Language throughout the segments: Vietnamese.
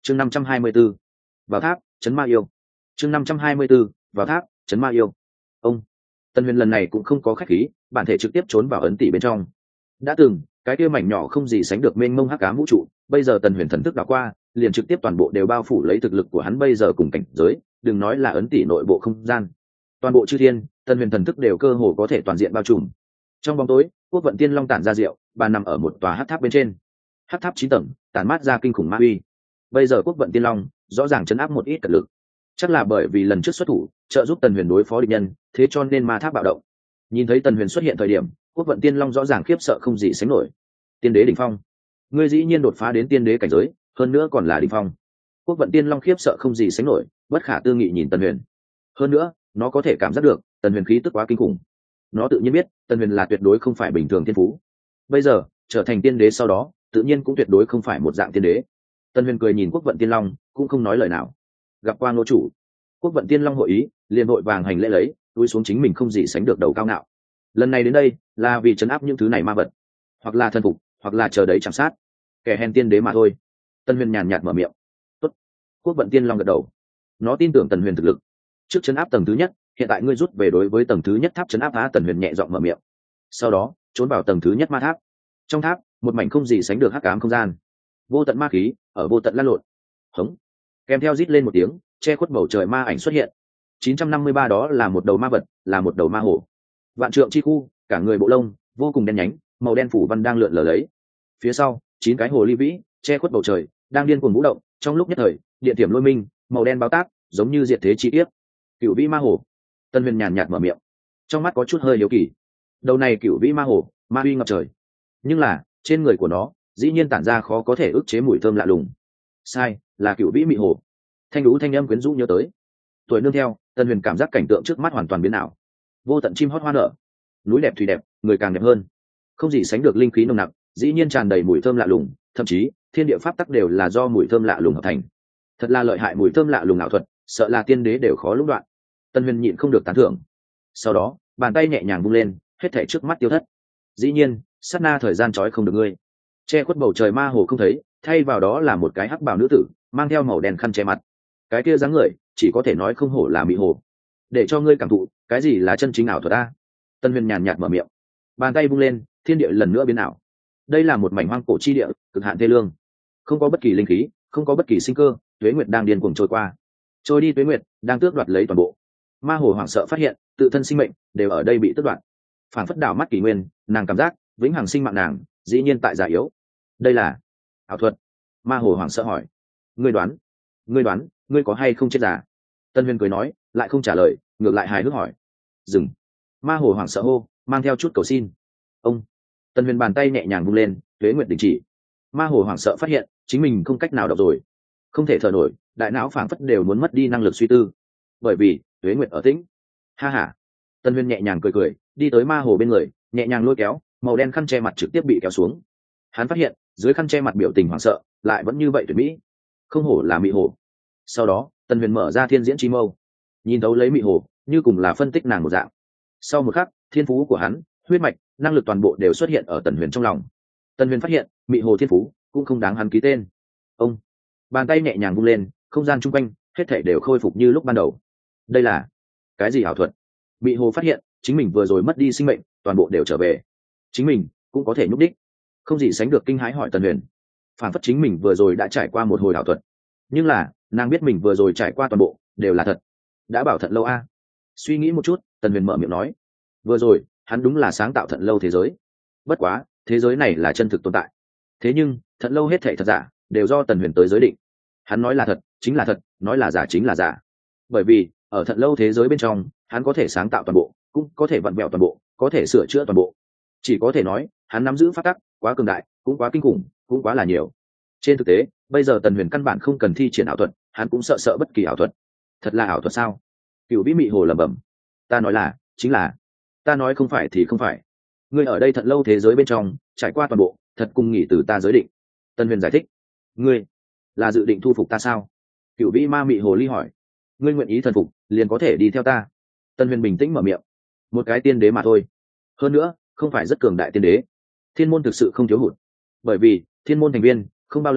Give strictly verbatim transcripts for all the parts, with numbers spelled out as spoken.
chương năm trăm hai mươi 524. Vào tháp chấn ma yêu. chương năm trăm hai mươi 524. Vào tháp chấn ma yêu. Ông Tần Huyền lần này cũng không có khách khí, bản thể trực tiếp trốn vào ấn tỷ bên trong. Đã từng cái kia mảnh nhỏ không gì sánh được mênh mông hắc ám vũ trụ, bây giờ Tần Huyền thần thức đảo qua, liền trực tiếp toàn bộ đều bao phủ lấy thực lực của hắn bây giờ cùng cảnh giới, đừng nói là ấn tỷ nội bộ không gian, toàn bộ chư thiên, Tần Huyền thần thức đều cơ hồ có thể toàn diện bao trùm. Trong bóng tối, Quốc vận tiên long tản ra rượu, bàn nằm ở một tòa hắc tháp bên trên. Hắc tháp chín tầng, tản mát ra kinh khủng ma uy. Bây giờ Quốc vận tiên long rõ ràng chấn áp một ít cật lực, chắc là bởi vì lần trước xuất thủ trợ giúp Tần Huyền đối phó địch nhân, thế cho nên ma tháp bạo động. Nhìn thấy Tần Huyền xuất hiện thời điểm, Quốc vận tiên long rõ ràng khiếp sợ không gì sánh nổi. Tiên đế đỉnh phong, ngươi dĩ nhiên đột phá đến tiên đế cảnh giới, hơn nữa còn là đỉnh phong. Quốc vận tiên long khiếp sợ không gì sánh nổi, bất khả tư nghị nhìn Tần Huyền. Hơn nữa, nó có thể cảm giác được Tần Huyền khí tức quá kinh khủng. Nó tự nhiên biết Tần Huyền là tuyệt đối không phải bình thường thiên phú. Bây giờ trở thành tiên đế sau đó, tự nhiên cũng tuyệt đối không phải một dạng tiên đế. Tần Huyền cười nhìn Quốc vận tiên long, cũng không nói lời nào. Gặp qua ngô chủ. Quốc vận tiên long hội ý, liền vội vàng hành lễ lấy, túi xuống chính mình không gì sánh được đầu cao ngạo. Lần này đến đây là vì trấn áp những thứ này ma vật, hoặc là thần phục, hoặc là chờ đấy chạm sát, kẻ hèn tiên đế mà thôi. Tần Huyền nhàn nhạt mở miệng. Tốt. Quốc vận tiên long gật đầu. Nó tin tưởng Tần Huyền thực lực. Trước trấn áp tầng thứ nhất, hiện tại ngươi rút về đối với tầng thứ nhất tháp trấn áp á. Tần Huyền nhẹ giọng mở miệng. Sau đó trốn vào tầng thứ nhất ma tháp. Trong tháp, một mảnh không gì sánh được hắc ám không gian, vô tận ma khí ở vô tận lăn lộn. Hống. Kèm theo rít lên một tiếng, che khuất bầu trời ma ảnh xuất hiện. chín trăm năm mươi ba đó là một đầu ma vật, là một đầu ma hổ. Vạn trượng chi khu, cả người bộ lông vô cùng đen nhánh, màu đen phủ văn đang lượn lờ lấy. Phía sau, chín cái hồ ly vĩ che khuất bầu trời, đang điên cuồng vũ động. Trong lúc nhất thời, điện tiềm lôi minh, màu đen báo tác, giống như diệt thế chi tiết. Cựu vĩ ma hổ. Tân Huyền nhàn nhạt mở miệng, trong mắt có chút hơi yếu kỳ. Đầu này cựu vĩ ma hổ, ma uy ngập trời, nhưng là trên người của nó dĩ nhiên tản ra khó có thể ức chế mùi thơm lạ lùng. Sai, là cựu vĩ mị hổ. Thanh lũ thanh âm quyến rũ nhớ tới. Tuổi nương theo, Tân Huyền cảm giác cảnh tượng trước mắt hoàn toàn biến ảo. Vô tận chim hót hoa nở, núi đẹp thủy đẹp, người càng đẹp hơn. Không gì sánh được linh khí nồng nặc, dĩ nhiên tràn đầy mùi thơm lạ lùng, thậm chí thiên địa pháp tắc đều là do mùi thơm lạ lùng hợp thành. Thật là lợi hại mùi thơm lạ lùng ảo thuật, sợ là tiên đế đều khó lũng đoạn. Tân Huyền nhịn không được tán thưởng. Sau đó, bàn tay nhẹ nhàng vung lên, hết thảy trước mắt tiêu thất. Dĩ nhiên, sát na thời gian trói không được ngươi. Che khuất bầu trời ma hồ không thấy, thay vào đó là một cái hắc bào nữ tử, mang theo màu đen khăn che mặt. Cái kia dáng người, chỉ có thể nói không hổ là mỹ hồ. Để cho ngươi cảm thụ, cái gì là chân chính ảo thuật a? Tân Huyền nhàn nhạt mở miệng. Bàn tay vung lên, thiên địa lần nữa biến ảo. Đây là một mảnh hoang cổ chi địa, cực hạn thê lương. Không có bất kỳ linh khí, không có bất kỳ sinh cơ, tuế nguyệt đang điên cuồng trôi qua. Trôi đi tuế nguyệt, đang tước đoạt lấy toàn bộ. Ma hồ hoảng sợ phát hiện, tự thân sinh mệnh đều ở đây bị tước đoạt. Phản phất đảo mắt kỷ nguyên, nàng cảm giác vĩnh hằng sinh mạng nàng dĩ nhiên tại già yếu. Đây là ảo thuật. Ma hồ hoảng sợ hỏi. Ngươi đoán, ngươi đoán, ngươi có hay không chết già? Tân Huyền cười nói, lại không trả lời, ngược lại hài hước hỏi. Dừng. Ma hồ hoảng sợ hô, mang theo chút cầu xin. Ông. Tân Huyền bàn tay nhẹ nhàng vung lên, tuế nguyệt đình chỉ. Ma hồ hoảng sợ phát hiện chính mình không cách nào đọc rồi, không thể thở nổi, đại não phảng phất đều muốn mất đi năng lực suy tư, bởi vì tuế nguyệt ở tĩnh. Ha ha. Tân Huyền nhẹ nhàng cười cười, đi tới ma hồ bên người, nhẹ nhàng lôi kéo, màu đen khăn che mặt trực tiếp bị kéo xuống. Hắn phát hiện dưới khăn che mặt biểu tình hoảng sợ lại vẫn như vậy tuyệt mỹ, không hổ là mỹ hồ. Sau đó Tân Huyền mở ra thiên diễn chi mâu, nhìn thấu lấy mỹ hồ, như cùng là phân tích nàng một dạng. Sau một khắc, thiên phú của hắn, huyết mạch, năng lực toàn bộ đều xuất hiện ở Tần Huyền trong lòng. Tần Huyền phát hiện mỹ hồ thiên phú cũng không đáng hắn ký tên. Ông. Bàn tay nhẹ nhàng vung lên, không gian chung quanh hết thảy đều khôi phục như lúc ban đầu. Đây là cái gì ảo thuật? Mỹ hồ phát hiện chính mình vừa rồi mất đi sinh mệnh, toàn bộ đều trở về, chính mình cũng có thể nhúc đích. Không gì sánh được kinh hãi hỏi Tần Huyền, phản phất chính mình vừa rồi đã trải qua một hồi ảo thuật, nhưng là nàng biết mình vừa rồi trải qua toàn bộ đều là thật. Đã bảo thận lâu a? Suy nghĩ một chút, Tần Huyền mở miệng nói, vừa rồi hắn đúng là sáng tạo thận lâu thế giới, bất quá thế giới này là chân thực tồn tại, thế nhưng thận lâu hết thảy thật giả đều do Tần Huyền tới giới định. Hắn nói là thật chính là thật, nói là giả chính là giả, bởi vì ở thận lâu thế giới bên trong, hắn có thể sáng tạo toàn bộ, cũng có thể vặn vẹo toàn bộ, có thể sửa chữa toàn bộ. Chỉ có thể nói hắn nắm giữ pháp tắc quá cường đại, cũng quá kinh khủng, cũng quá là nhiều. Trên thực tế bây giờ Tần Huyền căn bản không cần thi triển ảo thuật, hắn cũng sợ sợ bất kỳ ảo thuật. Thật là ảo thuật sao? Cửu vĩ mị hồ lẩm bẩm. Ta nói là chính là, ta nói không phải thì không phải. Ngươi ở đây thận lâu thế giới bên trong trải qua toàn bộ, thật cùng nghỉ từ ta giới định. Tần Huyền giải thích. Ngươi là dự định thu phục ta sao? Cửu vĩ ma mị hồ ly hỏi. Ngươi nguyện ý thần phục liền có thể đi theo ta. Tần Huyền bình tĩnh mở miệng. Một cái tiên đế mà thôi, hơn nữa không phải rất cường đại tiên đế. Thiên môn thực sự không thiếu hụt, bởi vì thiên môn thành viên không bao lâu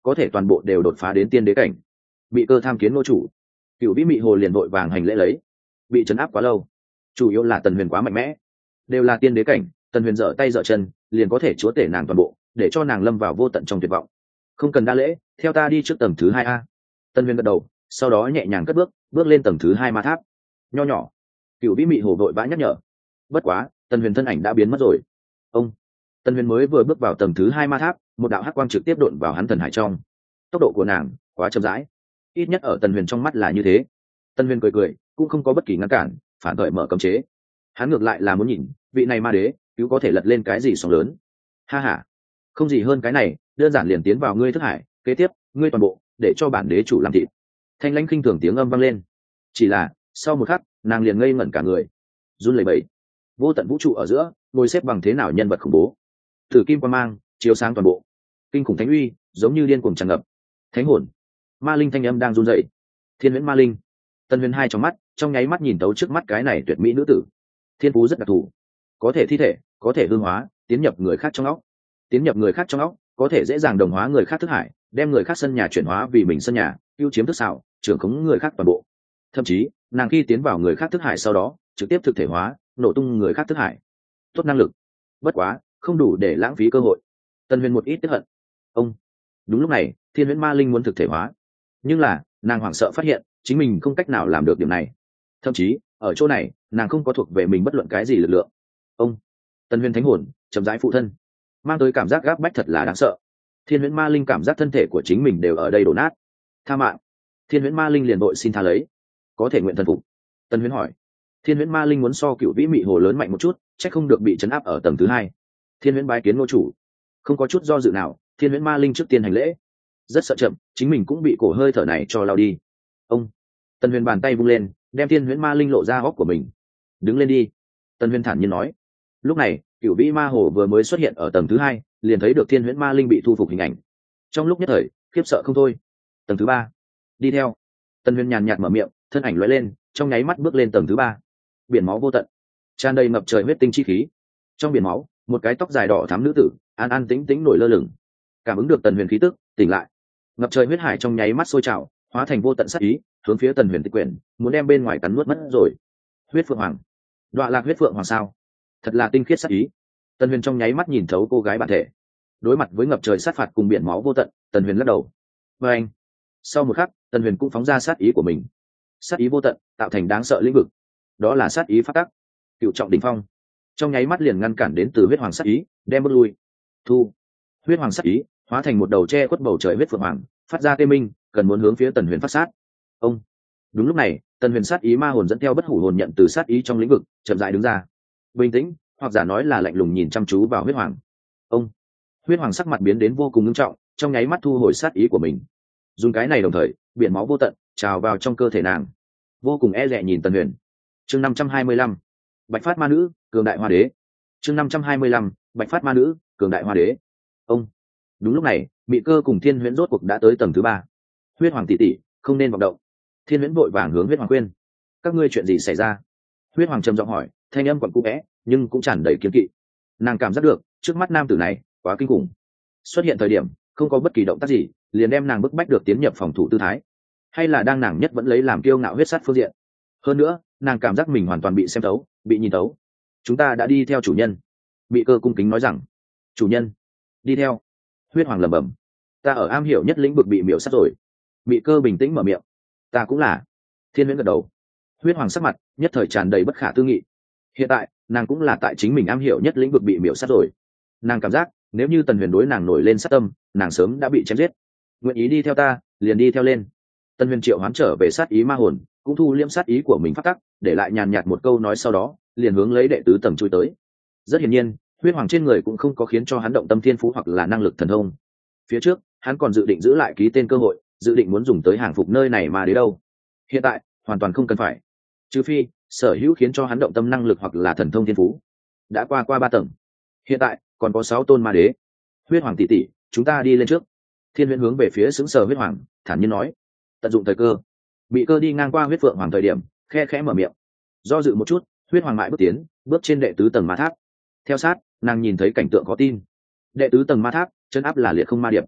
có thể toàn bộ đều đột phá đến tiên đế cảnh. Bị cơ tham kiến ngô chủ. Cựu vĩ mị hồ liền vội vàng hành lễ lấy. Bị trấn áp quá lâu, chủ yếu là Tần Huyền quá mạnh mẽ, đều là tiên đế cảnh. Tần Huyền giở tay giở chân liền có thể chúa tể nàng toàn bộ, để cho nàng lâm vào vô tận trong tuyệt vọng. Không cần đa lễ, theo ta đi trước tầng thứ hai a. Tần Huyền gật đầu, sau đó nhẹ nhàng cất bước bước lên tầng thứ hai ma tháp. Nho nhỏ. Cựu vĩ mị hồ vội vã nhắc nhở. Bất quá Tần Huyền thân ảnh đã biến mất rồi. Ông. Tần Huyền mới vừa bước vào tầng thứ hai ma tháp, một đạo hắc quang trực tiếp độn vào hắn thần hải trong. Tốc độ của nàng quá chậm rãi, ít nhất ở Tần Huyền trong mắt là như thế. Tần Huyền cười cười, cũng không có bất kỳ ngăn cản, phản cởi mở cấm chế. Hắn ngược lại là muốn nhìn vị này ma đế cứu có thể lật lên cái gì sóng lớn. Ha ha, không gì hơn cái này, đơn giản liền tiến vào ngươi thức hải, kế tiếp ngươi toàn bộ để cho bản đế chủ làm thịt. Thanh lãnh khinh thường tiếng âm vang lên. Chỉ là sau một khắc nàng liền ngây ngẩn cả người, run lẩy bẩy. Vô tận vũ trụ ở giữa ngồi xếp bằng thế nào nhân vật khủng bố, thử kim quang mang chiếu sáng toàn bộ, kinh khủng thánh uy giống như điên cuồng tràn ngập. Thánh hồn ma linh thanh âm đang run rẩy. Thiên huyễn ma linh. Tần Huyền hai trong mắt trong nháy mắt nhìn tấu trước mắt cái này tuyệt mỹ nữ tử. Thiên phú rất đặc thù, có thể thi thể, có thể hương hóa tiến nhập người khác trong óc, tiến nhập người khác trong óc có thể dễ dàng đồng hóa người khác thức hải, đem người khác sân nhà chuyển hóa vì mình sân nhà, ưu chiếm thức xảo, trưởng khống người khác toàn bộ. Thậm chí nàng khi tiến vào người khác thức hải sau đó trực tiếp thực thể hóa, nổ tung người khác thức hải. Tốt năng lực, bất quá không đủ để lãng phí cơ hội. Tần Huyền một ít tức hận. Ông. Đúng lúc này thiên huyễn ma linh muốn thực thể hóa, nhưng là nàng hoảng sợ phát hiện chính mình không cách nào làm được điểm này. Thậm chí ở chỗ này nàng không có thuộc về mình bất luận cái gì lực lượng. Ông. Tần Huyền thánh hồn chậm rãi phụ thân, mang tới cảm giác gáp bách thật là đáng sợ. Thiên huyễn ma linh cảm giác thân thể của chính mình đều ở đây đổ nát. Tha mạng. Thiên huyễn ma linh liền đội xin tha lấy. Có thể nguyện thần phục. Tần Huyền hỏi. Thiên huyễn ma linh muốn so cựu vĩ mị hồ lớn mạnh một chút, chắc không được bị chấn áp ở tầng thứ hai. Thiên huyễn bái kiến ngô chủ. Không có chút do dự nào, thiên huyễn ma linh trước tiên hành lễ. Rất sợ chậm chính mình cũng bị cổ hơi thở này cho lao đi. Ông. Tần Huyền bàn tay vung lên, đem thiên huyễn ma linh lộ ra góc của mình. Đứng lên đi. Tần Huyền thản nhiên nói. Lúc này cựu vĩ ma hồ vừa mới xuất hiện ở tầng thứ hai, liền thấy được thiên huyễn ma linh bị thu phục hình ảnh. Trong lúc nhất thời khiếp sợ không thôi. Tầng thứ ba. Đi theo. Tần Huyền nhàn nhạt mở miệng, thân ảnh lóe lên, trong nháy mắt bước lên tầng thứ ba. Biển máu vô tận, tràn đầy ngập trời huyết tinh chi khí. Trong biển máu một cái tóc dài đỏ thắm nữ tử an an tĩnh tĩnh nổi lơ lửng. Cảm ứng được Tần Huyền khí tức, tỉnh lại. Ngập trời huyết hải trong nháy mắt sôi trào, hóa thành vô tận sát ý, hướng phía Tần Huyền tịch quyển, muốn đem bên ngoài cắn nuốt mất rồi. Huyết phượng hoàng. Đọa lạc huyết phượng hoàng sao? Thật là tinh khiết sát ý. Tần Huyền trong nháy mắt nhìn thấu cô gái bản thể. Đối mặt với ngập trời sát phạt cùng biển máu vô tận, Tần Huyền lắc đầu. Và anh. Sau một khắc, Tần Huyền cũng phóng ra sát ý của mình. Sát ý vô tận tạo thành đáng sợ lĩnh vực, đó là sát ý phát tắc, cựu trọng đỉnh phong. Trong nháy mắt liền ngăn cản đến từ huyết hoàng sát ý, đem bước lui. Thu. Huyết hoàng sát ý hóa thành một đầu che khuất bầu trời huyết phượng hoàng, phát ra tê minh, cần muốn hướng phía Tần Huyền phát sát. Ông. Đúng lúc này Tần Huyền sát ý ma hồn dẫn theo bất hủ hồn nhận từ sát ý trong lĩnh vực chậm rãi đứng ra, bình tĩnh, hoặc giả nói là lạnh lùng nhìn chăm chú vào huyết hoàng. Ông. Huyết hoàng sắc mặt biến đến vô cùng nghiêm trọng, trong nháy mắt thu hồi sát ý của mình. Dùng cái này đồng thời biển máu vô tận trào vào trong cơ thể nàng, vô cùng e dè nhìn Tần Huyền. Chương năm trăm hai mươi lăm, bạch phát ma nữ cường đại hoa đế. Chương năm trăm hai mươi lăm, bạch phát ma nữ cường đại hoa đế. Ông. Đúng lúc này Mị Cơ cùng Thiên Huyễn rốt cuộc đã tới tầng thứ ba. Huyết hoàng tỷ tỷ, không nên vọng động. Thiên Huyễn vội vàng hướng huyết hoàng khuyên. Các ngươi chuyện gì xảy ra? Huyết hoàng trầm giọng hỏi, thanh âm quặn cũ vẽ nhưng cũng tràn đầy kiên kỵ. Nàng cảm giác được trước mắt nam tử này quá kinh khủng, xuất hiện thời điểm không có bất kỳ động tác gì liền đem nàng bức bách được tiến nhập phòng thủ tư thái, hay là đang nàng nhất vẫn lấy làm kiêu ngạo huyết sát phương diện. Hơn nữa nàng cảm giác mình hoàn toàn bị xem tấu, bị nhìn tấu. Chúng ta đã đi theo chủ nhân. Mị Cơ cung kính nói rằng. Chủ nhân đi theo. Huyết hoàng lẩm bẩm. Ta ở am hiểu nhất lĩnh vực bị miểu sát rồi. Mị Cơ bình tĩnh mở miệng. Ta cũng là. Thiên Huyễn gật đầu. Huyết hoàng sắc mặt nhất thời tràn đầy bất khả tư nghị. Hiện tại nàng cũng là tại chính mình am hiểu nhất lĩnh vực bị miểu sát rồi. Nàng cảm giác nếu như Tần Huyền đối nàng nổi lên sát tâm, nàng sớm đã bị chém giết. Nguyện ý đi theo ta liền đi theo lên. Tần Huyền triệu hoán trở về sát ý ma hồn, cũng thu liễm sát ý của mình phát tắc, để lại nhàn nhạt một câu nói, sau đó liền hướng lấy đệ tứ tầng chui tới. Rất hiển nhiên huyết hoàng trên người cũng không có khiến cho hắn động tâm thiên phú hoặc là năng lực thần thông. Phía trước hắn còn dự định giữ lại ký tên cơ hội, dự định muốn dùng tới hàng phục nơi này mà đến đâu. Hiện tại hoàn toàn không cần phải, trừ phi sở hữu khiến cho hắn động tâm năng lực hoặc là thần thông thiên phú. Đã qua qua ba tầng, hiện tại còn có sáu tôn ma đế. Huyết hoàng tỷ tỷ, chúng ta đi lên trước. Thiên Huyễn hướng về phía xứng sờ huyết hoàng thản nhiên nói. Tận dụng thời cơ. Bị Cơ đi ngang qua huyết phượng hoàng thời điểm khe khẽ mở miệng. Do dự một chút, huyết hoàng mãi bước tiến bước trên đệ tứ tầng ma tháp. Theo sát nàng nhìn thấy cảnh tượng khó tin. Đệ tứ tầng ma tháp chân áp là liệt không ma điệp,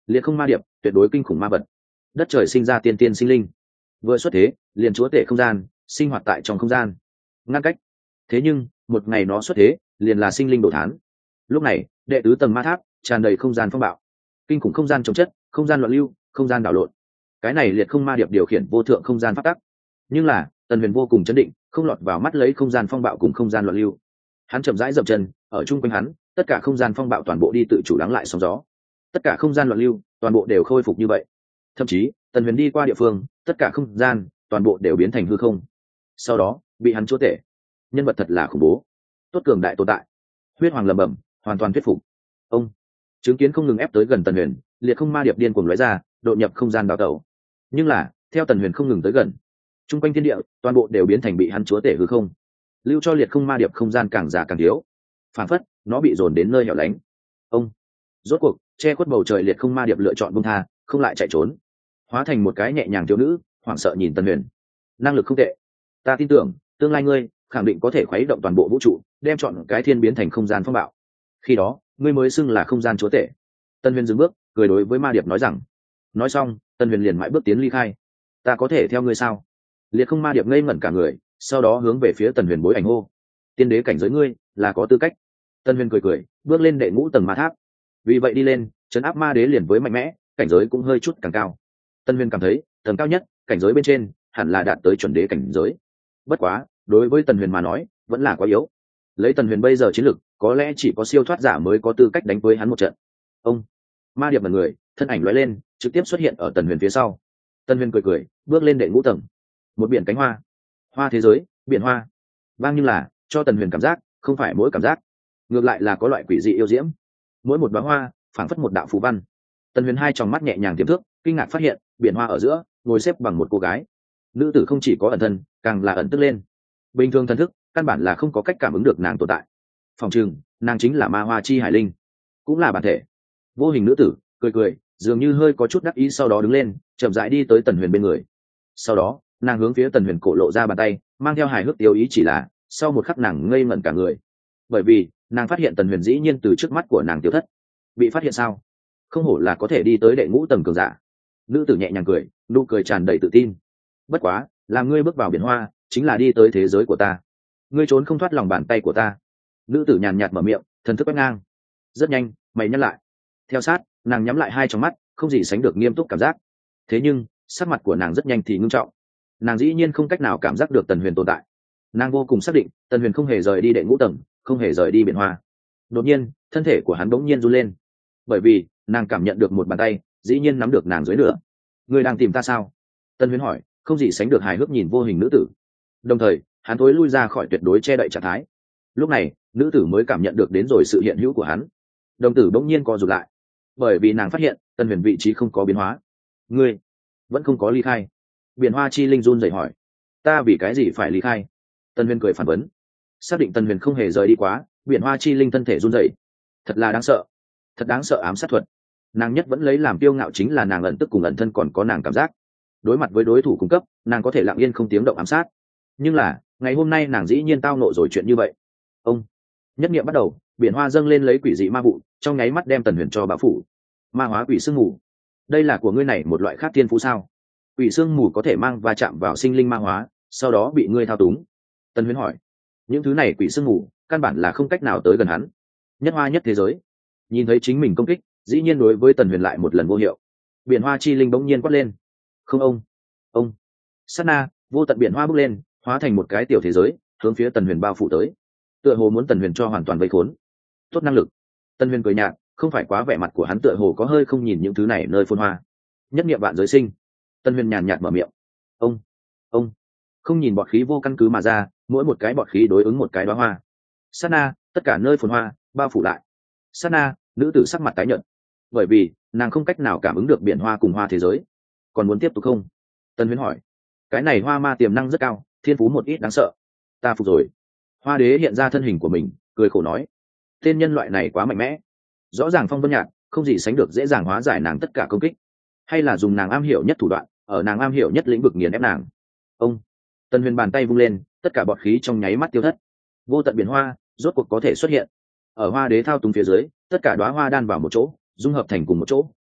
liệt không ma điệp tuyệt đối kinh khủng ma vật, đất trời sinh ra tiên tiên sinh linh, vừa xuất thế liền chúa tể không gian, sinh hoạt tại trong không gian ngăn cách. Thế nhưng một ngày nó xuất thế liền là sinh linh đổ thán. Lúc này đệ tứ tầng ma tháp tràn đầy không gian phong bạo, kinh khủng không gian chống chất, không gian loạn lưu, không gian đảo lộn. Cái này liệt không ma điệp điều khiển vô thượng không gian pháp tắc, nhưng là Tần Huyền vô cùng chấn định, không lọt vào mắt lấy không gian phong bạo cùng không gian loạn lưu. Hắn chậm rãi dậm chân, ở chung quanh hắn tất cả không gian phong bạo toàn bộ đi tự chủ lắng lại sóng gió, tất cả không gian loạn lưu toàn bộ đều khôi phục như vậy. Thậm chí Tần Huyền đi qua địa phương, tất cả không gian toàn bộ đều biến thành hư không, sau đó bị hắn chúa tể. Nhân vật thật là khủng bố, tốt cường đại tồn tại. Huyết Hoàng lẩm bẩm, hoàn toàn thuyết phục. Ông chứng kiến không ngừng ép tới gần Tần Huyền, liệt không ma điệp điên cuồng lóe ra, đột nhập không gian đào tẩu. Nhưng là theo Tần Huyền không ngừng tới gần, chung quanh thiên địa toàn bộ đều biến thành bị hắn chúa tể hư không, lưu cho liệt không ma điệp không gian càng già càng thiếu, phản phất nó bị dồn đến nơi hẻo lánh. Ông rốt cuộc che khuất bầu trời liệt không ma điệp lựa chọn buông tha, không lại chạy trốn, hóa thành một cái nhẹ nhàng thiếu nữ, hoảng sợ nhìn Tần Huyền. Năng lực không tệ, ta tin tưởng tương lai ngươi khẳng định có thể khuấy động toàn bộ vũ trụ, đem chọn cái thiên biến thành không gian phong bạo, khi đó ngươi mới xưng là không gian chúa tể. Tần Huyền dừng bước, cười đối với ma điệp nói rằng. Nói xong Tần Huyền liền mãi bước tiến ly khai. Ta có thể theo ngươi sao? Liệt không ma điệp ngây ngẩn cả người, sau đó hướng về phía Tần Huyền bối ảnh hô. Tiên đế cảnh giới ngươi là có tư cách. Tần Huyền cười cười, bước lên đệ ngũ tầng ma tháp. Vì vậy đi lên trấn áp ma đế liền với mạnh mẽ, cảnh giới cũng hơi chút càng cao. Tần Huyền cảm thấy tầng cao nhất cảnh giới bên trên hẳn là đạt tới chuẩn đế cảnh giới. Bất quá đối với Tần Huyền mà nói vẫn là quá yếu. Lấy Tần Huyền bây giờ chiến lực, có lẽ chỉ có siêu thoát giả mới có tư cách đánh với hắn một trận. Ông ma điệp mật người, thân ảnh lóe lên trực tiếp xuất hiện ở Tần Huyền phía sau. Tần Huyền cười cười, bước lên đệ ngũ tầng. Một biển cánh hoa, hoa thế giới, biển hoa vang, nhưng là cho Tần Huyền cảm giác không phải mỗi cảm giác, ngược lại là có loại quỷ dị yêu diễm. Mỗi một đóa hoa phảng phất một đạo phù văn. Tần Huyền hai tròng mắt nhẹ nhàng tiềm thức, kinh ngạc phát hiện biển hoa ở giữa ngồi xếp bằng một cô gái. Nữ tử không chỉ có ẩn thân, càng là ẩn tức lên. Bình thường thần thức căn bản là không có cách cảm ứng được nàng tồn tại. Phòng trường nàng chính là ma hoa chi hải linh, cũng là bản thể. Vô hình nữ tử cười cười, dường như hơi có chút đắc ý, sau đó đứng lên chậm rãi đi tới Tần Huyền bên người. Sau đó nàng hướng phía Tần Huyền cổ lộ ra bàn tay, mang theo hài hước tiêu ý, chỉ là sau một khắc nàng ngây ngẩn cả người, bởi vì nàng phát hiện Tần Huyền dĩ nhiên từ trước mắt của nàng tiêu thất. Bị phát hiện sao? Không hổ là có thể đi tới đệ ngũ tầng cường giả. Nữ tử nhẹ nhàng cười, nụ cười tràn đầy tự tin. Bất quá làm ngươi bước vào biển hoa chính là đi tới thế giới của ta, ngươi trốn không thoát lòng bàn tay của ta. Nữ tử nhàn nhạt mở miệng, thần thức quét ngang. Rất nhanh mày nhăn lại, theo sát nàng nhắm lại hai tròng mắt, không gì sánh được nghiêm túc cảm giác. Thế nhưng sắc mặt của nàng rất nhanh thì ngưng trọng. Nàng dĩ nhiên không cách nào cảm giác được Tần Huyền tồn tại. Nàng vô cùng xác định Tần Huyền không hề rời đi đệ ngũ tầng, không hề rời đi biển hoa. Đột nhiên thân thể của hắn bỗng nhiên run lên, bởi vì nàng cảm nhận được một bàn tay dĩ nhiên nắm được nàng dưới nửa. Ngươi đang tìm ta sao? Tần Huyền hỏi, không gì sánh được hài hước nhìn vô hình nữ tử. Đồng thời hắn thối lui ra khỏi tuyệt đối che đậy trạng thái. Lúc này nữ tử mới cảm nhận được đến rồi sự hiện hữu của hắn. Đồng tử bỗng nhiên co rụt lại, bởi vì nàng phát hiện Tần Huyền vị trí không có biến hóa. Ngươi vẫn không có ly khai? Biển hoa chi linh run rẩy hỏi. Ta vì cái gì phải ly khai? Tần Huyền cười phản vấn. Xác định Tần Huyền không hề rời đi quá, biển hoa chi linh thân thể run rẩy. Thật là đáng sợ, thật đáng sợ ám sát thuật. Nàng nhất vẫn lấy làm kiêu ngạo chính là nàng ẩn tức cùng ẩn thân còn có nàng cảm giác. Đối mặt với đối thủ cung cấp, nàng có thể lặng yên không tiếng động ám sát. Nhưng là ngày hôm nay nàng dĩ nhiên tao nộ rồi chuyện như vậy. Ông nhất niệm bắt đầu, biển hoa dâng lên lấy quỷ dị ma vụ, trong nháy mắt đem Tần Huyền cho bao phủ. Ma hóa quỷ sương mù, đây là của ngươi này một loại khác thiên phú sao? Quỷ sương mù có thể mang va chạm vào sinh linh ma hóa, sau đó bị ngươi thao túng. Tần Huyền hỏi. Những thứ này quỷ sương mù căn bản là không cách nào tới gần hắn. Nhất hoa nhất thế giới nhìn thấy chính mình công kích, dĩ nhiên đối với Tần Huyền lại một lần vô hiệu. Biển hoa chi linh bỗng nhiên quát lên. Không, ông ông sát na, vô tận biển hoa bốc lên, hóa thành một cái tiểu thế giới, hướng phía Tần Huyền bao phủ tới, tựa hồ muốn Tần Huyền cho hoàn toàn vây khốn. Tốt năng lực. Tần Huyền cười nhạt, không phải quá vẻ mặt của hắn tựa hồ có hơi không nhìn những thứ này nơi phồn hoa. Nhất niệm vạn giới sinh. Tần Huyền nhàn nhạt mở miệng. Ông ông không nhìn bọt khí vô căn cứ mà ra, mỗi một cái bọt khí đối ứng một cái đóa hoa. Sát na, tất cả nơi phồn hoa bao phủ lại. Sát na, nữ tử sắc mặt tái nhợt, bởi vì nàng không cách nào cảm ứng được biển hoa cùng hoa thế giới. Còn muốn tiếp tục không? Tần Huyền hỏi. Cái này hoa ma tiềm năng rất cao, thiên phú một ít đáng sợ. Ta phục rồi. Hoa đế hiện ra thân hình của mình, cười khổ nói. Tên nhân loại này quá mạnh mẽ, rõ ràng phong vân nhạt, không gì sánh được dễ dàng hóa giải nàng tất cả công kích, hay là dùng nàng am hiểu nhất thủ đoạn, ở nàng am hiểu nhất lĩnh vực nghiền ép nàng. Ông Tần Huyền bàn tay vung lên, tất cả bọt khí trong nháy mắt tiêu thất. Vô tận biển hoa rốt cuộc có thể xuất hiện. Ở hoa đế thao túng phía dưới, tất cả đóa hoa đan vào một chỗ, dung hợp thành cùng một chỗ,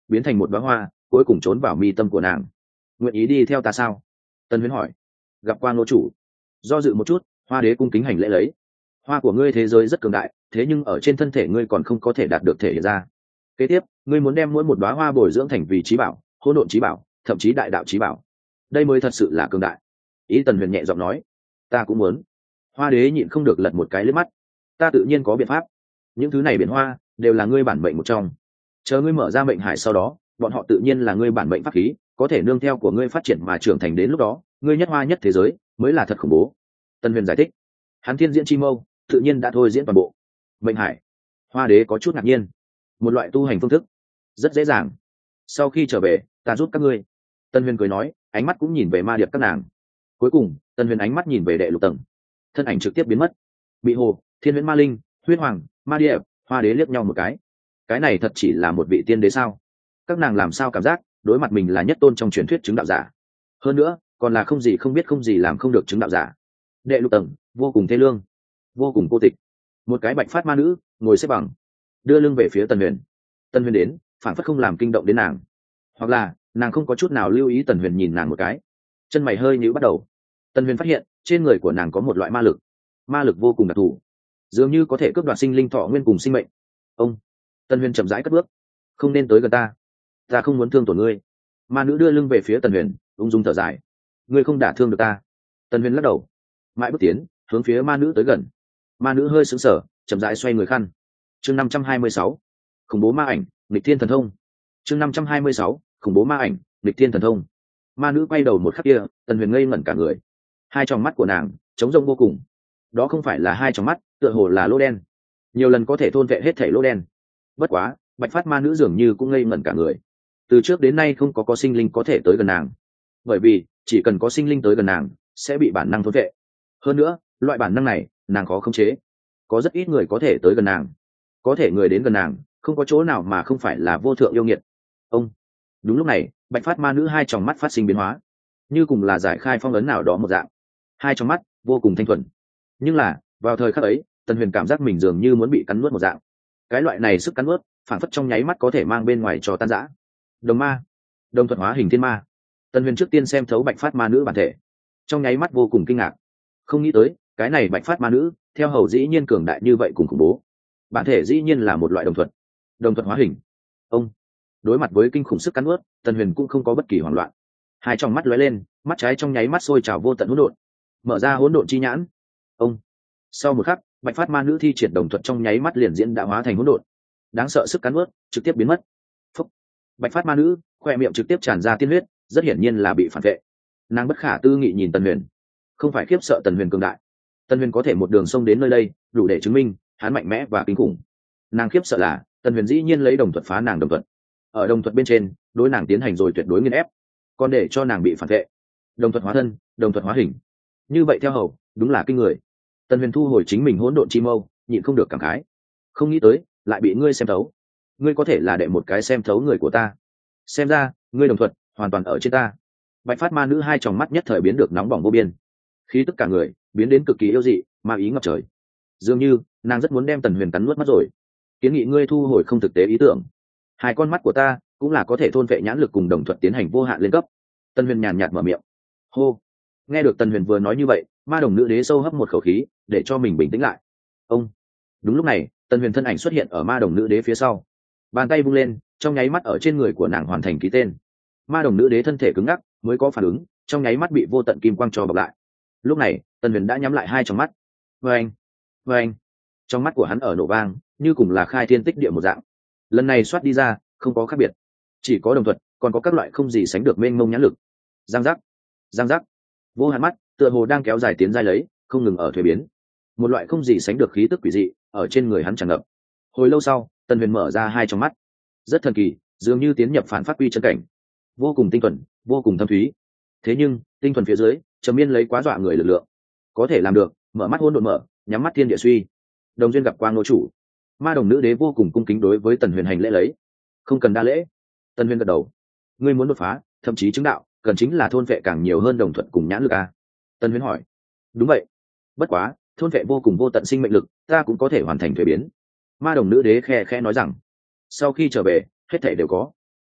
biến thành một bó hoa, cuối cùng trốn vào mi tâm của nàng. Nguyện ý đi theo ta sao? Tân Huyền hỏi. Gặp qua ngô chủ. Do dự một chút, hoa đế cung kính hành lễ lấy. Hoa của ngươi thế giới rất cường đại, thế nhưng ở trên thân thể ngươi còn không có thể đạt được thể hiện ra. Kế tiếp, ngươi muốn đem mỗi một đóa hoa bồi dưỡng thành vì trí bảo, hỗn độn trí bảo, thậm chí đại đạo trí bảo. Đây mới thật sự là cường đại. Ý Tần Huyền nhẹ giọng nói. Ta cũng muốn. Hoa đế nhịn không được lật một cái liếc mắt. Ta tự nhiên có biện pháp. Những thứ này biển hoa đều là ngươi bản mệnh một trong. Chờ ngươi mở ra mệnh hải sau đó, bọn họ tự nhiên là ngươi bản mệnh pháp khí, có thể nương theo của ngươi phát triển mà trưởng thành, đến lúc đó ngươi nhất hoa nhất thế giới mới là thật khủng bố. Tân Huyền giải thích. Hắn thiên diễn chi mâu tự nhiên đã thôi diễn toàn bộ mệnh hải. Hoa đế có chút ngạc nhiên. Một loại tu hành phương thức rất dễ dàng. Sau khi trở về ta giúp các ngươi. Tân Huyền cười nói, ánh mắt cũng nhìn về ma điệp các nàng. Cuối cùng Tân Huyền ánh mắt nhìn về đệ lục tầng, thân ảnh trực tiếp biến mất. Bị hồ, thiên huyễn ma linh, huyết hoàng, ma điệp, hoa đế liếc nhau một cái. Cái này thật chỉ là một vị tiên đế sao? Các nàng làm sao cảm giác đối mặt mình là nhất tôn trong truyền thuyết chứng đạo giả, hơn nữa còn là không gì không biết không gì làm không được chứng đạo giả. Đệ lục tầng vô cùng thê lương, vô cùng cô tịch. Một cái bạch phát ma nữ ngồi xếp bằng, đưa lưng về phía Tần Huyền. Tần Huyền đến phản phất không làm kinh động đến nàng, hoặc là nàng không có chút nào lưu ý Tần Huyền nhìn nàng một cái. Chân mày hơi nhíu bắt đầu. Tần Huyền phát hiện trên người của nàng có một loại ma lực, ma lực vô cùng đặc thù, dường như có thể cướp đoạt sinh linh thọ nguyên cùng sinh mệnh. Ông. Tần Huyền chậm rãi cất bước. Không nên tới gần ta, ta không muốn thương tổn ngươi. Ma nữ đưa lưng về phía Tần Huyền, ung dung thở dài. Ngươi không đả thương được ta. Tần Huyền lắc đầu, mãi bước tiến hướng phía ma nữ tới gần. Ma nữ hơi sững sờ, chậm rãi xoay người khăn. Chương năm trăm hai mươi sáu, khủng bố ma ảnh, nghịch thiên thần thông. Chương năm trăm hai mươi sáu, khủng bố ma ảnh, nghịch thiên thần thông. Ma nữ quay đầu một khắc kia, Tần Huyền ngây ngẩn cả người. Hai tròng mắt của nàng trống rỗng vô cùng. Đó không phải là hai tròng mắt, tựa hồ là lỗ đen, nhiều lần có thể thôn vệ hết thảy lỗ đen. Bất quá bạch phát ma nữ dường như cũng ngây ngẩn cả người. Từ trước đến nay không có có sinh linh có thể tới gần nàng, bởi vì chỉ cần có sinh linh tới gần nàng sẽ bị bản năng thôn vệ. Hơn nữa loại bản năng này nàng khó khống chế. Có rất ít người có thể tới gần nàng, có thể người đến gần nàng không có chỗ nào mà không phải là vô thượng yêu nghiệt. Ông. Đúng lúc này bạch phát ma nữ hai tròng mắt phát sinh biến hóa, như cùng là giải khai phong ấn nào đó một dạng. Hai tròng mắt vô cùng thanh thuần, nhưng là vào thời khắc ấy Tần Huyền cảm giác mình dường như muốn bị cắn nuốt một dạng. Cái loại này sức cắn nuốt phản phất trong nháy mắt có thể mang bên ngoài cho tan rã. Đồng ma, đồng thuật hóa hình thiên ma. Tần Huyền trước tiên xem thấu bạch phát ma nữ bản thể, trong nháy mắt vô cùng kinh ngạc. Không nghĩ tới cái này bạch phát ma nữ theo hầu dĩ nhiên cường đại như vậy cùng khủng bố. Bản thể dĩ nhiên là một loại đồng thuật, đồng thuật hóa hình. Ông. Đối mặt với kinh khủng sức cắn nuốt, Tần Huyền cũng không có bất kỳ hoảng loạn. Hai trong mắt lóe lên, mắt trái trong nháy mắt sôi trào vô tận hỗn độn, mở ra hỗn độn chi nhãn. Ông. Sau một khắc bạch phát ma nữ thi triển đồng thuật trong nháy mắt liền diễn đã hóa thành hỗn độn, đáng sợ sức cắn nuốt trực tiếp biến mất. Phúc. Bạch phát ma nữ khoe miệng trực tiếp tràn ra tiên huyết, rất hiển nhiên là bị phản vệ. Nàng bất khả tư nghị nhìn Tần Huyền, không phải khiếp sợ Tần Huyền cường đại. Tần Huyền có thể một đường sông đến nơi đây đủ để chứng minh hắn mạnh mẽ và kinh khủng. Nàng khiếp sợ là Tần Huyền dĩ nhiên lấy đồng thuật phá nàng đồng thuật, ở đồng thuật bên trên đối nàng tiến hành rồi tuyệt đối nghiền ép, còn để cho nàng bị phản vệ. Đồng thuật hóa thân, đồng thuật hóa hình, như vậy theo hầu đúng là kinh người. Tần Huyền thu hồi chính mình hỗn độn chi mâu, nhịn không được cảm khái. Không nghĩ tới lại bị ngươi xem thấu. Ngươi có thể là đệ một cái xem thấu người của ta. Xem ra ngươi đồng thuật hoàn toàn ở trên ta. Bạch phát ma nữ hai tròng mắt nhất thời biến được nóng bỏng vô biên, khí tức cả người biến đến cực kỳ yêu dị, ma ý ngập trời. Dường như nàng rất muốn đem Tần Huyền cắn nuốt mất rồi. Kiến nghị ngươi thu hồi không thực tế ý tưởng. Hai con mắt của ta cũng là có thể thôn vệ nhãn lực cùng đồng thuật tiến hành vô hạn lên cấp. Tần Huyền nhàn nhạt mở miệng. Hô. Nghe được Tần Huyền vừa nói như vậy, ma đồng nữ đế sâu hấp một khẩu khí để cho mình bình tĩnh lại. Ông. Đúng lúc này Tần Huyền thân ảnh xuất hiện ở ma đồng nữ đế phía sau, bàn tay vung lên, trong nháy mắt ở trên người của nàng hoàn thành ký tên. Ma đồng nữ đế thân thể cứng ngắc mới có phản ứng, trong nháy mắt bị vô tận kim quang cho bọc lại. Lúc này Tần Huyền đã nhắm lại hai tròng mắt. Vâng, vâng. Trong mắt của hắn ở nổ vang, như cùng là khai thiên tích địa một dạng. Lần này xoát đi ra không có khác biệt, chỉ có đồng thuật, còn có các loại không gì sánh được mênh mông nhãn lực. Giang giác, giang giác. Vô hạn mắt tựa hồ đang kéo dài tiến giai lấy, không ngừng ở thuế biến. Một loại không gì sánh được khí tức quỷ dị ở trên người hắn tràn ngập. Hồi lâu sau Tần Huyền mở ra hai tròng mắt, rất thần kỳ, dường như tiến nhập phản phát quy chân cảnh, vô cùng tinh thuần, vô cùng thâm thúy. Thế nhưng tinh thuần phía dưới trầm miên lấy quá dọa người lực lượng. Có thể làm được mở mắt hỗn độn mở, nhắm mắt thiên địa suy. Đồng duyên gặp quang ngô chủ. Ma đồng nữ đế vô cùng cung kính đối với Tần Huyền hành lễ lấy. Không cần đa lễ. Tần Huyền gật đầu. Ngươi muốn đột phá thậm chí chứng đạo, cần chính là thôn vệ càng nhiều hơn đồng thuận cùng nhãn lực a? Tần Huyền hỏi. Đúng vậy. Bất quá thôn vệ vô cùng vô tận sinh mệnh lực, ta cũng có thể hoàn thành thuế biến. Ma đồng nữ đế khe khe nói rằng. Sau khi trở về hết thảy đều có.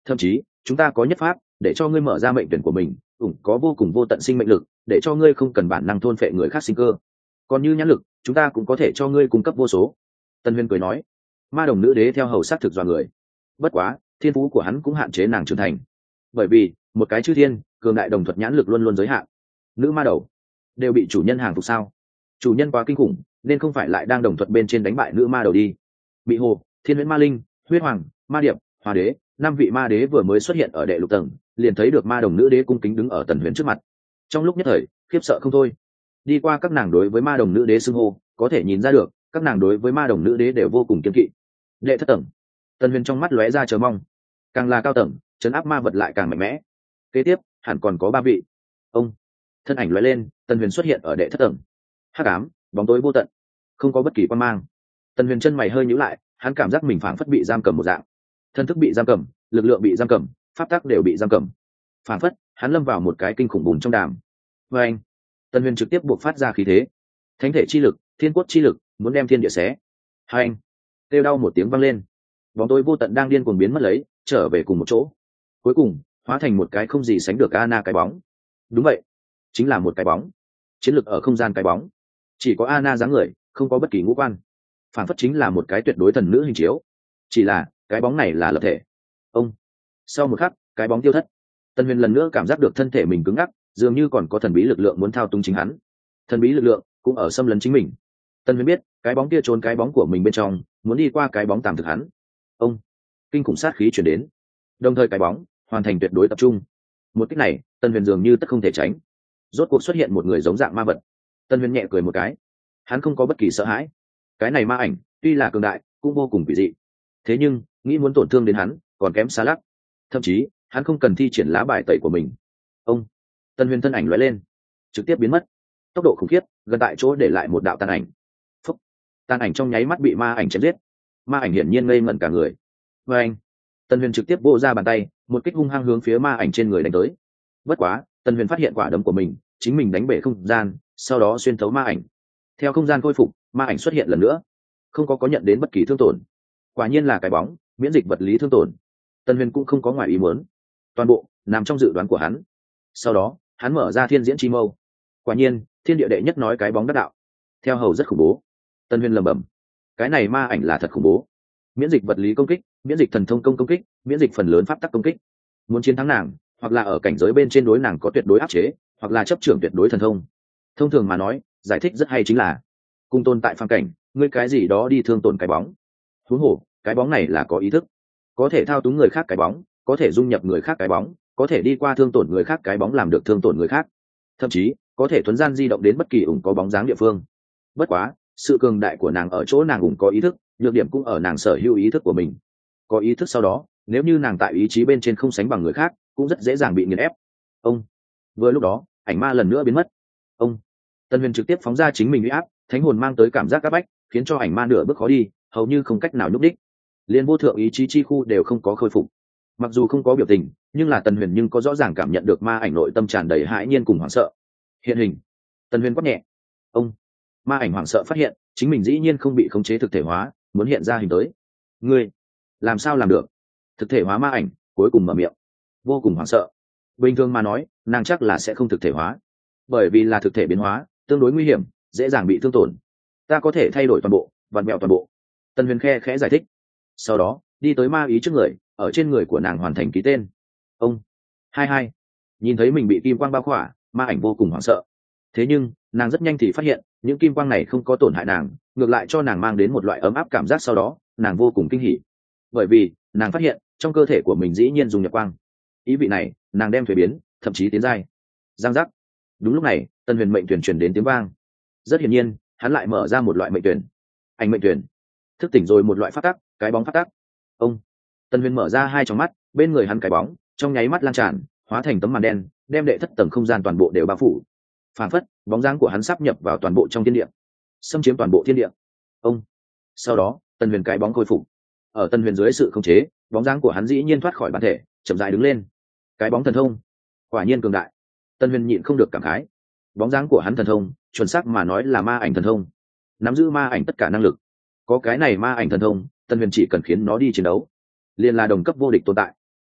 thậm chí chúng ta có nhất pháp để cho ngươi mở ra mệnh tuyển của mình, ủng có vô cùng vô tận sinh mệnh lực để cho ngươi không cần bản năng thôn phệ người khác sinh cơ. Còn như nhãn lực, chúng ta cũng có thể cho ngươi cung cấp vô số. Tân Huyền cười nói. Ma đồng nữ đế theo hầu sát thực dọa người, bất quá thiên phú của hắn cũng hạn chế nàng trưởng thành, bởi vì một cái chư thiên cường đại đồng thuật nhãn lực luôn luôn giới hạn. Nữ ma đầu đều bị chủ nhân hàng phục sao? Chủ nhân quá kinh khủng nên không phải lại đang đồng thuật bên trên đánh bại nữ ma đầu đi. Bị hồ, thiên huyễn ma linh, huyết hoàng, ma điệp, hòa đế, năm vị ma đế vừa mới xuất hiện ở đệ lục tầng, liền thấy được ma đồng nữ đế cung kính đứng ở Tần Huyền trước mặt. Trong lúc nhất thời khiếp sợ không thôi. Đi qua các nàng đối với ma đồng nữ đế xưng hô, có thể nhìn ra được các nàng đối với ma đồng nữ đế đều vô cùng kiên kỵ. Đệ thất tầng, Tần Huyền trong mắt lóe ra chờ mong. Càng là cao tầng, chấn áp ma vật lại càng mạnh mẽ. Kế tiếp hẳn còn có ba vị. Ông thân ảnh lóe lên, Tần Huyền xuất hiện ở đệ thất tầng. Hắc ám, bóng tối vô tận, không có bất kỳ quan mang. Tần Huyền chân mày hơi nhíu lại, hắn cảm giác mình phảng phất bị giam cầm một dạng. Thân thức bị giam cầm, lực lượng bị giam cầm, pháp tắc đều bị giam cầm. Phảng phất hắn lâm vào một cái kinh khủng bùn trong đàm. Và anh, Tần Huyền trực tiếp buộc phát ra khí thế, thánh thể chi lực, thiên cốt chi lực, muốn đem thiên địa xé. Hai anh, kêu đau một tiếng vang lên, bóng tối vô tận đang điên cuồng biến mất lấy, trở về cùng một chỗ, cuối cùng hóa thành một cái không gì sánh được Ana cái bóng. Đúng vậy, chính là một cái bóng, chiến lực ở không gian cái bóng, chỉ có Ana dáng người, không có bất kỳ ngũ quan, phản phất chính là một cái tuyệt đối thần nữ hình chiếu. Chỉ là cái bóng này là lập thể. Ông sau một khắc, cái bóng tiêu thất. Tần Huyền lần nữa cảm giác được thân thể mình cứng ngắc, dường như còn có thần bí lực lượng muốn thao túng chính hắn. Thần bí lực lượng cũng ở xâm lấn chính mình. Tần Huyền biết cái bóng kia trốn cái bóng của mình bên trong, muốn đi qua cái bóng tạm thực hắn. Ông kinh khủng sát khí chuyển đến, đồng thời cái bóng hoàn thành tuyệt đối tập trung. Một cách này, Tần Huyền dường như tất không thể tránh. Rốt cuộc xuất hiện một người giống dạng ma vật. Tần Huyền nhẹ cười một cái, hắn không có bất kỳ sợ hãi. Cái này ma ảnh tuy là cường đại, cũng vô cùng quỷ dị. Thế nhưng nghĩ muốn tổn thương đến hắn, còn kém xa lắc. Thậm chí hắn không cần thi triển lá bài tẩy của mình. Ông Tần Huyền thân ảnh lóe lên, trực tiếp biến mất, tốc độ khủng khiếp, gần tại chỗ để lại một đạo tàn ảnh. Phúc, tàn ảnh trong nháy mắt bị ma ảnh chém giết. Ma ảnh hiển nhiên ngây ngẩn cả người. Và anh, Tần Huyền trực tiếp vỗ ra bàn tay, một kích hung hăng hướng phía ma ảnh trên người đánh tới. Bất quá, Tần Huyền phát hiện quả đấm của mình, chính mình đánh bể không gian, sau đó xuyên thấu ma ảnh. Theo không gian khôi phục, ma ảnh xuất hiện lần nữa, không có có nhận đến bất kỳ thương tổn. Quả nhiên là cái bóng, miễn dịch vật lý thương tổn. Tần Huyền cũng không có ngoài ý muốn, toàn bộ nằm trong dự đoán của hắn. Sau đó, hắn mở ra thiên diễn chi mâu. Quả nhiên, thiên địa đệ nhất nói cái bóng đắc đạo, theo hầu rất khủng bố. Tần Huyền lẩm bẩm, cái này ma ảnh là thật khủng bố. Miễn dịch vật lý công kích, miễn dịch thần thông công công kích, miễn dịch phần lớn pháp tắc công kích. Muốn chiến thắng nàng, hoặc là ở cảnh giới bên trên đối nàng có tuyệt đối áp chế, hoặc là chấp trưởng tuyệt đối thần thông. Thông thường mà nói, giải thích rất hay chính là cung tồn tại phàm cảnh, ngươi cái gì đó đi thương tổn cái bóng. Huống hồ, cái bóng này là có ý thức, có thể thao túng người khác cái bóng, có thể dung nhập người khác cái bóng, có thể đi qua thương tổn người khác cái bóng làm được thương tổn người khác, thậm chí có thể thuấn gian di động đến bất kỳ ủng có bóng dáng địa phương. Bất quá, sự cường đại của nàng ở chỗ nàng ủng có ý thức, nhược điểm cũng ở nàng sở hữu ý thức của mình. Có ý thức sau đó, nếu như nàng tại ý chí bên trên không sánh bằng người khác, cũng rất dễ dàng bị nghiền ép. Ông vừa lúc đó, ảnh ma lần nữa biến mất. Ông Tần Huyền trực tiếp phóng ra chính mình uy áp, thánh hồn mang tới cảm giác áp bách, khiến cho ảnh ma nửa bước khó đi, hầu như không cách nào nhúc đích. Liên vô thượng ý chí chi khu đều không có khôi phục. Mặc dù không có biểu tình, nhưng là Tần Huyền nhưng có rõ ràng cảm nhận được ma ảnh nội tâm tràn đầy hãi nhiên cùng hoảng sợ. Hiện hình. Tần Huyền quát nhẹ. Ông ma ảnh hoảng sợ phát hiện chính mình dĩ nhiên không bị khống chế thực thể hóa, muốn hiện ra hình tới. Ngươi làm sao làm được? Thực thể hóa ma ảnh cuối cùng mở miệng, vô cùng hoảng sợ. Bình thường mà nói, nàng chắc là sẽ không thực thể hóa, bởi vì là thực thể biến hóa, tương đối nguy hiểm, dễ dàng bị thương tổn. Ta có thể thay đổi toàn bộ, vặn mẹo toàn bộ. Tần Huyền khe khẽ giải thích, sau đó đi tới ma ý trước người, ở trên người của nàng hoàn thành ký tên. Ông hai hai nhìn thấy mình bị kim quang bao khỏa, ma ảnh vô cùng hoảng sợ. Thế nhưng nàng rất nhanh thì phát hiện những kim quang này không có tổn hại nàng, ngược lại cho nàng mang đến một loại ấm áp cảm giác. Sau đó nàng vô cùng kinh hỉ, bởi vì nàng phát hiện trong cơ thể của mình dĩ nhiên dùng nhập quang. Ý vị này nàng đem thuế biến, thậm chí tiến giai. Giang giác. Đúng lúc này, Tần Huyền mệnh tuyển truyền đến tiếng vang. Rất hiển nhiên, hắn lại mở ra một loại mệnh tuyển. Ảnh mệnh tuyển thức tỉnh rồi một loại phát tắc, cái bóng phát tắc. Ông Tần Huyền mở ra hai tròng mắt, bên người hắn cái bóng trong nháy mắt lan tràn, hóa thành tấm màn đen, đem đệ thất tầng không gian toàn bộ đều bao phủ. Phản phất bóng dáng của hắn sắp nhập vào toàn bộ trong thiên địa, xâm chiếm toàn bộ thiên địa. Ông sau đó, Tần Huyền cái bóng khôi phục. Ở Tần Huyền dưới sự khống chế, bóng dáng của hắn dĩ nhiên thoát khỏi bản thể, chậm rãi đứng lên. Cái bóng thần thông quả nhiên cường đại. Tần Huyền nhịn không được cảm khái. Bóng dáng của hắn thần thông, chuẩn xác mà nói là ma ảnh thần thông, nắm giữ ma ảnh tất cả năng lực. Có cái này ma ảnh thần thông, Tần Huyền chỉ cần khiến nó đi chiến đấu, liền là đồng cấp vô địch tồn tại.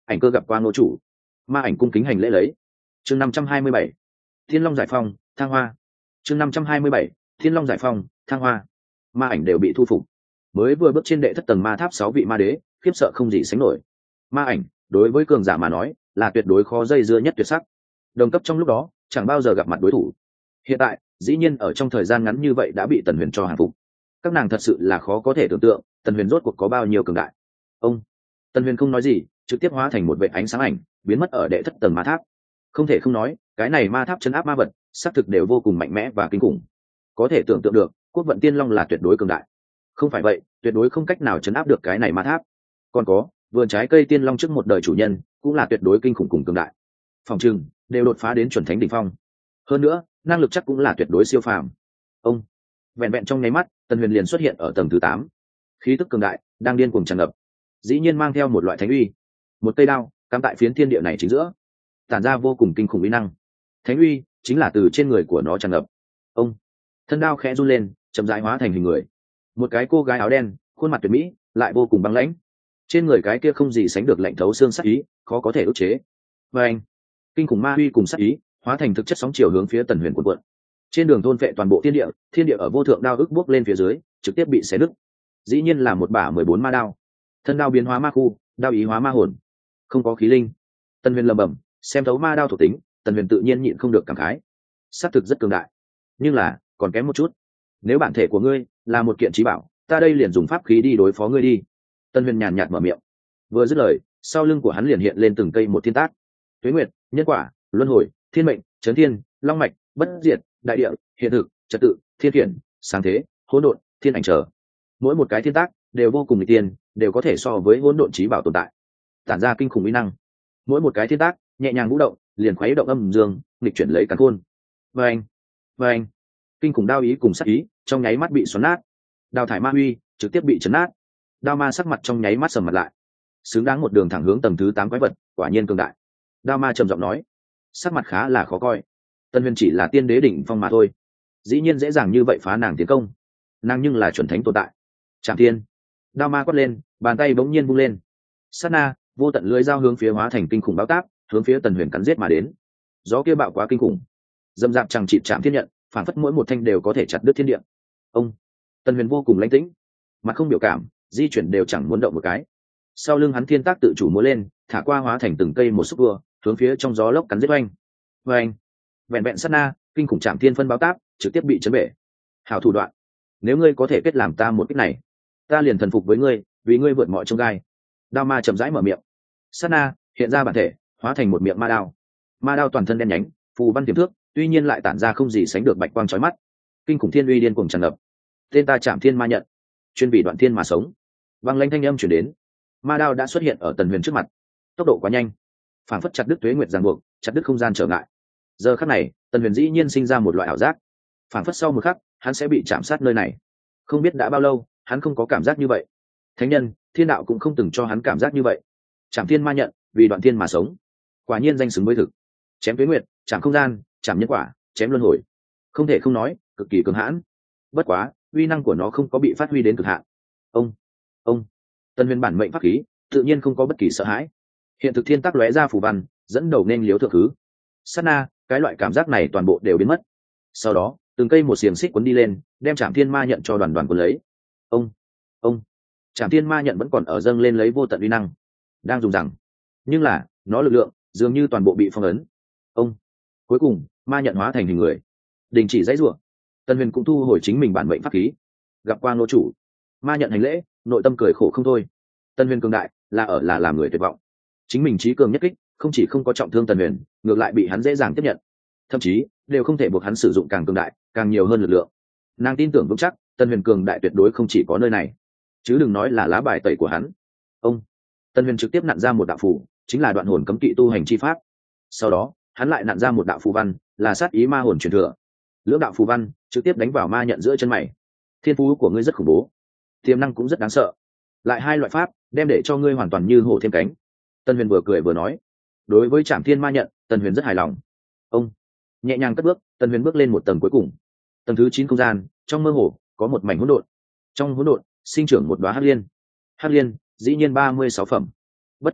Ảnh Cơ gặp qua ngô chủ. Ma ảnh cung kính hành lễ lấy. Chương năm trăm hai mươi bảy, Thiên Long giải phong, thăng hoa. Chương năm trăm hai mươi bảy, Thiên Long giải phong, thăng hoa. Ma ảnh đều bị thu phục. Mới vừa bước trên đệ thất tầng ma tháp sáu vị ma đế, khiếp sợ không gì sánh nổi. Ma ảnh, đối với cường giả mà nói, là tuyệt đối khó dây dưa nhất tuyệt sắc. Đồng cấp trong lúc đó, chẳng bao giờ gặp mặt đối thủ. Hiện tại, dĩ nhiên ở trong thời gian ngắn như vậy đã bị Tần Huyền cho hàng phục. Các nàng thật sự là khó có thể tưởng tượng, Tần Huyền rốt cuộc có bao nhiêu cường đại. Ông, Tần Huyền không nói gì, trực tiếp hóa thành một vệ ánh sáng ảnh, biến mất ở đệ thất tầng ma tháp. Không thể không nói, cái này ma tháp chấn áp ma vật, xác thực đều vô cùng mạnh mẽ và kinh khủng. Có thể tưởng tượng được, Quốc vận Tiên Long là tuyệt đối cường đại. Không phải vậy, tuyệt đối không cách nào chấn áp được cái này ma tháp. Còn có, vườn trái cây Tiên Long trước một đời chủ nhân, cũng là tuyệt đối kinh khủng cùng cường đại. Phòng trừng đều đột phá đến chuẩn thánh đỉnh phong. Hơn nữa, năng lực chắc cũng là tuyệt đối siêu phàm. Ông, vẹn vẹn trong nháy mắt, Tần Huyền liền xuất hiện ở tầng thứ tám. Khí tức cường đại đang điên cuồng tràn ngập, dĩ nhiên mang theo một loại thánh uy. Một cây đao cắm tại phiến thiên địa này chính giữa, tản ra vô cùng kinh khủng uy năng. Thánh uy chính là từ trên người của nó tràn ngập. Ông, thân đao khẽ run lên, chậm rãi hóa thành hình người. Một cái cô gái áo đen, khuôn mặt tuyệt mỹ, lại vô cùng băng lãnh. Trên người cái kia không gì sánh được lạnh thấu xương sắc ý, khó có thể ức chế. Và anh, kinh khủng ma uy cùng sắc ý, hóa thành thực chất sóng chiều hướng phía Tần Huyền cuộn cuộn. Trên đường thôn phệ toàn bộ thiên địa, thiên địa ở vô thượng đao ức bước lên phía dưới, trực tiếp bị xé nứt. Dĩ nhiên là một bả mười bốn ma đao. Thân đao biến hóa ma khu, đao ý hóa ma hồn. Không có khí linh. Tần Huyền lẩm bẩm, xem thấu ma đao thuộc tính, Tần Huyền tự nhiên nhịn không được cảm khái. Sát thực rất cường đại, nhưng là còn kém một chút. Nếu bản thể của ngươi là một kiện trí bảo, ta đây liền dùng pháp khí đi đối phó ngươi đi. Tần Huyền nhàn nhạt mở miệng. Vừa dứt lời, sau lưng của hắn liền hiện lên từng cây một thiên tác. Tuế nguyệt, nhân quả, luân hồi, thiên mệnh, chấn thiên, long mạch, bất diệt, đại địa, hiện thực, trật tự, thiên khiển, sáng thế, hỗn độn, thiên ảnh trở. Mỗi một cái thiên tác đều vô cùng nghịch tiên, đều có thể so với hỗn độn trí bảo tồn tại, tản ra kinh khủng uy năng. Mỗi một cái thiên tác nhẹ nhàng vũ động, liền khuấy động âm dương, nghịch chuyển lấy càn khôn. Và anh, và anh, kinh khủng đao ý cùng sát ý trong nháy mắt bị xoắn nát. Đao thải ma huy trực tiếp bị chấn nát. Đao ma sắc mặt trong nháy mắt sầm mặt lại. Xứng đáng một đường thẳng hướng tầng thứ tám quái vật, quả nhiên cường đại. Đao ma trầm giọng nói, sắc mặt khá là khó coi. Tần Huyền chỉ là tiên đế đỉnh phong mà thôi, dĩ nhiên dễ dàng như vậy phá nàng tiến công. Nàng nhưng là chuẩn thánh tồn tại. Trảm thiên, đao ma quát lên, bàn tay bỗng nhiên vung lên. Sát na, vô tận lưới dao hướng phía hóa thành kinh khủng báo táp, hướng phía Tần Huyền cắn giết mà đến. Gió kia bạo quá kinh khủng, dâm dạp chẳng chịt chạm thiên nhận, phản phất mỗi một thanh đều có thể chặt đứt thiên địa. Ông, Tần Huyền vô cùng lãnh tĩnh, mặt không biểu cảm, di chuyển đều chẳng muốn động một cái. Sau lưng hắn thiên tác tự chủ múa lên, thả qua hóa thành từng cây một xúc vừa, hướng phía trong gió lốc cắn giết oanh. Oanh, vẹn vẹn sát na, kinh khủng chạm thiên phân báo táp trực tiếp bị chấn bể. Hảo thủ đoạn, nếu ngươi có thể kết làm ta một kích này, ta liền thần phục với ngươi, vì ngươi vượt mọi chông gai. Đao ma chậm rãi mở miệng. Sát na hiện ra bản thể, hóa thành một miệng ma đao. Ma đao toàn thân đen nhánh, phù văn tiềm thước, tuy nhiên lại tản ra không gì sánh được bạch quang chói mắt. Kinh khủng thiên uy điên cuồng tràn ngập. Tên ta Trảm Thiên Ma Nhận, chuyên vì đoạn thiên mà sống. Vang lanh thanh âm chuyển đến. Ma đao đã xuất hiện ở Tần Huyền trước mặt. Tốc độ quá nhanh, phản phất chặt đứt tuế nguyệt ràng buộc, chặt đứt không gian trở ngại. Giờ khắc này, Tần Huyền dĩ nhiên sinh ra một loại ảo giác, phản phất sau một khắc hắn sẽ bị chạm sát nơi này. Không biết đã bao lâu hắn không có cảm giác như vậy. Thánh nhân, thiên đạo cũng không từng cho hắn cảm giác như vậy. Trảm Thiên Ma Nhận, vì đoạn thiên mà sống, quả nhiên danh xứng với thực. Chém tuế nguyệt, chạm không gian, chạm nhân quả, chém luân hồi, không thể không nói cực kỳ cường hãn. Bất quá uy năng của nó không có bị phát huy đến cực hạn. Ông, ông, Tần Huyền bản mệnh pháp khí tự nhiên không có bất kỳ sợ hãi. Hiện thực thiên tác lóe ra phù văn, dẫn đầu nên liếu thượng thứ. Sát na, cái loại cảm giác này toàn bộ đều biến mất. Sau đó từng cây một xiềng xích quấn đi lên, đem Trảm Thiên Ma Nhận cho đoàn đoàn cuốn lấy. Ông, ông, Trảm Thiên Ma Nhận vẫn còn ở dâng lên lấy vô tận uy năng, đang dùng rằng, nhưng là nó lực lượng dường như toàn bộ bị phong ấn. Ông, cuối cùng ma nhận hóa thành hình người, đình chỉ dãy rủa. Tần Huyền cũng thu hồi chính mình bản mệnh pháp khí, gặp qua ngô chủ. Ma nhận hành lễ, nội tâm cười khổ không thôi. Tần Huyền cường đại là ở là làm người tuyệt vọng. Chính mình trí cường nhất kích không chỉ không có trọng thương Tần Huyền, ngược lại bị hắn dễ dàng tiếp nhận, thậm chí đều không thể buộc hắn sử dụng càng cường đại càng nhiều hơn lực lượng. Nàng tin tưởng vững chắc Tần Huyền cường đại tuyệt đối không chỉ có nơi này, chứ đừng nói là lá bài tẩy của hắn. Ông, Tần Huyền trực tiếp nặn ra một đạo phù, chính là đoạn hồn cấm kỵ tu hành chi pháp. Sau đó hắn lại nặn ra một đạo phù văn, là sát ý ma hồn truyền thừa. Lưỡng đạo phù văn trực tiếp đánh vào ma nhận giữa chân mày. Thiên phú của ngươi rất khủng bố, tiềm năng cũng rất đáng sợ, lại hai loại pháp đem để cho ngươi hoàn toàn như hổ thêm cánh. Tần Huyền vừa cười vừa nói. Đối với Trảm Thiên Ma Nhận, Tần Huyền rất hài lòng. Ông nhẹ nhàng cất bước, Tần Huyền bước lên một tầng cuối cùng. Tầng thứ chín không gian, trong mơ hồ có một mảnh hỗn độn. Trong hỗn độn sinh trưởng một đóa hắc liên. Hắc liên dĩ nhiên ba mươi sáu phẩm. Bất quá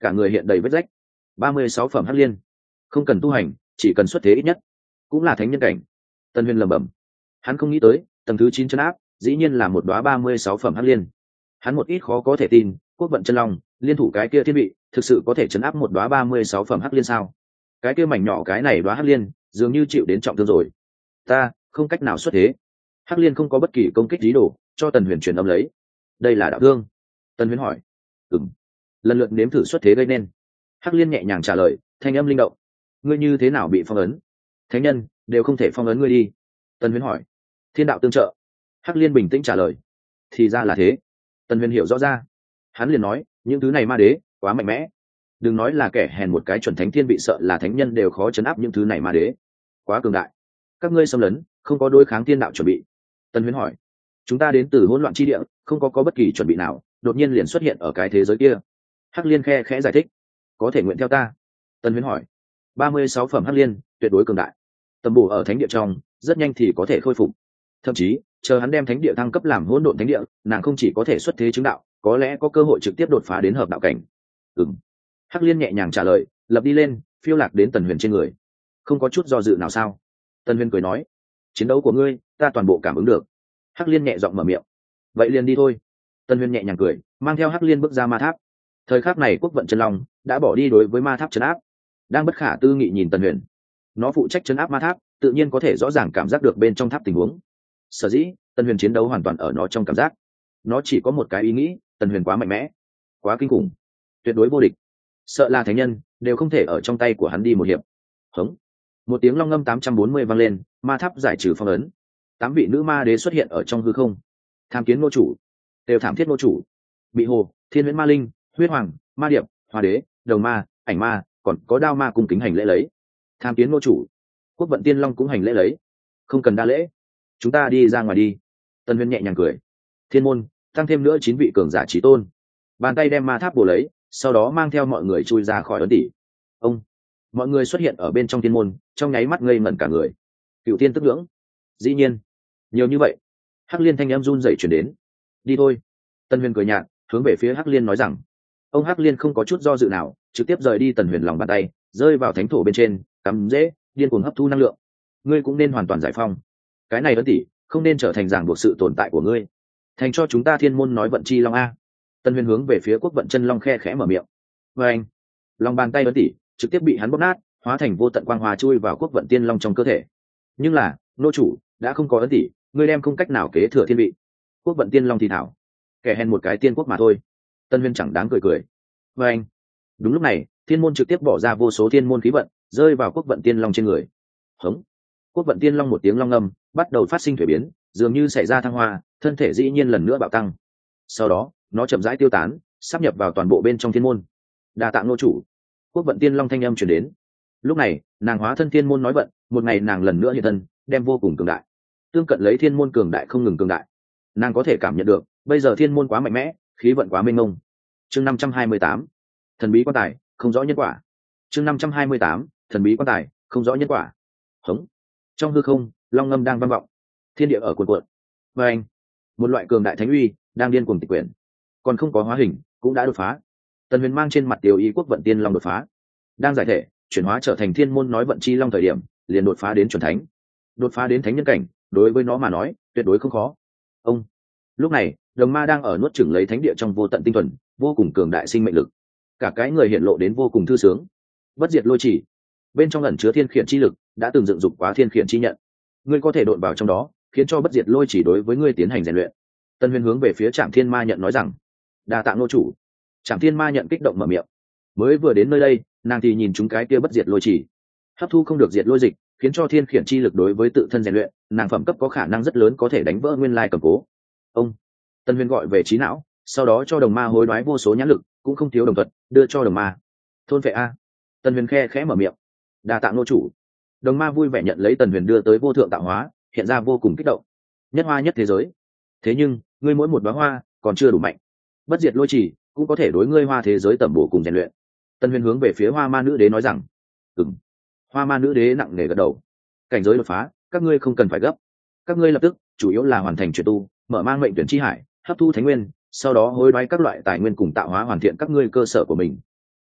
cả người hiện đầy vết rách. Ba mươi sáu phẩm hắc liên, không cần tu hành, chỉ cần xuất thế ít nhất cũng là thánh nhân cảnh. Tân Huyền lẩm bẩm, hắn không nghĩ tới tầng thứ chín chân áp dĩ nhiên là một đóa ba mươi sáu phẩm hắc liên. Hắn một ít khó có thể tin, quốc vận chân long liên thủ cái kia thiên vị thực sự có thể chấn áp một đóa ba mươi sáu phẩm hắc liên sao? Cái kia mảnh nhỏ cái này đóa hắc liên dường như chịu đến trọng thương rồi. Ta không cách nào xuất thế. Hắc liên không có bất kỳ công kích lý đồ, cho Tần Huyền truyền âm lấy. Đây là đạo thương. Tần Huyền hỏi. Ừm. Lần lượt nếm thử xuất thế gây nên. Hắc liên nhẹ nhàng trả lời, thanh âm linh động. Ngươi như thế nào bị phong ấn? Thánh nhân đều không thể phong ấn ngươi đi. Tần Huyền hỏi. Thiên đạo tương trợ. Hắc liên bình tĩnh trả lời. Thì ra là thế. Tần Huyền hiểu rõ ra. Hắn liền nói, những thứ này ma đế quá mạnh mẽ, đừng nói là kẻ hèn một cái chuẩn thánh thiên bị sợ là thánh nhân đều khó chấn áp những thứ này ma đế, quá cường đại. Các ngươi xâm lấn không có đối kháng thiên đạo chuẩn bị. Tân Huyễn hỏi. Chúng ta đến từ hỗn loạn chi địa, không có có bất kỳ chuẩn bị nào, đột nhiên liền xuất hiện ở cái thế giới kia. Hắc liên khe khẽ giải thích. Có thể nguyện theo ta. Tân Huyễn hỏi. Ba mươi sáu phẩm hắc liên tuyệt đối cường đại, tầm bổ ở thánh địa trong rất nhanh thì có thể khôi phục. Thậm chí chờ hắn đem thánh địa thăng cấp làm hỗn độn thánh địa, nàng không chỉ có thể xuất thế chứng đạo, có lẽ có cơ hội trực tiếp đột phá đến hợp đạo cảnh. Ừm. Hắc liên nhẹ nhàng trả lời, lập đi lên, phiêu lạc đến Tần Huyền trên người. Không có chút do dự nào sao? Tần Huyền cười nói, chiến đấu của ngươi ta toàn bộ cảm ứng được. Hắc liên nhẹ giọng mở miệng. Vậy liền đi thôi. Tần Huyền nhẹ nhàng cười, mang theo Hắc liên bước ra ma tháp. Thời khắc này quốc vận chân long đã bỏ đi đối với ma tháp trấn áp, đang bất khả tư nghị nhìn Tần Huyền. Nó phụ trách trấn áp ma tháp, tự nhiên có thể rõ ràng cảm giác được bên trong tháp tình huống. Sở dĩ Tần Huyền chiến đấu hoàn toàn ở nó trong cảm giác. Nó chỉ có một cái ý nghĩ, Tần Huyền quá mạnh mẽ, quá kinh khủng, tuyệt đối vô địch, sợ là thánh nhân đều không thể ở trong tay của hắn đi một hiệp. Hống. Một tiếng long ngâm tám trăm bốn mươi vang lên, ma tháp giải trừ phong ấn. Tám vị nữ ma đế xuất hiện ở trong hư không. Tham kiến nô chủ, đều thảm thiết nô chủ. Bị hồ, thiên huyễn ma linh, huyết hoàng, ma điệp, hoa đế, đồng ma, ảnh ma, còn có đao ma cùng kính hành lễ lấy. Tham kiến nô chủ. Quốc vận tiên long cũng hành lễ lấy. Không cần đa lễ, chúng ta đi ra ngoài đi. Tân Huyền nhẹ nhàng cười. Thiên môn tăng thêm nữa chín vị cường giả chí tôn. Bàn tay đem ma tháp bổ lấy, sau đó mang theo mọi người chui ra khỏi ấn tỷ. Ông. Mọi người xuất hiện ở bên trong thiên môn, trong nháy mắt ngây ngẩn cả người. Cựu tiên tức ngưỡng. Dĩ nhiên nhiều như vậy. Hắc liên thanh em run rẩy chuyển đến. Đi thôi. Tân Huyền cười nhạt, hướng về phía Hắc liên nói rằng. Ông Hắc liên không có chút do dự nào, trực tiếp rời đi Tần Huyền lòng bàn tay, rơi vào thánh thổ bên trên, cắm dễ, điên cuồng hấp thu năng lượng. Ngươi cũng nên hoàn toàn giải phong. Cái này ấn tỷ không nên trở thành ràng buộc sự tồn tại của ngươi, thành cho chúng ta thiên môn nói vận chi long a. Tân Huyền hướng về phía quốc vận chân long khe khẽ mở miệng. Và anh, lòng bàn tay ấn tỷ trực tiếp bị hắn bóp nát, hóa thành vô tận quang hòa chui vào quốc vận tiên long trong cơ thể. Nhưng là nô chủ đã không có ấn tỷ, ngươi đem không cách nào kế thừa thiên vị. Quốc vận tiên long thì thảo, kẻ hèn một cái tiên quốc mà thôi. Tân Huyền chẳng đáng cười cười. Và anh, đúng lúc này thiên môn trực tiếp bỏ ra vô số thiên môn khí vận, rơi vào quốc vận tiên long trên người. Hống. Quốc vận tiên long một tiếng long ngâm, bắt đầu phát sinh thuế biến, dường như xảy ra thăng hoa, thân thể dĩ nhiên lần nữa bạo tăng. Sau đó nó chậm rãi tiêu tán, sắp nhập vào toàn bộ bên trong thiên môn. Đa tạ nô chủ. Quốc vận tiên long thanh âm truyền đến. Lúc này nàng hóa thân thiên môn nói vận, một ngày nàng lần nữa hiện thân, đem vô cùng cường đại, tương cận lấy thiên môn cường đại không ngừng cường đại. Nàng có thể cảm nhận được bây giờ thiên môn quá mạnh mẽ, khí vận quá mênh mông. Chương năm trăm hai mươi tám, thần bí quan tài không rõ nhân quả. Chương năm trăm hai mươi tám, thần bí quan tài không rõ nhân quả. Hống. Trong hư không long ngâm đang vang vọng, thiên địa ở cuộn cuộn. Và anh, một loại cường đại thánh uy đang điên cuồng tịch quyển, còn không có hóa hình cũng đã đột phá. Tần Huyền mang trên mặt tiêu ý quốc vận tiên long đột phá, đang giải thể chuyển hóa trở thành thiên môn nói vận chi long thời điểm liền đột phá đến chuẩn thánh, đột phá đến thánh nhân cảnh, đối với nó mà nói tuyệt đối không khó. Ông. Lúc này đồng ma đang ở nuốt chửng lấy thánh địa trong vô tận tinh thuần, vô cùng cường đại sinh mệnh lực, cả cái người hiện lộ đến vô cùng thư sướng. Bất diệt lôi chỉ bên trong ẩn chứa thiên khiển chi lực, đã từng dựng dục quá thiên khiển chi nhận, ngươi có thể đột vào trong đó, khiến cho bất diệt lôi chỉ đối với ngươi tiến hành rèn luyện. Tân Huyền hướng về phía Trảm Thiên Ma nhận nói rằng. Đa tạ nô chủ. Trảm Thiên Ma nhận kích động mở miệng. Mới vừa đến nơi đây nàng thì nhìn chúng cái kia bất diệt lôi chỉ, hấp thu không được diệt lôi dịch, khiến cho thiên khiển chi lực đối với tự thân rèn luyện, nàng phẩm cấp có khả năng rất lớn có thể đánh vỡ nguyên lai cầm cố. Ông. Tân Huyền gọi về trí não, sau đó cho đồng ma hối đoái vô số nhãn lực, cũng không thiếu đồng thuật, đưa cho đồng ma. Thôn vệ a. Tân Huyền khe khẽ mở miệng. Đa tạ nô chủ. Đồng ma vui vẻ nhận lấy Tần Huyền đưa tới vô thượng tạo hóa, hiện ra vô cùng kích động. Nhất hoa nhất thế giới. Thế nhưng ngươi mỗi một đóa hoa còn chưa đủ mạnh, bất diệt lôi chỉ cũng có thể đối ngươi hoa thế giới tẩm bổ cùng rèn luyện. Tân Huyền hướng về phía hoa ma nữ đế nói rằng. Ừm. Hoa ma nữ đế nặng nề gật đầu. Cảnh giới đột phá các ngươi không cần phải gấp, các ngươi lập tức chủ yếu là hoàn thành chuyển tu, mở mang mệnh tuyển chi hải, hấp thu thánh nguyên, sau đó hối đoái các loại tài nguyên cùng tạo hóa hoàn thiện các ngươi cơ sở của mình.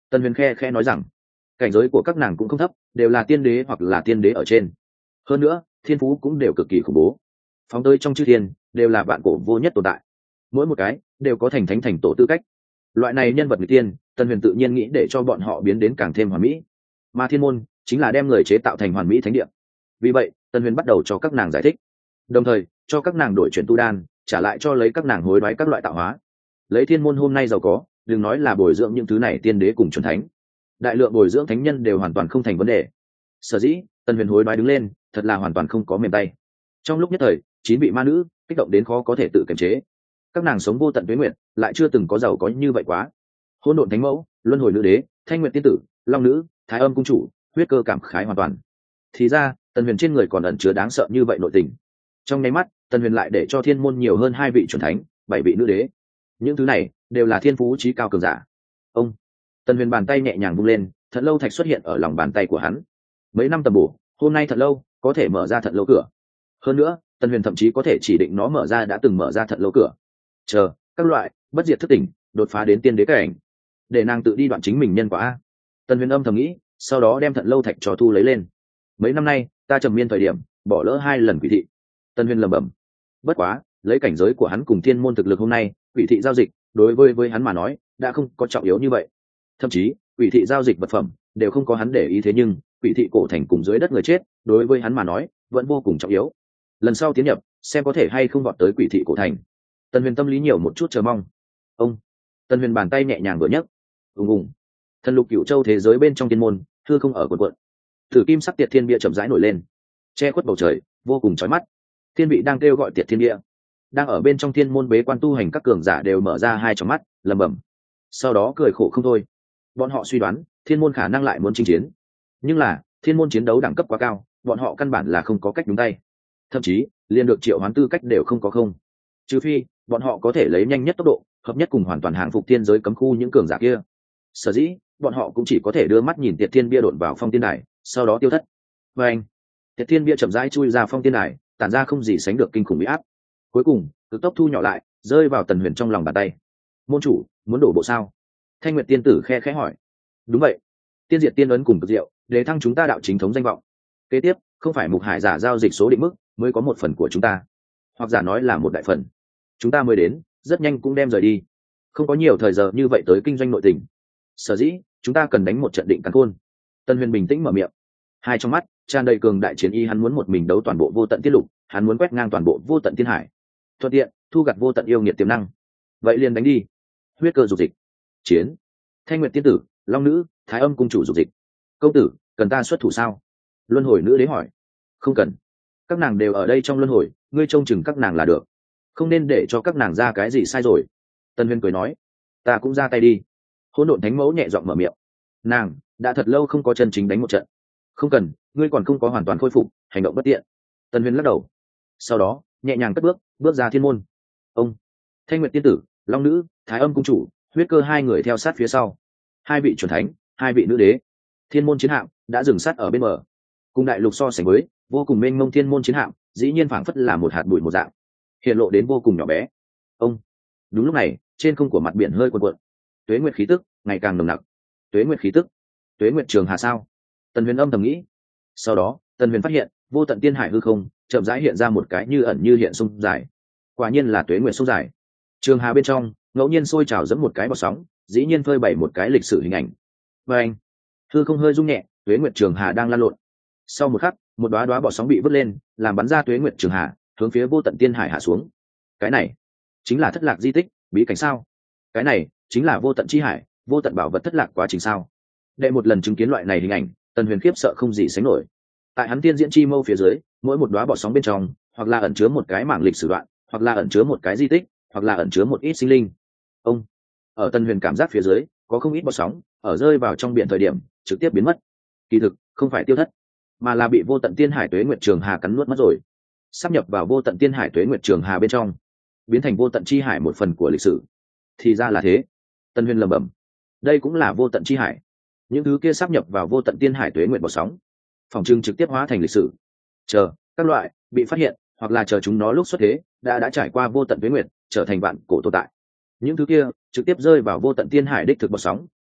Tần Huyền khe khe nói rằng cảnh giới của các nàng cũng không thấp, đều là tiên đế hoặc là tiên đế ở trên. Hơn nữa thiên phú cũng đều cực kỳ khủng bố, phóng tới trong chư thiên đều là vạn cổ vô nhất tồn tại, mỗi một cái đều có thành thánh thành tổ tư cách. Loại này nhân vật người tiên, Tần Huyền tự nhiên nghĩ để cho bọn họ biến đến càng thêm hoàn mỹ, mà thiên môn chính là đem người chế tạo thành hoàn mỹ thánh địa. Vì vậy Tần Huyền bắt đầu cho các nàng giải thích, đồng thời cho các nàng đổi chuyển tu đan, trả lại cho lấy các nàng hối đoái các loại tạo hóa. Lấy thiên môn hôm nay giàu có, đừng nói là bồi dưỡng những thứ này tiên đế cùng chuẩn thánh, đại lượng bồi dưỡng thánh nhân đều hoàn toàn không thành vấn đề. Sở dĩ Tần Huyền hối đoái đứng lên thật là hoàn toàn không có mềm tay. Trong lúc nhất thời chín vị ma nữ kích động đến khó có thể tự kiềm chế, các nàng sống vô tận tuế nguyện lại chưa từng có giàu có như vậy quá. Hỗn độn thánh mẫu, luân hồi nữ đế, thanh nguyện tiên tử, long nữ, thái âm cung chủ, huyết cơ cảm khái hoàn toàn. Thì ra Tần Huyền trên người còn ẩn chứa đáng sợ như vậy nội tình. Trong nháy mắt Tần Huyền lại để cho thiên môn nhiều hơn hai vị chuẩn thánh, bảy vị nữ đế. Những thứ này đều là thiên phú trí cao cường giả. Ông Tần Huyền bàn tay nhẹ nhàng vung lên, Thận Lâu Thạch xuất hiện ở lòng bàn tay của hắn. Mấy năm tầm bổ, hôm nay Thận Lâu có thể mở ra Thận Lâu cửa. Hơn nữa Tần Huyền thậm chí có thể chỉ định nó mở ra đã từng mở ra Thận Lâu cửa. Chờ các loại bất diệt thức tỉnh, đột phá đến tiên đế cảnh, để nàng tự đi đoạn chính mình nhân quả a. Tần Huyền âm thầm nghĩ, sau đó đem Thận Lâu Thạch cho thu lấy lên. Mấy năm nay ta trầm miên thời điểm bỏ lỡ hai lần quỷ thị. Tần Huyền lẩm bẩm. Bất quá lấy cảnh giới của hắn cùng thiên môn thực lực hôm nay, quỷ thị giao dịch đối với với hắn mà nói đã không có trọng yếu như vậy. Thậm chí quỷ thị giao dịch vật phẩm đều không có hắn để ý, thế nhưng quỷ thị cổ thành cùng dưới đất người chết đối với hắn mà nói vẫn vô cùng trọng yếu. Lần sau tiến nhập xem có thể hay không vọt tới quỷ thị cổ thành. Tần Huyền tâm lý nhiều một chút chờ mong. Ông Tần Huyền bàn tay nhẹ nhàng vừa nhấc, ùng ùng, thần lục cửu châu thế giới bên trong thiên môn hư không ở quần quận, thử kim sắc tiệt thiên bia chậm rãi nổi lên, che khuất bầu trời, vô cùng chói mắt. Thiên vị đang kêu gọi tiệt thiên bia, đang ở bên trong thiên môn bế quan tu hành các cường giả đều mở ra hai tròng mắt, lẩm bẩm, sau đó cười khổ không thôi. Bọn họ suy đoán thiên môn khả năng lại muốn chinh chiến, nhưng là thiên môn chiến đấu đẳng cấp quá cao, bọn họ căn bản là không có cách nhúng tay, thậm chí liền được triệu hoán tư cách đều không có, không trừ phi bọn họ có thể lấy nhanh nhất tốc độ hợp nhất cùng hoàn toàn hàng phục thiên giới cấm khu những cường giả kia. Sở dĩ bọn họ cũng chỉ có thể đưa mắt nhìn tiệt thiên bia đột vào phong tiên đài, sau đó tiêu thất. Và anh tiệt thiên bia chậm rãi chui ra phong tiên đài, tản ra không gì sánh được kinh khủng bị áp, cuối cùng cực tốc thu nhỏ lại, rơi vào Tần Huyền trong lòng bàn tay. Môn chủ muốn đổ bộ sao? Thanh Nguyệt tiên tử khe khẽ hỏi. Đúng vậy, tiên diệt tiên ấn cùng cực diệu để thăng chúng ta đạo chính thống danh vọng. Kế tiếp không phải Mục Hải giả giao dịch số định mức mới có một phần của chúng ta, hoặc giả nói là một đại phần. Chúng ta mới đến rất nhanh cũng đem rời đi, không có nhiều thời giờ như vậy tới kinh doanh nội tình. Sở dĩ chúng ta cần đánh một trận định cắn khôn. Tần Huyền bình tĩnh mở miệng, hai trong mắt tràn đầy cường đại chiến ý. Hắn muốn một mình đấu toàn bộ vô tận tiết lục, hắn muốn quét ngang toàn bộ vô tận thiên hải, thuận tiện thu gặt vô tận yêu nghiệt tiềm năng. Vậy liền đánh đi. Huyết cơ dục dịch chiến, Thanh Nguyệt tiên tử, long nữ, thái âm cung chủ dục dịch. Công tử cần ta xuất thủ sao? Luân hồi nữ đế hỏi. Không cần, các nàng đều ở đây trong luân hồi, ngươi trông chừng các nàng là được, không nên để cho các nàng ra cái gì sai rồi. Tần Huyền cười nói. Ta cũng ra tay đi. Hỗn độn thánh mẫu nhẹ giọng mở miệng. Nàng đã thật lâu không có chân chính đánh một trận. Không cần, ngươi còn không có hoàn toàn khôi phục, hành động bất tiện. Tần Huyền lắc đầu, sau đó nhẹ nhàng cất bước bước ra thiên môn. Ông Thanh Nguyệt tiên tử, long nữ, thái âm cung chủ, huyết cơ hai người theo sát phía sau, hai vị chuẩn thánh, hai vị nữ đế. Thiên môn chiến hạm đã dừng sát ở bên bờ, cùng đại lục so sánh với vô cùng mênh mông thiên môn chiến hạm dĩ nhiên phảng phất là một hạt bụi một dạng, hiện lộ đến vô cùng nhỏ bé. Ông đúng lúc này trên không của mặt biển hơi cuộn cuộn, tuế nguyệt khí tức ngày càng nồng nặc. Tuế nguyệt khí tức, tuế nguyệt trường hà sao? Tần Huyền âm thầm nghĩ. Sau đó Tần Huyền phát hiện vô tận tiên hải hư không chậm rãi hiện ra một cái như ẩn như hiện sông dài. Quả nhiên là tuế nguyệt sông dài. Trường hà bên trong ngẫu nhiên sôi trào dẫn một cái bọt sóng, dĩ nhiên phơi bày một cái lịch sử hình ảnh. Và anh hư không hơi rung nhẹ, tuế nguyệt trường hà đang lan lộn. Sau một khắc một đoá đoá bọt sóng bị vứt lên, làm bắn ra tuế nguyệt trường hà hướng phía vô tận tiên hải hạ xuống. Cái này chính là thất lạc di tích bí cảnh sao? Cái này chính là vô tận chi hải, vô tận bảo vật thất lạc quá trình sao? Đệ một lần chứng kiến loại này hình ảnh, Tần Huyền khiếp sợ không gì sánh nổi. Tại hắn tiên diễn chi mâu phía dưới, mỗi một đóa bọt sóng bên trong hoặc là ẩn chứa một cái mảng lịch sử đoạn, hoặc là ẩn chứa một cái di tích, hoặc là ẩn chứa một ít sinh linh. Ông ở Tần Huyền cảm giác phía dưới có không ít bọt sóng ở rơi vào trong biển thời điểm trực tiếp biến mất. Kỳ thực không phải tiêu thất, mà là bị vô tận tiên hải tuế nguyệt trường hà cắn nuốt mất rồi, sắp nhập vào vô tận tiên hải tuế nguyệt trường hà bên trong, biến thành vô tận chi hải một phần của lịch sử. Thì ra là thế. Tần Huyền lẩm bẩm, đây cũng là vô tận chi hải. Những thứ kia sắp nhập vào vô tận tiên hải tuế nguyệt bọt sóng, phòng trưng trực tiếp hóa thành lịch sử. Chờ các loại bị phát hiện, hoặc là chờ chúng nó lúc xuất thế đã đã trải qua vô tận tuế nguyệt, trở thành vạn cổ tồn tại. Những thứ kia trực tiếp rơi vào vô tận tiên hải đích thực bọt sóng,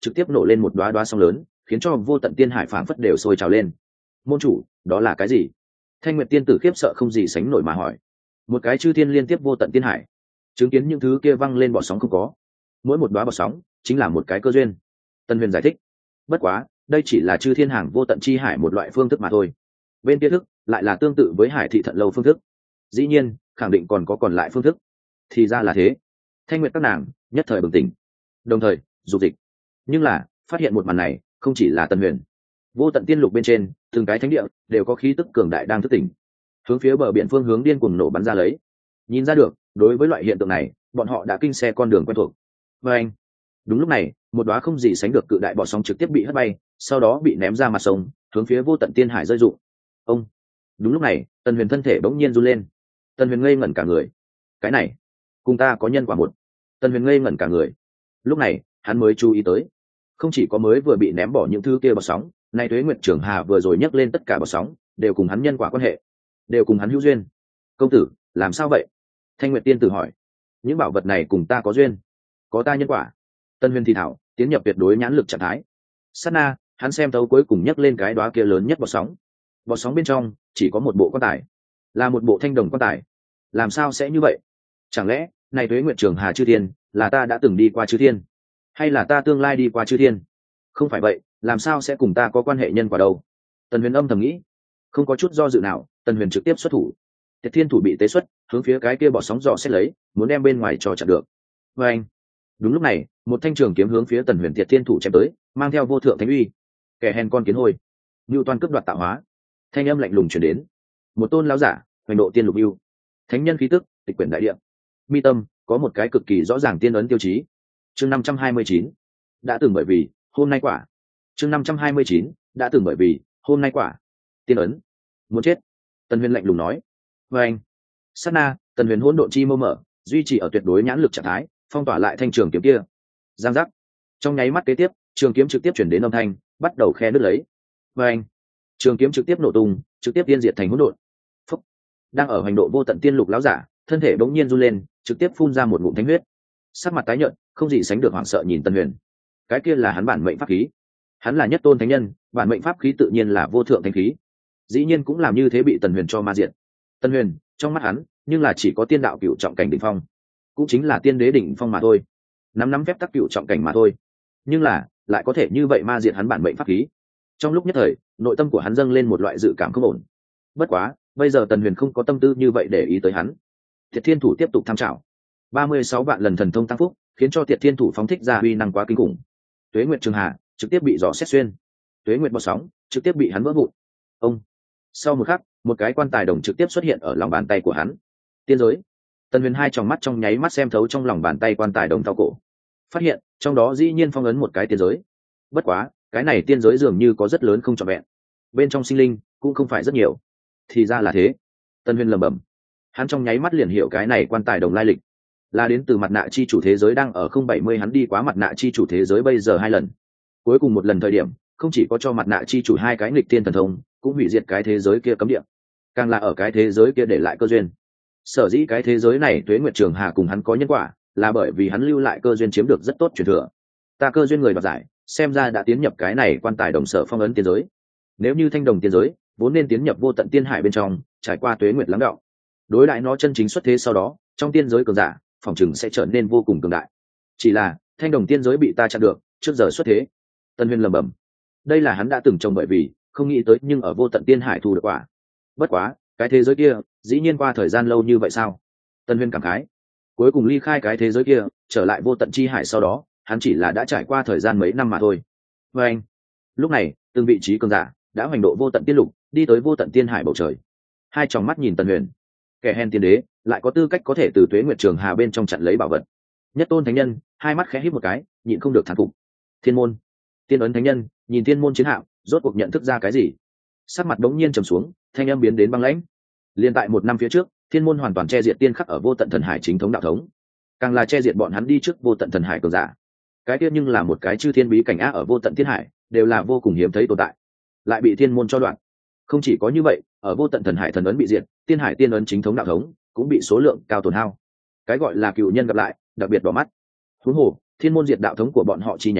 trực tiếp nổ lên một đoá đoá sóng lớn, khiến cho vô tận tiên hải phảng phất đều sôi trào lên. Môn chủ, đó là cái gì? Thanh Nguyệt tiên tử khiếp sợ không gì sánh nổi mà hỏi. Một cái chư thiên liên tiếp vô tận tiên hải, chứng kiến những thứ kia văng lên bọt sóng không có, mỗi một đoá bọt sóng chính là một cái cơ duyên. Tân Huyền giải thích. Bất quá, đây chỉ là chư thiên hàng vô tận chi hải một loại phương thức mà thôi. Bên kia thức lại là tương tự với hải thị thận lâu phương thức. Dĩ nhiên, khẳng định còn có còn lại phương thức. Thì ra là thế. Thanh Nguyệt các nàng nhất thời bừng tỉnh, đồng thời dục dịch. Nhưng là phát hiện một màn này không chỉ là Tân Huyền, vô tận tiên lục bên trên từng cái thánh địa đều có khí tức cường đại đang thức tỉnh, hướng phía bờ biển phương hướng điên cuồng nổ bắn ra lấy. Nhìn ra được, đối với loại hiện tượng này bọn họ đã kinh xe con đường quen thuộc. Và anh, đúng lúc này một đóa không gì sánh được cự đại bọt sóng trực tiếp bị hất bay, sau đó bị ném ra mặt sông, hướng phía vô tận tiên hải rơi rụng. Ông, đúng lúc này Tần Huyền thân thể bỗng nhiên run lên. Tần Huyền ngây ngẩn cả người. Cái này cùng ta có nhân quả một. Tần Huyền ngây ngẩn cả người. Lúc này hắn mới chú ý tới, không chỉ có mới vừa bị ném bỏ những thứ kia bọt sóng, nay Tuế Nguyệt Trường Hà vừa rồi nhấc lên tất cả bọt sóng đều cùng hắn nhân quả quan hệ, đều cùng hắn hữu duyên. Công tử, làm sao vậy? Thanh Nguyệt tiên tử hỏi. Những bảo vật này cùng ta có duyên, có ta nhân quả. Tân Huyền thì thảo tiến nhập tuyệt đối nhãn lực trạng thái. Sát na, hắn xem thấu cuối cùng nhấc lên cái đóa kia lớn nhất bọt sóng. Bọt sóng bên trong chỉ có một bộ quan tài, là một bộ thanh đồng quan tài. Làm sao sẽ như vậy? Chẳng lẽ này Tuế Nguyệt Trường Hà chư thiên là ta đã từng đi qua chư thiên, hay là ta tương lai đi qua chư thiên? Không phải vậy, làm sao sẽ cùng ta có quan hệ nhân quả đâu? Tần Huyền âm thầm nghĩ. Không có chút do dự nào, Tần Huyền trực tiếp xuất thủ. Tiệt Thiên thủ bị tế xuất, hướng phía cái kia bọt sóng dò xét lấy, muốn đem bên ngoài cho chặn được. Và anh, đúng lúc này, một thanh trường kiếm hướng phía Tần Huyền Tiệt Thiên thủ chém tới, mang theo vô thượng thánh uy. Kẻ hèn con kiến hôi, Ngưu Toan cướp đoạt tạo hóa. Thanh âm lạnh lùng truyền đến. Một tôn lão giả, hoành độ tiên lục yêu, thánh nhân khí tức, tịch quyển đại địa. Mi tâm có một cái cực kỳ rõ ràng tiên ấn tiêu chí. Chương năm trăm hai mươi chín, đã từng bởi vì hôm nay quả. Chương năm trăm hai mươi chín, đã từng bởi vì hôm nay quả. Tiên ấn, muốn chết. Tần Huyền lạnh lùng nói. Và anh, sát na, Tần Huyền hỗn độn chi mâu mở, duy trì ở tuyệt đối nhãn lực trạng thái, phong tỏa lại thanh trường kiếm kia. Giang giác. Trong nháy mắt kế tiếp, trường kiếm trực tiếp chuyển đến âm thanh, bắt đầu khe đứt lấy. Và anh, trường kiếm trực tiếp nổ tung, trực tiếp tiên diệt thành hỗn độn. Phúc. Đang ở hành độ vô tận tiên lục lão giả, thân thể bỗng nhiên run lên, trực tiếp phun ra một ngụm thánh huyết. Sắc mặt tái nhợt, không gì sánh được hoảng sợ nhìn Tần Huyền. Cái kia là hắn bản mệnh pháp khí. Hắn là nhất tôn thánh nhân, bản mệnh pháp khí tự nhiên là vô thượng thánh khí. Dĩ nhiên cũng làm như thế bị Tần Huyền cho ma diệt. Tần Huyền, trong mắt hắn, nhưng là chỉ có tiên đạo cửu trọng cảnh đỉnh phong, cũng chính là tiên đế đỉnh phong mà thôi. Nắm nắm phép tắc cửu trọng cảnh mà thôi. Nhưng là, lại có thể như vậy ma diệt hắn bản mệnh pháp khí. Trong lúc nhất thời, nội tâm của hắn dâng lên một loại dự cảm không ổn. Bất quá, bây giờ Tần Huyền không có tâm tư như vậy để ý tới hắn. Tiệt Thiên thủ tiếp tục tham trảo. ba mươi sáu vạn lần thần thông tăng phúc, khiến cho Tiệt Thiên thủ phóng thích ra uy năng quá kinh khủng. Tuế Nguyệt Trường Hà trực tiếp bị dò xét xuyên. Tuế Nguyệt bọt sóng trực tiếp bị hắn vỡ vụn. Ông. Sau một khắc, một cái quan tài đồng trực tiếp xuất hiện ở lòng bàn tay của hắn. Tiên giới. Tần Huyền hai tròng mắt trong nháy mắt xem thấu trong lòng bàn tay quan tài đồng thao cổ. Phát hiện, trong đó dĩ nhiên phong ấn một cái tiên giới. Bất quá, cái này tiên giới dường như có rất lớn không trọn vẹn. Bên trong sinh linh cũng không phải rất nhiều. Thì ra là thế. Tần Huyền lẩm bẩm. Hắn trong nháy mắt liền hiểu cái này quan tài đồng lai lịch, là đến từ mặt nạ chi chủ thế giới đang ở không bảy mươi. Hắn đi quá mặt nạ chi chủ thế giới bây giờ hai lần. Cuối cùng một lần thời điểm, không chỉ có cho mặt nạ chi chủ hai cái nghịch tiên thần thông, cũng hủy diệt cái thế giới kia cấm địa, càng là ở cái thế giới kia để lại cơ duyên. Sở dĩ cái thế giới này Tuế Nguyệt Trường Hà cùng hắn có nhân quả, là bởi vì hắn lưu lại cơ duyên chiếm được rất tốt truyền thừa. Ta cơ duyên người đoạt giải, xem ra đã tiến nhập cái này quan tài đồng sở phong ấn tiên giới. Nếu như thanh đồng tiên giới vốn nên tiến nhập vô tận tiên hải bên trong, trải qua Tuế Nguyệt lắng đọng, đối lại nó chân chính xuất thế sau đó, trong tiên giới cường giả phòng chừng sẽ trở nên vô cùng cường đại. Chỉ là thanh đồng tiên giới bị ta chặn được trước giờ xuất thế. Tân Huyền lẩm bẩm. Đây là hắn đã từng trông bởi vì không nghĩ tới, nhưng ở vô tận tiên hải thu được quả. Bất quá, cái thế giới kia dĩ nhiên qua thời gian lâu như vậy sao? Tân Huyền cảm khái. Cuối cùng ly khai cái thế giới kia, trở lại vô tận chi hải sau đó, hắn chỉ là đã trải qua thời gian mấy năm mà thôi. Và anh, lúc này từng vị trí cường giả đã hoành độ vô tận tiên lục, đi tới vô tận tiên hải bầu trời. Hai tròng mắt nhìn Tân Huyền. Kẻ hèn tiên đế lại có tư cách có thể từ Tuế Nguyệt Trường Hà bên trong chặn lấy bảo vật. Nhất tôn thánh nhân hai mắt khẽ híp một cái, nhịn không được thán phục. Thiên môn, tiên ấn thánh nhân nhìn thiên môn chiến hạm, rốt cuộc nhận thức ra cái gì. Sắc mặt đống nhiên trầm xuống, thanh âm biến đến băng lãnh. Liên tại một năm phía trước, thiên môn hoàn toàn che diệt tiên khắc ở vô tận thần hải chính thống đạo thống, càng là che diệt bọn hắn đi trước vô tận thần hải cường giả. Cái kia nhưng là một cái chư thiên bí cảnh á, ở vô tận thiên hải đều là vô cùng hiếm thấy tồn tại, lại bị thiên môn cho đoạn. Không chỉ có như vậy, ở vô tận thần hải thần ấn bị diệt, tiên hải tiên ấn chính thống đạo thống cũng bị số lượng cao tổn hao. Cái gọi là cựu nhân gặp lại, đặc biệt đỏ mắt. Huống hồ thiên môn diệt đạo thống của bọn họ chi nhánh,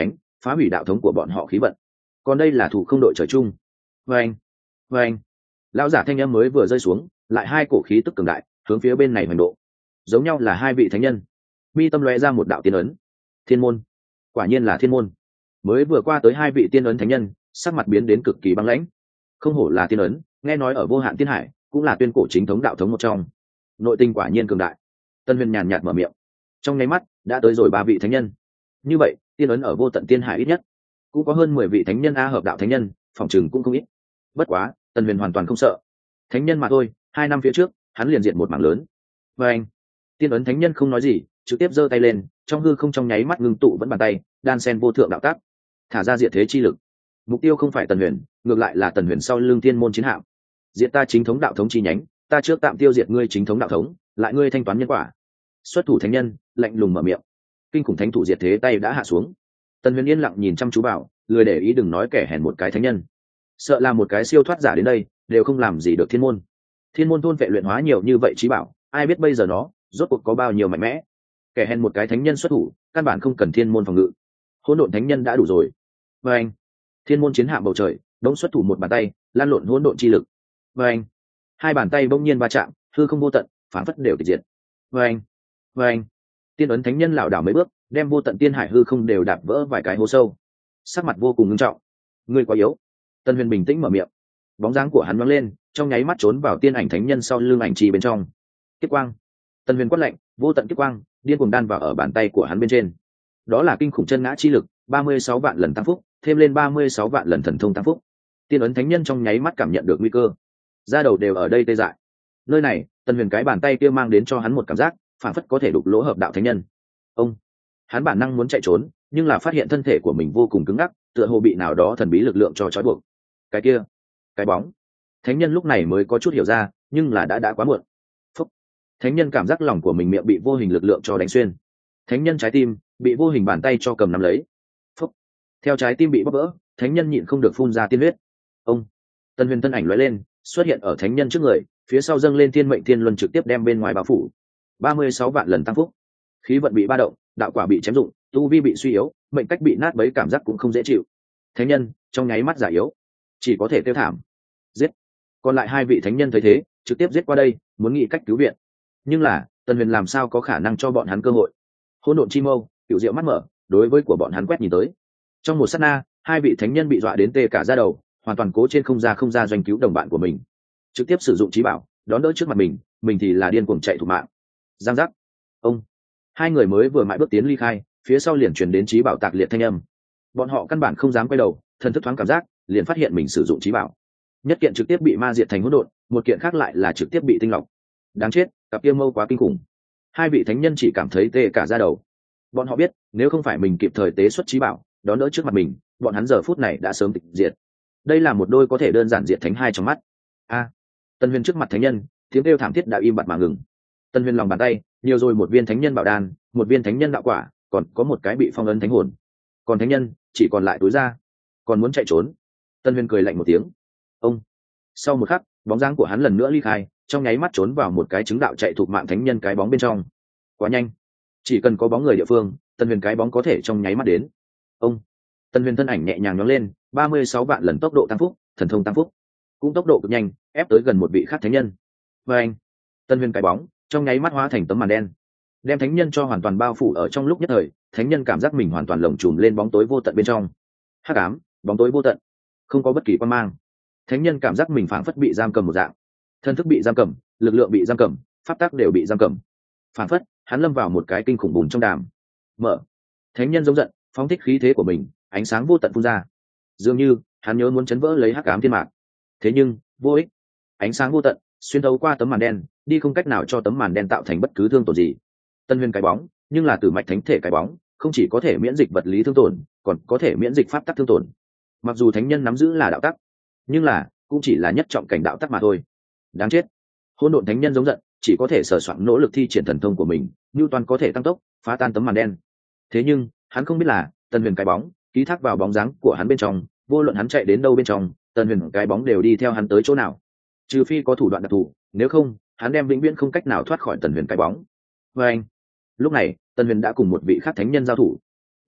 phá hủy đạo thống của bọn họ khí vận. Còn đây là thủ không đội trời chung. Và anh, và anh, lão giả thanh âm mới vừa rơi xuống, lại hai cổ khí tức cường đại hướng phía bên này hoành độ, giống nhau là hai vị thánh nhân. Mi tâm lóe ra một đạo tiên ấn. Thiên môn, quả nhiên là thiên môn. Mới vừa qua tới hai vị tiên ấn thánh nhân, sắc mặt biến đến cực kỳ băng lãnh. Không hổ là tiên ấn, nghe nói ở vô hạn tiên hải cũng là tuyên cổ chính thống đạo thống một trong, nội tình quả nhiên cường đại. Tân Huyền nhàn nhạt mở miệng, trong nháy mắt đã tới rồi ba vị thánh nhân. Như vậy tiên ấn ở vô tận tiên hải ít nhất cũng có hơn mười vị thánh nhân a hợp đạo thánh nhân, phòng chừng cũng không ít. Bất quá Tân Huyền hoàn toàn không sợ, thánh nhân mà thôi, hai năm phía trước hắn liền diện một mảng lớn. Và anh, tiên ấn thánh nhân không nói gì, trực tiếp giơ tay lên, trong hư không trong nháy mắt ngưng tụ vẫn bàn tay, đan sen vô thượng đạo tác, thả ra diệt thế chi lực. Mục tiêu không phải Tần Huyền, ngược lại là Tần Huyền sau lưng thiên môn chiến hạm. Diệt ta chính thống đạo thống chi nhánh, ta trước tạm tiêu diệt ngươi chính thống đạo thống, lại ngươi thanh toán nhân quả. Xuất thủ thánh nhân lạnh lùng mở miệng, kinh khủng thánh thủ diệt thế tay đã hạ xuống. Tần Huyền yên lặng nhìn chăm chú bảo, lười để ý đừng nói kẻ hèn một cái thánh nhân, sợ là một cái siêu thoát giả đến đây đều không làm gì được thiên môn. Thiên môn thôn vệ luyện hóa nhiều như vậy trí bảo, ai biết bây giờ nó rốt cuộc có bao nhiêu mạnh mẽ. Kẻ hèn một cái thánh nhân xuất thủ, căn bản không cần thiên môn phòng ngự, hỗn độn thánh nhân đã đủ rồi. Và anh, thiên môn chiến hạm bầu trời đống xuất thủ một bàn tay, lan lộn hỗn độn chi lực. Và anh, hai bàn tay bỗng nhiên va chạm, hư không vô tận phản phất đều tịch diệt. Và anh, và anh, tiên ấn thánh nhân lảo đảo mấy bước, đem vô tận tiên hải hư không đều đạp vỡ vài cái hố sâu, sắc mặt vô cùng nghiêm trọng. Ngươi quá yếu. Tân Huyền bình tĩnh mở miệng, bóng dáng của hắn nhoáng lên, trong nháy mắt trốn vào tiên ảnh thánh nhân sau lưng ảnh trì bên trong. Kiếp quang. Tân Huyền quát lạnh, vô tận kiếp quang điên cuồng đan vào ở bàn tay của hắn bên trên. Đó là kinh khủng chân ngã chi lực, ba mươi sáu vạn lần tăng phúc, thêm lên ba mươi sáu vạn lần thần thông tăng phúc. Tiên ấn thánh nhân trong nháy mắt cảm nhận được nguy cơ, da đầu đều ở đây tê dại. Nơi này, Tân Huyền cái bàn tay kia mang đến cho hắn một cảm giác, phản phất có thể đục lỗ hợp đạo thánh nhân. Ông, hắn bản năng muốn chạy trốn, nhưng là phát hiện thân thể của mình vô cùng cứng ngắc, tựa hồ bị nào đó thần bí lực lượng cho trói buộc. Cái kia, cái bóng. Thánh nhân lúc này mới có chút hiểu ra, nhưng là đã đã quá muộn. Phúc. Thánh nhân cảm giác lòng của mình miệng bị vô hình lực lượng cho đánh xuyên. Thánh nhân trái tim bị vô hình bàn tay cho cầm nắm lấy. Phúc. Theo trái tim bị bóp vỡ, thánh nhân nhịn không được phun ra tiên huyết. Ông. Tân Huyền thân ảnh lóe lên, xuất hiện ở thánh nhân trước người, phía sau dâng lên thiên mệnh thiên luân trực tiếp đem bên ngoài bao phủ. ba mươi sáu vạn lần tăng phúc. Khí vận bị ba động, đạo quả bị chém dụng, tu vi bị suy yếu, mệnh cách bị nát bấy, cảm giác cũng không dễ chịu. Thánh nhân trong nháy mắt giả yếu, chỉ có thể tiêu thảm. Giết. Còn lại hai vị thánh nhân thấy thế, trực tiếp giết qua đây, muốn nghĩ cách cứu viện. Nhưng là Tân Huyền làm sao có khả năng cho bọn hắn cơ hội. Hỗn độn chi mâu cựu diệu mắt mở, đối với của bọn hắn quét nhìn tới. Trong một sát na, hai vị thánh nhân bị dọa đến tê cả da đầu, hoàn toàn cố trên không ra không ra doanh cứu đồng bạn của mình, trực tiếp sử dụng trí bảo đón đỡ trước mặt mình, mình thì là điên cuồng chạy thủ mạng. Giang giác. Ông. Hai người mới vừa mãi bước tiến ly khai, phía sau liền truyền đến trí bảo tạc liệt thanh âm. Bọn họ căn bản không dám quay đầu, thần thức thoáng cảm giác, liền phát hiện mình sử dụng trí bảo. Nhất kiện trực tiếp bị ma diệt thành hỗn độn, một kiện khác lại là trực tiếp bị tinh lọc. Đáng chết, cặp kia mâu quá kinh khủng. Hai vị thánh nhân chỉ cảm thấy tê cả da đầu. Bọn họ biết, nếu không phải mình kịp thời tế xuất trí bảo đón đỡ trước mặt mình, bọn hắn giờ phút này đã sớm tịch diệt. Đây là một đôi có thể đơn giản diệt thánh hai trong mắt. A. À, Tân Huyền trước mặt thánh nhân, tiếng kêu thảm thiết đã im bặt mà ngừng. Tân Huyền lòng bàn tay nhiều rồi một viên thánh nhân bảo đan, một viên thánh nhân đạo quả, còn có một cái bị phong ấn thánh hồn. Còn thánh nhân chỉ còn lại túi ra, còn muốn chạy trốn. Tân Huyền cười lạnh một tiếng. Ông. Sau một khắc, bóng dáng của hắn lần nữa ly khai, trong nháy mắt trốn vào một cái chứng đạo chạy thuộc mạng thánh nhân cái bóng bên trong. Quá nhanh, chỉ cần có bóng người địa phương, Tân Huyền cái bóng có thể trong nháy mắt đến. Ông. Tân Huyền thân ảnh nhẹ nhàng nhón lên, ba mươi sáu vạn lần tốc độ tăng phúc, thần thông tăng phúc, cũng tốc độ cực nhanh, ép tới gần một vị khác thánh nhân. Và anh, Tân Huyền cái bóng trong nháy mắt hóa thành tấm màn đen, đem thánh nhân cho hoàn toàn bao phủ ở trong lúc nhất thời. Thánh nhân cảm giác mình hoàn toàn lồng chùm lên bóng tối vô tận bên trong. Hắc ám, bóng tối vô tận, không có bất kỳ quan mang. Thánh nhân cảm giác mình phảng phất bị giam cầm một dạng, thân thức bị giam cầm, lực lượng bị giam cầm, pháp tắc đều bị giam cầm. Phảng phất hắn lâm vào một cái kinh khủng bùn trong đàm. Mở. Thánh nhân giống giận, phóng thích khí thế của mình, ánh sáng vô tận phun ra, dường như hắn nhớ muốn chấn vỡ lấy hắc ám thiên mạc. Thế nhưng vô ích, ánh sáng vô tận xuyên thấu qua tấm màn đen, đi không cách nào cho tấm màn đen tạo thành bất cứ thương tổn gì. Tân Huyền cái bóng, nhưng là tử mạch thánh thể cái bóng, không chỉ có thể miễn dịch vật lý thương tổn, còn có thể miễn dịch pháp tắc thương tổn. Mặc dù thánh nhân nắm giữ là đạo tắc, nhưng là cũng chỉ là nhất trọng cảnh đạo tắc mà thôi. Đáng chết. Hỗn độn thánh nhân giống giận, chỉ có thể sờ soạn nỗ lực thi triển thần thông của mình, như toàn có thể tăng tốc phá tan tấm màn đen. Thế nhưng hắn không biết là Tân Huyền cái bóng ký thác vào bóng dáng của hắn bên trong, vô luận hắn chạy đến đâu bên trong, Tân Huyền cái bóng đều đi theo hắn tới chỗ nào. Trừ phi có thủ đoạn đặc thù, nếu không hắn đem vĩnh viễn không cách nào thoát khỏi Tân Huyền cái bóng. Và anh, lúc này Tân Huyền đã cùng một vị khác thánh nhân giao thủ.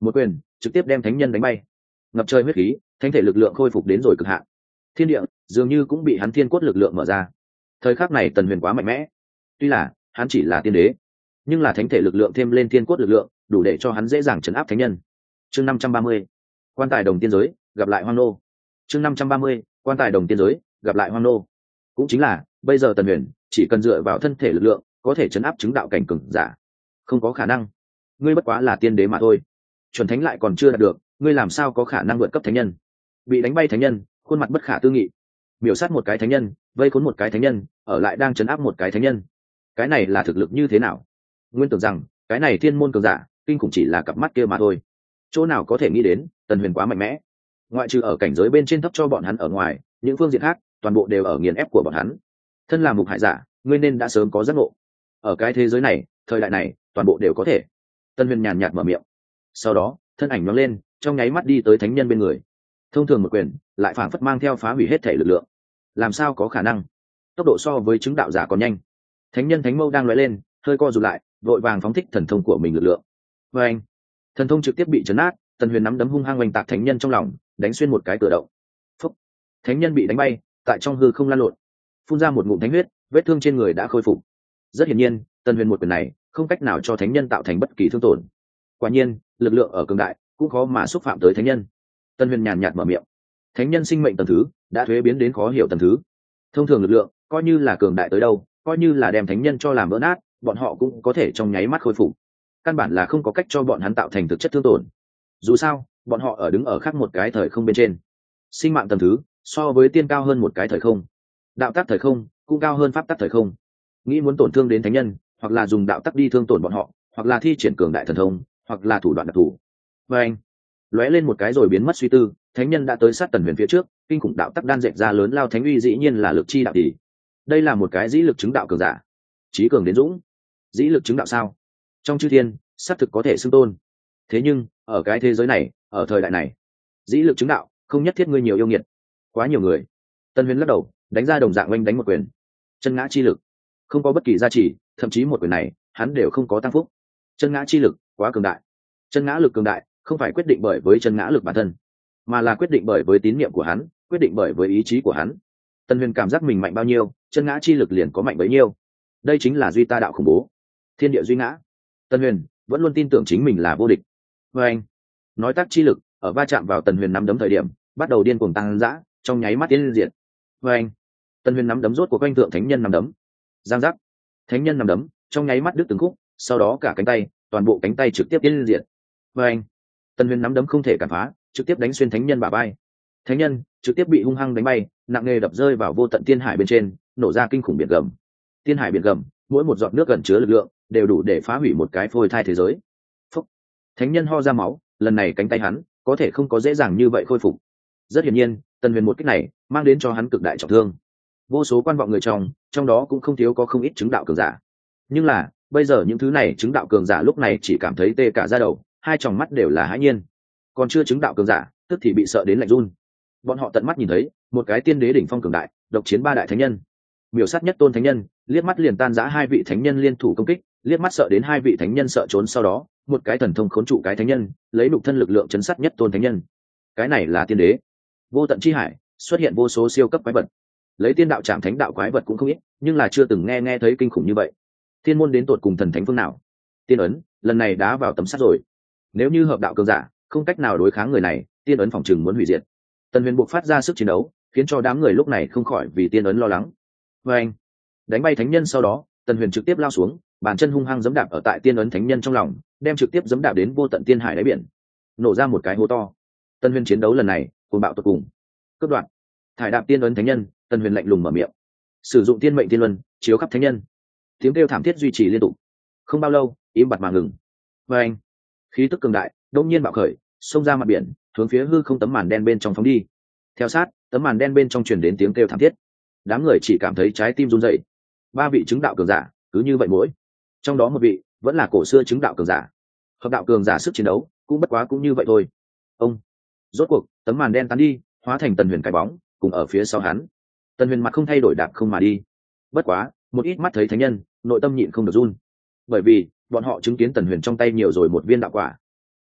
một quyền trực tiếp đem thánh nhân đánh bay. Ngập trời huyết khí, thánh thể lực lượng khôi phục đến rồi cực hạn. Thiên địa dường như cũng bị hắn thiên cốt lực lượng mở ra. Thời khắc này Tần Huyền quá mạnh mẽ. Tuy là hắn chỉ là tiên đế, nhưng là thánh thể lực lượng thêm lên thiên cốt lực lượng, đủ để cho hắn dễ dàng trấn áp thánh nhân. Chương năm trăm ba mươi, quan tài đồng tiên giới, gặp lại Hoang nô. Chương năm trăm ba mươi, quan tài đồng tiên giới, gặp lại Hoang nô. Cũng chính là bây giờ Tần Huyền chỉ cần dựa vào thân thể lực lượng có thể trấn áp chứng đạo cảnh cường giả. Không có khả năng, ngươi bất quá là tiên đế mà thôi, chuẩn thánh lại còn chưa đạt được, ngươi làm sao có khả năng vượt cấp thánh nhân? Bị đánh bay thánh nhân, khuôn mặt bất khả tư nghị. Miểu sát một cái thánh nhân, vây khốn một cái thánh nhân, ở lại đang trấn áp một cái thánh nhân. Cái này là thực lực như thế nào? Nguyên tưởng rằng cái này thiên môn cường giả kinh khủng chỉ là cặp mắt kia mà thôi, chỗ nào có thể nghĩ đến Tần Huyền quá mạnh mẽ. Ngoại trừ ở cảnh giới bên trên thấp cho bọn hắn ở ngoài, những phương diện khác toàn bộ đều ở nghiền ép của bọn hắn. Thân là mục hải giả, ngươi nên đã sớm có giác ngộ. Ở cái thế giới này, thời đại này, toàn bộ đều có thể. Tần Huyền nhàn nhạt mở miệng, sau đó thân ảnh nhoáng lên, trong nháy mắt đi tới thánh nhân bên người. Thông thường một quyền lại phảng phất mang theo phá hủy hết thể lực lượng. Làm sao có khả năng? Tốc độ so với chứng đạo giả còn nhanh. Thánh nhân thánh mâu đang lóe lên, hơi co rụt lại, vội vàng phóng thích thần thông của mình lực lượng. Và anh, thần thông trực tiếp bị chấn át. Tần Huyền nắm đấm hung hăng oanh tạc thánh nhân trong lòng, đánh xuyên một cái cửa động. Phúc! Thánh nhân bị đánh bay, tại trong hư không lan lộn, phun ra một ngụm thánh huyết, vết thương trên người đã khôi phục. Rất hiển nhiên, Tần Huyền một quyền này không cách nào cho thánh nhân tạo thành bất kỳ thương tổn. Quả nhiên, lực lượng ở cường đại cũng khó mà xúc phạm tới thánh nhân. Tần Huyền nhàn nhạt mở miệng, thánh nhân sinh mệnh tầng thứ đã thuế biến đến khó hiểu tầng thứ. Thông thường lực lượng coi như là cường đại tới đâu, coi như là đem thánh nhân cho làm vỡ nát, bọn họ cũng có thể trong nháy mắt khôi phục. Căn bản là không có cách cho bọn hắn tạo thành thực chất thương tổn. Dù sao bọn họ ở đứng ở khác một cái thời không bên trên, sinh mạng tầng thứ so với tiên cao hơn một cái thời không, đạo tắc thời không cũng cao hơn pháp tắc thời không. Nghĩ muốn tổn thương đến thánh nhân, hoặc là dùng đạo tắc đi thương tổn bọn họ, hoặc là thi triển cường đại thần thông, hoặc là thủ đoạn đặc thù. Và anh lóe lên một cái rồi biến mất suy tư, thánh nhân đã tới sát Tần Huyền phía trước. Kinh khủng đạo tắc đan dệt ra lớn lao thánh uy, dĩ nhiên là lực chi đạo tỷ. Đây là một cái dĩ lực chứng đạo cường giả, trí cường đến dũng. Dĩ lực chứng đạo sao? Trong chư thiên xác thực có thể xưng tôn, thế nhưng ở cái thế giới này, ở thời đại này, dĩ lực chứng đạo không nhất thiết ngươi nhiều yêu nghiệt, quá nhiều người. Tần Huyền lắc đầu, đánh ra đồng dạng oanh đánh một quyền. Chân ngã chi lực không có bất kỳ gia trì, thậm chí một quyền này hắn đều không có tăng phúc. Chân ngã chi lực quá cường đại. Chân ngã lực cường đại không phải quyết định bởi với chân ngã lực bản thân, mà là quyết định bởi với tín niệm của hắn, quyết định bởi với ý chí của hắn. Tần Huyền cảm giác mình mạnh bao nhiêu, chân ngã chi lực liền có mạnh bấy nhiêu. Đây chính là duy ta đạo khủng bố, thiên địa duy ngã. Tần Huyền vẫn luôn tin tưởng chính mình là vô địch. Và anh nói tác chi lực ở va chạm vào Tần Huyền nắm đấm thời điểm bắt đầu điên cuồng tăng dã, trong nháy mắt tiến lên diện. Và anh Tần Huyền nắm đấm rốt của quanh thượng thánh nhân nắm đấm, giang giác, thánh nhân nắm đấm trong nháy mắt đứt từng khúc, sau đó cả cánh tay, toàn bộ cánh tay trực tiếp tiến lên diện. Và anh Tần Huyền nắm đấm không thể cản phá, trực tiếp đánh xuyên thánh nhân bả vai. Thánh nhân trực tiếp bị hung hăng đánh bay, nặng nề đập rơi vào vô tận tiên hải bên trên, nổ ra kinh khủng biển gầm. Tiên hải biển gầm, mỗi một giọt nước gần chứa lực lượng đều đủ để phá hủy một cái phôi thai thế giới. Phúc! Thánh nhân ho ra máu, lần này cánh tay hắn có thể không có dễ dàng như vậy khôi phục. Rất hiển nhiên, Tần Huyền một kích này mang đến cho hắn cực đại trọng thương. Vô số quan vọng người trong, trong đó cũng không thiếu có không ít chứng đạo cường giả. Nhưng là, bây giờ những thứ này chứng đạo cường giả lúc này chỉ cảm thấy tê cả da đầu, hai tròng mắt đều là hãi nhiên. Còn chưa chứng đạo cường giả, tức thì bị sợ đến lạnh run. Bọn họ tận mắt nhìn thấy một cái tiên đế đỉnh phong cường đại, độc chiến ba đại thánh nhân, miểu sát nhất tôn thánh nhân, liếc mắt liền tan rã hai vị thánh nhân liên thủ công kích, liếc mắt sợ đến hai vị thánh nhân sợ trốn, sau đó một cái thần thông khốn trụ cái thánh nhân, lấy đục thân lực lượng chấn sát nhất tôn thánh nhân. Cái này là tiên đế. Vô tận chi hải xuất hiện vô số siêu cấp quái vật, lấy tiên đạo chạm thánh đạo quái vật cũng không ít, nhưng là chưa từng nghe nghe thấy kinh khủng như vậy. Thiên môn đến tột cùng thần thánh phương nào? Tiên ấn lần này đá vào tấm sắt rồi. Nếu như hợp đạo cường giả không cách nào đối kháng người này, tiên ấn phòng chừng muốn hủy diệt. Tần Huyền buộc phát ra sức chiến đấu, khiến cho đám người lúc này không khỏi vì tiên ấn lo lắng. Và anh đánh bay thánh nhân sau đó, Tần Huyền trực tiếp lao xuống, bàn chân hung hăng giẫm đạp ở tại tiên ấn thánh nhân trong lòng, đem trực tiếp giẫm đạp đến vô tận tiên hải đáy biển, nổ ra một cái hố to. Tần Huyền chiến đấu lần này cuồng bạo tột cùng, cướp đoạt, thải đạp tiên ấn thánh nhân. Tần Huyền lạnh lùng mở miệng, sử dụng tiên mệnh tiên luân chiếu khắp thánh nhân. Tiếng kêu thảm thiết duy trì liên tục, không bao lâu im bặt mà ngừng. Và anh khí tức cường đại đột nhiên bạo khởi, xông ra mặt biển, hướng phía hư không tấm màn đen bên trong phóng đi. Theo sát, tấm màn đen bên trong truyền đến tiếng kêu thảm thiết. Đám người chỉ cảm thấy trái tim run rẩy. Ba vị chứng đạo cường giả cứ như vậy mỗi, trong đó một vị vẫn là cổ xưa chứng đạo cường giả. Hợp đạo cường giả sức chiến đấu cũng bất quá cũng như vậy thôi. Ông rốt cuộc tấm màn đen tán đi, hóa thành Tần Huyền cái bóng cùng ở phía sau hắn. Tần Huyền mặt không thay đổi đạp không mà đi. Bất quá một ít mắt thấy thánh nhân, nội tâm nhịn không được run, bởi vì bọn họ chứng kiến Tần Huyền trong tay nhiều rồi một viên đạo quả.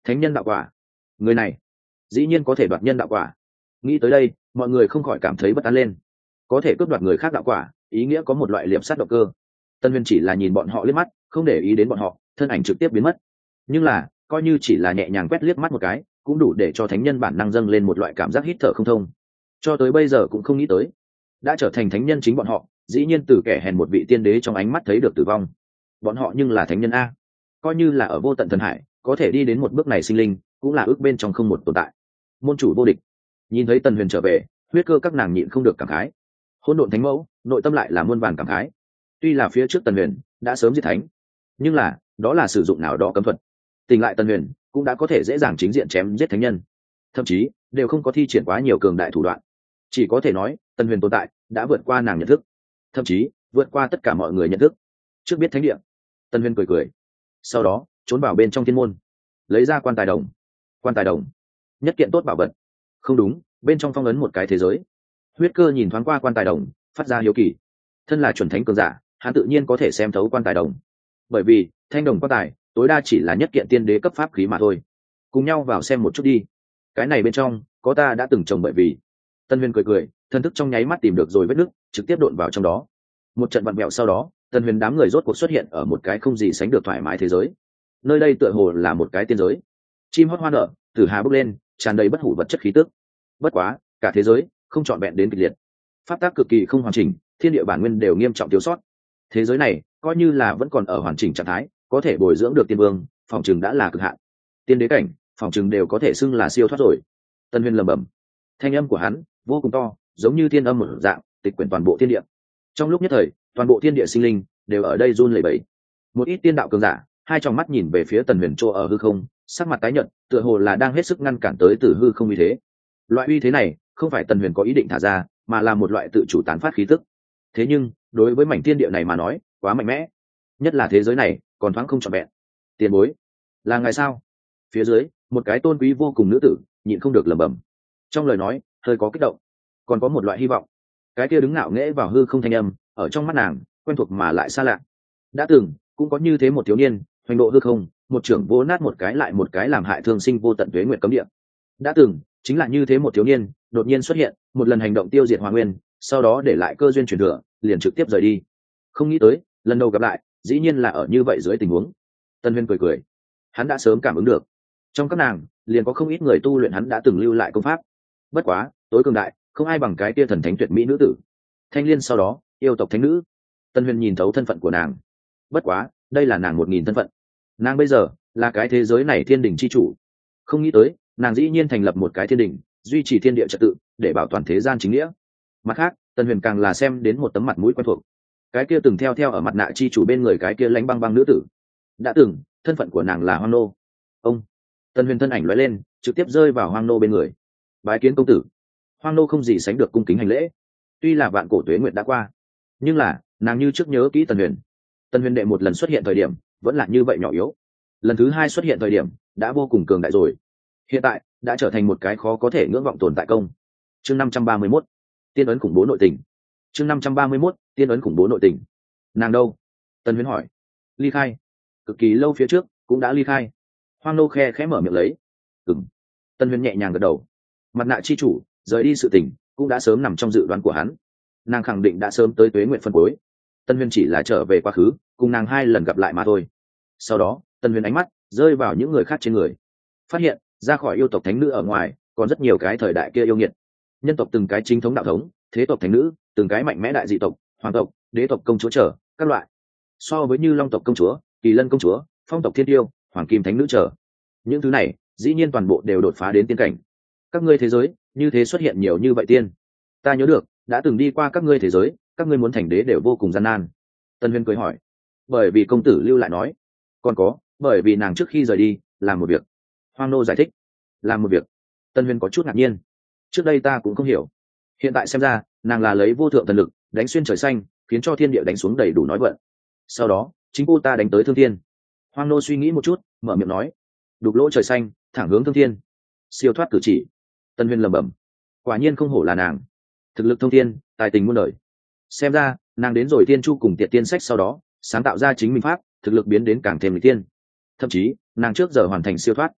Thánh nhân đạo quả, người này dĩ nhiên có thể đoạt nhân đạo quả. Nghĩ tới đây, mọi người không khỏi cảm thấy bất an lên. Có thể cướp đoạt người khác đạo quả, ý nghĩa có một loại liệp sát động cơ. Tân Huyền chỉ là nhìn bọn họ liếc mắt, không để ý đến bọn họ, thân ảnh trực tiếp biến mất. Nhưng là coi như chỉ là nhẹ nhàng quét liếc mắt một cái, cũng đủ để cho thánh nhân bản năng dâng lên một loại cảm giác hít thở không thông. Cho tới bây giờ cũng không nghĩ tới, đã trở thành thánh nhân chính bọn họ, dĩ nhiên từ kẻ hèn một vị tiên đế trong ánh mắt thấy được tử vong. Bọn họ nhưng là thánh nhân a, coi như là ở vô tận thần hải, có thể đi đến một bước này sinh linh, cũng là ước bên trong không một tồn tại. Môn chủ vô địch. Nhìn thấy Tần Huyền trở về, huyết cơ các nàng nhịn không được cảm khái. Hỗn độn thánh mẫu, nội tâm lại là muôn vàn cảm khái. Tuy là phía trước Tần Huyền đã sớm diệt thánh, nhưng là đó là sử dụng nào đó cấm thuật. Tỉnh lại Tần Huyền cũng đã có thể dễ dàng chính diện chém giết thánh nhân, thậm chí đều không có thi triển quá nhiều cường đại thủ đoạn. Chỉ có thể nói Tần Huyền tồn tại đã vượt qua nàng nhận thức, thậm chí vượt qua tất cả mọi người nhận thức. Trước biết thánh địa, Tần Huyền cười cười, sau đó trốn vào bên trong thiên môn, lấy ra quan tài đồng. Quan tài đồng, nhất kiện tốt bảo vật. Không đúng, bên trong phong ấn một cái thế giới. Huyết cơ nhìn thoáng qua quan tài đồng, phát ra hiếu kỳ. Thân là chuẩn thánh cường giả, hắn tự nhiên có thể xem thấu quan tài đồng, bởi vì thanh đồng quan tài tối đa chỉ là nhất kiện tiên đế cấp pháp khí mà thôi. Cùng nhau vào xem một chút đi, cái này bên trong có ta đã từng trồng. Bởi vì Tân Huyền cười cười, thân thức trong nháy mắt tìm được rồi vết nứt, trực tiếp độn vào trong đó. Một trận vặn vẹo sau đó, Tân Huyền đám người rốt cuộc xuất hiện ở một cái không gì sánh được thoải mái thế giới. Nơi đây tựa hồ là một cái tiên giới, chim hót hoa nở, tử hà bốc lên, tràn đầy bất hủ vật chất khí tức. Bất quá cả thế giới không trọn vẹn đến kịch liệt, pháp tác cực kỳ không hoàn chỉnh, thiên địa bản nguyên đều nghiêm trọng thiếu sót. Thế giới này coi như là vẫn còn ở hoàn chỉnh trạng thái, có thể bồi dưỡng được tiên vương, phòng chừng đã là cực hạn. Tiên đế cảnh, phòng chừng đều có thể xưng là siêu thoát rồi. Tân Huyền lẩm bẩm, thanh âm của hắn vô cùng to, giống như thiên âm một dạng, tịch quyển toàn bộ thiên địa. Trong lúc nhất thời, toàn bộ thiên địa sinh linh đều ở đây run lẩy bẩy. Một ít tiên đạo cường giả, hai tròng mắt nhìn về phía Tần Huyền chỗ ở hư không, sắc mặt tái nhợt, tựa hồ là đang hết sức ngăn cản tới từ hư không uy thế. Loại uy thế này không phải Tần Huyền có ý định thả ra, mà là một loại tự chủ tán phát khí tức. Thế nhưng đối với mảnh thiên địa này mà nói, quá mạnh mẽ, nhất là thế giới này còn thoáng không trọn vẹn. Tiền bối, là ngài sao? Phía dưới một cái tôn quý vô cùng nữ tử nhịn không được lẩm bẩm, trong lời nói hơi có kích động, còn có một loại hy vọng. Cái kia đứng ngạo nghễ vào hư không thanh âm, ở trong mắt nàng quen thuộc mà lại xa lạ. Đã từng cũng có như thế một thiếu niên hoành độ hư không, một trưởng vô nát một cái lại một cái làm hại thương sinh vô tận tuế nguyệt cấm địa. Đã từng chính là như thế một thiếu niên đột nhiên xuất hiện, một lần hành động tiêu diệt Hoa Nguyên, sau đó để lại cơ duyên truyền thừa, liền trực tiếp rời đi. Không nghĩ tới lần đầu gặp lại dĩ nhiên là ở như vậy dưới tình huống. Tân Huyền cười cười, hắn đã sớm cảm ứng được, trong các nàng liền có không ít người tu luyện hắn đã từng lưu lại công pháp. Bất quá tối cường đại không ai bằng cái tia thần thánh tuyệt mỹ nữ tử Thanh Liên, sau đó yêu tộc thánh nữ. Tân Huyền nhìn thấu thân phận của nàng. Bất quá đây là nàng một nghìn thân phận, nàng bây giờ là cái thế giới này thiên đình chi chủ. Không nghĩ tới nàng dĩ nhiên thành lập một cái thiên đình, duy trì thiên địa trật tự, để bảo toàn thế gian chính nghĩa. Mặt khác, Tân Huyền càng là xem đến một tấm mặt mũi quen thuộc, cái kia từng theo theo ở mặt nạ chi chủ bên người cái kia lánh băng băng nữ tử. Đã từng thân phận của nàng là Hoang Nô. Ông Tân Huyền thân ảnh lóe lên, trực tiếp rơi vào Hoang Nô bên người. Bái kiến công tử. Hoang Nô không gì sánh được cung kính hành lễ. Tuy là vạn cổ tuế nguyện đã qua, nhưng là nàng như trước nhớ kỹ Tân Huyền. Tân Huyền đệ một lần xuất hiện thời điểm vẫn là như vậy nhỏ yếu, lần thứ hai xuất hiện thời điểm đã vô cùng cường đại rồi, hiện tại đã trở thành một cái khó có thể ngưỡng vọng tồn tại công. Chương năm trăm ba mươi mốt, tiên ấn khủng bố nội tình. Chương năm trăm ba mươi mốt, tiên ấn khủng bố nội tình. Nàng đâu? Tân Huyền hỏi. Ly khai, cực kỳ lâu phía trước cũng đã ly khai. Hoang Nô khe khẽ mở miệng lấy. Ừm. Tân Huyền nhẹ nhàng gật đầu. Mặt nạ chi chủ rời đi sự tình cũng đã sớm nằm trong dự đoán của hắn, nàng khẳng định đã sớm tới tuế nguyện phân cuối. Tân Huyền chỉ là trở về quá khứ, cùng nàng hai lần gặp lại mà thôi. Sau đó Tân Huyền ánh mắt rơi vào những người khác trên người, phát hiện ra khỏi yêu tộc thánh nữ ở ngoài còn rất nhiều cái thời đại kia yêu nghiệt. Nhân tộc từng cái chính thống đạo thống, thế tộc thánh nữ, từng cái mạnh mẽ đại dị tộc, hoàng tộc, đế tộc công chúa trở các loại. So với như long tộc công chúa, kỳ lân công chúa, phong tộc thiên tiêu, hoàng kim thánh nữ trở, những thứ này dĩ nhiên toàn bộ đều đột phá đến tiên cảnh. Các ngươi thế giới như thế xuất hiện nhiều như vậy tiên, ta nhớ được đã từng đi qua các ngươi thế giới, các ngươi muốn thành đế đều vô cùng gian nan. Tân Huyền cười hỏi. Bởi vì công tử lưu lại nói. Còn có bởi vì nàng trước khi rời đi làm một việc. Hoang Nô giải thích. Làm một việc? Tân Huyền có chút ngạc nhiên, trước đây ta cũng không hiểu, hiện tại xem ra nàng là lấy vô thượng thần lực đánh xuyên trời xanh, khiến cho thiên địa đánh xuống đầy đủ nói vận, sau đó chính cô ta đánh tới thương thiên. Hoang Nô suy nghĩ một chút, mở miệng nói. Đục lỗ trời xanh, thẳng hướng thương thiên, siêu thoát cử chỉ. Tân Huyền lẩm bẩm, quả nhiên không hổ là nàng, thực lực thông thiên, tài tình muôn đời. Xem ra nàng đến rồi tiên chu cùng tiệt tiên sách sau đó sáng tạo ra chính mình pháp, thực lực biến đến càng thêm lịch tiên. Thậm chí nàng trước giờ hoàn thành siêu thoát.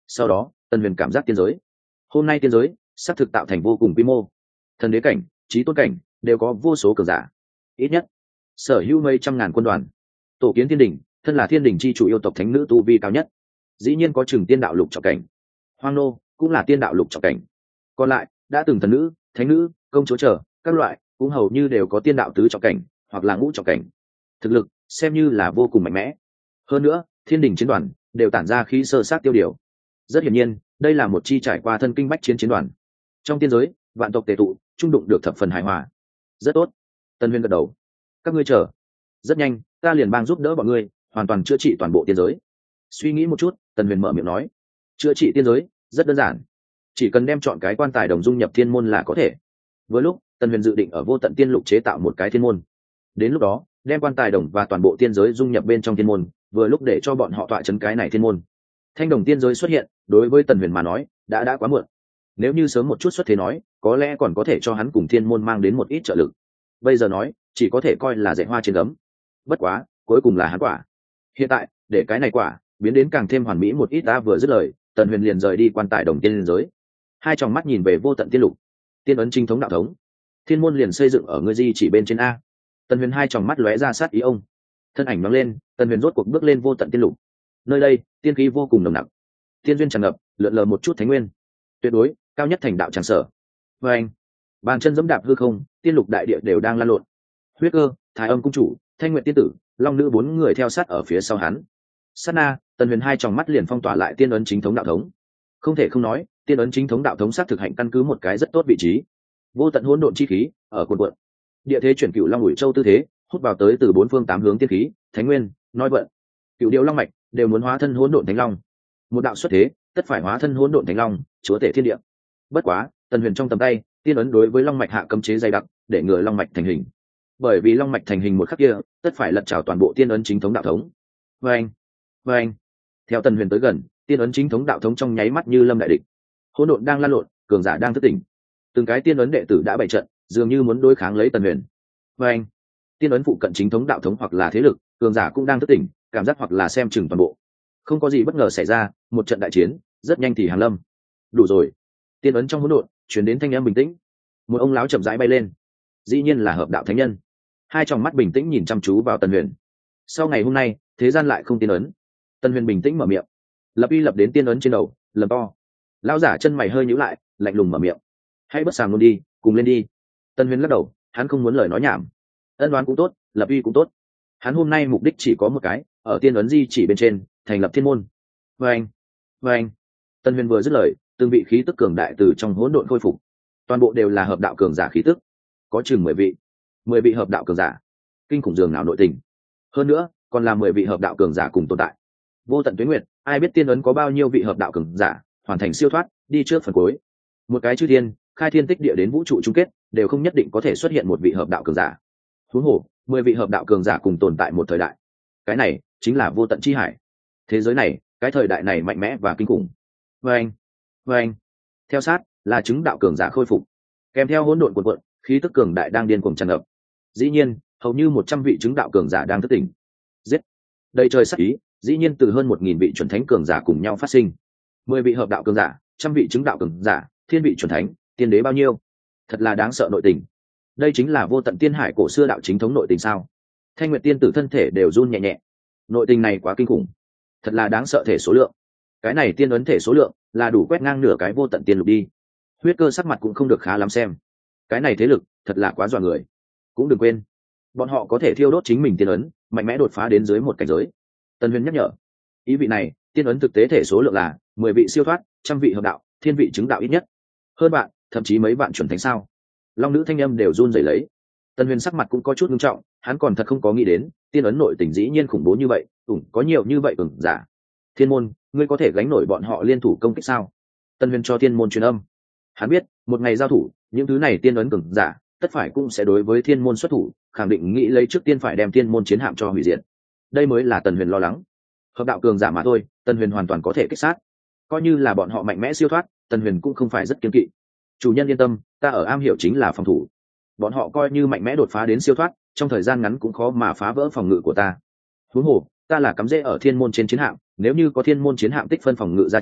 Sau đó Tần Huyền cảm giác tiên giới hôm nay tiên giới sắp thực tạo thành vô cùng quy mô, thần đế cảnh, chí tôn cảnh đều có vô số cường giả, ít nhất sở hữu mấy trăm ngàn quân đoàn, tổ kiến thiên đình, thân là thiên đình chi chủ yêu tộc thánh nữ tu vi cao nhất, dĩ nhiên có chừng tiên đạo lục trọng cảnh, hoang nô cũng là tiên đạo lục trọng cảnh, còn lại đã từng thần nữ, thánh nữ, công chúa trở các loại cũng hầu như đều có tiên đạo tứ trọng cảnh hoặc là ngũ trọng cảnh, thực lực xem như là vô cùng mạnh mẽ. Hơn nữa thiên đình chiến đoàn đều tản ra khí sơ sát tiêu điều, rất hiển nhiên đây là một chi trải qua thân kinh bách chiến chiến đoàn. Trong tiên giới vạn tộc tề tụ, trung đụng được thập phần hài hòa, rất tốt. Tân Huyên gật đầu, các ngươi chờ, rất nhanh ta liền bang giúp đỡ bọn ngươi hoàn toàn chữa trị toàn bộ tiên giới. Suy nghĩ một chút, Tần Huyền mở miệng nói, chữa trị tiên giới rất đơn giản, chỉ cần đem chọn cái quan tài đồng dung nhập thiên môn là có thể. Với lúc Tần Huyền dự định ở vô tận tiên lục chế tạo một cái thiên môn, đến lúc đó đem quan tài đồng và toàn bộ tiên giới dung nhập bên trong thiên môn, vừa lúc để cho bọn họ tọa chấn cái này thiên môn. Thanh đồng tiên giới xuất hiện đối với Tần Huyền mà nói đã đã quá muộn, nếu như sớm một chút xuất thế nói có lẽ còn có thể cho hắn cùng thiên môn mang đến một ít trợ lực, bây giờ nói chỉ có thể coi là dạy hoa trên gấm. Bất quá cuối cùng là hắn quả, hiện tại để cái này quả biến đến càng thêm hoàn mỹ một ít. Ta vừa dứt lời, Tần Huyền liền rời đi quan tài đồng tiên giới, hai tròng mắt nhìn về vô tận tiên lục, tiên ấn chính thống đạo thống, thiên môn liền xây dựng ở ngươi di chỉ bên trên a. Tần Huyền hai tròng mắt lóe ra sát ý ông, thân ảnh nóng lên, Tần Huyền rốt cuộc bước lên vô tận tiên lục. Nơi đây tiên khí vô cùng nồng nặc, tiên duyên tràn ngập, lượn lờ một chút thánh nguyên, tuyệt đối cao nhất thành đạo tràng sở. Và anh bàn chân dẫm đạp hư không, tiên lục đại địa đều đang lan lộn. Huyết Cơ, Thái Âm cung chủ, Thanh Nguyệt tiên tử, Long nữ bốn người theo sát ở phía sau hắn. Sát na, Tần Huyền hai tròng mắt liền phong tỏa lại tiên ấn chính thống đạo thống. Không thể không nói, tiên ấn chính thống đạo thống xác thực hạnh căn cứ một cái rất tốt vị trí. Vô tận hỗn độn chi khí ở cuộn cuộn, địa thế chuyển cựu long ủi châu tư thế, hút vào tới từ bốn phương tám hướng tiên khí, thánh nguyên, nói vận, cựu điệu long mạch đều muốn hóa thân hỗn độn thánh long. Một đạo xuất thế, tất phải hóa thân hỗn độn thánh long, chúa tể thiên địa. Bất quá, Tần Huyền trong tầm tay, tiên ấn đối với long mạch hạ cấm chế dày đặc, để ngừa long mạch thành hình. Bởi vì long mạch thành hình một khắc kia, tất phải lật trào toàn bộ tiên ấn chính thống đạo thống. Vâng, vâng. Theo Tần Huyền tới gần, tiên ấn chính thống đạo thống trong nháy mắt như lâm đại địch. Hỗn độn đang lan lộn, cường giả đang thức tỉnh. Từng cái tiên ấn đệ tử đã bày trận, dường như muốn đối kháng lấy Tần Huyền. Vâng. Tiên ấn phụ cận chính thống đạo thống hoặc là thế lực, cường giả cũng đang thức tỉnh, cảm giác hoặc là xem chừng toàn bộ. Không có gì bất ngờ xảy ra, một trận đại chiến, rất nhanh thì hàng lâm. Đủ rồi. Tiên ấn trong hỗn độn, truyền đến thanh âm bình tĩnh. Một ông lão chậm rãi bay lên, dĩ nhiên là hợp đạo thánh nhân. Hai tròng mắt bình tĩnh nhìn chăm chú vào Tần Huyền. Sau ngày hôm nay, thế gian lại không tiên ấn. Tần Huyền bình tĩnh mở miệng, lập uy lập đến tiên ấn trên đầu, lầm to. Lão giả chân mày hơi nhíu lại, lạnh lùng mở miệng, hãy bất sàm luôn đi, cùng lên đi. Tần Huyền lắc đầu, hắn không muốn lời nói nhảm. Ân đoán cũng tốt, lập uy cũng tốt, hắn hôm nay mục đích chỉ có một cái, ở tiên ấn di chỉ bên trên thành lập thiên môn. Và anh, và anh. Tần Huyền vừa dứt lời, từng vị khí tức cường đại từ trong hỗn độn khôi phục, toàn bộ đều là hợp đạo cường giả khí tức, có chừng mười vị, mười vị hợp đạo cường giả, kinh khủng dường nào nội tình. Hơn nữa, còn là mười vị hợp đạo cường giả cùng tồn tại. Vô tận tuyết nguyệt, ai biết tiên ấn có bao nhiêu vị hợp đạo cường giả hoàn thành siêu thoát, đi trước phần cuối. Một cái chư thiên, khai thiên tích địa đến vũ trụ chung kết, đều không nhất định có thể xuất hiện một vị hợp đạo cường giả. Huống hồ, mười vị hợp đạo cường giả cùng tồn tại một thời đại. Cái này chính là vô tận chi hải. Thế giới này, cái thời đại này mạnh mẽ và kinh khủng. Vâng, vâng. Theo sát là chứng đạo cường giả khôi phục, kèm theo hỗn độn cuộn cuộn, khí tức cường đại đang điên cuồng tràn ngập. Dĩ nhiên, hầu như một trăm vị chứng đạo cường giả đang thức tỉnh. Giết! Đầy trời sát ý, dĩ nhiên từ hơn một nghìn vị chuẩn thánh cường giả cùng nhau phát sinh. Mười vị hợp đạo cường giả, trăm vị chứng đạo cường giả, thiên vị chuẩn thánh, tiên đế bao nhiêu? Thật là đáng sợ nội tình. Đây chính là vô tận tiên hải cổ xưa đạo chính thống nội tình sao? Thanh Nguyệt tiên tử thân thể đều run nhẹ nhẹ. Nội tình này quá kinh khủng, thật là đáng sợ thể số lượng. Cái này tiên ấn thể số lượng là đủ quét ngang nửa cái vô tận tiên lục đi. Huyết Cơ sắc mặt cũng không được khá lắm xem. Cái này thế lực thật là quá dọa người. Cũng đừng quên, bọn họ có thể thiêu đốt chính mình tiên ấn, mạnh mẽ đột phá đến dưới một cảnh giới. Tần Huyền nhắc nhở, ý vị này, tiên ấn thực tế thể số lượng là mười vị siêu thoát, trăm vị hợp đạo, thiên vị chứng đạo ít nhất, hơn bạn, thậm chí mấy bạn chuẩn thánh sao? Long nữ thanh âm đều run rẩy lấy. Tần Huyền sắc mặt cũng có chút nghiêm trọng, hắn còn thật không có nghĩ đến, tiên ấn nội tình dĩ nhiên khủng bố như vậy, ủng có nhiều như vậy cường giả. Thiên môn, ngươi có thể gánh nổi bọn họ liên thủ công kích sao? Tần Huyền cho thiên môn truyền âm. Hắn biết, một ngày giao thủ, những thứ này tiên ấn cường giả, tất phải cũng sẽ đối với thiên môn xuất thủ, khẳng định nghĩ lấy trước tiên phải đem thiên môn chiến hạm cho hủy diệt. Đây mới là Tần Huyền lo lắng. Hợp đạo cường giả mà thôi, Tần Huyền hoàn toàn có thể kích sát. Coi như là bọn họ mạnh mẽ siêu thoát, Tần Huyền cũng không phải rất kiên kỵ. Chủ nhân yên tâm, ta ở am hiểu chính là phòng thủ. Bọn họ coi như mạnh mẽ đột phá đến siêu thoát, trong thời gian ngắn cũng khó mà phá vỡ phòng ngự của ta. Huống hồ, ta là cắm rễ ở thiên môn trên chiến hạm, nếu như có thiên môn chiến hạm tích phân phòng ngự gia trì,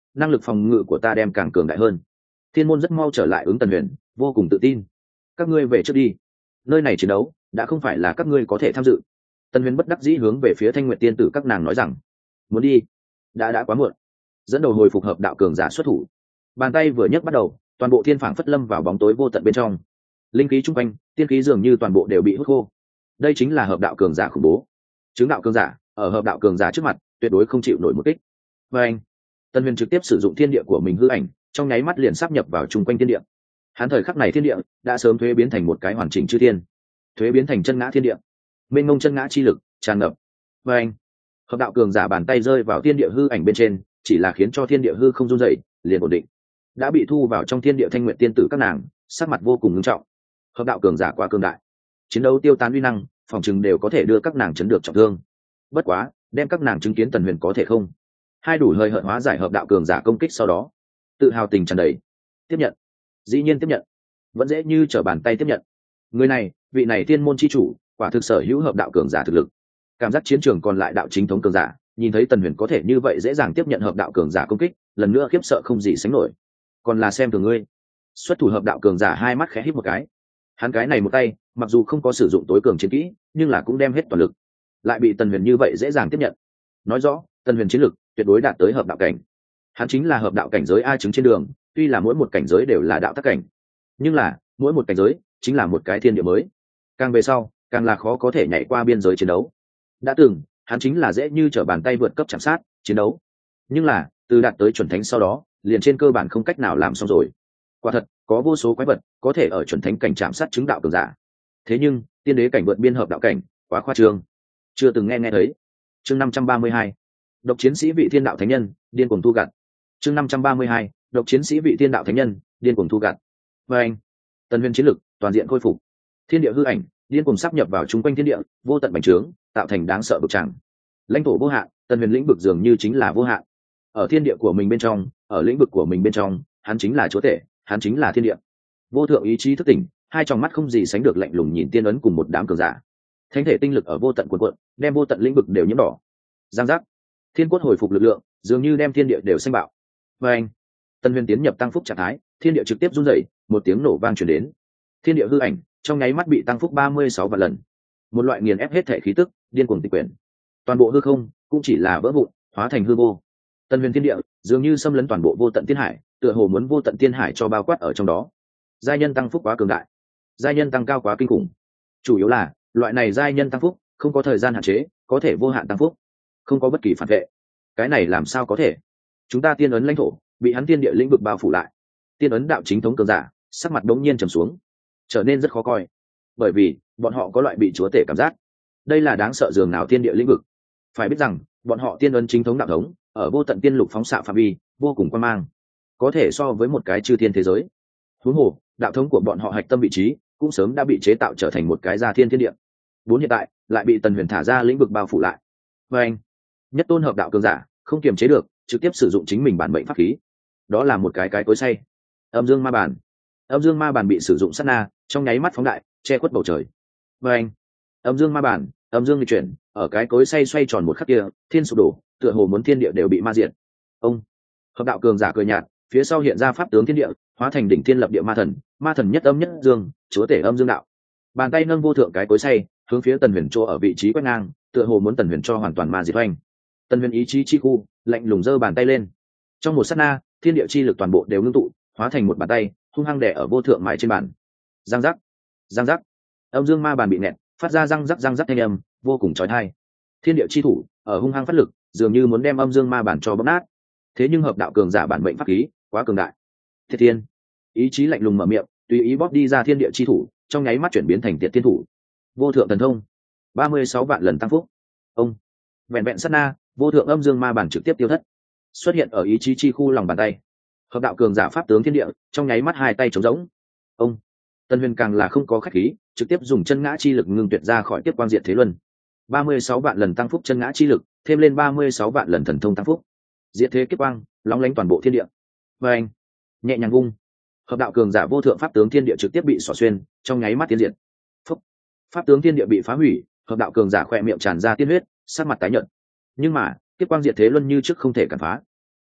năng lực phòng ngự của ta đem càng cường đại hơn. Thiên môn rất mau trở lại ứng Tần Huyền, vô cùng tự tin. Các ngươi về trước đi, nơi này chiến đấu đã không phải là các ngươi có thể tham dự. Tần Huyền bất đắc dĩ hướng về phía Thanh Nguyệt tiên tử các nàng nói rằng, muốn đi đã đã quá muộn. Dẫn đầu hồi phục hợp đạo cường giả xuất thủ, bàn tay vừa nhấc bắt đầu, toàn bộ thiên phảng phất lâm vào bóng tối vô tận bên trong. Linh khí trung quanh, tiên khí dường như toàn bộ đều bị hút khô. Đây chính là hợp đạo cường giả khủng bố. Chứng đạo cường giả ở hợp đạo cường giả trước mặt tuyệt đối không chịu nổi một kích. Và anh, Tần Huyền trực tiếp sử dụng thiên địa của mình hư ảnh, trong nháy mắt liền sáp nhập vào trung quanh thiên địa. Hắn thời khắc này thiên địa đã sớm thuế biến thành một cái hoàn chỉnh chư thiên, thuế biến thành chân ngã thiên địa, mênh mông chân ngã chi lực tràn ngập. Và anh, hợp đạo cường giả bàn tay rơi vào thiên địa hư ảnh bên trên, chỉ là khiến cho thiên địa hư không rung dậy, liền ổn định. Đã bị thu vào trong thiên địa Thanh Nguyệt tiên tử các nàng, sắc mặt vô cùng nghiêm trọng. Hợp đạo cường giả quá cường đại, chiến đấu tiêu tán uy năng, phòng chừng đều có thể đưa các nàng chấn được trọng thương. Bất quá, đem các nàng chứng kiến Tần Huyền có thể không hai đủ hơi hợt hóa giải hợp đạo cường giả công kích, sau đó tự hào tình tràn đầy tiếp nhận. Dĩ nhiên tiếp nhận, vẫn dễ như trở bàn tay tiếp nhận. Người này, vị này thiên môn chi chủ, quả thực sở hữu hợp đạo cường giả thực lực. Cảm giác chiến trường còn lại đạo chính thống cường giả nhìn thấy Tần Huyền có thể như vậy dễ dàng tiếp nhận hợp đạo cường giả công kích, lần nữa khiếp sợ không gì sánh nổi. Còn là xem thường ngươi. Xuất thủ hợp đạo cường giả hai mắt khẽ híp một cái. Hắn cái này một tay, mặc dù không có sử dụng tối cường chiến kỹ, nhưng là cũng đem hết toàn lực, lại bị Tần Huyền như vậy dễ dàng tiếp nhận. Nói rõ, Tần Huyền chiến lực tuyệt đối đạt tới hợp đạo cảnh. Hắn chính là hợp đạo cảnh giới a chứng trên đường, tuy là mỗi một cảnh giới đều là đạo tác cảnh, nhưng là mỗi một cảnh giới chính là một cái thiên địa mới. Càng về sau, càng là khó có thể nhảy qua biên giới chiến đấu. Đã từng, hắn chính là dễ như trở bàn tay vượt cấp chạm sát chiến đấu, nhưng là từ đạt tới chuẩn thánh sau đó, liền trên cơ bản không cách nào làm xong rồi. Quả thật, có vô số quái vật có thể ở chuẩn thánh cảnh chạm sát chứng đạo cường giả. Thế nhưng, tiên đế cảnh vượt biên hợp đạo cảnh, quá khoa trương, chưa từng nghe nghe thấy. Chương năm trăm ba mươi hai, độc chiến sĩ vị thiên đạo thánh nhân, điên cuồng thu gặt. Chương năm trăm ba mươi hai, độc chiến sĩ vị thiên đạo thánh nhân, điên cuồng thu gặt. Và anh, Tần Huyền chiến lực toàn diện khôi phục, thiên địa hư ảnh điên cuồng sáp nhập vào chung quanh thiên địa, vô tận bành trướng, tạo thành đáng sợ vực tràng. Lãnh thổ vô hạn, Tần Huyền lĩnh vực dường như chính là vô hạn. Ở thiên địa của mình bên trong, ở lĩnh vực của mình bên trong, hắn chính là chúa tể, hắn chính là thiên địa. Vô thượng ý chí thức tỉnh, hai tròng mắt không gì sánh được lạnh lùng nhìn tiên ấn cùng một đám cường giả. Thánh thể tinh lực ở vô tận cuộn cuộn, đem vô tận lĩnh vực đều nhiễm đỏ. Giang giác, thiên cốt hồi phục lực lượng, dường như đem thiên địa đều xanh bạo. Và anh, Tần Huyền tiến nhập tăng phúc trạng thái, thiên địa trực tiếp rung rẩy, một tiếng nổ vang truyền đến. Thiên địa hư ảnh trong nháy mắt bị tăng phúc ba mươi sáu vạn lần. Một loại nghiền ép hết thể khí tức, điên cuồng tịch quyển. Toàn bộ hư không cũng chỉ là vỡ vụn, hóa thành hư vô. Tần Huyền thiên địa dường như xâm lấn toàn bộ vô tận thiên hải, tựa hồ muốn vô tận thiên hải cho bao quát ở trong đó. Giai nhân tăng phúc quá cường đại, giai nhân tăng cao quá kinh khủng. Chủ yếu là loại này giai nhân tăng phúc không có thời gian hạn chế, có thể vô hạn tăng phúc, không có bất kỳ phản vệ. Cái này làm sao có thể? Chúng ta tiên ấn lãnh thổ bị hắn tiên địa lĩnh vực bao phủ lại. Tiên ấn đạo chính thống cường giả sắc mặt đống nhiên trầm xuống, trở nên rất khó coi, bởi vì bọn họ có loại bị chúa tể cảm giác. Đây là đáng sợ dường nào tiên địa lĩnh vực. Phải biết rằng bọn họ tiên ấn chính thống đạo thống ở vô tận tiên lục phóng xạ phạm vi vô cùng quan mang, có thể so với một cái chư thiên thế giới. Huống hồ đạo thống của bọn họ hạch tâm vị trí cũng sớm đã bị chế tạo trở thành một cái gia thiên thiên địa. Bốn hiện tại lại bị Tần Huyền thả ra lĩnh vực bao phủ lại. Và anh, nhất tôn hợp đạo cường giả không kiềm chế được, trực tiếp sử dụng chính mình bản mệnh pháp khí. Đó là một cái cái cối xay. Âm dương ma bản. Âm dương ma bản bị sử dụng sát na, trong nháy mắt phóng đại, che khuất bầu trời. Và anh, âm dương ma bản, âm dương di chuyển, ở cái cối xay xoay tròn một khắc kia, thiên sụp đổ, tựa hồ muốn thiên địa đều bị ma diệt. Ông, hợp đạo cường giả cười nhạt, phía sau hiện ra pháp tướng thiên địa, hóa thành đỉnh thiên lập địa ma thần, ma thần nhất âm nhất dương, chúa tể âm dương đạo. Bàn tay nâng vô thượng cái cối xay, hướng phía Tần Huyền chỗ ở vị trí quét ngang, tựa hồ muốn Tần Huyền cho hoàn toàn ma diệt oanh. Tần Huyền ý chí chi khu lạnh lùng giơ bàn tay lên, trong một sát na, thiên địa chi lực toàn bộ đều ngưng tụ, hóa thành một bàn tay hung hăng đè ở vô thượng mài trên bàn. Giang giác, giang giác, âm dương ma bàn bị nẹt, phát ra răng rắc răng rắc thanh âm vô cùng chói tai. Thiên địa chi thủ ở hung hăng phát lực, dường như muốn đem âm dương ma bàn cho bóp nát. Thế nhưng hợp đạo cường giả bản mệnh pháp khí quá cường đại. Thiết Thiên ý chí lạnh lùng mở miệng, tùy ý bóp đi ra thiên địa chi thủ, trong nháy mắt chuyển biến thành Tiệt Thiên thủ. Vô thượng thần thông, ba mươi sáu vạn lần tăng phúc. Ông, vẹn vẹn sát na, vô thượng âm dương ma bản trực tiếp tiêu thất, xuất hiện ở ý chí chi khu lòng bàn tay. Hợp đạo cường giả pháp tướng thiên địa, trong nháy mắt hai tay trống rỗng. Ông, Tần Huyền càng là không có khách khí, trực tiếp dùng chân ngã chi lực ngưng tuyệt ra khỏi tiếp quang diệt thế luân. ba mươi sáu vạn lần tăng phúc chân ngã chi lực, thêm lên ba mươi sáu vạn lần thần thông tăng phúc. Diệt thế kiếp quang, lóng lánh toàn bộ thiên địa. Và anh, nhẹ nhàng vung, hợp đạo cường giả vô thượng pháp tướng thiên địa trực tiếp bị xỏ xuyên, trong nháy mắt tiến diệt. Phúc, pháp tướng thiên địa bị phá hủy, hợp đạo cường giả khỏe miệng tràn ra tiên huyết, sắc mặt tái nhợt. Nhưng mà, kiếp quang diệt thế luân như trước không thể cản phá.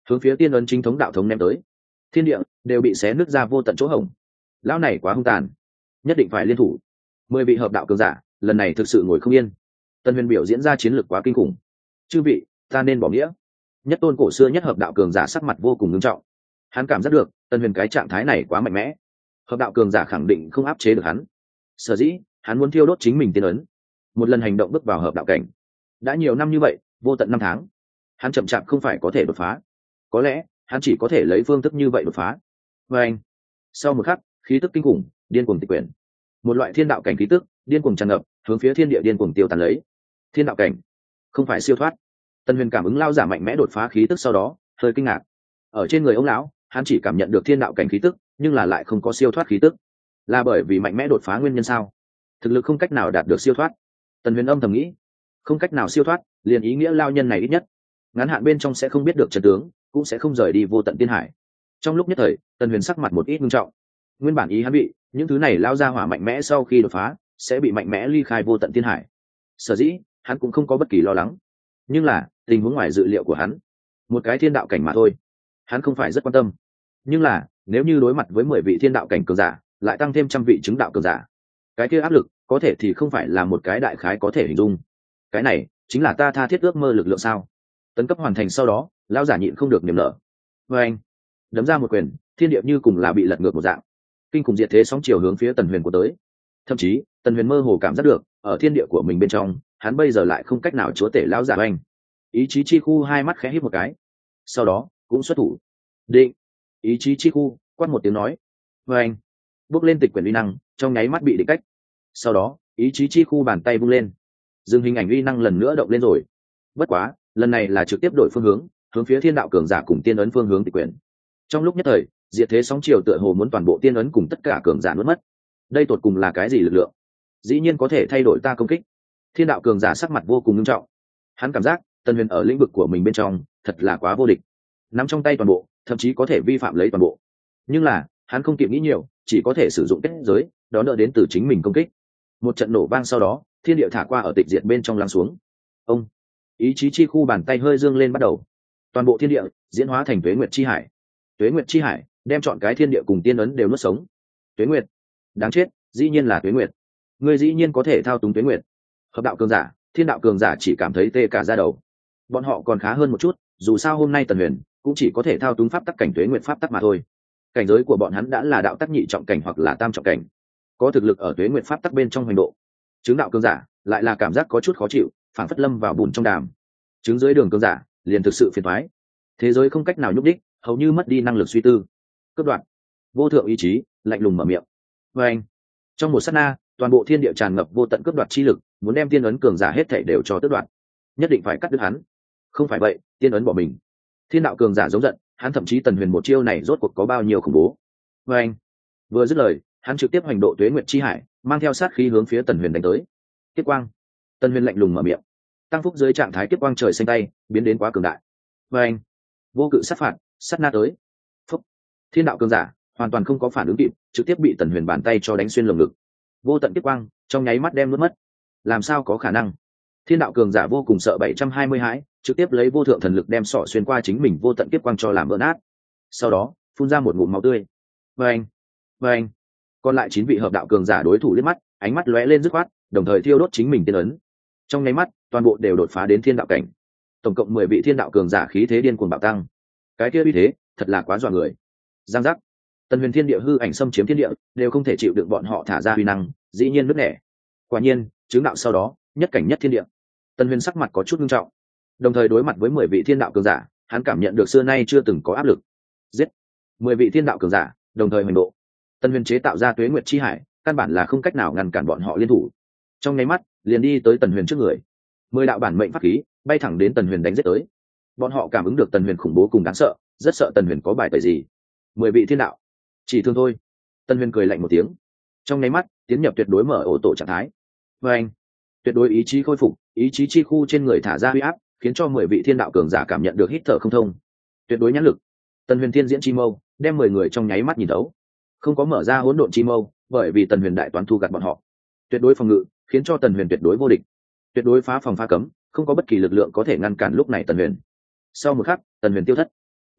hướng phía tiên ấn chính thống đạo thống ném tới. Thiên địa đều bị xé nứt ra vô tận chỗ hổng. Lão này quá hung tàn, nhất định phải liên thủ. Mười vị hợp đạo cường giả lần này thực sự ngồi không yên. Tần Huyền biểu diễn ra chiến lược quá kinh khủng. Chư vị, ta nên bỏ nghĩa. Nhất tôn cổ xưa nhất hợp đạo cường giả sắc mặt vô cùng nghiêm trọng. Hắn cảm giác được Tần Huyền cái trạng thái này quá mạnh mẽ, hợp đạo cường giả khẳng định không áp chế được hắn. Sở dĩ hắn muốn thiêu đốt chính mình tiên ấn, một lần hành động bước vào hợp đạo cảnh. Đã nhiều năm như vậy, vô tận năm tháng, hắn chậm chạp không phải có thể đột phá. Có lẽ hắn chỉ có thể lấy phương thức như vậy đột phá. Và anh, sau một khắc, khí tức kinh khủng điên cuồng tịch quyển, một loại thiên đạo cảnh khí tức điên cuồng tràn ngập, hướng phía thiên địa điên cuồng tiêu tán lấy. Thiên đạo cảnh không phải siêu thoát. Tần Huyền cảm ứng lao giả mạnh mẽ đột phá khí tức sau đó hơi kinh ngạc. Ở trên người ông lão, hắn chỉ cảm nhận được thiên đạo cảnh khí tức, nhưng là lại không có siêu thoát khí tức. Là bởi vì mạnh mẽ đột phá nguyên nhân sao? Thực lực không cách nào đạt được siêu thoát. Tần Huyền âm thầm nghĩ, không cách nào siêu thoát liền ý nghĩa lao nhân này ít nhất ngắn hạn bên trong sẽ không biết được trận tướng, cũng sẽ không rời đi vô tận tiên hải. Trong lúc nhất thời, Tần Huyền sắc mặt một ít nghiêm trọng. Nguyên bản ý hắn bị những thứ này lao ra hỏa mạnh mẽ sau khi đột phá sẽ bị mạnh mẽ ly khai vô tận tiên hải, sở dĩ hắn cũng không có bất kỳ lo lắng. Nhưng là tình huống ngoài dự liệu của hắn, một cái thiên đạo cảnh mà thôi, hắn không phải rất quan tâm. Nhưng là nếu như đối mặt với mười vị thiên đạo cảnh cường giả, lại tăng thêm trăm vị chứng đạo cường giả, cái kia áp lực có thể thì không phải là một cái đại khái có thể hình dung. Cái này chính là ta tha thiết ước mơ lực lượng sao? Tấn cấp hoàn thành sau đó, lão giả nhịn không được niềm nở. Và anh đấm ra một quyền, thiên địa như cùng là bị lật ngược một dạng, kinh khủng diệt thế sóng chiều hướng phía Tần Huyền của tới. Thậm chí Tần Huyền mơ hồ cảm giác được ở thiên địa của mình bên trong, hắn bây giờ lại không cách nào chúa tể lão giả anh. Ý chí chi khu hai mắt khẽ híp một cái, sau đó cũng xuất thủ. Định. Ý chí chi khu quát một tiếng nói. Và anh bước lên tịch quyển uy năng, trong nháy mắt bị định cách. Sau đó ý chí chi khu bàn tay vung lên, dừng hình ảnh uy năng lần nữa động lên rồi. Bất quá lần này là trực tiếp đổi phương hướng, hướng phía thiên đạo cường giả cùng tiên ấn phương hướng tịch quyển. Trong lúc nhất thời, diệt thế sóng chiều tựa hồ muốn toàn bộ tiên ấn cùng tất cả cường giả nuốt mất. Đây tột cùng là cái gì lực lượng? Dĩ nhiên có thể thay đổi ta công kích. Thiên đạo cường giả sắc mặt vô cùng nghiêm trọng. Hắn cảm giác Tần Huyền ở lĩnh vực của mình bên trong thật là quá vô địch, nắm trong tay toàn bộ, thậm chí có thể vi phạm lấy toàn bộ. Nhưng là hắn không kịp nghĩ nhiều, chỉ có thể sử dụng kết giới đó đỡ đến từ chính mình công kích. Một trận nổ vang sau đó, thiên địa thả qua ở tịch diệt bên trong lắng xuống. Ông ý chí chi khu bàn tay hơi dương lên bắt đầu, toàn bộ thiên địa diễn hóa thành tuế nguyệt chi hải. Tuế nguyệt chi hải đem chọn cái thiên địa cùng tiên ấn đều nuốt sống. Tuế nguyệt, đáng chết, dĩ nhiên là tuế nguyệt. Ngươi dĩ nhiên có thể thao túng tuế nguyệt. Hợp đạo cường giả, thiên đạo cường giả chỉ cảm thấy tê cả da đầu. Bọn họ còn khá hơn một chút, dù sao hôm nay Tần Huyền cũng chỉ có thể thao túng pháp tắc cảnh tuế nguyệt pháp tắc mà thôi. Cảnh giới của bọn hắn đã là đạo tắc nhị trọng cảnh hoặc là tam trọng cảnh, có thực lực ở tuế nguyệt pháp tắc bên trong hành độ. Chứng đạo cường giả lại là cảm giác có chút khó chịu, phản phất lâm vào bùn trong đàm. Chứng dưới đường cường giả liền thực sự phiền toái. Thế giới không cách nào nhúc đích, hầu như mất đi năng lực suy tư. Cấp đoạn, vô thượng ý chí lạnh lùng mở miệng. Và anh trong một sát na, toàn bộ thiên địa tràn ngập vô tận cướp đoạt chi lực, muốn đem tiên ấn cường giả hết thảy đều cho tước đoạt, nhất định phải cắt đứt hắn. Không phải vậy, tiên ấn bỏ mình. Thiên đạo cường giả giống giận, hắn thậm chí Tần Huyền một chiêu này rốt cuộc có bao nhiêu khủng bố. Và anh vừa dứt lời, hắn trực tiếp hành độ tuế nguyệt chi hải, mang theo sát khí hướng phía Tần Huyền đánh tới. Kiếp quang. Tần Huyền lạnh lùng mở miệng, tăng phúc dưới trạng thái kiếp quang trời xanh tay biến đến quá cường đại. Và anh vô cự sát phạt, sát na tới. Phúc. Thiên đạo cường giả hoàn toàn không có phản ứng kịp, trực tiếp bị Tần Huyền bàn tay cho đánh xuyên lồng ngực. Vô tận kiếp quang trong nháy mắt đem nuốt mất. Làm sao có khả năng? Thiên đạo cường giả vô cùng sợ bảy trăm hai mươi hãi, trực tiếp lấy vô thượng thần lực đem sọ xuyên qua chính mình vô tận kiếp quang cho làm vỡ nát. Sau đó phun ra một ngụm máu tươi. Và anh và anh còn lại chín vị hợp đạo cường giả đối thủ liếc mắt, ánh mắt lóe lên dứt khoát, đồng thời thiêu đốt chính mình tiên ấn. Trong nháy mắt toàn bộ đều đột phá đến thiên đạo cảnh. Tổng cộng mười vị thiên đạo cường giả khí thế điên cuồng bạo tăng. Cái kia uy thế thật là quá dọa người. Giang giác. Tần Huyền thiên địa hư ảnh xâm chiếm thiên địa, đều không thể chịu đựng bọn họ thả ra uy năng, dĩ nhiên nứt nẻ. Quả nhiên chứng đạo sau đó nhất cảnh nhất thiên địa. Tần Huyền sắc mặt có chút nghiêm trọng, đồng thời đối mặt với mười vị thiên đạo cường giả, hắn cảm nhận được xưa nay chưa từng có áp lực. Giết mười vị thiên đạo cường giả đồng thời hành độ. Tần Huyền chế tạo ra tuế nguyệt chi hải, căn bản là không cách nào ngăn cản bọn họ liên thủ. Trong nháy mắt liền đi tới Tần Huyền trước người, mười đạo bản mệnh pháp khí bay thẳng đến Tần Huyền đánh giết tới. Bọn họ cảm ứng được Tần Huyền khủng bố cùng đáng sợ, rất sợ Tần Huyền có bài tẩy gì. Mười vị thiên đạo chỉ thương thôi. Tần Huyền cười lạnh một tiếng, trong nháy mắt tiến nhập tuyệt đối mở ổ tổ trạng thái. Và anh tuyệt đối ý chí khôi phục, ý chí chi khu trên người thả ra huy áp, khiến cho mười vị thiên đạo cường giả cảm nhận được hít thở không thông. Tuyệt đối nhãn lực. Tần Huyền thiên diễn chi mâu đem mười người trong nháy mắt nhìn thấu, không có mở ra hỗn độn chi mâu, bởi vì Tần Huyền đại toán thu gặt bọn họ. Tuyệt đối phòng ngự khiến cho Tần Huyền tuyệt đối vô địch, tuyệt đối phá phòng phá cấm, không có bất kỳ lực lượng có thể ngăn cản lúc này Tần Huyền. Sau một khắc, Tần Huyền tiêu thất.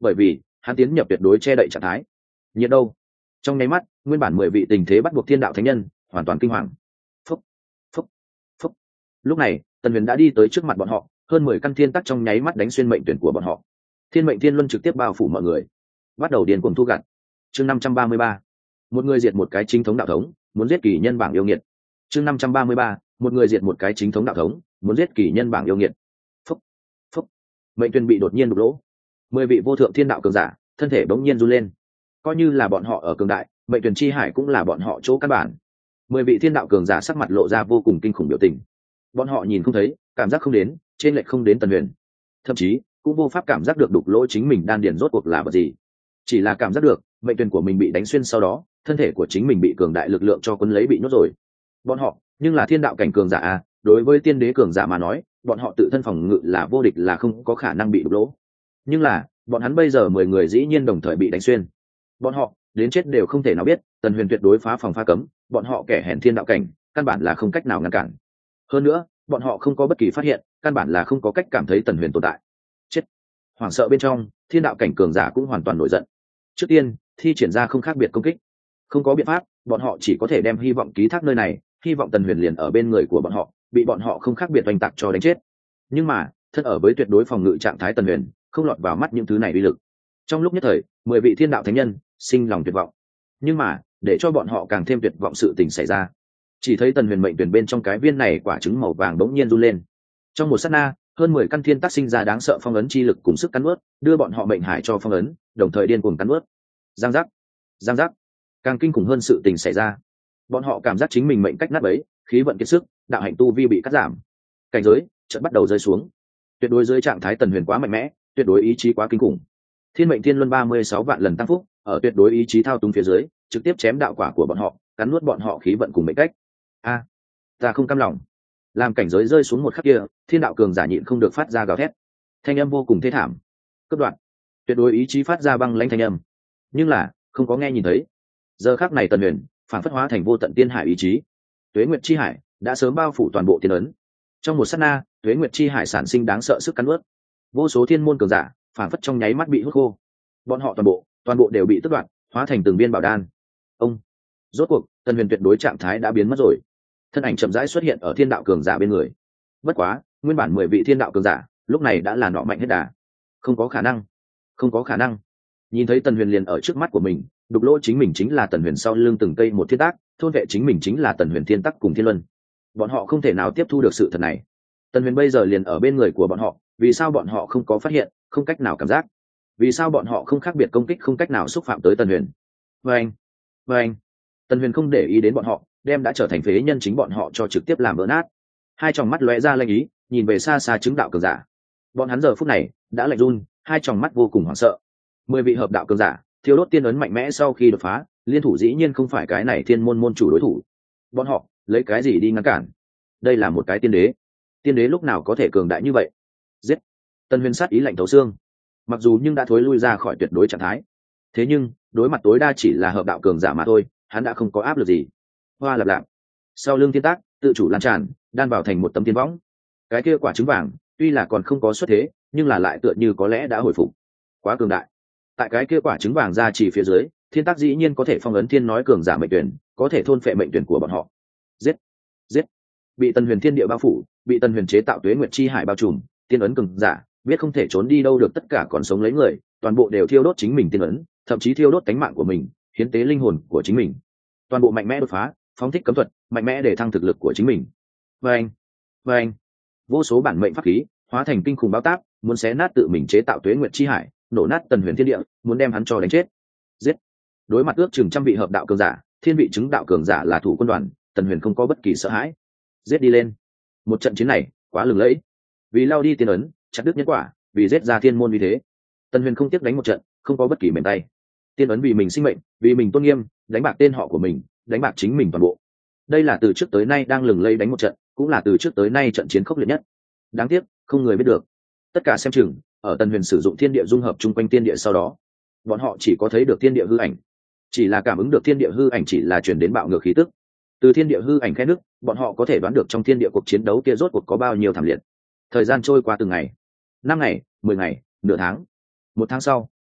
bởi vì hắn tiến nhập tuyệt đối che đậy trạng thái. Nhiệt đâu? Trong nháy mắt, nguyên bản mười vị tình thế bắt buộc thiên đạo thánh nhân hoàn toàn kinh hoàng. Phúc, phúc, phúc. Lúc này, Tần Huyền đã đi tới trước mặt bọn họ, hơn mười căn thiên tắc trong nháy mắt đánh xuyên mệnh tuyển của bọn họ. Thiên mệnh thiên luân trực tiếp bao phủ mọi người, bắt đầu điên cuồng thu gặt. Chương năm trăm ba mươi ba, một người diệt một cái chính thống đạo thống, muốn giết kỳ nhân bảng yêu nghiệt. Chương năm trăm ba mươi ba, một người diệt một cái chính thống đạo thống, muốn giết kỳ nhân bảng yêu nghiệt. Phúc, phúc. Mệnh tuyển bị đột nhiên đục lỗ. Mười vị vô thượng thiên đạo cường giả, thân thể bỗng nhiên run lên. Coi như là bọn họ ở cường đại, mệnh tuyển chi hải cũng là bọn họ chỗ căn bản. Mười vị thiên đạo cường giả sắc mặt lộ ra vô cùng kinh khủng biểu tình. Bọn họ nhìn không thấy, cảm giác không đến, trên lệch không đến Tần Huyền, thậm chí cũng vô pháp cảm giác được đục lỗ chính mình đan điền rốt cuộc là vật gì, chỉ là cảm giác được mệnh tuyển của mình bị đánh xuyên, sau đó thân thể của chính mình bị cường đại lực lượng cho cuốn lấy bị nhốt rồi. Bọn họ nhưng là thiên đạo cảnh cường giả à, đối với tiên đế cường giả mà nói, bọn họ tự thân phòng ngự là vô địch, là không có khả năng bị đục lỗ. Nhưng là bọn hắn bây giờ mười người dĩ nhiên đồng thời bị đánh xuyên. Bọn họ đến chết đều không thể nào biết Tần Huyền tuyệt đối phá phòng phá cấm, bọn họ kẻ hèn thiên đạo cảnh căn bản là không cách nào ngăn cản. Hơn nữa bọn họ không có bất kỳ phát hiện, căn bản là không có cách cảm thấy Tần Huyền tồn tại. Chết! Hoảng sợ bên trong, thiên đạo cảnh cường giả cũng hoàn toàn nổi giận. Trước tiên thi triển ra không khác biệt công kích, không có biện pháp, bọn họ chỉ có thể đem hy vọng ký thác nơi này, hy vọng Tần Huyền liền ở bên người của bọn họ, bị bọn họ không khác biệt oanh tạc cho đánh chết. Nhưng mà thân ở với tuyệt đối phòng ngự trạng thái Tần Huyền không lọt vào mắt những thứ này uy lực. Trong lúc nhất thời, mười vị thiên đạo thánh nhân sinh lòng tuyệt vọng. Nhưng mà để cho bọn họ càng thêm tuyệt vọng sự tình xảy ra, chỉ thấy Tần Huyền mệnh tuyển bên trong cái viên này quả trứng màu vàng đống nhiên run lên. Trong một sát na, hơn mười căn thiên tác sinh ra đáng sợ phong ấn chi lực cùng sức cắn nuốt, đưa bọn họ mệnh hải cho phong ấn, đồng thời điên cuồng cắn nuốt. Giang giác, giang giác. Càng kinh khủng hơn sự tình xảy ra, bọn họ cảm giác chính mình mệnh cách nát bấy, khí vận kiệt sức, đạo hạnh tu vi bị cắt giảm, cảnh giới chợt bắt đầu rơi xuống. Tuyệt đối dưới trạng thái Tần Huyền quá mạnh mẽ, tuyệt đối ý chí quá kinh khủng. Thiên mệnh thiên luân ba mươi sáu vạn lần tăng phúc, ở tuyệt đối ý chí thao túng phía dưới, trực tiếp chém đạo quả của bọn họ, cắn nuốt bọn họ khí vận cùng mệnh cách. A, ta không cam lòng. Làm cảnh giới rơi xuống một khắc kia, thiên đạo cường giả nhịn không được phát ra gào thét, thanh âm vô cùng thê thảm. Cấp đoạn, tuyệt đối ý chí phát ra băng lãnh thanh âm, nhưng là không có nghe nhìn thấy. Giờ khắc này Tần Huyền phản phất hóa thành vô tận tiên hải ý chí, tuế nguyệt chi hải đã sớm bao phủ toàn bộ tiên ấn. Trong một sát na, tuế nguyệt chi hải sản sinh đáng sợ sức cắn nuốt, vô số thiên môn cường giả phản phất trong nháy mắt bị hút khô. Bọn họ toàn bộ toàn bộ đều bị tước đoạt, hóa thành từng viên bảo đan. Ông, rốt cuộc Tần Huyền tuyệt đối trạng thái đã biến mất rồi, thân ảnh chậm rãi xuất hiện ở thiên đạo cường giả bên người. Bất quá nguyên bản mười vị thiên đạo cường giả lúc này đã là nọ mạnh hết đà. Không có khả năng, không có khả năng. Nhìn thấy Tần Huyền liền ở trước mắt của mình, đục lỗ chính mình chính là Tần Huyền sau lưng từng cây một thiên tác, thôn vệ chính mình chính là Tần Huyền thiên tắc cùng thiên luân. Bọn họ không thể nào tiếp thu được sự thật này. Tần Huyền bây giờ liền ở bên người của bọn họ, vì sao bọn họ không có phát hiện, không cách nào cảm giác? Vì sao bọn họ không khác biệt công kích, không cách nào xúc phạm tới Tần Huyền? Và anh, và anh, Tần Huyền không để ý đến bọn họ, đem đã trở thành phế nhân chính bọn họ cho trực tiếp làm vỡ nát. Hai tròng mắt lóe ra lanh ý, nhìn về xa xa chứng đạo cường giả. Bọn hắn giờ phút này đã lạnh run, hai tròng mắt vô cùng hoảng sợ. Mười vị hợp đạo cường giả thiêu đốt tiên ấn mạnh mẽ sau khi đột phá, liên thủ dĩ nhiên không phải cái này thiên môn môn chủ đối thủ. Bọn họ lấy cái gì đi ngăn cản? Đây là một cái tiên đế, tiên đế lúc nào có thể cường đại như vậy? Giết! Tần Huyền sát ý lạnh thấu xương. Mặc dù nhưng đã thối lui ra khỏi tuyệt đối trạng thái, thế nhưng đối mặt tối đa chỉ là hợp đạo cường giả mà thôi, hắn đã không có áp lực gì. Hoa lập lạp, sau lưng thiên tác tự chủ lan tràn, đan vào thành một tấm tiên võng. Cái kia quả trứng vàng tuy là còn không có xuất thế, nhưng là lại tựa như có lẽ đã hồi phục. Quá cường đại. Tại cái kia quả trứng vàng ra chỉ phía dưới, thiên tác dĩ nhiên có thể phong ấn thiên nói cường giả mệnh tuyển, có thể thôn phệ mệnh tuyển của bọn họ. Giết, giết! Bị Tần Huyền thiên địa bao phủ, bị Tần Huyền chế tạo tuế nguyệt chi hải bao trùm, tiên ấn cường giả biết không thể trốn đi đâu được, tất cả còn sống lấy người toàn bộ đều thiêu đốt chính mình tiên ấn, thậm chí thiêu đốt cánh mạng của mình, hiến tế linh hồn của chính mình. Toàn bộ mạnh mẽ đột phá, phóng thích cấm thuật, mạnh mẽ để thăng thực lực của chính mình. Và anh, và anh, vô số bản mệnh pháp khí hóa thành kinh khủng báo táp, muốn xé nát tự mình chế tạo tuế nguyệt chi hải, nổ nát Tần Huyền thiên địa, muốn đem hắn cho đánh chết. Giết! Đối mặt ước chừng trăm vị hợp đạo cường giả, thiên vị chứng đạo cường giả là thủ quân đoàn, Tần Huyền không có bất kỳ sợ hãi. Giết đi lên! Một trận chiến này quá lừng lẫy, vì lao đi tiên ấn, chặt đứt nhân quả, vì giết ra thiên môn vì thế, Tần Huyền không tiếc đánh một trận, không có bất kỳ mềm tay. Tiên ấn vì mình sinh mệnh, vì mình tôn nghiêm, đánh bạc tên họ của mình, đánh bạc chính mình toàn bộ. Đây là từ trước tới nay đang lừng lẫy đánh một trận, cũng là từ trước tới nay trận chiến khốc liệt nhất. Đáng tiếc không người biết được. Tất cả xem chừng ở Tần Huyền sử dụng thiên địa dung hợp chung quanh thiên địa sau đó, bọn họ chỉ có thấy được thiên địa hư ảnh, chỉ là cảm ứng được thiên địa hư ảnh chỉ là truyền đến bạo ngược khí tức. Từ thiên địa hư ảnh khe nước, bọn họ có thể đoán được trong thiên địa cuộc chiến đấu kia rốt cuộc có bao nhiêu thảm liệt. Thời gian trôi qua từng ngày, năm ngày, mười ngày, nửa tháng. Một tháng sau,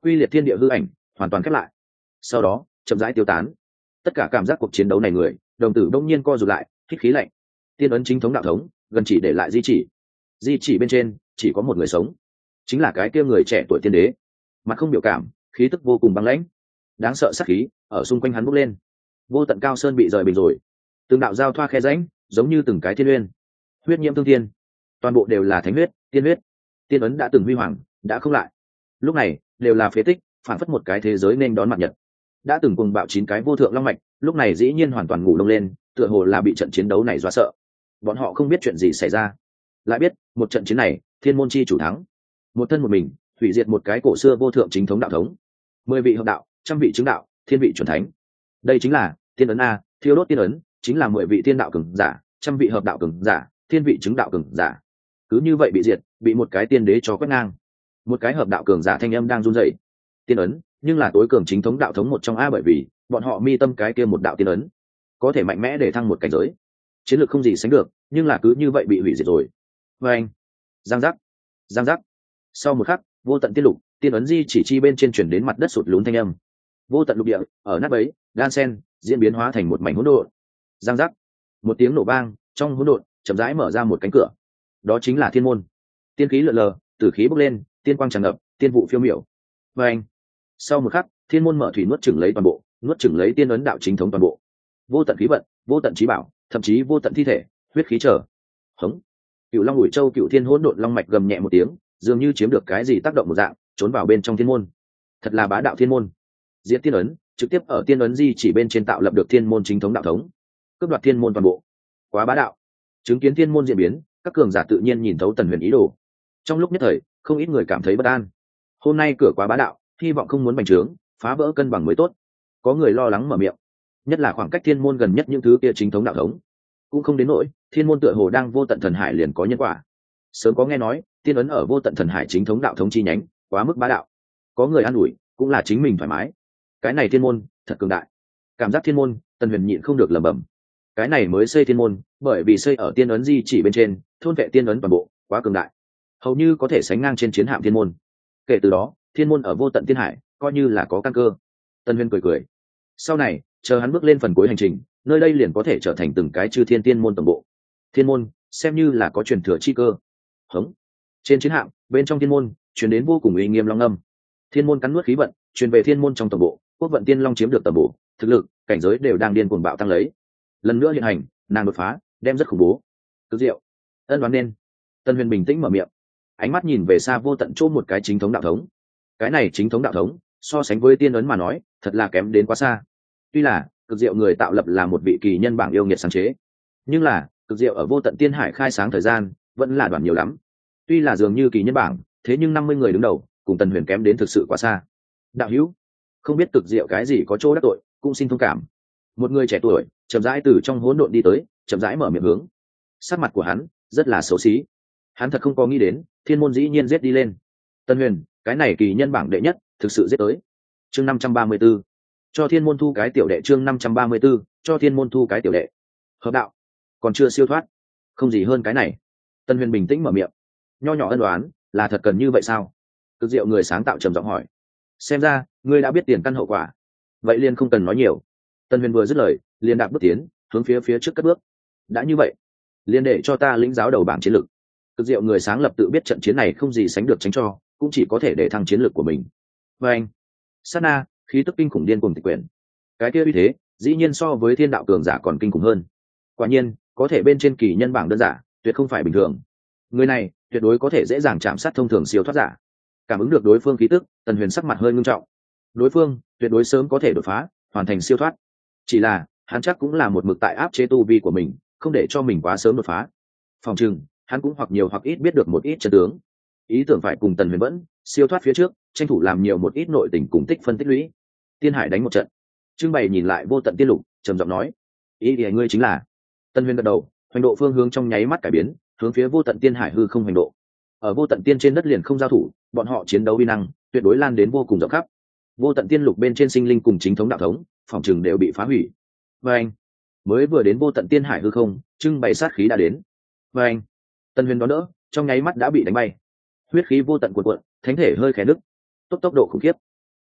uy liệt thiên địa hư ảnh hoàn toàn khép lại, sau đó chậm rãi tiêu tán. Tất cả cảm giác cuộc chiến đấu này người đồng tử đông nhiên co rụt lại, hít khí lạnh. Tiên ấn chính thống đạo thống gần chỉ để lại di chỉ, di chỉ bên trên chỉ có một người sống, chính là cái kia người trẻ tuổi tiên đế. Mặt không biểu cảm, khí tức vô cùng băng lãnh, đáng sợ sát khí ở xung quanh hắn bốc lên. Vô tận cao sơn bị rời bình rồi, từng đạo giao thoa khe rãnh giống như từng cái thiên uyên, huyết nhiễm tương thiên, toàn bộ đều là thánh huyết, tiên huyết. Tiên ấn đã từng huy hoàng đã không lại, lúc này đều là phế tích, phản phất một cái thế giới nên đón mặt nhật. Đã từng cùng bạo chín cái vô thượng long mạch lúc này dĩ nhiên hoàn toàn ngủ đông lên, tựa hồ là bị trận chiến đấu này dọa sợ. Bọn họ không biết chuyện gì xảy ra, lại biết một trận chiến này thiên môn chi chủ thắng, một thân một mình hủy diệt một cái cổ xưa vô thượng chính thống đạo thống. Mười vị hợp đạo, trăm vị chứng đạo, thiên vị chuẩn thánh, đây chính là tiên ấn a. Thiêu đốt tiên ấn chính là mười vị tiên đạo cường giả, trăm vị hợp đạo cường giả, thiên vị chứng đạo cường giả, cứ như vậy bị diệt, bị một cái tiên đế cho quét ngang. Một cái hợp đạo cường giả thanh âm đang run rẩy. Tiên ấn nhưng là tối cường chính thống đạo thống một trong a, bởi vì bọn họ mi tâm cái kia một đạo tiên ấn có thể mạnh mẽ để thăng một cảnh giới, chiến lược không gì sánh được, nhưng là cứ như vậy bị hủy diệt rồi. Và anh, giang giác, giang giác. Sau một khắc, vô tận tiên lục, tiên ấn di chỉ chi bên trên chuyển đến mặt đất sụt lún thanh âm. Vô tận lục địa ở nát bấy, đan sen, diễn biến hóa thành một mảnh hỗn độn. Giang giác, một tiếng nổ vang, trong hỗn độn chậm rãi mở ra một cánh cửa. Đó chính là thiên môn. Tiên khí lượn lờ, tử khí bốc lên, tiên quang tràn ngập, tiên vụ phiêu miểu. Và anh, sau một khắc, thiên môn mở thủy nuốt chửng lấy toàn bộ, nuốt chửng lấy tiên ấn đạo chính thống toàn bộ. Vô tận khí vận, vô tận trí bảo, thậm chí vô tận thi thể, huyết khí trở. Hống. Cựu Long Ủi Châu Cựu Thiên Hỗn Độn Long mạch gầm nhẹ một tiếng, dường như chiếm được cái gì tác động một dạng, trốn vào bên trong thiên môn. Thật là bá đạo thiên môn. Diễn tiên ấn, trực tiếp ở tiên ấn di chỉ bên trên tạo lập được thiên môn chính thống đạo thống, cướp đoạt thiên môn toàn bộ. Quá bá đạo. Chứng kiến thiên môn diễn biến, các cường giả tự nhiên nhìn thấu Tần Huyền ý đồ. Trong lúc nhất thời, không ít người cảm thấy bất an. Hôm nay cửa quá bá đạo, hy vọng không muốn bành trướng, phá vỡ cân bằng mới tốt. Có người lo lắng mở miệng, nhất là khoảng cách thiên môn gần nhất những thứ kia chính thống đạo thống. Cũng không đến nỗi thiên môn tựa hồ đang vô tận thần hải liền có nhân quả. Sớm có nghe nói tiên ấn ở vô tận thần hải chính thống đạo thống chi nhánh quá mức bá đạo, có người an ủi, cũng là chính mình thoải mái. Cái này thiên môn thật cường đại. Cảm giác thiên môn, Tần Huyền nhịn không được lẩm bẩm. Cái này mới xây thiên môn, bởi vì xây ở tiên ấn di chỉ bên trên, thôn vệ tiên ấn toàn bộ, quá cường đại, hầu như có thể sánh ngang trên chiến hạm thiên môn. Kể từ đó, thiên môn ở vô tận tiên hải coi như là có căn cơ. Tần Huyền cười cười. Sau này, chờ hắn bước lên phần cuối hành trình, nơi đây liền có thể trở thành từng cái chư thiên tiên môn tổng bộ. Thiên môn xem như là có truyền thừa chi cơ. Hống. Trên chiến hạm, bên trong thiên môn truyền đến vô cùng uy nghiêm long âm. Thiên môn cắn nuốt khí vận, truyền về thiên môn trong tổng bộ, quốc vận tiên long chiếm được tổng bộ, thực lực, cảnh giới đều đang điên cuồng bạo tăng lấy. Lần nữa hiện hành, nàng đột phá, đem rất khủng bố. Cực diệu. Ân đoán nên. Tân Huyền bình tĩnh mở miệng, ánh mắt nhìn về xa vô tận chỗ một cái chính thống đạo thống. Cái này chính thống đạo thống, so sánh với tiên ấn mà nói, thật là kém đến quá xa. Tuy là cực diệu người tạo lập là một vị kỳ nhân bảng yêu nghiệt sáng chế, nhưng là cực diệu ở vô tận tiên hải khai sáng thời gian vẫn là đoạn nhiều lắm. Tuy là dường như kỳ nhân bảng, thế nhưng năm mươi người đứng đầu cùng Tần Huyền kém đến thực sự quá xa. Đạo hữu, không biết cực diệu cái gì có chỗ đắc tội, cũng xin thông cảm. Một người trẻ tuổi chậm rãi từ trong hỗn độn đi tới, chậm rãi mở miệng hướng. Sắc mặt của hắn rất là xấu xí. Hắn thật không có nghĩ đến thiên môn dĩ nhiên giết đi lên. Tần Huyền, cái này kỳ nhân bảng đệ nhất thực sự giết tới. Chương năm trăm ba mươi 534, cho thiên môn thu cái tiểu đệ. Chương năm trăm ba mươi 534, cho thiên môn thu cái tiểu đệ. Hợp đạo còn chưa siêu thoát, không gì hơn cái này. Tần Huyền bình tĩnh mở miệng. Nho nhỏ ân đoán là thật cần như vậy sao? Cực diệu người sáng tạo trầm giọng hỏi. Xem ra ngươi đã biết tiền căn hậu quả, vậy liền không cần nói nhiều. Tần Huyền vừa dứt lời, liền đạp bước tiến hướng phía phía trước cất bước. Đã như vậy, liền để cho ta lĩnh giáo đầu bảng chiến lược. Cực diệu người sáng lập tự biết trận chiến này không gì sánh được tránh cho, cũng chỉ có thể để thăng chiến lược của mình. Và anh, sát na, khí tức kinh khủng điên cuồng tịch quyển. Cái kia uy thế dĩ nhiên so với thiên đạo cường giả còn kinh khủng hơn. Quả nhiên, có thể bên trên kỳ nhân bảng đơn giả, tuyệt không phải bình thường. Người này tuyệt đối có thể dễ dàng chạm sát thông thường siêu thoát giả. Cảm ứng được đối phương khí tức, Tần Huyền sắc mặt hơi ngưng trọng. Đối phương tuyệt đối sớm có thể đột phá, hoàn thành siêu thoát. Chỉ là hắn chắc cũng là một mực tại áp chế tu vi của mình, không để cho mình quá sớm đột phá. Phòng chừng hắn cũng hoặc nhiều hoặc ít biết được một ít chân tướng. Ý tưởng phải cùng Tần Huyền vẫn siêu thoát phía trước, tranh thủ làm nhiều một ít nội tình cùng tích phân tích lũy. Tiên Hải đánh một trận. Trưng bày nhìn lại vô tận tiên lục, trầm giọng nói: ý thì ngươi chính là. Tần Huyền gật đầu, hoành độ phương hướng trong nháy mắt cải biến, hướng phía vô tận tiên hải hư không hoành độ. Ở vô tận tiên trên đất liền không giao thủ, bọn họ chiến đấu uy năng tuyệt đối lan đến vô cùng rộng khắp. Vô tận tiên lục bên trên sinh linh cùng chính thống đạo thống, phòng trường đều bị phá hủy. Và anh, mới vừa đến vô tận tiên hải hư không, trưng bày sát khí đã đến. Và anh, Tần Huyền đón đỡ, trong nháy mắt đã bị đánh bay. Huyết khí vô tận cuộn cuộn, thánh thể hơi khẽ nứt. Tốc tốc độ khủng khiếp.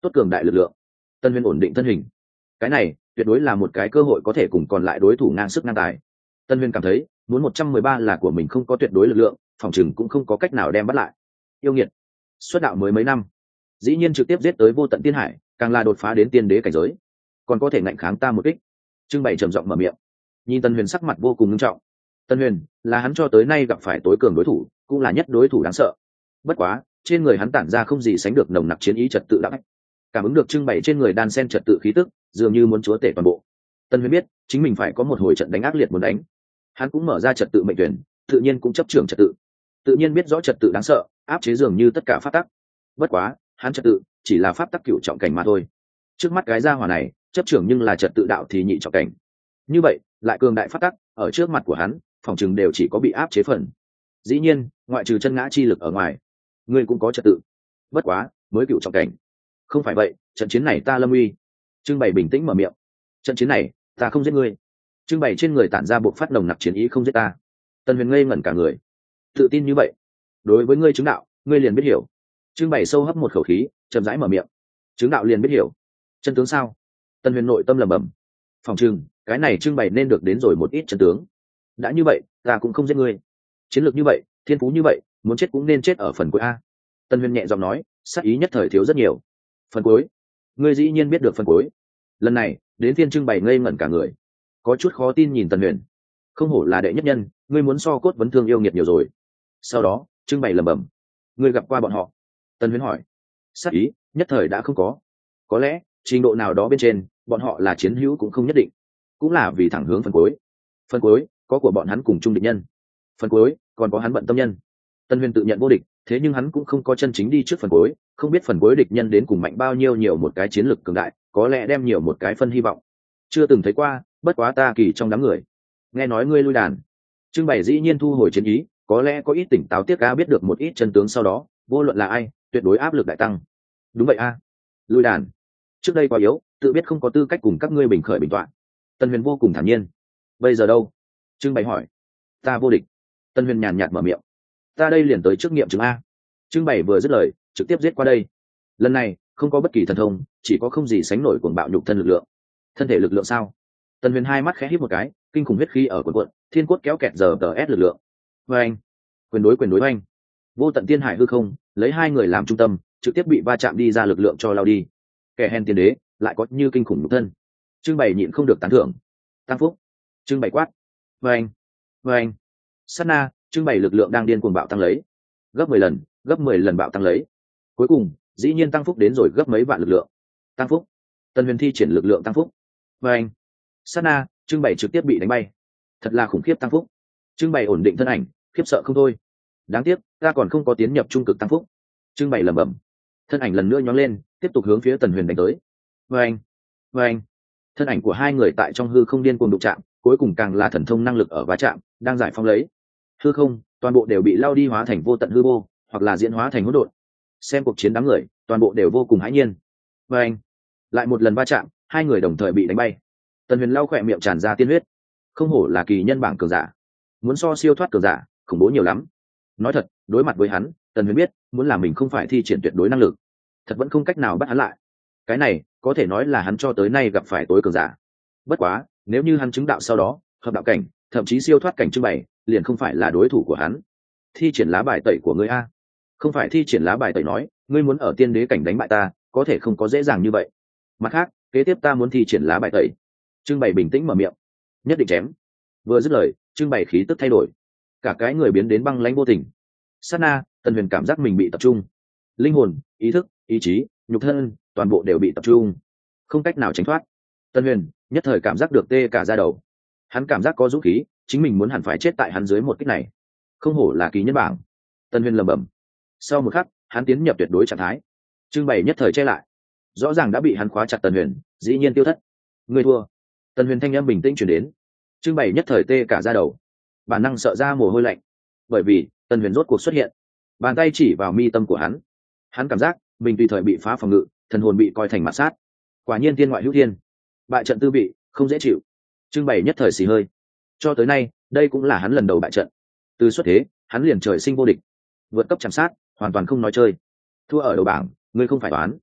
tốt cường đại lực lượng. Tân Huyền ổn định thân hình, cái này tuyệt đối là một cái cơ hội có thể cùng còn lại đối thủ ngang sức ngang tài. Tân Huyền cảm thấy muốn một trăm mười ba là của mình không có tuyệt đối lực lượng, phòng chừng cũng không có cách nào đem bắt lại. Yêu nghiệt, xuất đạo mới mấy năm, dĩ nhiên trực tiếp giết tới vô tận tiên hải, càng là đột phá đến tiên đế cảnh giới, còn có thể ngạnh kháng ta một kích. Trưng Bày trầm giọng mở miệng, nhìn Tân Huyền sắc mặt vô cùng nghiêm trọng. Tân Huyền là hắn cho tới nay gặp phải tối cường đối thủ, cũng là nhất đối thủ đáng sợ. Bất quá trên người hắn tản ra không gì sánh được nồng nặc chiến ý trật tự đắc, cảm ứng được Trưng Bày trên người đan sen trật tự khí tức, dường như muốn chúa tể toàn bộ. Tân Huyền biết chính mình phải có một hồi trận đánh ác liệt muốn đánh, hắn cũng mở ra trật tự mệnh tuyển, tự nhiên cũng chấp trưởng trật tự, tự nhiên biết rõ trật tự đáng sợ, áp chế dường như tất cả pháp tắc. Bất quá hắn trật tự chỉ là pháp tắc cửu trọng cảnh mà thôi, trước mắt cái gia hỏa này chấp trưởng nhưng là trật tự đạo thì nhị trọng cảnh, như vậy lại cường đại pháp tắc ở trước mặt của hắn phòng chừng đều chỉ có bị áp chế phần. Dĩ nhiên ngoại trừ chân ngã chi lực ở ngoài, ngươi cũng có trật tự, bất quá mới cửu trọng cảnh. Không phải vậy trận chiến này ta lâm uy. Trưng Bày bình tĩnh mở miệng, trận chiến này ta không giết ngươi. Trưng Bày trên người tản ra bộ phát nồng nặc chiến ý, không giết ta. Tân Huyền ngây ngẩn cả người, tự tin như vậy, đối với ngươi chứng đạo ngươi liền biết hiểu. Trưng Bày sâu hấp một khẩu khí, chậm rãi mở miệng, chứng đạo liền biết hiểu chân tướng sao? Tân Huyền nội tâm lẩm bẩm, phòng trừng cái này Trưng Bày nên được đến rồi một ít chân tướng. Đã như vậy ta cũng không giết ngươi, chiến lược như vậy, thiên phú như vậy, muốn chết cũng nên chết ở phần cuối a. Tân Huyền nhẹ giọng nói, sát ý nhất thời thiếu rất nhiều. Phần cuối? Ngươi dĩ nhiên biết được phần cuối? Lần này đến phiên Trưng Bày ngây ngẩn cả người, có chút khó tin nhìn Tân Huyền. Không hổ là đệ nhất nhân, ngươi muốn so Cốt Vấn Thương yêu nghiệt nhiều rồi. Sau đó Trưng Bày lẩm bẩm, ngươi gặp qua bọn họ? Tân Huyền hỏi. Sát ý nhất thời đã không có, có lẽ trình độ nào đó bên trên bọn họ là chiến hữu cũng không nhất định, cũng là vì thẳng hướng phần cuối. Phần cuối có của bọn hắn cùng chung địch nhân, phần cuối còn có hắn bận tâm nhân. Tân Huyền tự nhận vô địch, thế nhưng hắn cũng không có chân chính đi trước phần cuối, không biết phần cuối địch nhân đến cùng mạnh bao nhiêu, nhiều một cái chiến lực cường đại, có lẽ đem nhiều một cái phân hy vọng. Chưa từng thấy qua, bất quá ta kỳ trong đám người nghe nói ngươi lui đàn. Trưng Bày dĩ nhiên thu hồi chiến ý, có lẽ có ít tỉnh táo tiếc a, biết được một ít chân tướng sau đó, vô luận là ai, tuyệt đối áp lực đại tăng. Đúng vậy a, lui đàn. Trước đây quá yếu, tự biết không có tư cách cùng các ngươi bình khởi bình tọa. Tân Huyền vô cùng thản nhiên. Bây giờ đâu? Trưng Bày hỏi. Ta vô địch. Tân Huyền nhàn nhạt mở miệng. Ta đây liền tới trước nghiệm chứng a. Trưng Bày vừa dứt lời, trực tiếp giết qua đây. Lần này không có bất kỳ thần thông, chỉ có không gì sánh nổi cuồng bạo nhục thân lực lượng. Thân thể lực lượng sao? Tân Huyền hai mắt khẽ híp một cái, kinh khủng huyết khí ở cuộn cuộn, thiên cốt kéo kẹt giờ tờ ép lực lượng. Và anh, quyền đối quyền đối anh, vô tận tiên hải hư không, lấy hai người làm trung tâm, trực tiếp bị va chạm đi ra lực lượng cho lao đi. Kẻ hèn tiên đế lại có như kinh khủng nhục thân. Trưng Bày nhịn không được tán thưởng. Tăng phúc. Trưng Bày quát. Và anh, và anh, sát na, Trưng Bày lực lượng đang điên cuồng bạo tăng lấy, gấp mười lần, gấp mười lần bạo tăng lấy. Cuối cùng dĩ nhiên tăng phúc đến rồi gấp mấy vạn lực lượng. Tăng phúc. Tân Huyền thi triển lực lượng tăng phúc. Và anh, sát na, Trưng Bày trực tiếp bị đánh bay. Thật là khủng khiếp tăng phúc. Trưng Bày ổn định thân ảnh, khiếp sợ không thôi. Đáng tiếc ta còn không có tiến nhập trung cực tăng phúc. Trưng Bày lẩm bẩm, thân ảnh lần nữa nhón lên, tiếp tục hướng phía Tần Huyền đánh tới. Và anh, và anh, thân ảnh của hai người tại trong hư không điên cuồng đụng chạm, cuối cùng càng là thần thông năng lực ở va chạm, đang giải phóng lấy hư không, toàn bộ đều bị lao đi, hóa thành vô tận hư vô, hoặc là diễn hóa thành hỗn độn. Xem cuộc chiến đám người, toàn bộ đều vô cùng hãi nhiên. Và anh, lại một lần va chạm, hai người đồng thời bị đánh bay. Tần Huyền lau khỏe miệng tràn ra tiên huyết. Không hổ là kỳ nhân bảng cường giả, muốn so siêu thoát cường giả khủng bố nhiều lắm. Nói thật, đối mặt với hắn, Tần Huyền biết muốn làm mình không phải thi triển tuyệt đối năng lực, thật vẫn không cách nào bắt hắn lại. Cái này có thể nói là hắn cho tới nay gặp phải tối cường giả. Bất quá nếu như hắn chứng đạo sau đó hợp đạo cảnh, thậm chí siêu thoát cảnh Trưng Bày liền không phải là đối thủ của hắn. Thi triển lá bài tẩy của ngươi a? Không phải thi triển lá bài tẩy nói ngươi muốn ở tiên đế cảnh đánh bại ta, có thể không có dễ dàng như vậy. Mặt khác, kế tiếp ta muốn thi triển lá bài tẩy. Trưng Bày bình tĩnh mở miệng, nhất định chém. Vừa dứt lời, Trưng Bày khí tức thay đổi, cả cái người biến đến băng lãnh vô tình. Sát na, Tần Huyền cảm giác mình bị tập trung, linh hồn, ý thức, ý chí, nhục thân, toàn bộ đều bị tập trung, không cách nào tránh thoát. Tần Huyền nhất thời cảm giác được tê cả da đầu, hắn cảm giác có dũng khí, chính mình muốn hẳn phải chết tại hắn dưới một kích này. Không hổ là kỳ nhân bảng. Tần Huyền lẩm bẩm. Sau một khắc, hắn tiến nhập tuyệt đối trạng thái. Trưng Bày nhất thời che lại, rõ ràng đã bị hắn khóa chặt. Tần Huyền dĩ nhiên tiêu thất. Ngươi thua. Tần Huyền thanh âm bình tĩnh truyền đến. Trưng Bày nhất thời tê cả da đầu, bản năng sợ ra mồ hôi lạnh, bởi vì Tần Huyền rốt cuộc xuất hiện, bàn tay chỉ vào mi tâm của hắn. Hắn cảm giác mình tùy thời bị phá phòng ngự, thần hồn bị coi thành mạt sát. Quả nhiên thiên ngoại hữu thiên, bại trận tư vị không dễ chịu. Trưng Bày nhất thời xì hơi, cho tới nay đây cũng là hắn lần đầu bại trận. Từ xuất thế hắn liền trời sinh vô địch, vượt cấp chạm sát, hoàn toàn không nói chơi. Thua ở đầu bảng, ngươi không phải toán.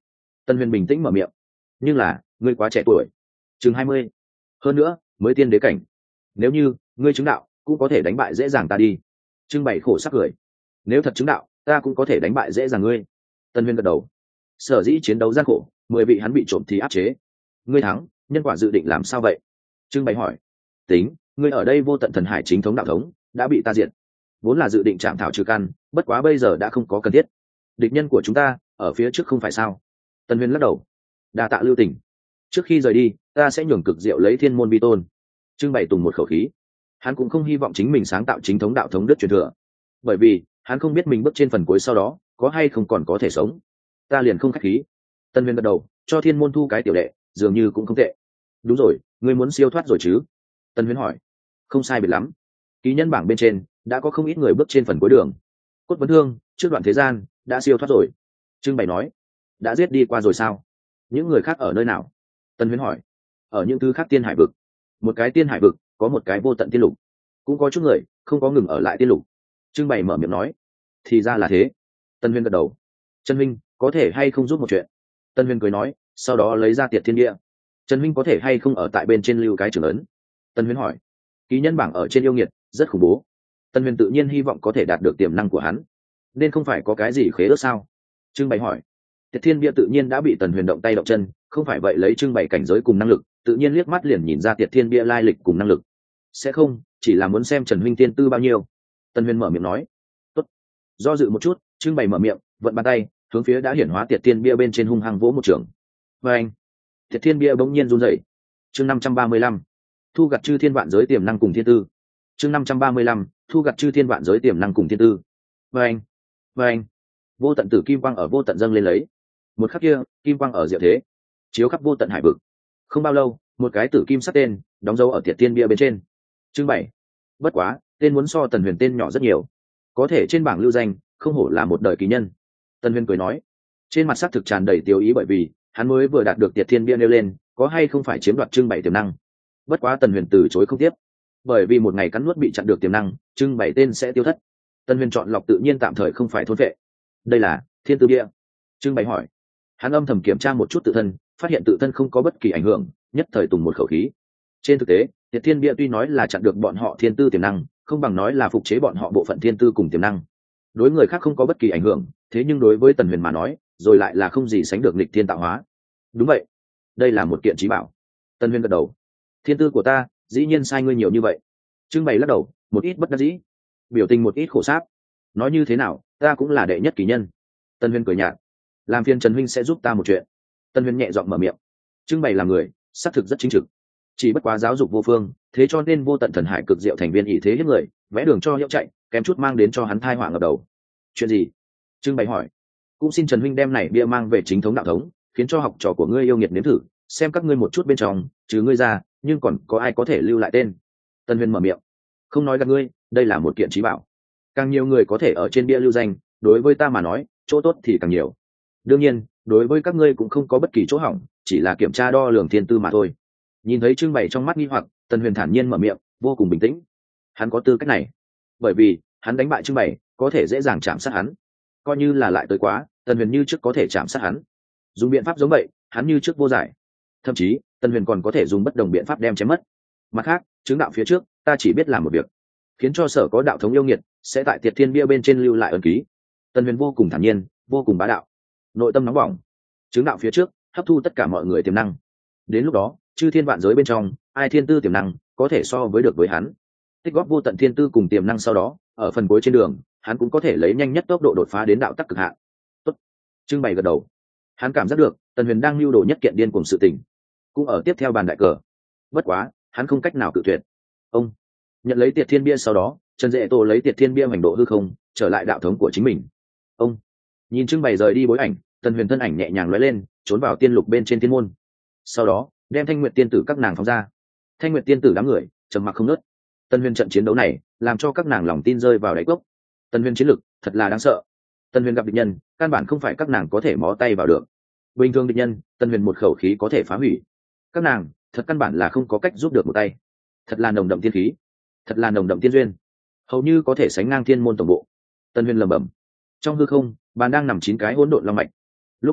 Tân huyền bình tĩnh mở miệng. Nhưng là ngươi quá trẻ tuổi, chừng hai mươi, hơn nữa mới tiên đế cảnh, nếu như ngươi chứng đạo cũng có thể đánh bại dễ dàng ta đi. Trưng bày khổ sắc cười. Nếu thật chứng đạo ta cũng có thể đánh bại dễ dàng ngươi. Tân huyền gật đầu. Sở dĩ chiến đấu gian khổ, mười vị hắn bị trộm thì áp chế, ngươi thắng, nhân quả dự định làm sao vậy? Trưng bày hỏi. Tính, ngươi ở đây vô tận thần hải chính thống đạo thống đã bị ta diệt, vốn là dự định chạm thảo trừ căn, bất quá bây giờ đã không có cần thiết. Địch nhân của chúng ta ở phía trước không phải sao? Tân huyền lắc đầu. Đa tạ lưu tình, trước khi rời đi ta sẽ nhường cực diệu lấy thiên môn vi tôn. Trưng bày tùng một khẩu khí. Hắn cũng không hy vọng chính mình sáng tạo chính thống đạo thống đức truyền thừa, bởi vì hắn không biết mình bước trên phần cuối sau đó có hay không còn có thể sống. Ta liền không khách khí. Tân huyền gật đầu, cho thiên môn thu cái tiểu đệ dường như cũng không tệ. Đúng rồi, ngươi muốn siêu thoát rồi chứ? Tân huyền hỏi. Không sai biệt lắm, ký nhân bảng bên trên đã có không ít người bước trên phần cuối đường. Cốt vấn thương trước đoạn thế gian đã siêu thoát rồi. Trưng bày nói. Đã giết đi qua rồi sao? Những người khác ở nơi nào? Tân huyền hỏi. Ở những thứ khác tiên hải vực. Một cái tiên hải vực có một cái vô tận tiên lục, cũng có chút người không có ngừng ở lại tiên lục. Trưng bày mở miệng nói. Thì ra là thế. Tân huyền gật đầu. Trần minh có thể hay không giúp một chuyện? Tân huyền cười nói, sau đó lấy ra tiệt thiên địa. Trần minh có thể hay không ở tại bên trên lưu cái trưởng ấn? Tân huyền hỏi. Ký nhân bảng ở trên yêu nghiệt rất khủng bố, Tân huyền tự nhiên hy vọng có thể đạt được tiềm năng của hắn, nên không phải có cái gì khế ước sao? Trưng bày hỏi. Tiệt thiên bia tự nhiên đã bị Tần huyền động tay động chân, không phải vậy lấy trưng bày cảnh giới cùng năng lực tự nhiên liếc mắt liền nhìn ra Tiệt thiên bia lai lịch cùng năng lực. Sẽ không, chỉ là muốn xem Trần huynh tiên tư bao nhiêu. Tần huyền mở miệng nói. Tốt. Do dự một chút, trưng bày mở miệng vận bàn tay hướng phía đã hiển hóa Tiệt thiên bia bên trên hung hăng vỗ một trường. Và anh, Tiệt thiên bia bỗng nhiên run rẩy. Chương năm trăm ba mươi lăm, thu gặt chư thiên vạn giới tiềm năng cùng thiên tư. Chương năm trăm ba mươi lăm, thu gặt chư thiên vạn giới tiềm năng cùng thiên tư. Và anh, và anh, vô tận tử kim quang ở vô tận dâng lên lấy. Một khắc kia, kim quang ở diệu thế chiếu khắp vô tận hải vực. Không bao lâu, một cái tử kim sắc tên đóng dấu ở Tiệt thiên bia bên trên. Chương bảy. Bất quá, tên muốn so Tần huyền tên nhỏ rất nhiều, có thể trên bảng lưu danh, không hổ là một đời kỳ nhân. Tần huyền cười nói, trên mặt sắc thực tràn đầy tiêu ý, bởi vì hắn mới vừa đạt được Tiệt thiên bia nêu lên có hay không phải chiếm đoạt trưng bày tiềm năng. Bất quá Tần huyền từ chối không tiếp, bởi vì một ngày cắn nuốt bị chặn được tiềm năng, trưng bày tên sẽ tiêu thất. Tần huyền chọn lọc tự nhiên tạm thời không phải thôn vệ. Đây là thiên tư bia. Trưng bày hỏi. Hắn âm thầm kiểm tra một chút tự thân, phát hiện tự thân không có bất kỳ ảnh hưởng, nhất thời tùng một khẩu khí. Trên thực tế, Tiệt thiên bia tuy nói là chặn được bọn họ thiên tư tiềm năng, không bằng nói là phục chế bọn họ bộ phận thiên tư cùng tiềm năng. Đối người khác không có bất kỳ ảnh hưởng, thế nhưng đối với Tần huyền mà nói, rồi lại là không gì sánh được nghịch thiên tạo hóa. Đúng vậy, đây là một kiện trí bảo. Tần huyền gật đầu. Thiên tư của ta dĩ nhiên sai ngươi nhiều như vậy. Trưng bày lắc đầu, một ít bất đắc dĩ, biểu tình một ít khổ sáp. Nói như thế nào, ta cũng là đệ nhất kỳ nhân. Tần huyền cười nhạt. Làm phiền Trần huynh sẽ giúp ta một chuyện. Tần huyền nhẹ giọng mở miệng. Trưng bày là người xác thực rất chính trực, chỉ bất quá giáo dục vô phương, thế cho nên vô tận thần hải cực diệu thành viên ý thế hiếp người, vẽ đường cho hiệu chạy, kém chút mang đến cho hắn thai họa ngập đầu. Chuyện gì? Trưng bày hỏi. Cũng xin Trần huynh đem này bia mang về chính thống đạo thống, khiến cho học trò của ngươi yêu nghiệt nếm thử, xem các ngươi một chút bên trong, trừ ngươi ra, nhưng còn có ai có thể lưu lại tên. Tân huyền mở miệng. Không nói gạt ngươi, đây là một kiện trí bảo, càng nhiều người có thể ở trên bia lưu danh, đối với ta mà nói chỗ tốt thì càng nhiều. Đương nhiên đối với các ngươi cũng không có bất kỳ chỗ hỏng, chỉ là kiểm tra đo lường thiên tư mà thôi. Nhìn thấy trưng bày trong mắt nghi hoặc, Tân huyền thản nhiên mở miệng, vô cùng bình tĩnh. Hắn có tư cách này, bởi vì hắn đánh bại trưng bày có thể dễ dàng chạm sát hắn. Coi như là lại tới quá, Tân huyền như trước có thể chạm sát hắn. Dùng biện pháp giống vậy, hắn như trước vô giải. Thậm chí Tân huyền còn có thể dùng bất đồng biện pháp đem chém mất. Mặt khác, chứng đạo phía trước ta chỉ biết làm một việc, khiến cho sở có đạo thống yêu nghiệt sẽ tại Tiệt thiên bia bên trên lưu lại ấn ký. Tân huyền vô cùng thản nhiên, vô cùng bá đạo, nội tâm nóng bỏng. Chứng đạo phía trước hấp thu tất cả mọi người tiềm năng, đến lúc đó chư thiên vạn giới bên trong ai thiên tư tiềm năng có thể so với được với hắn, tích góp vô tận thiên tư cùng tiềm năng, sau đó ở phần cuối trên đường hắn cũng có thể lấy nhanh nhất tốc độ đột phá đến đạo tắc cực hạn. Tốt. Trưng bày gật đầu. Hắn cảm giác được Tần huyền đang lưu đồ nhất kiện điên cùng sự tình, cũng ở tiếp theo bàn đại cờ. Bất quá hắn không cách nào cự tuyệt. Ông nhận lấy Tiệt thiên bia sau đó, Trần Dệ Tô lấy Tiệt thiên bia hoành độ hư không, trở lại đạo thống của chính mình. Ông nhìn trưng bày rời đi bối ảnh, Tần huyền thân ảnh nhẹ nhàng lóe lên, trốn vào tiên lục bên trên thiên môn. Sau đó đem Thanh Nguyệt tiên tử các nàng phóng ra. Thanh Nguyệt tiên tử đám người trầm mặc không nớt. Tần huyền trận chiến đấu này làm cho các nàng lòng tin rơi vào đáy cốc. Tần huyền chiến lực thật là đáng sợ. Tần huyền gặp địch nhân căn bản không phải các nàng có thể mó tay vào được. Bình thường địch nhân Tần huyền một khẩu khí có thể phá hủy, các nàng thật căn bản là không có cách giúp được một tay. Thật là nồng đậm tiên khí, thật là nồng đậm tiên duyên, hầu như có thể sánh ngang thiên môn tổng bộ. Tần huyền lẩm bẩm. Trong hư không bàn đang nằm chín cái hỗn độn long mạch. Lúc này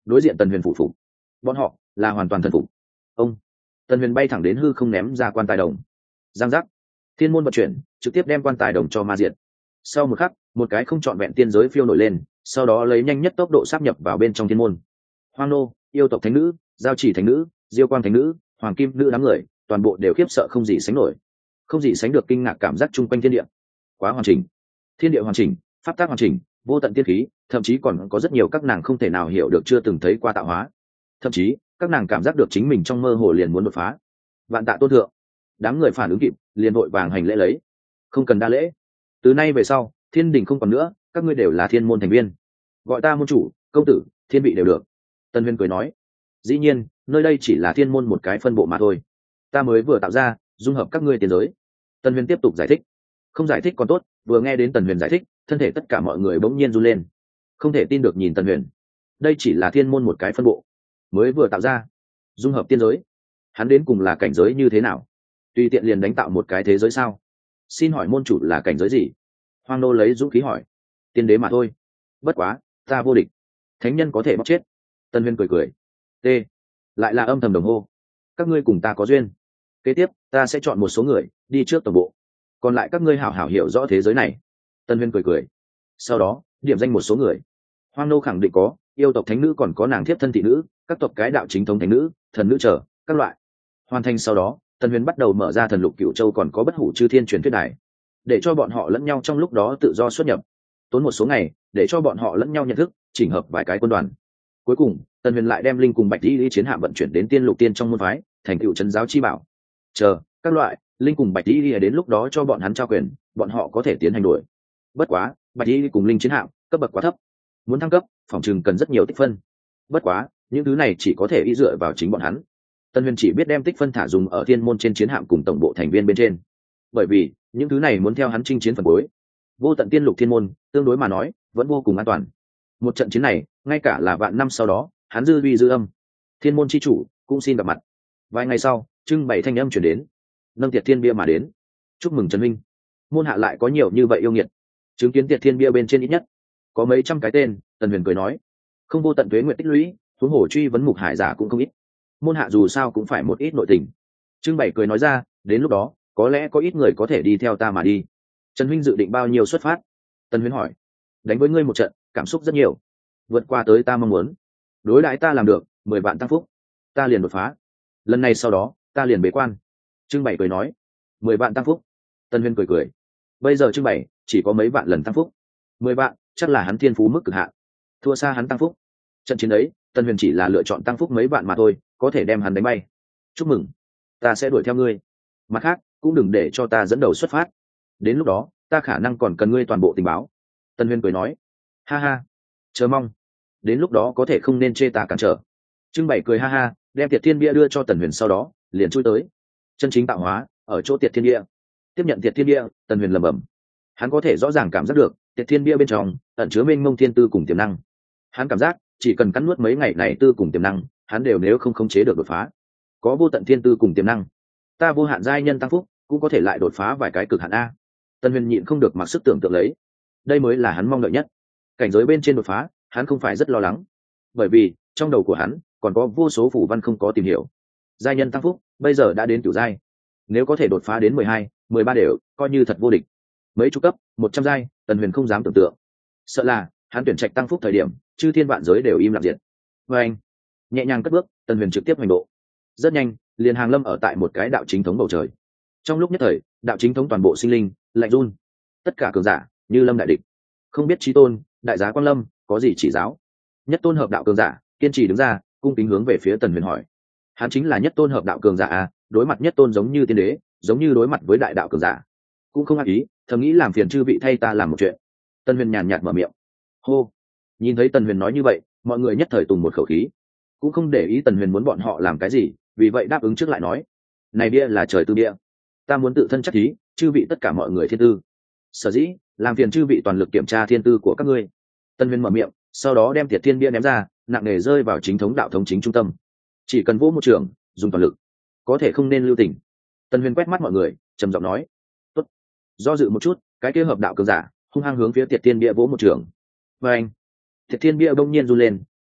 đối diện tần huyền phụ phục, bọn họ là hoàn toàn thần phục. Ông tần huyền bay thẳng đến hư không ném ra quan tài đồng, giang giác, thiên môn vận chuyển trực tiếp đem quan tài đồng cho ma diệt. Sau một khắc, một cái không trọn vẹn tiên giới phiêu nổi lên, sau đó lấy nhanh nhất tốc độ sáp nhập vào bên trong thiên môn. Hoang nô, yêu tộc thánh nữ, giao chỉ thánh nữ, diêu quang thánh nữ, hoàng kim nữ đám người toàn bộ đều khiếp sợ không gì sánh nổi, không gì sánh được kinh ngạc cảm giác chung quanh thiên địa. Quá hoàn chỉnh, thiên địa hoàn chỉnh, pháp tác hoàn chỉnh, vô tận tiên khí, thậm chí còn có rất nhiều các nàng không thể nào hiểu được, chưa từng thấy qua tạo hóa. Thậm chí các nàng cảm giác được chính mình trong mơ hồ liền muốn đột phá. Vạn tạ tôn thượng. Đám người phản ứng kịp liền vội vàng hành lễ lấy. Không cần đa lễ, từ nay về sau thiên đình không còn nữa, các ngươi đều là thiên môn thành viên, gọi ta môn chủ, công tử, thiên vị đều được. Tân Huyên cười nói, dĩ nhiên nơi đây chỉ là thiên môn một cái phân bộ mà thôi, ta mới vừa tạo ra dung hợp các ngươi tiền giới. Tân Huyên tiếp tục giải thích. Không giải thích còn tốt, vừa nghe đến Tần Huyền giải thích, thân thể tất cả mọi người bỗng nhiên run lên, không thể tin được nhìn Tần Huyền. Đây chỉ là thiên môn một cái phân bộ, mới vừa tạo ra dung hợp tiên giới, hắn đến cùng là cảnh giới như thế nào? Tùy tiện liền đánh tạo một cái thế giới sao? Xin hỏi môn chủ là cảnh giới gì? Hoang nô lấy dũng khí hỏi. Tiên đế mà thôi, bất quá ta vô địch, thánh nhân có thể bóc chết. Tân Huyên cười cười. T lại là âm thầm đồng hô. Các ngươi cùng ta có duyên, kế tiếp ta sẽ chọn một số người đi trước tổng bộ, còn lại các ngươi hảo hảo hiểu rõ thế giới này. Tân Huyên cười cười. Sau đó điểm danh một số người. Hoang nô khẳng định có yêu tộc thánh nữ, còn có nàng thiếp thân thị nữ, các tộc cái đạo chính thống thánh nữ, thần nữ trở các loại. Hoàn thành sau đó, Tân Huyền bắt đầu mở ra thần lục cửu châu còn có bất hủ chư thiên truyền thuyết đài, để cho bọn họ lẫn nhau trong lúc đó tự do xuất nhập, tốn một số ngày để cho bọn họ lẫn nhau nhận thức, chỉnh hợp vài cái quân đoàn. Cuối cùng Tân Huyền lại đem linh cùng bạch di chiến hạm vận chuyển đến tiên lục tiên trong môn phái, thành cựu trấn giáo chi bảo. Chờ các loại linh cùng bạch di đến lúc đó cho bọn hắn trao quyền, bọn họ có thể tiến hành đuổi. Bất quá bạch di cùng linh chiến hạm cấp bậc quá thấp, muốn thăng cấp phòng chừng cần rất nhiều tích phân. Bất quá những thứ này chỉ có thể y dựa vào chính bọn hắn. Tân Huyền chỉ biết đem tích phân thả dùng ở thiên môn trên chiến hạm cùng tổng bộ thành viên bên trên, bởi vì những thứ này muốn theo hắn chinh chiến phần cuối. Vô tận tiên lục thiên môn tương đối mà nói vẫn vô cùng an toàn. Một trận chiến này ngay cả là vạn năm sau đó hắn dư vi dư âm, thiên môn chi chủ cũng xin gặp mặt. Vài ngày sau trưng bày thanh âm chuyển đến, nâng tiệt thiên bia mà đến. Chúc mừng Trần Minh, môn hạ lại có nhiều như vậy yêu nghiệt. Chứng kiến tiệt thiên bia bên trên ít nhất có mấy trăm cái tên. Tần Huyền cười nói, không vô tận tuế nguyện tích lũy, huống hồ truy vấn mục hải giả cũng không ít, môn hạ dù sao cũng phải một ít nội tình. Trưng Bày cười nói ra, đến lúc đó có lẽ có ít người có thể đi theo ta mà đi. Trần huynh dự định bao nhiêu xuất phát? Tân Huyên hỏi. Đánh với ngươi một trận, cảm xúc rất nhiều, vượt qua tới ta mong muốn. Đối đãi ta làm được mười vạn tăng phúc, ta liền đột phá. Lần này sau đó ta liền bế quan. Trưng Bày cười nói. Mười vạn tăng phúc? Tân Huyên cười cười. Bây giờ Trưng Bày chỉ có mấy vạn lần tăng phúc, mười vạn chắc là hắn thiên phú mức cực hạn, thua xa hắn tăng phúc. Trận chiến ấy Tân Huyền chỉ là lựa chọn tăng phúc mấy vạn mà thôi, có thể đem hắn đánh bay. Chúc mừng, ta sẽ đuổi theo ngươi. Mặt khác cũng đừng để cho ta dẫn đầu xuất phát, đến lúc đó ta khả năng còn cần ngươi toàn bộ tình báo. Tân Huyền cười nói. Ha ha, chờ mong, đến lúc đó có thể không nên chê ta cản trở. Trưng Bày cười ha ha, đem tiệt thiên bia đưa cho Tần Huyền, sau đó liền chui tới. Chân chính tạo hóa ở chỗ tiệt thiên bia. Tiếp nhận tiệt thiên bia, Tần Huyền lẩm bẩm, hắn có thể rõ ràng cảm giác được tiệt thiên bia bên trong ẩn chứa mênh mông thiên tư cùng tiềm năng. Hắn cảm giác chỉ cần cắn nuốt mấy ngày này tư cùng tiềm năng, hắn đều nếu không khống chế được đột phá. Có vô tận thiên tư cùng tiềm năng, ta vô hạn giai nhân tăng phúc cũng có thể lại đột phá vài cái cực hạn a. Tân Huyền nhịn không được mặc sức tưởng tượng lấy, đây mới là hắn mong đợi nhất. Cảnh giới bên trên đột phá hắn không phải rất lo lắng, bởi vì trong đầu của hắn còn có vô số phù văn không có tìm hiểu. Giai nhân tăng phúc bây giờ đã đến cửu giai, nếu có thể đột phá đến mười hai, mười ba đều coi như thật vô địch. Mấy chục cấp, một trăm giai, Tần Huyền không dám tưởng tượng. Sợ là hắn tuyển trạch tăng phúc thời điểm chư thiên vạn giới đều im lặng diệt. Và anh nhẹ nhàng cất bước, Tần Huyền trực tiếp hành độ. Rất nhanh liền hàng lâm ở tại một cái đạo chính thống bầu trời. Trong lúc nhất thời đạo chính thống toàn bộ sinh linh lạnh run, tất cả cường giả như lâm đại địch. Không biết chí tôn đại giá Quan Lâm có gì chỉ giáo? Nhất tôn hợp đạo cường giả kiên trì đứng ra, cung kính hướng về phía Tần Huyền hỏi. Hắn chính là nhất tôn hợp đạo cường giả à? Đối mặt nhất tôn giống như tiên đế, giống như đối mặt với đại đạo cường giả, cũng không ác ý, thầm nghĩ làm phiền chư vị thay ta làm một chuyện. Tần Huyền nhàn nhạt mở miệng. Hô. Nhìn thấy Tần Huyền nói như vậy, mọi người nhất thời tùng một khẩu khí, cũng không để ý Tần Huyền muốn bọn họ làm cái gì, vì vậy đáp ứng trước lại nói, này bia là trời tư bia, ta muốn tự thân chắc thí chư vị tất cả mọi người thiên tư, sở dĩ làm phiền chư vị toàn lực kiểm tra thiên tư của các ngươi. Tần Huyền mở miệng, sau đó đem tiệt thiên bia ném ra, nặng nề rơi vào chính thống đạo thống chính trung tâm. Chỉ cần vỗ một trường, dùng toàn lực, có thể không nên lưu tình. Tần Huyền quét mắt mọi người, trầm giọng nói. Tốt. Do dự một chút, cái kia hợp đạo cường giả hung hăng hướng phía tiệt thiên bia vỗ một trường. Và anh, tiệt thiên bia đông nhiên run lên,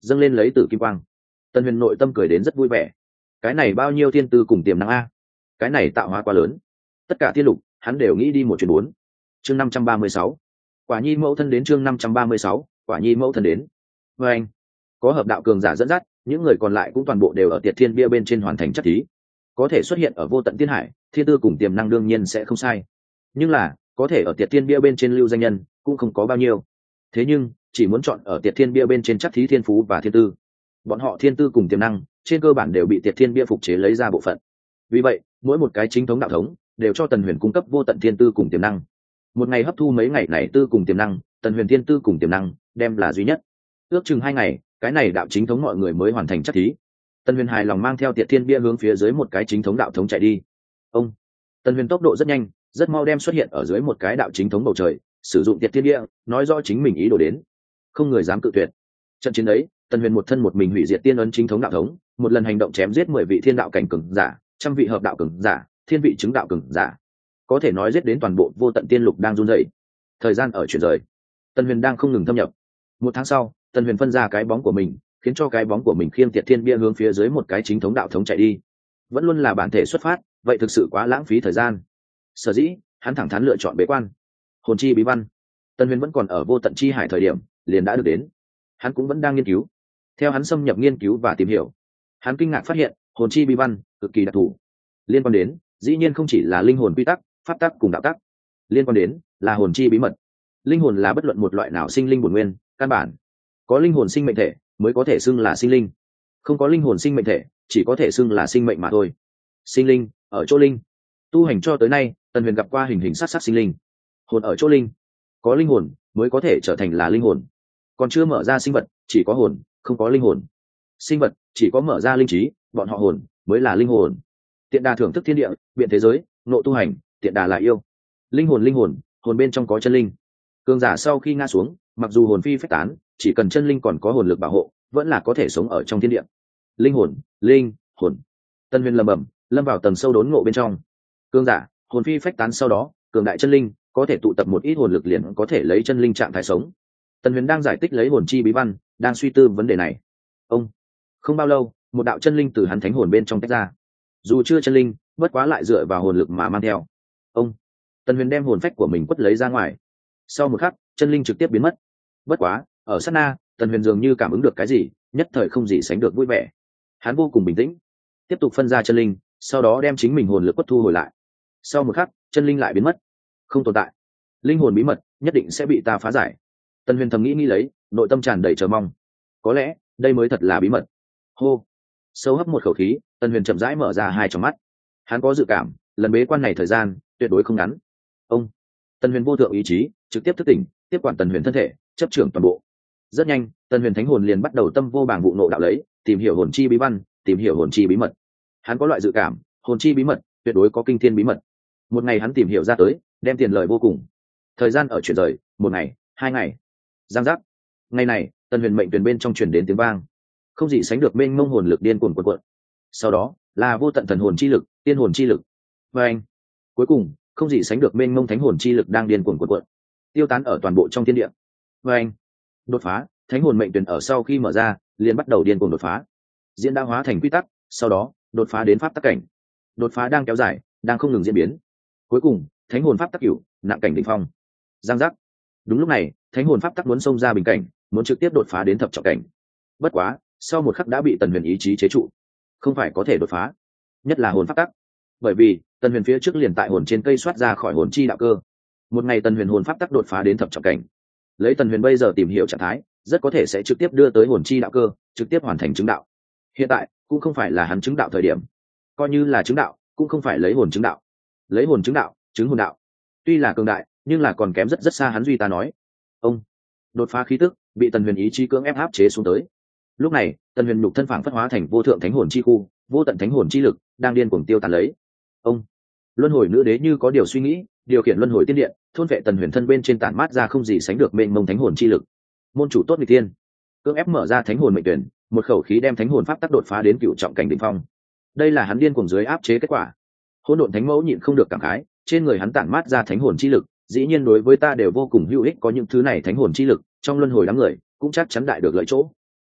dâng lên lấy tử kim quang. Tần Huyền nội tâm cười đến rất vui vẻ. Cái này bao nhiêu thiên tư cùng tiềm năng a, cái này tạo hóa quá lớn. Tất cả thiên lục hắn đều nghĩ đi một chuyến bốn. Chương năm trăm ba mươi sáu, quả nhi mẫu thân đến. Chương năm trăm ba mươi sáu, quả nhi mẫu thân đến. Và anh có hợp đạo cường giả dẫn dắt, những người còn lại cũng toàn bộ đều ở Tiệt Thiên bia bên trên hoàn thành chất thí. Có thể xuất hiện ở vô tận tiên hải, thiên tư cùng tiềm năng đương nhiên sẽ không sai. Nhưng là có thể ở Tiệt Thiên bia bên trên lưu danh nhân cũng không có bao nhiêu. Thế nhưng chỉ muốn chọn ở Tiệt Thiên bia bên trên chất thí thiên phú và thiên tư, bọn họ thiên tư cùng tiềm năng trên cơ bản đều bị Tiệt Thiên bia phục chế lấy ra bộ phận. Vì vậy mỗi một cái chính thống đạo thống đều cho Tần Huyền cung cấp vô tận thiên tư cùng tiềm năng. Một ngày hấp thu mấy ngày này tư cùng tiềm năng, Tần Huyền thiên tư cùng tiềm năng đem là duy nhất. Ước chừng hai ngày, cái này đạo chính thống mọi người mới hoàn thành chất thí. Tần Huyền hài lòng mang theo Tiệt Thiên bia hướng phía dưới một cái chính thống đạo thống chạy đi. Ông Tần Huyền tốc độ rất nhanh, rất mau đem xuất hiện ở dưới một cái đạo chính thống bầu trời, sử dụng Tiệt Thiên bia nói rõ chính mình ý đồ đến, không người dám cự tuyệt. Trận chiến ấy, Tần Huyền một thân một mình hủy diệt tiên ấn chính thống đạo thống, một lần hành động chém giết mười vị thiên đạo cảnh cường giả, trăm vị hợp đạo cường giả, thiên vị chứng đạo cường giả, có thể nói giết đến toàn bộ vô tận tiên lục đang run rẩy. Thời gian ở chuyển rời, Tần Huyền đang không ngừng thâm nhập. Một tháng sau, Tần Huyền phân ra cái bóng của mình, khiến cho cái bóng của mình khiêng Tiệt Thiên bia hướng phía dưới một cái chính thống đạo thống chạy đi. Vẫn luôn là bản thể xuất phát, vậy thực sự quá lãng phí thời gian. Sở dĩ hắn thẳng thắn lựa chọn bế quan. Hồn chi bí văn, Tần Huyền vẫn còn ở vô tận chi hải thời điểm liền đã được đến, hắn cũng vẫn đang nghiên cứu. Theo hắn xâm nhập nghiên cứu và tìm hiểu, hắn kinh ngạc phát hiện hồn chi bí văn cực kỳ đặc thù, liên quan đến dĩ nhiên không chỉ là linh hồn quy tắc, pháp tắc cùng đạo tắc, liên quan đến là hồn chi bí mật. Linh hồn là bất luận một loại nào sinh linh bổn nguyên căn bản, có linh hồn sinh mệnh thể mới có thể xưng là sinh linh, không có linh hồn sinh mệnh thể chỉ có thể xưng là sinh mệnh mà thôi. Sinh linh ở chỗ linh, tu hành cho tới nay Tần Huyền gặp qua hình hình sắc sắc sinh linh. Hồn ở chỗ linh, có linh hồn mới có thể trở thành là linh hồn. Còn chưa mở ra sinh vật chỉ có hồn, không có linh hồn. Sinh vật chỉ có mở ra linh trí, bọn họ hồn mới là linh hồn. Tiện đà thưởng thức thiên địa, biện thế giới, nộ tu hành, tiện đà là yêu. Linh hồn linh hồn, hồn bên trong có chân linh. Cường giả sau khi ngã xuống, mặc dù hồn phi phách tán, chỉ cần chân linh còn có hồn lực bảo hộ, vẫn là có thể sống ở trong thiên địa. Linh hồn, linh hồn. Tần Huyền lẩm bẩm, lâm vào tầng sâu đốn ngộ bên trong. Cường giả, hồn phi phách tán sau đó, cường đại chân linh có thể tụ tập một ít hồn lực liền có thể lấy chân linh trạng thái sống. Tần Huyền đang giải tích lấy hồn chi bí văn, đang suy tư vấn đề này. Ông không bao lâu, một đạo chân linh từ hắn thánh hồn bên trong tách ra. Dù chưa chân linh, bất quá lại dựa vào hồn lực mà mang theo. Ông Tần Huyền đem hồn phách của mình quất lấy ra ngoài. Sau một khắc, chân linh trực tiếp biến mất. Bất quá, ở sát na, Tần Huyền dường như cảm ứng được cái gì, nhất thời không gì sánh được vui vẻ. Hắn vô cùng bình tĩnh, tiếp tục phân ra chân linh, sau đó đem chính mình hồn lực quất thu hồi lại. Sau một khắc, chân linh lại biến mất, không tồn tại. Linh hồn bí mật nhất định sẽ bị ta phá giải. Tần Huyền thầm nghĩ nghĩ lấy, nội tâm tràn đầy chờ mong. Có lẽ đây mới thật là bí mật. Hô, sâu hấp một khẩu khí, Tần Huyền chậm rãi mở ra hai tròng mắt. Hắn có dự cảm, lần bế quan này thời gian tuyệt đối không ngắn. Ông Tần Huyền vô thượng ý chí trực tiếp thức tỉnh, tiếp quản Tần Huyền thân thể, chấp trưởng toàn bộ. Rất nhanh, Tần Huyền thánh hồn liền bắt đầu tâm vô bảng vụ nộ đạo lấy, tìm hiểu hồn chi bí văn, tìm hiểu hồn chi bí mật. Hắn có loại dự cảm, hồn chi bí mật tuyệt đối có kinh thiên bí mật. Một ngày hắn tìm hiểu ra tới, đem tiền lời vô cùng. Thời gian ở chuyển rời, một ngày, hai ngày. Giang giác. Ngày này, Tần Huyền mệnh tuyển bên trong truyền đến tiếng vang, không gì sánh được mênh mông hồn lực điên cuồng cuộn cuộn. Sau đó là vô tận thần hồn chi lực, tiên hồn chi lực. Và anh, cuối cùng, không gì sánh được mênh mông thánh hồn chi lực đang điên cuồng cuộn cuộn, tiêu tán ở toàn bộ trong thiên địa. Và anh, đột phá, thánh hồn mệnh tuyển ở sau khi mở ra, liền bắt đầu điên cuồng đột phá. Diễn đã hóa thành quy tắc, sau đó đột phá đến pháp tắc cảnh. Đột phá đang kéo dài, đang không ngừng diễn biến. Cuối cùng, thánh hồn pháp tắc cửu, nặng cảnh đỉnh phong. Giang giác. Đúng lúc này, thánh hồn pháp tắc muốn xông ra bình cảnh, muốn trực tiếp đột phá đến thập trọng cảnh. Bất quá, sau một khắc đã bị Tần Huyền ý chí chế trụ, không phải có thể đột phá, nhất là hồn pháp tắc. Bởi vì Tần Huyền phía trước liền tại hồn trên cây xoát ra khỏi hồn chi đạo cơ. Một ngày Tần Huyền hồn pháp tắc đột phá đến thập trọng cảnh, lấy Tần Huyền bây giờ tìm hiểu trạng thái, rất có thể sẽ trực tiếp đưa tới hồn chi đạo cơ, trực tiếp hoàn thành chứng đạo. Hiện tại cũng không phải là hắn chứng đạo thời điểm, coi như là chứng đạo, cũng không phải lấy hồn chứng đạo, lấy hồn chứng đạo, chứng hồn đạo. Tuy là cường đại, nhưng là còn kém rất rất xa hắn duy ta nói. Ông đột phá khí tức bị Tần Huyền ý chí cưỡng ép áp chế xuống tới. Lúc này, Tần Huyền nhục thân phảng phất hóa thành vô thượng thánh hồn chi khu, vô tận thánh hồn chi lực đang điên cuồng tiêu tán lấy. Ông luân hồi nữ đế như có điều suy nghĩ, điều khiển luân hồi tiên điện, thôn vệ Tần Huyền thân bên trên tản mát ra không gì sánh được mênh mông thánh hồn chi lực. Môn chủ tốt nghịch tiên, cưỡng ép mở ra thánh hồn mệnh tuyển, một khẩu khí đem thánh hồn pháp tắc đột phá đến cựu trọng cảnh đỉnh phong. Đây là hắn điên cuồng dưới áp chế kết quả. Hỗn độn thánh mẫu nhịn không được cảm khái, trên người hắn tản mát ra thánh hồn chi lực, dĩ nhiên đối với ta đều vô cùng hữu ích, có những thứ này thánh hồn chi lực, trong luân hồi đám người cũng chắc chắn đại được lợi chỗ.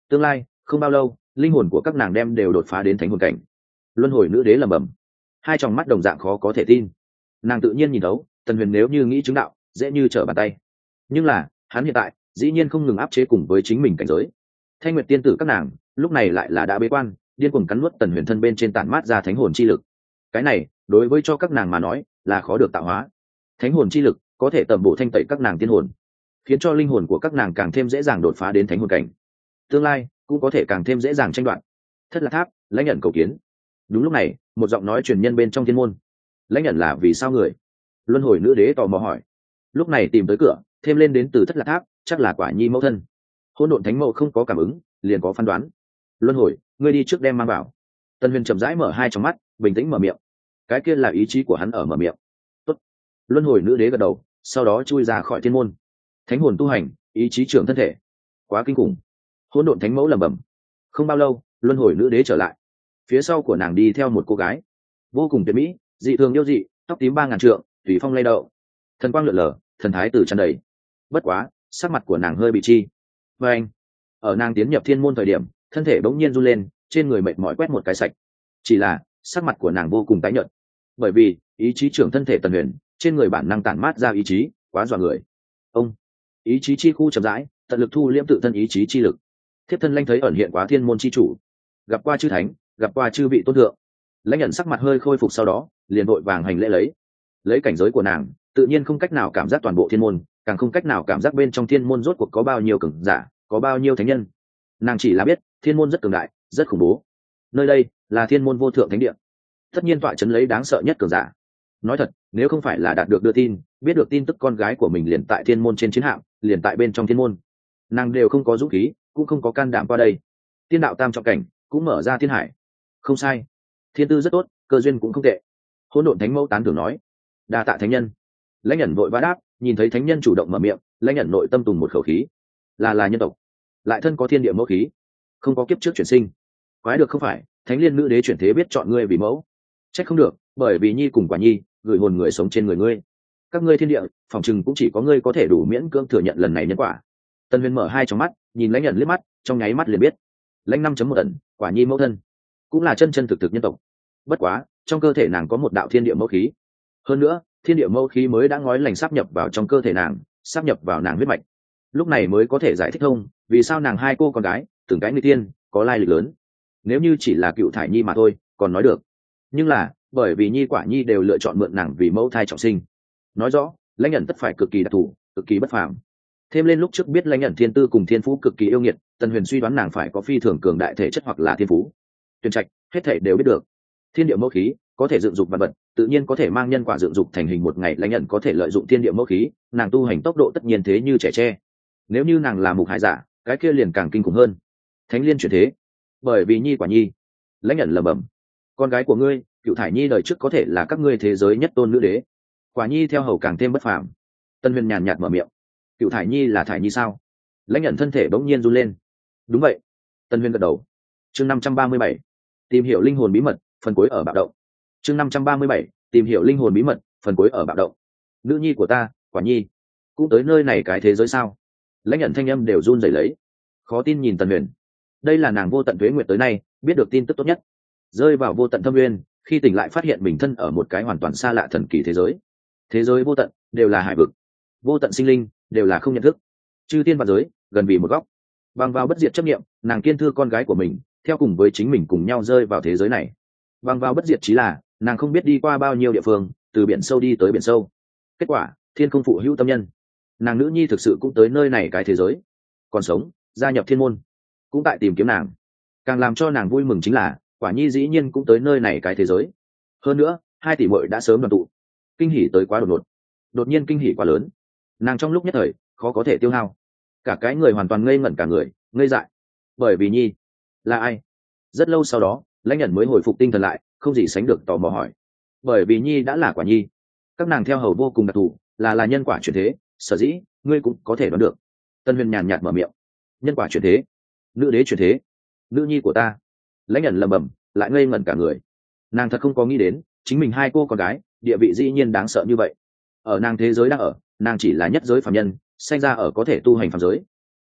tương lai không bao lâu linh hồn của các nàng đem đều đột phá đến thánh hồn cảnh. Luân hồi nữ đế lẩm bẩm, hai tròng mắt đồng dạng khó có thể tin. Nàng tự nhiên nhìn thấu Tần Huyền nếu như nghĩ chứng đạo dễ như trở bàn tay, nhưng là hắn hiện tại dĩ nhiên không ngừng áp chế cùng với chính mình cảnh giới. Thanh Nguyệt tiên tử các nàng lúc này lại là đã bế quan, điên cuồng cắn nuốt Tần Huyền thân bên trên tản mát ra thánh hồn chi lực. Cái này đối với cho các nàng mà nói là khó được tạo hóa. Thánh hồn chi lực có thể tầm bổ thanh tẩy các nàng tiên hồn, khiến cho linh hồn của các nàng càng thêm dễ dàng đột phá đến thánh hồn cảnh, tương lai cũng có thể càng thêm dễ dàng tranh đoạt. Thất Lạc Tháp, Lãnh Nhận cầu kiến. Đúng lúc này một giọng nói truyền nhân bên trong thiên môn. Lãnh Nhận là vì sao người? Luân hồi nữ đế tò mò hỏi. Lúc này tìm tới cửa thêm lên đến từ Thất Lạc Tháp, chắc là Quả Nhi mẫu thân. Hỗn độn thánh mẫu không có cảm ứng liền có phán đoán. Luân hồi, ngươi đi trước đem mang vào. Tần Huyền chậm rãi mở hai tròng mắt, bình tĩnh mở miệng. Cái kia là ý chí của hắn ở mở miệng. Tốt. Luân hồi nữ đế gật đầu, sau đó chui ra khỏi thiên môn. Thánh hồn tu hành, ý chí trưởng thân thể, quá kinh khủng. Hỗn độn thánh mẫu lẩm bẩm. Không bao lâu luân hồi nữ đế trở lại, phía sau của nàng đi theo một cô gái vô cùng tuyệt mỹ, dị thường yêu dị, tóc tím ba ngàn trượng, tùy phong lay động, thần quang lượn lờ, thần thái tử tràn đầy. Bất quá sắc mặt của nàng hơi bị chi. Và anh ở nàng tiến nhập thiên môn thời điểm thân thể bỗng nhiên run lên, trên người mệt mỏi quét một cái sạch. Chỉ là sắc mặt của nàng vô cùng tái nhợt, bởi vì ý chí trưởng thân thể Tần Huyền trên người bản năng tản mát ra ý chí quá dọa người. Ông ý chí chi khu chậm rãi tận lực thu liễm tự thân ý chí chi lực. Thiếp thân Lãnh thấy ẩn hiện quá thiên môn chi chủ, gặp qua chư thánh, gặp qua chư vị tôn thượng. Lãnh Nhận sắc mặt hơi khôi phục, sau đó liền vội vàng hành lễ. lấy lấy cảnh giới của nàng tự nhiên không cách nào cảm giác toàn bộ thiên môn, càng không cách nào cảm giác bên trong thiên môn rốt cuộc có bao nhiêu cường giả, có bao nhiêu thánh nhân. Nàng chỉ là biết thiên môn rất cường đại, rất khủng bố. Nơi đây là thiên môn vô thượng thánh địa, tất nhiên tọa chấn lấy đáng sợ nhất cường giả. Nói thật, nếu không phải là đạt được đưa tin, biết được tin tức con gái của mình liền tại thiên môn trên chiến hạm, liền tại bên trong thiên môn, nàng đều không có dũng khí, cũng không có can đảm qua đây. Tiên đạo tam trọng cảnh cũng mở ra thiên hải, không sai, thiên tư rất tốt, cơ duyên cũng không tệ. Hỗn độn thánh mẫu tán thưởng nói. Đa tạ thánh nhân. Lãnh Nhận vội vã đáp, nhìn thấy thánh nhân chủ động mở miệng, Lãnh Nhận nội tâm tùng một khẩu khí. Là là nhân tộc, lại thân có thiên địa mẫu khí, không có kiếp trước chuyển sinh. Quái được không phải, thánh liên nữ đế chuyển thế biết chọn ngươi vì mẫu. Trách không được, bởi vì Nhi cùng Quả Nhi gửi hồn người sống trên người ngươi. Các ngươi thiên địa phòng chừng cũng chỉ có ngươi có thể đủ miễn cưỡng thừa nhận lần này nhân quả. Tần Huyền mở hai tròng mắt, nhìn Lãnh Nhận liếc mắt, trong nháy mắt liền biết Lãnh năm chấm một ẩn, Quả Nhi mẫu thân cũng là chân chân thực thực nhân tộc. Bất quá trong cơ thể nàng có một đạo thiên địa mẫu khí, hơn nữa thiên địa mẫu khí mới đã ngói lành sáp nhập vào trong cơ thể nàng, sáp nhập vào nàng huyết mạch. Lúc này mới có thể giải thích thông vì sao nàng hai cô con gái từng cái người tiên có lai lịch lớn. Nếu như chỉ là Cựu Thải Nhi mà thôi còn nói được, nhưng là bởi vì Nhi Quả Nhi đều lựa chọn mượn nàng vì mẫu thai trọng sinh, nói rõ Lãnh Nhận tất phải cực kỳ đặc thù, cực kỳ bất phàm. Thêm lên lúc trước biết Lãnh Nhận thiên tư cùng thiên phú cực kỳ yêu nghiệt, Tần Huyền suy đoán nàng phải có phi thường cường đại thể chất hoặc là thiên phú. Tuyển trạch hết thể đều biết được. Thiên địa mẫu khí có thể dựng dục vật vật, tự nhiên có thể mang nhân quả dựng dục thành hình. Một ngày Lãnh Nhận có thể lợi dụng thiên địa mẫu khí, nàng tu hành tốc độ tất nhiên thế như trẻ tre. Nếu như nàng là mục hải giả, cái kia liền càng kinh khủng hơn. Thánh liên chuyển thế, bởi vì Nhi Quả Nhi. Lãnh Nhận lẩm bẩm, con gái của ngươi Cựu Thải Nhi đời trước có thể là các ngươi thế giới nhất tôn nữ đế, Quả Nhi theo hầu càng thêm bất phàm. Tân Huyền nhàn nhạt mở miệng. Cựu Thải Nhi là Thải Nhi sao? Lãnh Nhận thân thể bỗng nhiên run lên. Đúng vậy. Tân Huyền gật đầu. Chương năm trăm ba mươi bảy, tìm hiểu linh hồn bí mật, phần cuối ở bạo động. Chương năm trăm ba mươi bảy, tìm hiểu linh hồn bí mật, phần cuối ở bạo động. Nữ nhi của ta, Quả Nhi, cũng tới nơi này cái thế giới sao? Lãnh Nhận thanh âm đều run rẩy lấy, khó tin nhìn Tần Huyền. Đây là nàng vô tận tuế nguyệt tới nay biết được tin tức tốt nhất. Rơi vào vô tận thâm nguyên, khi tỉnh lại phát hiện mình thân ở một cái hoàn toàn xa lạ thần kỳ thế giới. Thế giới vô tận đều là hải vực, vô tận sinh linh đều là không nhận thức, chư tiên và giới gần vì một góc. Bằng vào bất diệt chấp niệm, nàng kiên thư con gái của mình theo cùng với chính mình cùng nhau rơi vào thế giới này. Bằng vào bất diệt chí là nàng không biết đi qua bao nhiêu địa phương, từ biển sâu đi tới biển sâu. Kết quả thiên không phụ hữu tâm nhân, nàng nữ nhi thực sự cũng tới nơi này cái thế giới, còn sống gia nhập thiên môn, cũng tại tìm kiếm nàng. Càng làm cho nàng vui mừng chính là Quả Nhi dĩ nhiên cũng tới nơi này cái thế giới. Hơn nữa hai tỷ muội đã sớm đoàn tụ. Kinh hỉ tới quá đột ngột, đột nhiên kinh hỉ quá lớn, nàng trong lúc nhất thời khó có thể tiêu hao, cả cái người hoàn toàn ngây ngẩn cả người, ngây dại. Bởi vì Nhi là ai? Rất lâu sau đó Lãnh Nhận mới hồi phục tinh thần lại, không gì sánh được tò mò hỏi. Bởi vì Nhi đã là Quả Nhi, các nàng theo hầu vô cùng đặc thù, là là nhân quả chuyển thế, sở dĩ ngươi cũng có thể đoán được. Tân Huyền nhàn nhạt mở miệng. Nhân quả chuyển thế, nữ đế chuyển thế, nữ nhi của ta. Lãnh Nhận lẩm bẩm, lại ngây ngẩn cả người. Nàng thật không có nghĩ đến chính mình hai cô con gái địa vị dĩ nhiên đáng sợ như vậy. Ở nàng thế giới đang ở, nàng chỉ là nhất giới phàm nhân, sinh ra ở có thể tu hành phàm giới.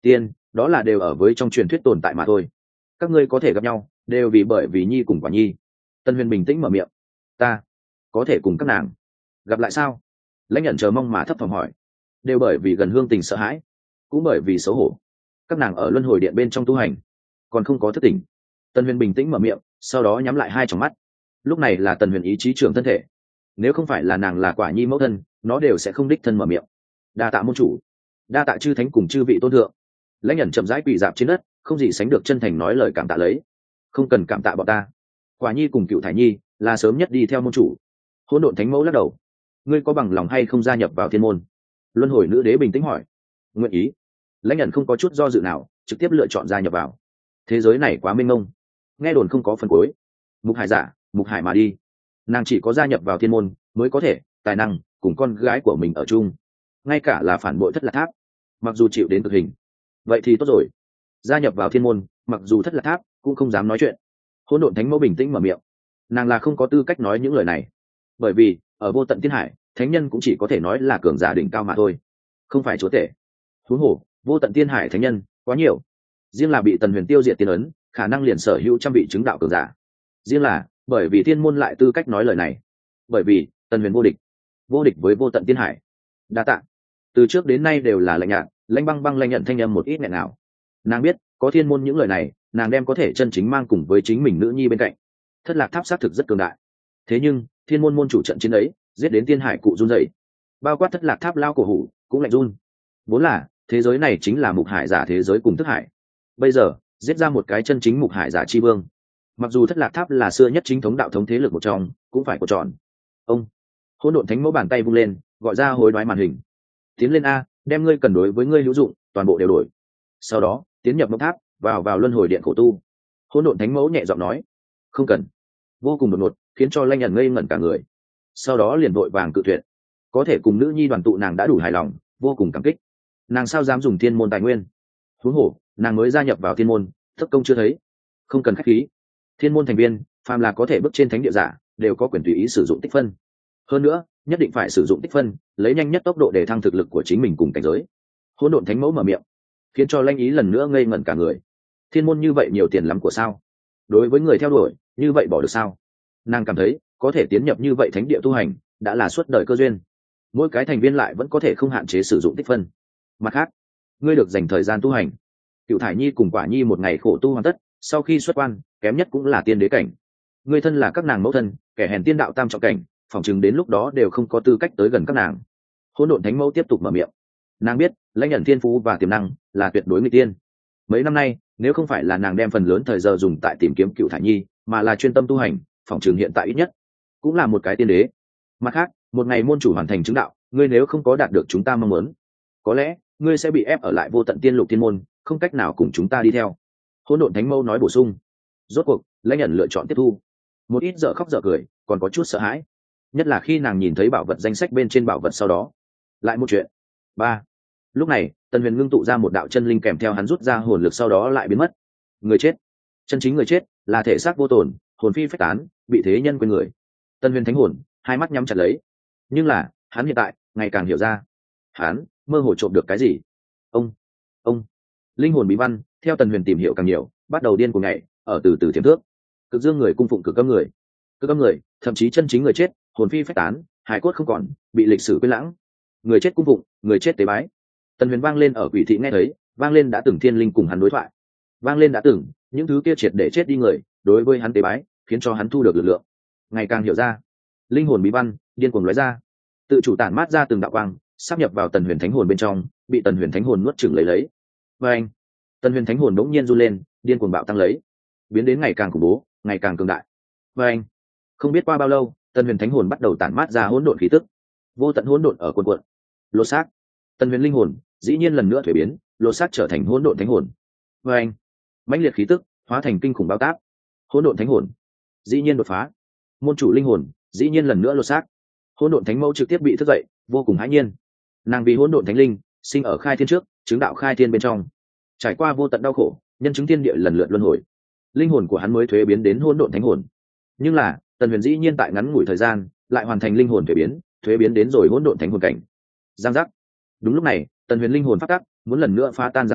tiên đó là đều ở với trong truyền thuyết tồn tại mà thôi. Các ngươi có thể gặp nhau đều vì bởi vì nhi cùng quả nhi. Tân huyền bình tĩnh mở miệng. Ta có thể cùng các nàng gặp lại sao? Lãnh nhận chờ mong mà thấp thỏm hỏi. Đều bởi vì gần hương tình sợ hãi, cũng bởi vì xấu hổ. Các nàng ở luân hồi điện bên trong tu hành còn không có thức tỉnh. Tân huyền bình tĩnh mở miệng, sau đó nhắm lại hai tròng mắt. Lúc này là Tần huyền ý chí trưởng thân thể, nếu không phải là nàng là quả nhi mẫu thân, nó đều sẽ không đích thân mở miệng. Đa tạ môn chủ, đa tạ chư thánh cùng chư vị tôn thượng. Lãnh nhận chậm rãi quỳ dạp trên đất, không gì sánh được chân thành nói lời cảm tạ lấy. Không cần cảm tạ bọn ta, quả nhi cùng cựu thải nhi là sớm nhất đi theo môn chủ. Hỗn độn thánh mẫu lắc đầu. Ngươi có bằng lòng hay không gia nhập vào thiên môn? Luân hồi nữ đế bình tĩnh hỏi. Nguyện ý. Lãnh nhận không có chút do dự nào, trực tiếp lựa chọn gia nhập vào. Thế giới này quá mênh mông, nghe đồn không có phần cuối. Mục hải giả, mục hải mà đi. Nàng chỉ có gia nhập vào thiên môn mới có thể tài năng cùng con gái của mình ở chung. Ngay cả là phản bội thất lạc tháp, mặc dù chịu đến cực hình, vậy thì tốt rồi. Gia nhập vào thiên môn, mặc dù thất lạc tháp cũng không dám nói chuyện. Hỗn độn thánh mẫu bình tĩnh mở miệng. Nàng là không có tư cách nói những lời này, bởi vì ở vô tận thiên hải, thánh nhân cũng chỉ có thể nói là cường giả đỉnh cao mà thôi, không phải chúa tể. Huống hồ vô tận thiên hải thánh nhân quá nhiều, riêng là bị Tần huyền tiêu diệt tiên ấn, khả năng liền sở hữu trăm vị chứng đạo cường giả. Riêng là bởi vì thiên môn lại tư cách nói lời này, bởi vì Tần huyền vô địch, vô địch với vô tận thiên hải. Đa tạ. Từ trước đến nay đều là lạnh nhạt, lãnh băng băng lanh nhận thanh âm một ít nghẹn nào. Nàng biết có thiên môn những lời này, nàng đem có thể chân chính mang cùng với chính mình nữ nhi bên cạnh. Thất lạc tháp xác thực rất cường đại, thế nhưng thiên môn môn chủ trận chiến ấy giết đến thiên hải cụ run rẩy, bao quát thất lạc tháp lao cổ hủ cũng lạnh run. Vốn là thế giới này chính là mục hải giả thế giới cùng thức hải, bây giờ giết ra một cái chân chính mục hải giả chi vương. Mặc dù thất lạc tháp là xưa nhất chính thống đạo thống thế lực một trong, cũng phải của tròn. Ông hỗn độn thánh mẫu bàn tay vung lên, gọi ra hối đoái màn hình. Tiến lên a, đem ngươi cần đối với ngươi hữu dụng toàn bộ đều đổi. Sau đó tiến nhập mộng tháp, vào vào luân hồi điện khổ tu. Hỗn độn thánh mẫu nhẹ giọng nói. Không cần. Vô cùng đột ngột, khiến cho Lanh nhận ngây ngẩn cả người. Sau đó liền vội vàng cự tuyệt. Có thể cùng nữ nhi đoàn tụ nàng đã đủ hài lòng, vô cùng cảm kích. Nàng sao dám dùng thiên môn tài nguyên? Huống hồ nàng mới gia nhập vào thiên môn, thất công chưa thấy. Không cần khách khí. Thiên môn thành viên phàm là có thể bước trên thánh địa giả đều có quyền tùy ý sử dụng tích phân. Hơn nữa nhất định phải sử dụng tích phân, lấy nhanh nhất tốc độ để thăng thực lực của chính mình cùng cảnh giới. Hỗn độn thánh mẫu mở miệng, khiến cho Lanh ý lần nữa ngây ngẩn cả người. Thiên môn như vậy nhiều tiền lắm của sao? Đối với người theo đuổi như vậy bỏ được sao? Nàng cảm thấy có thể tiến nhập như vậy thánh địa tu hành đã là suốt đời cơ duyên. Mỗi cái thành viên lại vẫn có thể không hạn chế sử dụng tích phân. Mặt khác, ngươi được dành thời gian tu hành. Cựu thải nhi cùng quả nhi một ngày khổ tu hoàn tất, sau khi xuất quan kém nhất cũng là tiên đế cảnh. Ngươi thân là các nàng mẫu thân, kẻ hèn tiên đạo tam trọng cảnh, phỏng chừng đến lúc đó đều không có tư cách tới gần các nàng. Hỗn độn thánh mẫu tiếp tục mở miệng. Nàng biết Lãnh nhận thiên phú và tiềm năng là tuyệt đối người tiên. Mấy năm nay nếu không phải là nàng đem phần lớn thời giờ dùng tại tìm kiếm cựu thải nhi, mà là chuyên tâm tu hành, phỏng chừng hiện tại ít nhất cũng là một cái tiên đế. Mặt khác, một ngày môn chủ hoàn thành chứng đạo, ngươi nếu không có đạt được chúng ta mong muốn, có lẽ ngươi sẽ bị ép ở lại vô tận tiên lục thiên môn, không cách nào cùng chúng ta đi theo. Hỗn độn thánh mẫu nói bổ sung. Rốt cuộc Lãnh nhận lựa chọn tiếp thu, một ít dở khóc dở cười, còn có chút sợ hãi, nhất là khi nàng nhìn thấy bảo vật danh sách bên trên bảo vật sau đó. Lại một chuyện. Ba. Lúc này Tần huyền ngưng tụ ra một đạo chân linh, kèm theo hắn rút ra hồn lực, sau đó lại biến mất. Người chết, chân chính người chết là thể xác vô tổn, hồn phi phách tán, bị thế nhân quên người. Tần huyền thánh hồn hai mắt nhắm chặt lấy, nhưng là hắn hiện tại ngày càng hiểu ra, hắn mơ hồ trộm được cái gì. Ông ông linh hồn bí văn theo Tần huyền tìm hiểu càng nhiều, bắt đầu điên cuồng nhảy, ở từ từ tiềm thước. Cực dương người cung phụng cực âm người, cực âm người thậm chí chân chính người chết, hồn phi phách tán, hải cốt không còn, bị lịch sử quên lãng. Người chết cung phụng, người chết tế bái. Tần huyền vang lên ở quỷ thị nghe thấy, vang lên đã từng thiên linh cùng hắn đối thoại, vang lên đã từng những thứ kia triệt để chết đi người đối với hắn tế bái, khiến cho hắn thu được lực lượng, ngày càng hiểu ra. Linh hồn bí văn điên cuồng lóe ra, tự chủ tản mát ra từng đạo quang, sắp nhập vào Tần huyền thánh hồn bên trong, bị Tần huyền thánh hồn nuốt chửng lấy lấy. Và anh Tần huyền thánh hồn đống nhiên run lên, điên cuồng bạo tăng lấy, biến đến ngày càng khủng bố, ngày càng cường đại. Và anh không biết qua bao lâu, Tần huyền thánh hồn bắt đầu tản mát ra hỗn độn khí tức, vô tận hỗn độn ở cuộn cuộn. Lột xác, Tần huyền linh hồn dĩ nhiên lần nữa thuế biến, lột xác trở thành hỗn độn thánh hồn. Và anh mãnh liệt khí tức hóa thành kinh khủng bao tác, hỗn độn thánh hồn dĩ nhiên đột phá, môn chủ linh hồn dĩ nhiên lần nữa lột xác. Hỗn độn thánh mẫu trực tiếp bị thức dậy, vô cùng hãi nhiên. Nàng vì hỗn độn thánh linh sinh ở khai thiên trước, chứng đạo khai thiên bên trong, trải qua vô tận đau khổ, nhân chứng thiên địa lần lượt luân hồi, linh hồn của hắn mới thuế biến đến hỗn độn thánh hồn. Nhưng là Tần huyền dĩ nhiên tại ngắn ngủi thời gian lại hoàn thành linh hồn thuế biến, thuế biến đến rồi hỗn độn thánh hồn cảnh. Giang giác. Đúng lúc này Tần huyền linh hồn phát tắc muốn lần nữa phá tan ràng buộc,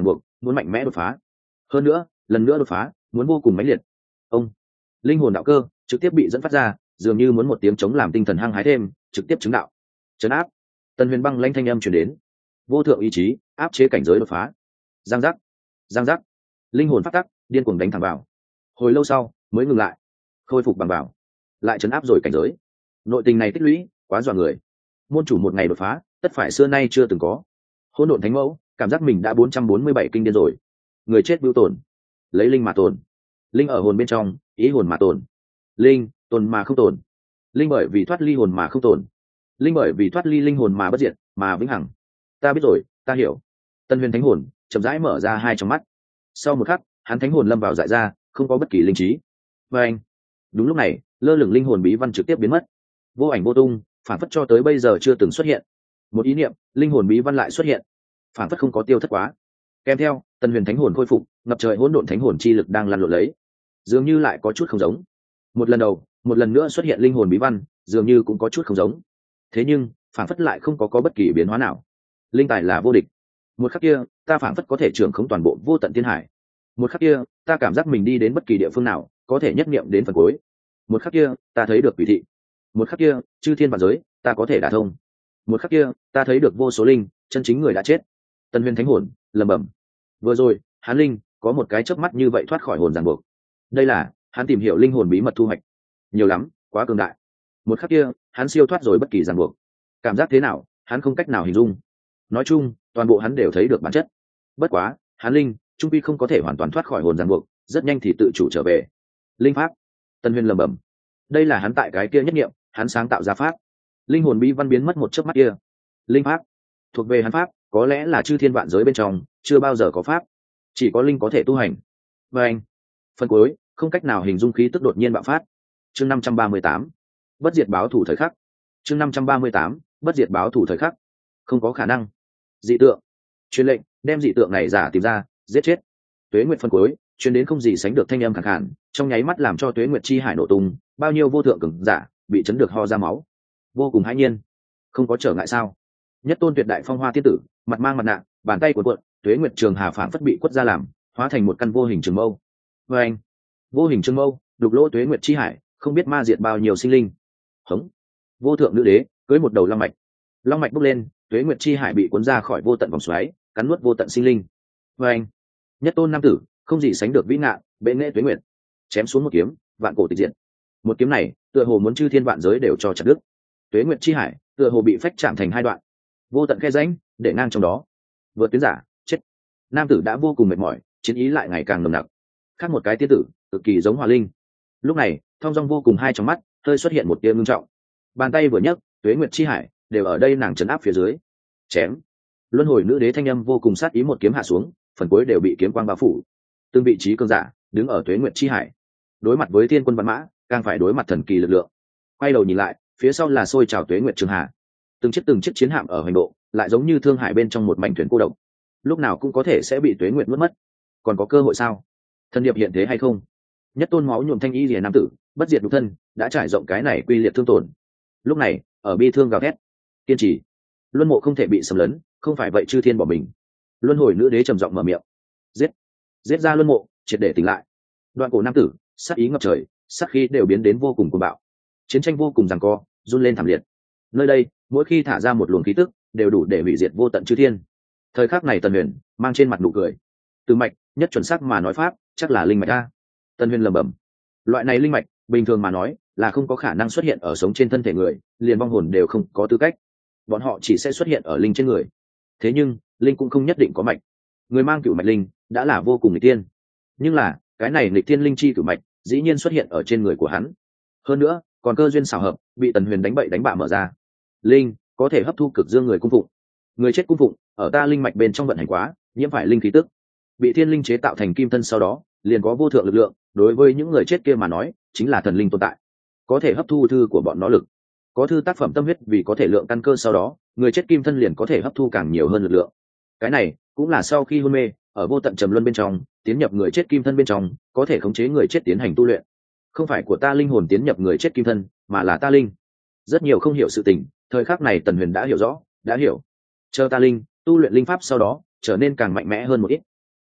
muốn mạnh mẽ đột phá. Hơn nữa lần nữa đột phá muốn vô cùng mãnh liệt. Ông linh hồn đạo cơ trực tiếp bị dẫn phát ra, dường như muốn một tiếng chống làm tinh thần hăng hái thêm, trực tiếp chứng đạo chấn áp. Tần Huyền băng lanh thanh âm truyền đến, vô thượng ý chí áp chế cảnh giới đột phá. Giang giác giang giác, linh hồn phát tắc điên cuồng đánh thẳng vào, hồi lâu sau mới ngừng lại, khôi phục bằng vào, lại chấn áp rồi cảnh giới. Nội tình này tích lũy quá dọa người, môn chủ một ngày đột phá tất phải xưa nay chưa từng có. Hỗn độn thánh mẫu cảm giác mình đã bốn trăm bốn mươi bảy kinh điên rồi. Người chết bưu tồn, lấy linh mà tồn, linh ở hồn bên trong, ý hồn mà tồn, linh tồn mà không tồn, linh bởi vì thoát ly hồn mà không tồn, linh bởi vì thoát ly linh hồn mà bất diệt, mà vĩnh hằng. Ta biết rồi, ta hiểu. Tân Huyền thánh hồn chậm rãi mở ra hai trong mắt. Sau một khắc hắn thánh hồn lâm vào dại ra, không có bất kỳ linh trí. Và anh đúng lúc này lơ lửng linh hồn bí văn trực tiếp biến mất, vô ảnh vô tung, phản phất cho tới bây giờ chưa từng xuất hiện. Một ý niệm linh hồn bí văn lại xuất hiện, phản phất không có tiêu thất quá. Kèm theo Tân Huyền thánh hồn khôi phục, ngập trời hỗn độn thánh hồn chi lực đang lăn lộn lấy, dường như lại có chút không giống. Một lần đầu một lần nữa xuất hiện linh hồn bí văn, dường như cũng có chút không giống. Thế nhưng phản phất lại không có có bất kỳ biến hóa nào. Linh tài là vô địch. Một khắc kia ta phản phất có thể trưởng khống toàn bộ vô tận thiên hải. Một khắc kia ta cảm giác mình đi đến bất kỳ địa phương nào có thể nhất niệm đến phần cuối. Một khắc kia ta thấy được quỷ thị. Một khắc kia chư thiên và giới ta có thể đả thông. Một khắc kia ta thấy được vô số linh chân chính người đã chết. Tân Huyền thánh hồn lẩm bẩm, vừa rồi hắn linh có một cái chớp mắt như vậy thoát khỏi hồn ràng buộc. Đây là hắn tìm hiểu linh hồn bí mật thu hoạch, nhiều lắm, quá cường đại. Một khắc kia hắn siêu thoát rồi bất kỳ ràng buộc. Cảm giác thế nào hắn không cách nào hình dung. Nói chung toàn bộ hắn đều thấy được bản chất. Bất quá hắn linh trung quy không có thể hoàn toàn thoát khỏi hồn ràng buộc, rất nhanh thì tự chủ trở về. Linh pháp. Tân Huyền lẩm bẩm, đây là hắn tại cái kia nhất niệm hắn sáng tạo ra pháp. Linh hồn bí văn biến mất một chớp mắt kia. Linh pháp thuộc về hắn pháp, có lẽ là chư thiên vạn giới bên trong chưa bao giờ có pháp, chỉ có linh có thể tu hành. Và anh phần cuối không cách nào hình dung khí tức đột nhiên bạo phát. Chương năm trăm ba mươi tám, bất diệt báo thủ thời khắc. Chương năm trăm ba mươi tám, bất diệt báo thủ thời khắc. Không có khả năng. Dị tượng. Truyền lệnh đem dị tượng này giả tìm ra, giết chết. Tuế Nguyệt phân cuối truyền đến không gì sánh được thanh âm khàn khàn, trong nháy mắt làm cho Tuế Nguyệt chi hải nổ tung, bao nhiêu vô thượng cường giả bị chấn được ho ra máu. Vô cùng hãi nhiên. Không có trở ngại sao? Nhất tôn tuyệt đại phong hoa tiên tử, mặt mang mặt nạ, bàn tay cuộn cuộn, Tuế Nguyệt trường hà phảng phất bị quất ra làm, hóa thành một căn vô hình trường mâu. Và anh vô hình trường mâu đục lỗ Tuế Nguyệt chi hải, không biết ma diệt bao nhiêu sinh linh. Hống. Vô thượng nữ đế cưới một đầu long mạch, long mạch bốc lên, Tuế Nguyệt chi hải bị cuốn ra khỏi vô tận vòng xoáy, cắn nuốt vô tận sinh linh. Và anh nhất tôn nam tử không gì sánh được vĩ ngạn, bệ nghệ Tuế Nguyệt, chém xuống một kiếm, vạn cổ tịch diệt. Một kiếm này tựa hồ muốn chư thiên vạn giới đều cho chặt đứt. Tuế Nguyệt chi hải tựa hồ bị phách chạm thành hai đoạn, vô tận khe rãnh để ngang trong đó. Vượt tuyến giả chết. Nam tử đã vô cùng mệt mỏi, chiến ý lại ngày càng nồng nặc. Khác một cái tiên tử cực kỳ giống Hòa Linh. Lúc này thong dong vô cùng, hai trong mắt hơi xuất hiện một tia ngưng trọng. Bàn tay vừa nhấc, Tuế Nguyệt chi hải đều ở đây nàng trấn áp phía dưới. Chém. Luân hồi nữ đế thanh âm vô cùng sát ý, một kiếm hạ xuống, phần cuối đều bị kiếm quang bao phủ. Từng vị trí cường giả đứng ở Tuế Nguyệt chi hải, đối mặt với thiên quân văn mã, càng phải đối mặt thần kỳ lực lượng. Quay đầu nhìn lại, phía sau là xôi trào Tuế Nguyệt trường hà, từng chiếc từng chiếc chiến hạm ở hành độ, lại giống như thương hải bên trong một mảnh thuyền cô độc, lúc nào cũng có thể sẽ bị Tuế Nguyệt nuốt mất. Còn có cơ hội sao? Thần điệp hiện thế hay không? Nhất tôn máu nhuộm thanh y rìa nam tử, bất diệt nhục thân đã trải rộng cái này quy liệt thương tổn. Lúc này ở bi thương gào thét, kiên trì, luân mộ không thể bị xâm lấn, không phải vậy chư thiên bỏ mình. Luân hồi nữ đế trầm giọng mở miệng, giết giết ra luân mộ, triệt để tỉnh lại. Đoạn cổ nam tử sát ý ngập trời, sát khí đều biến đến vô cùng cuồng bạo, chiến tranh vô cùng giằng co, run lên thảm liệt. Nơi đây mỗi khi thả ra một luồng khí tức đều đủ để hủy diệt vô tận chư thiên. Thời khắc này Tần Huyền mang trên mặt nụ cười. Từ mạch nhất chuẩn xác mà nói pháp chắc là linh mạch a. Tần Huyền lẩm bẩm, loại này linh mạch bình thường mà nói là không có khả năng xuất hiện ở sống trên thân thể người, liền vong hồn đều không có tư cách, bọn họ chỉ sẽ xuất hiện ở linh trên người. Thế nhưng linh cũng không nhất định có mạch, người mang cửu mạch linh đã là vô cùng nghịch tiên, nhưng là cái này nghịch tiên linh chi cửu mạch dĩ nhiên xuất hiện ở trên người của hắn. Hơn nữa còn cơ duyên xảo hợp bị Tần Huyền đánh bậy đánh bạ mở ra. Linh có thể hấp thu cực dương người cung phụng, người chết cung phụng ở ta linh mạch bên trong vận hành quá, nhiễm phải linh khí tức, bị thiên linh chế tạo thành kim thân, sau đó liền có vô thượng lực lượng. Đối với những người chết kia mà nói chính là thần linh tồn tại, có thể hấp thu thư của bọn nó lực, có thư tác phẩm tâm huyết vì có thể lượng căn cơ, sau đó người chết kim thân liền có thể hấp thu càng nhiều hơn lực lượng. Cái này cũng là sau khi hôn mê ở vô tận trầm luân bên trong tiến nhập người chết kim thân bên trong, có thể khống chế người chết tiến hành tu luyện. Không phải của ta linh hồn tiến nhập người chết kim thân, mà là ta linh. Rất nhiều không hiểu sự tình, thời khắc này Tần Huyền đã hiểu rõ, đã hiểu. Chờ ta linh tu luyện linh pháp sau đó trở nên càng mạnh mẽ hơn một ít,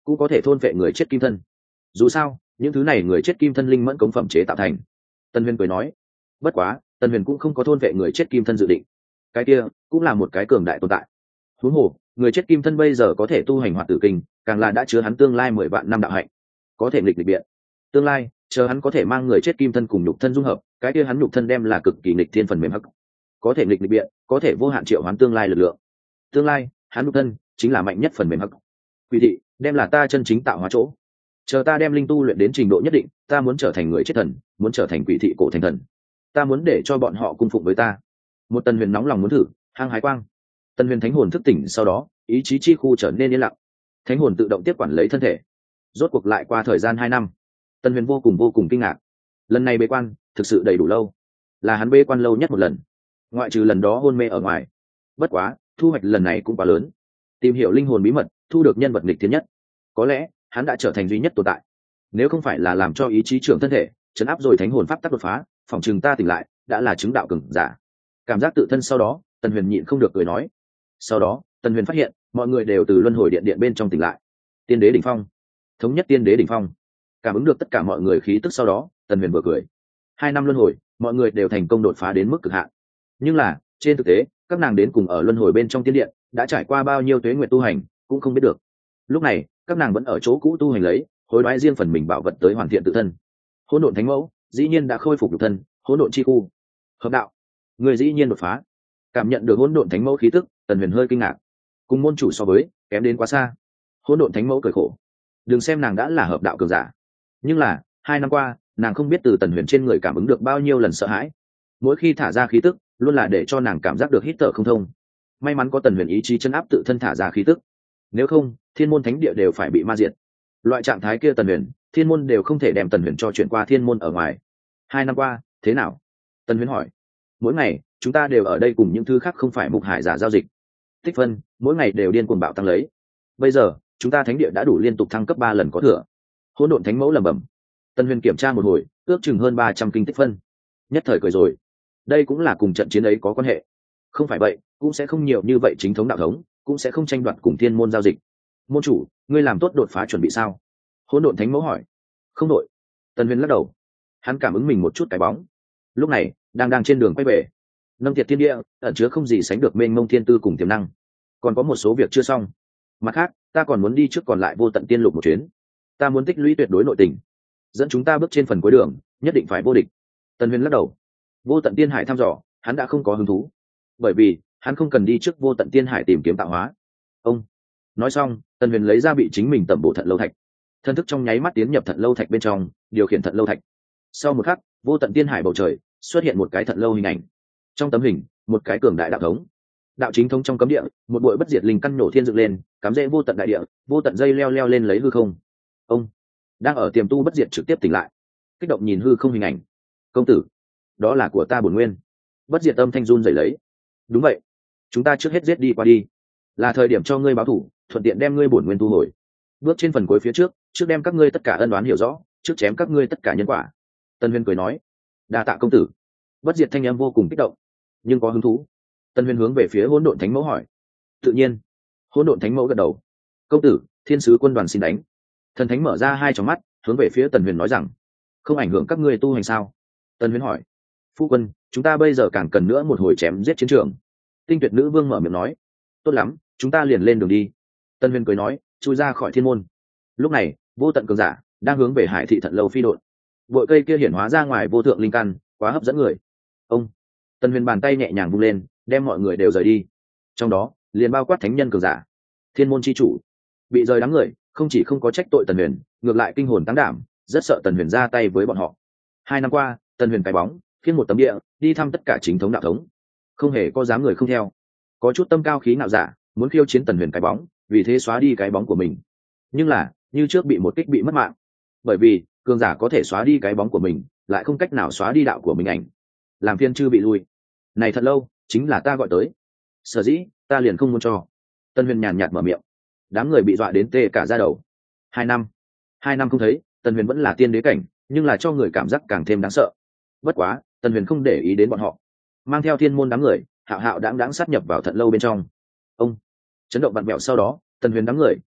cũng có thể thôn vệ người chết kim thân. Dù sao những thứ này người chết kim thân linh mẫn cống phẩm chế tạo thành. Tân Huyền cười nói. Bất quá Tân Huyền cũng không có thôn vệ người chết kim thân dự định, cái kia cũng là một cái cường đại tồn tại. Huống hồ người chết kim thân bây giờ có thể tu hành hoạt tử kinh, càng là đã chứa hắn tương lai mười vạn năm đạo hạnh, có thể nghịch lịch biện. Tương lai chờ hắn có thể mang người chết kim thân cùng nhục thân dung hợp, cái kia hắn nhục thân đem là cực kỳ nghịch thiên phần mềm hắc, có thể nghịch lịch biện, có thể vô hạn triệu hoán tương lai lực lượng. Tương lai hắn nhục thân chính là mạnh nhất phần mềm hắc. Quỷ thị đem là ta chân chính tạo hóa chỗ. Chờ ta đem linh tu luyện đến trình độ nhất định, ta muốn trở thành người chết thần, muốn trở thành quỷ thị cổ thành thần, ta muốn để cho bọn họ cung phụng với ta. Một Tần Huyền nóng lòng muốn thử, hăng hái quang. Tần Huyền thánh hồn thức tỉnh sau đó, ý chí chi khu trở nên yên lặng, thánh hồn tự động tiếp quản lấy thân thể. Rốt cuộc lại qua thời gian hai năm, Tần Huyền vô cùng vô cùng kinh ngạc. Lần này bế quan thực sự đầy đủ lâu, là hắn bế quan lâu nhất một lần, ngoại trừ lần đó hôn mê ở ngoài. Bất quá thu hoạch lần này cũng quá lớn, tìm hiểu linh hồn bí mật, thu được nhân vật nghịch thiên nhất, có lẽ hắn đã trở thành duy nhất tồn tại. Nếu không phải là làm cho ý chí trưởng thân thể chấn áp rồi thánh hồn pháp tắc đột phá, phỏng chừng ta tỉnh lại đã là chứng đạo cường giả. Cảm giác tự thân sau đó, Tần Huyền nhịn không được cười nói. Sau đó Tần Huyền phát hiện mọi người đều từ luân hồi điện điện bên trong tỉnh lại. Tiên đế đỉnh phong, thống nhất tiên đế đỉnh phong. Cảm ứng được tất cả mọi người khí tức sau đó, Tần Huyền vừa cười. Hai năm luân hồi, mọi người đều thành công đột phá đến mức cực hạn. Nhưng là trên thực tế, các nàng đến cùng ở luân hồi bên trong tiên điện đã trải qua bao nhiêu tuế nguyệt tu hành cũng không biết được. Lúc này các nàng vẫn ở chỗ cũ tu hành lấy, hối đoái riêng phần mình bảo vật tới hoàn thiện tự thân. Hỗn độn thánh mẫu dĩ nhiên đã khôi phục nhục thân, hỗn độn chi khu hợp đạo, người dĩ nhiên đột phá. Cảm nhận được hỗn độn thánh mẫu khí tức, Tần Huyền hơi kinh ngạc. Cùng môn chủ so với, kém đến quá xa. Hỗn độn thánh mẫu cười khổ. Đừng xem nàng đã là hợp đạo cường giả, nhưng là hai năm qua nàng không biết từ Tần Huyền trên người cảm ứng được bao nhiêu lần sợ hãi. Mỗi khi thả ra khí tức, luôn là để cho nàng cảm giác được hít thở không thông. May mắn có Tần Huyền ý chí chân áp tự thân thả ra khí tức, nếu không thiên môn thánh địa đều phải bị ma diệt. Loại trạng thái kia Tần Huyền, thiên môn đều không thể đem Tần Huyền cho chuyển qua thiên môn ở ngoài. Hai năm qua thế nào? Tần Huyền hỏi. Mỗi ngày chúng ta đều ở đây cùng những thứ khác không phải mục hải giả giao dịch, tích phân mỗi ngày đều điên cuồng bạo tăng lấy. Bây giờ chúng ta thánh địa đã đủ liên tục thăng cấp ba lần có thừa. Hỗn độn thánh mẫu lẩm bẩm. Tần Huyền kiểm tra một hồi, ước chừng hơn ba trăm kinh tích phân. Nhất thời cười rồi. Đây cũng là cùng trận chiến ấy có quan hệ. Không phải vậy cũng sẽ không nhiều như vậy, chính thống đạo thống cũng sẽ không tranh đoạt cùng thiên môn giao dịch. Môn chủ, ngươi làm tốt đột phá chuẩn bị sao? Hỗn độn thánh mẫu hỏi. Không đội. Tần Huyền lắc đầu. Hắn cảm ứng mình một chút cái bóng. Lúc này đang đang trên đường quay về. Nâng thiệt thiên địa ẩn chứa không gì sánh được mênh mông thiên tư cùng tiềm năng, còn có một số việc chưa xong. Mặt khác ta còn muốn đi trước còn lại vô tận tiên lục một chuyến. Ta muốn tích lũy tuyệt đối nội tình, dẫn chúng ta bước trên phần cuối đường, nhất định phải vô địch. Tần Huyền lắc đầu. Vô tận tiên hải thăm dò hắn đã không có hứng thú, bởi vì hắn không cần đi trước vô tận tiên hải tìm kiếm tạo hóa. Ông nói xong, Tần Huyền lấy ra bị chính mình tẩm bổ thận lâu thạch, thân thức trong nháy mắt tiến nhập thận lâu thạch bên trong, điều khiển thận lâu thạch. Sau một khắc, vô tận tiên hải bầu trời xuất hiện một cái thận lâu hình ảnh. Trong tấm hình, một cái cường đại đạo thống, đạo chính thống trong cấm địa, một bụi bất diệt linh căn nổ thiên dựng lên, cắm rễ vô tận đại địa, vô tận dây leo leo lên lấy hư không. Ông đang ở tiềm tu bất diệt trực tiếp tỉnh lại, kích động nhìn hư không hình ảnh. Công tử, đó là của ta bổn nguyên. Bất diệt âm thanh run rẩy lấy. Đúng vậy, chúng ta trước hết giết đi qua đi, là thời điểm cho ngươi báo thủ, thuận tiện đem ngươi bổn nguyên thu hồi. Bước trên phần cuối phía trước, trước đem các ngươi tất cả ân oán hiểu rõ, trước chém các ngươi tất cả nhân quả. Tần Huyền cười nói. Đa tạ công tử. Bất diệt thanh âm vô cùng kích động, nhưng có hứng thú. Tần Huyền hướng về phía hỗn độn thánh mẫu hỏi. Tự nhiên. Hỗn độn thánh mẫu gật đầu. Công tử, thiên sứ quân đoàn xin đánh. Thần thánh mở ra hai tròng mắt, hướng về phía Tần Huyền nói rằng. Không ảnh hưởng các ngươi tu hành sao? Tần Huyền hỏi. Phu quân, chúng ta bây giờ càng cần nữa một hồi chém giết chiến trường. Tinh tuyệt nữ vương mở miệng nói. Tốt lắm, chúng ta liền lên đường đi. Tần Huyền cười nói, chui ra khỏi thiên môn. Lúc này vô tận cường giả đang hướng về hải thị thận lâu phi đột. Bội cây kia hiển hóa ra ngoài vô thượng linh căn, quá hấp dẫn người. Ông Tần Huyền bàn tay nhẹ nhàng vung lên, đem mọi người đều rời đi, trong đó liền bao quát thánh nhân cường giả, thiên môn chi chủ. Bị rời đám người không chỉ không có trách tội Tần Huyền, ngược lại kinh hồn tăng đảm, rất sợ Tần Huyền ra tay với bọn họ. Hai năm qua Tần Huyền cái bóng khiến một tấm địa đi thăm tất cả chính thống đạo thống, không hề có dám người không theo. Có chút tâm cao khí ngạo giả muốn khiêu chiến Tần Huyền cái bóng, vì thế xóa đi cái bóng của mình. Nhưng là như trước bị một kích bị mất mạng, bởi vì cường giả có thể xóa đi cái bóng của mình, lại không cách nào xóa đi đạo của mình ảnh, làm phiên chư bị lui. Này thật lâu chính là ta gọi tới, sở dĩ ta liền không muốn cho. Tần Huyền nhàn nhạt mở miệng. Đám người bị dọa đến tê cả da đầu. Hai năm hai năm không thấy, Tần Huyền vẫn là tiên đế cảnh, nhưng là cho người cảm giác càng thêm đáng sợ. Bất quá Tần Huyền không để ý đến bọn họ, mang theo thiên môn đám người hạo hạo đáng đáng sát nhập vào thận lâu bên trong. Ông chấn động vặn vẹo, sau đó Tần Huyền đám người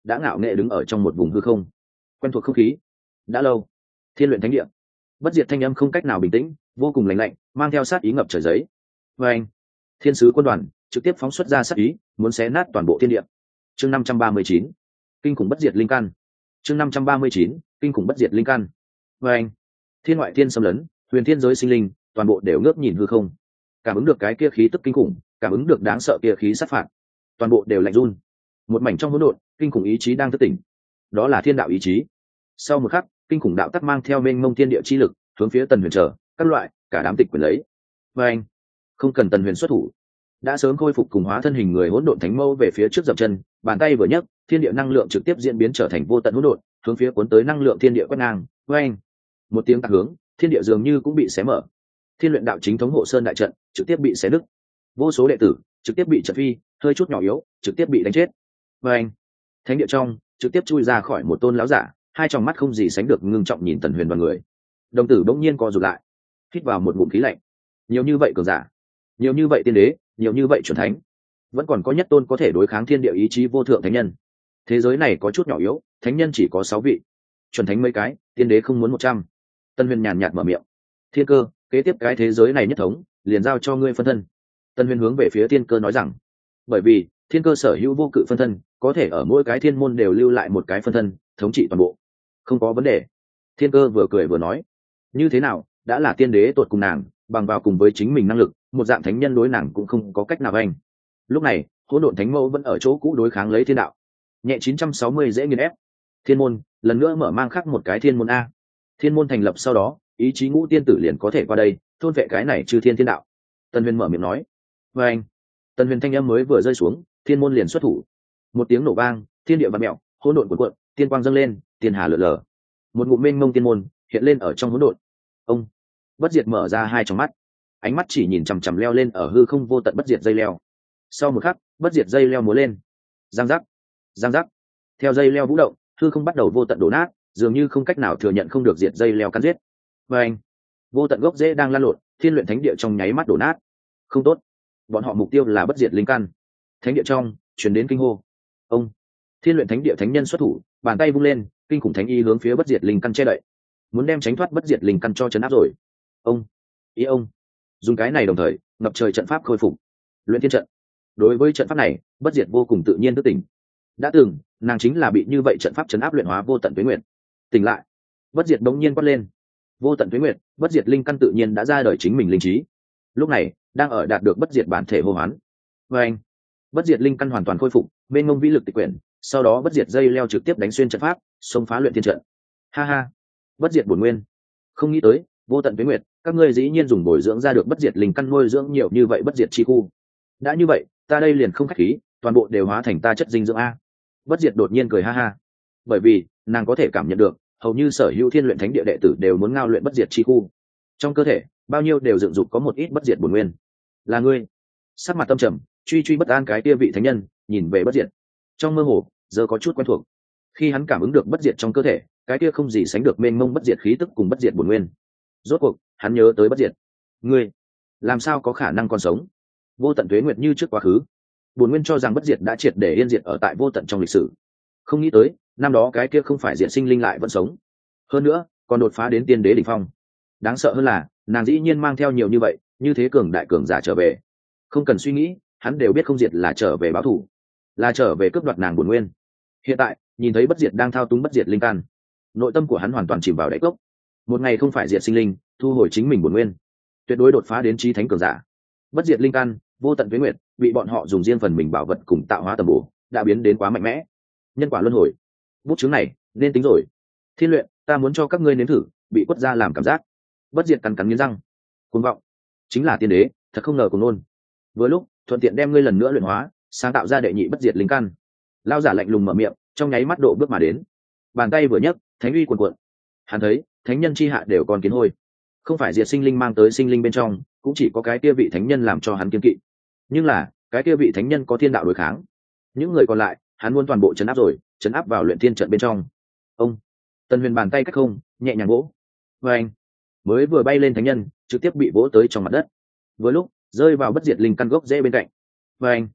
đã ngạo nghệ đứng ở trong một vùng hư không, quen thuộc không khí đã lâu. Thiên luyện thánh địa, bất diệt thanh âm không cách nào bình tĩnh, vô cùng lạnh lạnh, mang theo sát ý ngập trời giấy. Và anh, thiên sứ quân đoàn trực tiếp phóng xuất ra sát ý, muốn xé nát toàn bộ thiên địa. Chương năm trăm ba mươi chín, kinh khủng bất diệt linh căn. Chương năm trăm ba mươi chín, kinh khủng bất diệt linh căn. Và anh, thiên ngoại thiên xâm lấn, huyền thiên giới sinh linh, toàn bộ đều ngước nhìn hư không, cảm ứng được cái kia khí tức kinh khủng, cảm ứng được đáng sợ kia khí sát phạt, toàn bộ đều lạnh run. Một mảnh trong hỗn độn, kinh khủng ý chí đang thức tỉnh, đó là thiên đạo ý chí. Sau một khắc, kinh khủng đạo tắc mang theo mênh mông thiên địa chi lực hướng phía Tần Huyền trở các loại cả đám tịch quyền lấy. Và anh, không cần Tần Huyền xuất thủ, đã sớm khôi phục cùng hóa thân hình người hỗn độn thánh mâu về phía trước dậm chân, bàn tay vừa nhấc, thiên địa năng lượng trực tiếp diễn biến trở thành vô tận hỗn độn, hướng phía cuốn tới năng lượng thiên địa quét ngang. Và anh, một tiếng tạc hướng, thiên địa dường như cũng bị xé mở. Thiên luyện đạo chính thống hộ sơn đại trận trực tiếp bị xé nứt, vô số đệ tử trực tiếp bị trận phi, hơi chút nhỏ yếu trực tiếp bị đánh chết. Và anh, thánh địa trong trực tiếp chui ra khỏi một tôn lão giả, hai tròng mắt không gì sánh được ngưng trọng nhìn Tần Huyền vào người. Đồng tử bỗng nhiên co rụt lại, hít vào một ngụm khí lạnh. Nhiều như vậy cường giả, nhiều như vậy tiên đế, nhiều như vậy chuẩn thánh, vẫn còn có nhất tôn có thể đối kháng thiên địa ý chí vô thượng thánh nhân. Thế giới này có chút nhỏ yếu, thánh nhân chỉ có sáu vị, chuẩn thánh mấy cái, tiên đế không muốn một trăm. Tần Huyền nhàn nhạt mở miệng. Thiên Cơ, kế tiếp cái thế giới này nhất thống, liền giao cho ngươi phân thân. Tần Huyền hướng về phía Thiên Cơ nói rằng, bởi vì Thiên Cơ sở hữu vô cự phân thân, có thể ở mỗi cái thiên môn đều lưu lại một cái phân thân, thống trị toàn bộ. Không có vấn đề. Thiên Cơ vừa cười vừa nói, như thế nào, đã là tiên đế tột cùng nàng, bằng vào cùng với chính mình năng lực, một dạng thánh nhân đối nàng cũng không có cách nào anh. Lúc này, hỗn độn thánh mẫu vẫn ở chỗ cũ đối kháng lấy thiên đạo. Nhẹ chín trăm sáu mươi dễ nghiền ép. Thiên môn lần nữa mở mang khắc một cái thiên môn a. Thiên môn thành lập sau đó, ý chí ngũ tiên tử liền có thể qua đây thôn vệ cái này trừ thiên thiên đạo. Tần Huyền mở miệng nói. Và anh, Tần Huyền thanh âm mới vừa rơi xuống, thiên môn liền xuất thủ. Một tiếng nổ vang, thiên địa vặn mèo, hỗn độn cuộn cuộn, tiên quang dâng lên, tiên hà lượn lờ. Một ngụm mênh mông tiên môn hiện lên ở trong hỗn độn. Ông bất diệt mở ra hai tròng mắt, ánh mắt chỉ nhìn chằm chằm leo lên ở hư không vô tận bất diệt dây leo. Sau một khắc, bất diệt dây leo múa lên, giang giác, giang giác. Theo dây leo vũ động, hư không bắt đầu vô tận đổ nát, dường như không cách nào thừa nhận không được diệt dây leo cắn giết. Và anh, vô tận gốc rễ đang lan lộn, thiên luyện thánh địa trong nháy mắt đổ nát. Không tốt, bọn họ mục tiêu là bất diệt linh căn. Thánh địa trong truyền đến kinh hô. Ông thiên luyện thánh địa thánh nhân xuất thủ, bàn tay vung lên, kinh khủng thánh y hướng phía bất diệt linh căn che đậy, muốn đem tránh thoát bất diệt linh căn cho chấn áp rồi. Ông ý ông dùng cái này đồng thời ngập trời trận pháp khôi phục luyện thiên trận. Đối với trận pháp này, bất diệt vô cùng tự nhiên thức tỉnh. Đã từng nàng chính là bị như vậy trận pháp chấn áp luyện hóa vô tận tuế nguyện. Tỉnh lại, bất diệt bỗng nhiên quát lên. Vô tận tuế nguyện, bất diệt linh căn tự nhiên đã ra đời chính mình linh trí, lúc này đang ở đạt được bất diệt bản thể hô hoán. Và anh, bất diệt linh căn hoàn toàn khôi phục, bên ngông vĩ lực tịch quyển, sau đó bất diệt dây leo trực tiếp đánh xuyên trận pháp, xông phá luyện thiên trận. Ha ha, bất diệt bổn nguyên, không nghĩ tới vô tận tuế nguyệt các ngươi dĩ nhiên dùng bồi dưỡng ra được bất diệt linh căn nuôi dưỡng nhiều như vậy bất diệt chi khu. Đã như vậy, ta đây liền không khách khí, toàn bộ đều hóa thành ta chất dinh dưỡng a. Bất diệt đột nhiên cười ha ha, bởi vì nàng có thể cảm nhận được hầu như sở hữu thiên luyện thánh địa đệ tử đều muốn ngao luyện bất diệt chi khu, trong cơ thể bao nhiêu đều dựng dục có một ít bất diệt bổn nguyên. Là ngươi? Sắc mặt tâm trầm, truy truy bất an cái kia vị thánh nhân nhìn về bất diệt, trong mơ hồ giờ có chút quen thuộc. Khi hắn cảm ứng được bất diệt trong cơ thể cái kia không gì sánh được mênh mông bất diệt khí tức cùng bất diệt bổn nguyên, rốt cuộc hắn nhớ tới bất diệt. Ngươi làm sao có khả năng còn sống? Vô tận tuế nguyệt như trước quá khứ, bổn nguyên cho rằng bất diệt đã triệt để yên diệt ở tại vô tận trong lịch sử, không nghĩ tới năm đó cái kia không phải diệt sinh linh lại vẫn sống, hơn nữa còn đột phá đến tiên đế đỉnh phong. Đáng sợ hơn là nàng dĩ nhiên mang theo nhiều như vậy như thế cường đại cường giả trở về. Không cần suy nghĩ, hắn đều biết không diệt là trở về báo thù, là trở về cướp đoạt nàng bổn nguyên. Hiện tại nhìn thấy bất diệt đang thao túng bất diệt linh căn, nội tâm của hắn hoàn toàn chìm vào đáy cốc. Một ngày không phải diệt sinh linh, thu hồi chính mình bổn nguyên, tuyệt đối đột phá đến chí thánh cường giả. Bất diệt linh căn, vô tận tuế nguyệt, bị bọn họ dùng riêng phần mình bảo vật cùng tạo hóa tầm bổ, đã biến đến quá mạnh mẽ. Nhân quả luân hồi, bút chứng này nên tính rồi. Thiên luyện, ta muốn cho các ngươi nếm thử bị quất ra làm cảm giác. Bất diệt cắn cắn nghiến răng, cuồng vọng, chính là tiên đế, thật không ngờ cùng nôn. Vừa lúc thuận tiện đem ngươi lần nữa luyện hóa, sáng tạo ra đệ nhị bất diệt linh căn. Lao giả lạnh lùng mở miệng, trong nháy mắt độ bước mà đến, bàn tay vừa nhấc, thánh uy cuồn cuộn. Hắn thấy thánh nhân chi hạ đều còn kiến hôi, không phải diệt sinh linh mang tới sinh linh bên trong, cũng chỉ có cái kia vị thánh nhân làm cho hắn kiên kỵ. Nhưng là cái kia vị thánh nhân có thiên đạo đối kháng, những người còn lại hắn muốn toàn bộ chấn áp rồi, chấn áp vào luyện thiên trận bên trong. Ông Tần Huyền bàn tay cách không nhẹ nhàng vỗ, và anh mới vừa bay lên thánh nhân trực tiếp bị vỗ tới trong mặt đất, vừa lúc rơi vào bất diệt linh căn gốc rễ bên cạnh. Và anh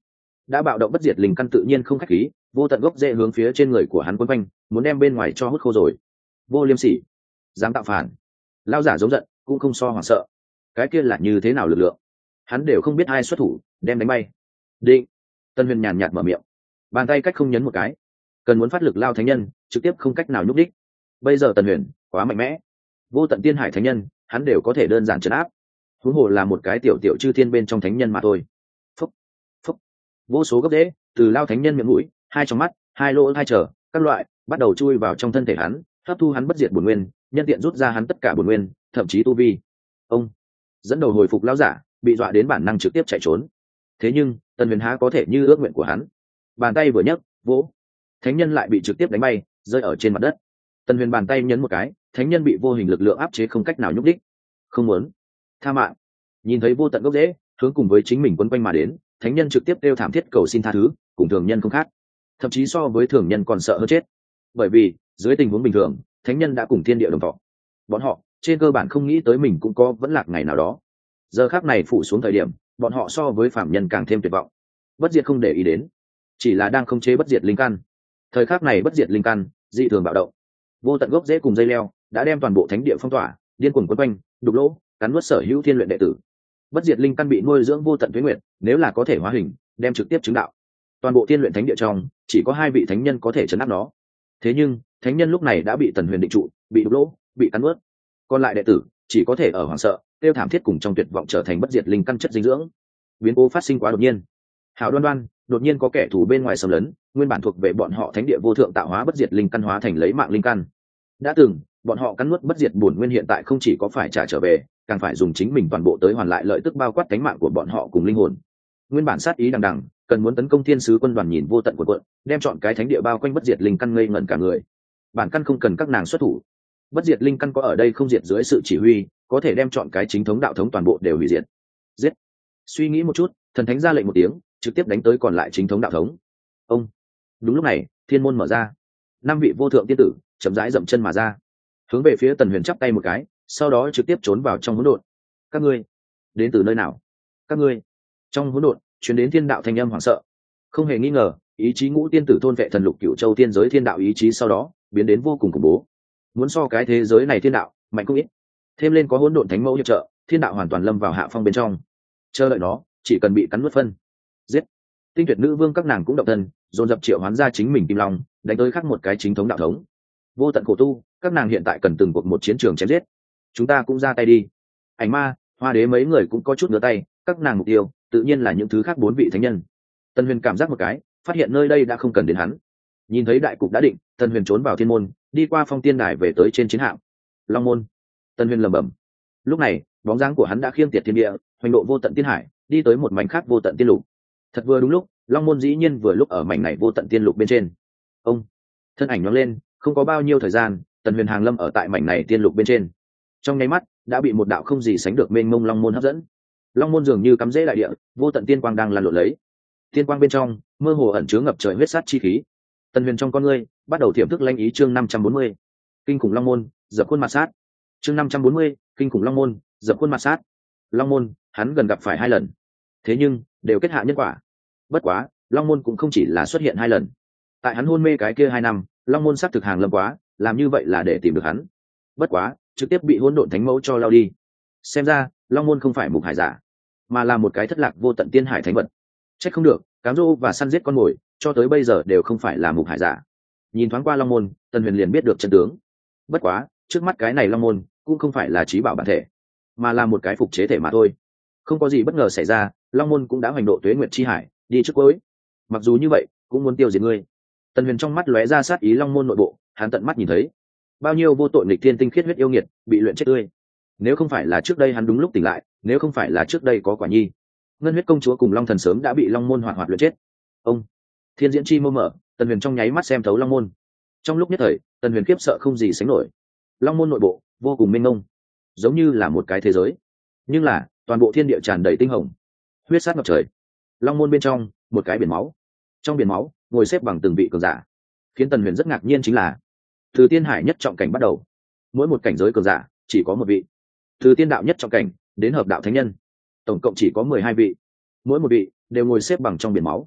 đã bạo động bất diệt linh căn tự nhiên không khách khí, vô tận gốc rễ hướng phía trên người của hắn quấn quanh, muốn đem bên ngoài cho hút khô rồi. Vô liêm sỉ, dám tạo phản. Lao giả giống giận, cũng không so hoảng sợ. Cái kia là như thế nào lực lượng, hắn đều không biết ai xuất thủ đem đánh bay. Định. Tân Huyền nhàn nhạt mở miệng, bàn tay cách không nhấn một cái, cần muốn phát lực Lao thánh nhân trực tiếp không cách nào nhúc đích. Bây giờ Tân Huyền quá mạnh mẽ, vô tận tiên hải thánh nhân hắn đều có thể đơn giản trấn áp, huống hồ là một cái tiểu tiểu chư thiên bên trong thánh nhân mà thôi. Phúc, phúc. Vô số gốc rễ từ Lao thánh nhân miệng mũi, hai trong mắt, hai lỗ hai trở các loại bắt đầu chui vào trong thân thể hắn, hấp thu hắn bất diệt bổn nguyên, nhân tiện rút ra hắn tất cả bổn nguyên, thậm chí tu vi. Ông dẫn đầu hồi phục lão giả bị dọa đến bản năng trực tiếp chạy trốn. Thế nhưng Tần Huyền há có thể như ước nguyện của hắn, bàn tay vừa nhấc vỗ, thánh nhân lại bị trực tiếp đánh bay rơi ở trên mặt đất. Tần Huyền bàn tay nhấn một cái, thánh nhân bị vô hình lực lượng áp chế không cách nào nhúc đích. Không muốn tha mạng. Nhìn thấy vô tận gốc rễ hướng cùng với chính mình quấn quanh mà đến, thánh nhân trực tiếp kêu thảm thiết cầu xin tha thứ, cùng thường nhân không khác, thậm chí so với thường nhân còn sợ hơn chết. Bởi vì dưới tình huống bình thường, thánh nhân đã cùng thiên địa đồng thọ, bọn họ trên cơ bản không nghĩ tới mình cũng có vẫn lạc ngày nào đó. Giờ khắc này phủ xuống thời điểm, bọn họ so với phạm nhân càng thêm tuyệt vọng. Bất diệt không để ý đến, chỉ là đang khống chế bất diệt linh căn. Thời khắc này bất diệt linh căn dị thường bạo động, vô tận gốc rễ cùng dây leo đã đem toàn bộ thánh địa phong tỏa, điên cuồng quấn quanh, đục lỗ cắn nuốt sở hữu thiên luyện đệ tử. Bất diệt linh căn bị nuôi dưỡng vô tận tuế nguyệt, nếu là có thể hóa hình, đem trực tiếp chứng đạo. Toàn bộ thiên luyện thánh địa trong chỉ có hai vị thánh nhân có thể chấn áp nó. Thế nhưng thánh nhân lúc này đã bị Tần Huyền định trụ, bị đục lỗ, bị cắn nuốt. Còn lại đệ tử chỉ có thể ở hoảng sợ, tiêu thảm thiết cùng trong tuyệt vọng trở thành bất diệt linh căn chất dinh dưỡng. Biến cố phát sinh quá đột nhiên. Hảo Đoan Đoan, đột nhiên có kẻ thù bên ngoài xâm lấn, nguyên bản thuộc về bọn họ thánh địa vô thượng tạo hóa bất diệt linh căn hóa thành lấy mạng linh căn. Đã từng, bọn họ cắn nuốt bất diệt bổn nguyên hiện tại không chỉ có phải trả trở về, càng phải dùng chính mình toàn bộ tới hoàn lại lợi tức bao quát cánh mạng của bọn họ cùng linh hồn. Nguyên bản sát ý đằng đằng, cần muốn tấn công thiên sứ quân đoàn nhìn vô tận của quận, đem chọn cái thánh địa bao quanh bất diệt linh căn ngây ngẩn cả người. Bản căn không cần các nàng xuất thủ, bất diệt linh căn có ở đây không diệt dưới sự chỉ huy, có thể đem chọn cái chính thống đạo thống toàn bộ đều hủy diệt. Giết. Suy nghĩ một chút, thần thánh ra lệnh một tiếng, trực tiếp đánh tới còn lại chính thống đạo thống. Ông. Đúng lúc này, thiên môn mở ra, năm vị vô thượng tiên tử chậm rãi dậm chân mà ra, hướng về phía Tần Huyền chắp tay một cái, sau đó trực tiếp trốn vào trong hỗn độn. Các ngươi đến từ nơi nào? Các ngươi trong hỗn độn truyền đến thiên đạo thanh âm hoảng sợ. Không hề nghi ngờ, ý chí ngũ tiên tử thôn vệ thần lục cửu châu tiên giới thiên đạo ý chí sau đó biến đến vô cùng khủng bố, muốn so cái thế giới này thiên đạo mạnh không ít. Thêm lên có hỗn độn thánh mẫu hiệp trợ, thiên đạo hoàn toàn lâm vào hạ phong bên trong, chờ đợi nó chỉ cần bị cắn nuốt phân. Giết. Tinh tuyệt nữ vương các nàng cũng động thân, dồn dập triệu hoán ra chính mình kim long, đánh tới khắc một cái chính thống đạo thống. Vô tận khổ tu, các nàng hiện tại cần từng cuộc một chiến trường chém giết. Chúng ta cũng ra tay đi. Ảnh ma, hoa đế mấy người cũng có chút ngửa tay, các nàng mục tiêu tự nhiên là những thứ khác bốn vị thánh nhân. Tần Huyền cảm giác một cái, phát hiện nơi đây đã không cần đến hắn. Nhìn thấy đại cục đã định, Tần Huyền trốn vào thiên môn, đi qua phong tiên đài về tới trên chiến hạm. Long môn. Tần Huyền lẩm bẩm. Lúc này bóng dáng của hắn đã khiêng tiệt thiên địa, hoành độ vô tận tiên hải, đi tới một mảnh khác vô tận tiên lục. Thật vừa đúng lúc, Long môn dĩ nhiên vừa lúc ở mảnh này vô tận tiên lục bên trên. Ông thân ảnh nhoáng lên, không có bao nhiêu thời gian, Tần Huyền hàng lâm ở tại mảnh này tiên lục bên trên. Trong nháy mắt đã bị một đạo không gì sánh được mênh mông long môn hấp dẫn. Long môn dường như cắm rễ đại địa, vô tận tiên quang đang lan lộn lấy. Tiên quang bên trong mơ hồ ẩn chứa ngập trời huyết sát chi khí. Tần Huyền trong con ngươi bắt đầu thiểm thức lanh ý. Chương năm trăm bốn mươi, kinh khủng long môn dập khuôn mặt sát. Chương năm trăm bốn mươi, kinh khủng long môn dập khuôn mặt sát. Long môn hắn gần gặp phải hai lần, thế nhưng đều kết hạ nhân quả. Bất quá long môn cũng không chỉ là xuất hiện hai lần. Tại hắn hôn mê cái kia hai năm, long môn xác thực hàng lâm quá, làm như vậy là để tìm được hắn. Bất quá trực tiếp bị hỗn độn thánh mẫu cho lao đi. Xem ra long môn không phải mục hải giả, mà là một cái thất lạc vô tận tiên hải thánh vật. Trách không được, cám dỗ và săn giết con mồi cho tới bây giờ đều không phải là mục hải giả. Nhìn thoáng qua long môn, Tần Huyền liền biết được chân tướng. Bất quá trước mắt cái này long môn cũng không phải là trí bảo bản thể, mà là một cái phục chế thể mà thôi. Không có gì bất ngờ xảy ra, long môn cũng đã hoành độ tuế nguyệt chi hải, đi trước cuối. Mặc dù như vậy cũng muốn tiêu diệt ngươi. Tần Huyền trong mắt lóe ra sát ý. Long môn nội bộ hắn tận mắt nhìn thấy bao nhiêu vô tội nghịch thiên tinh khiết huyết yêu nghiệt bị luyện chết tươi. Nếu không phải là trước đây hắn đúng lúc tỉnh lại, nếu không phải là trước đây có quả nhi, ngân huyết công chúa cùng long thần sớm đã bị long môn hoạt hoạt luyện chết. Ông thiên diễn chi mơ mở, Tần Huyền trong nháy mắt xem thấu long môn. Trong lúc nhất thời, Tần Huyền khiếp sợ không gì sánh nổi. Long môn nội bộ vô cùng mênh mông, giống như là một cái thế giới, nhưng là toàn bộ thiên địa tràn đầy tinh hồng, huyết sát ngập trời. Long môn bên trong một cái biển máu, trong biển máu ngồi xếp bằng từng vị cường giả. Khiến Tần Huyền rất ngạc nhiên chính là, từ tiên hải nhất trọng cảnh bắt đầu, mỗi một cảnh giới cường giả chỉ có một vị. Từ tiên đạo nhất trọng cảnh đến hợp đạo thánh nhân, tổng cộng chỉ có mười hai vị. Mỗi một vị đều ngồi xếp bằng trong biển máu.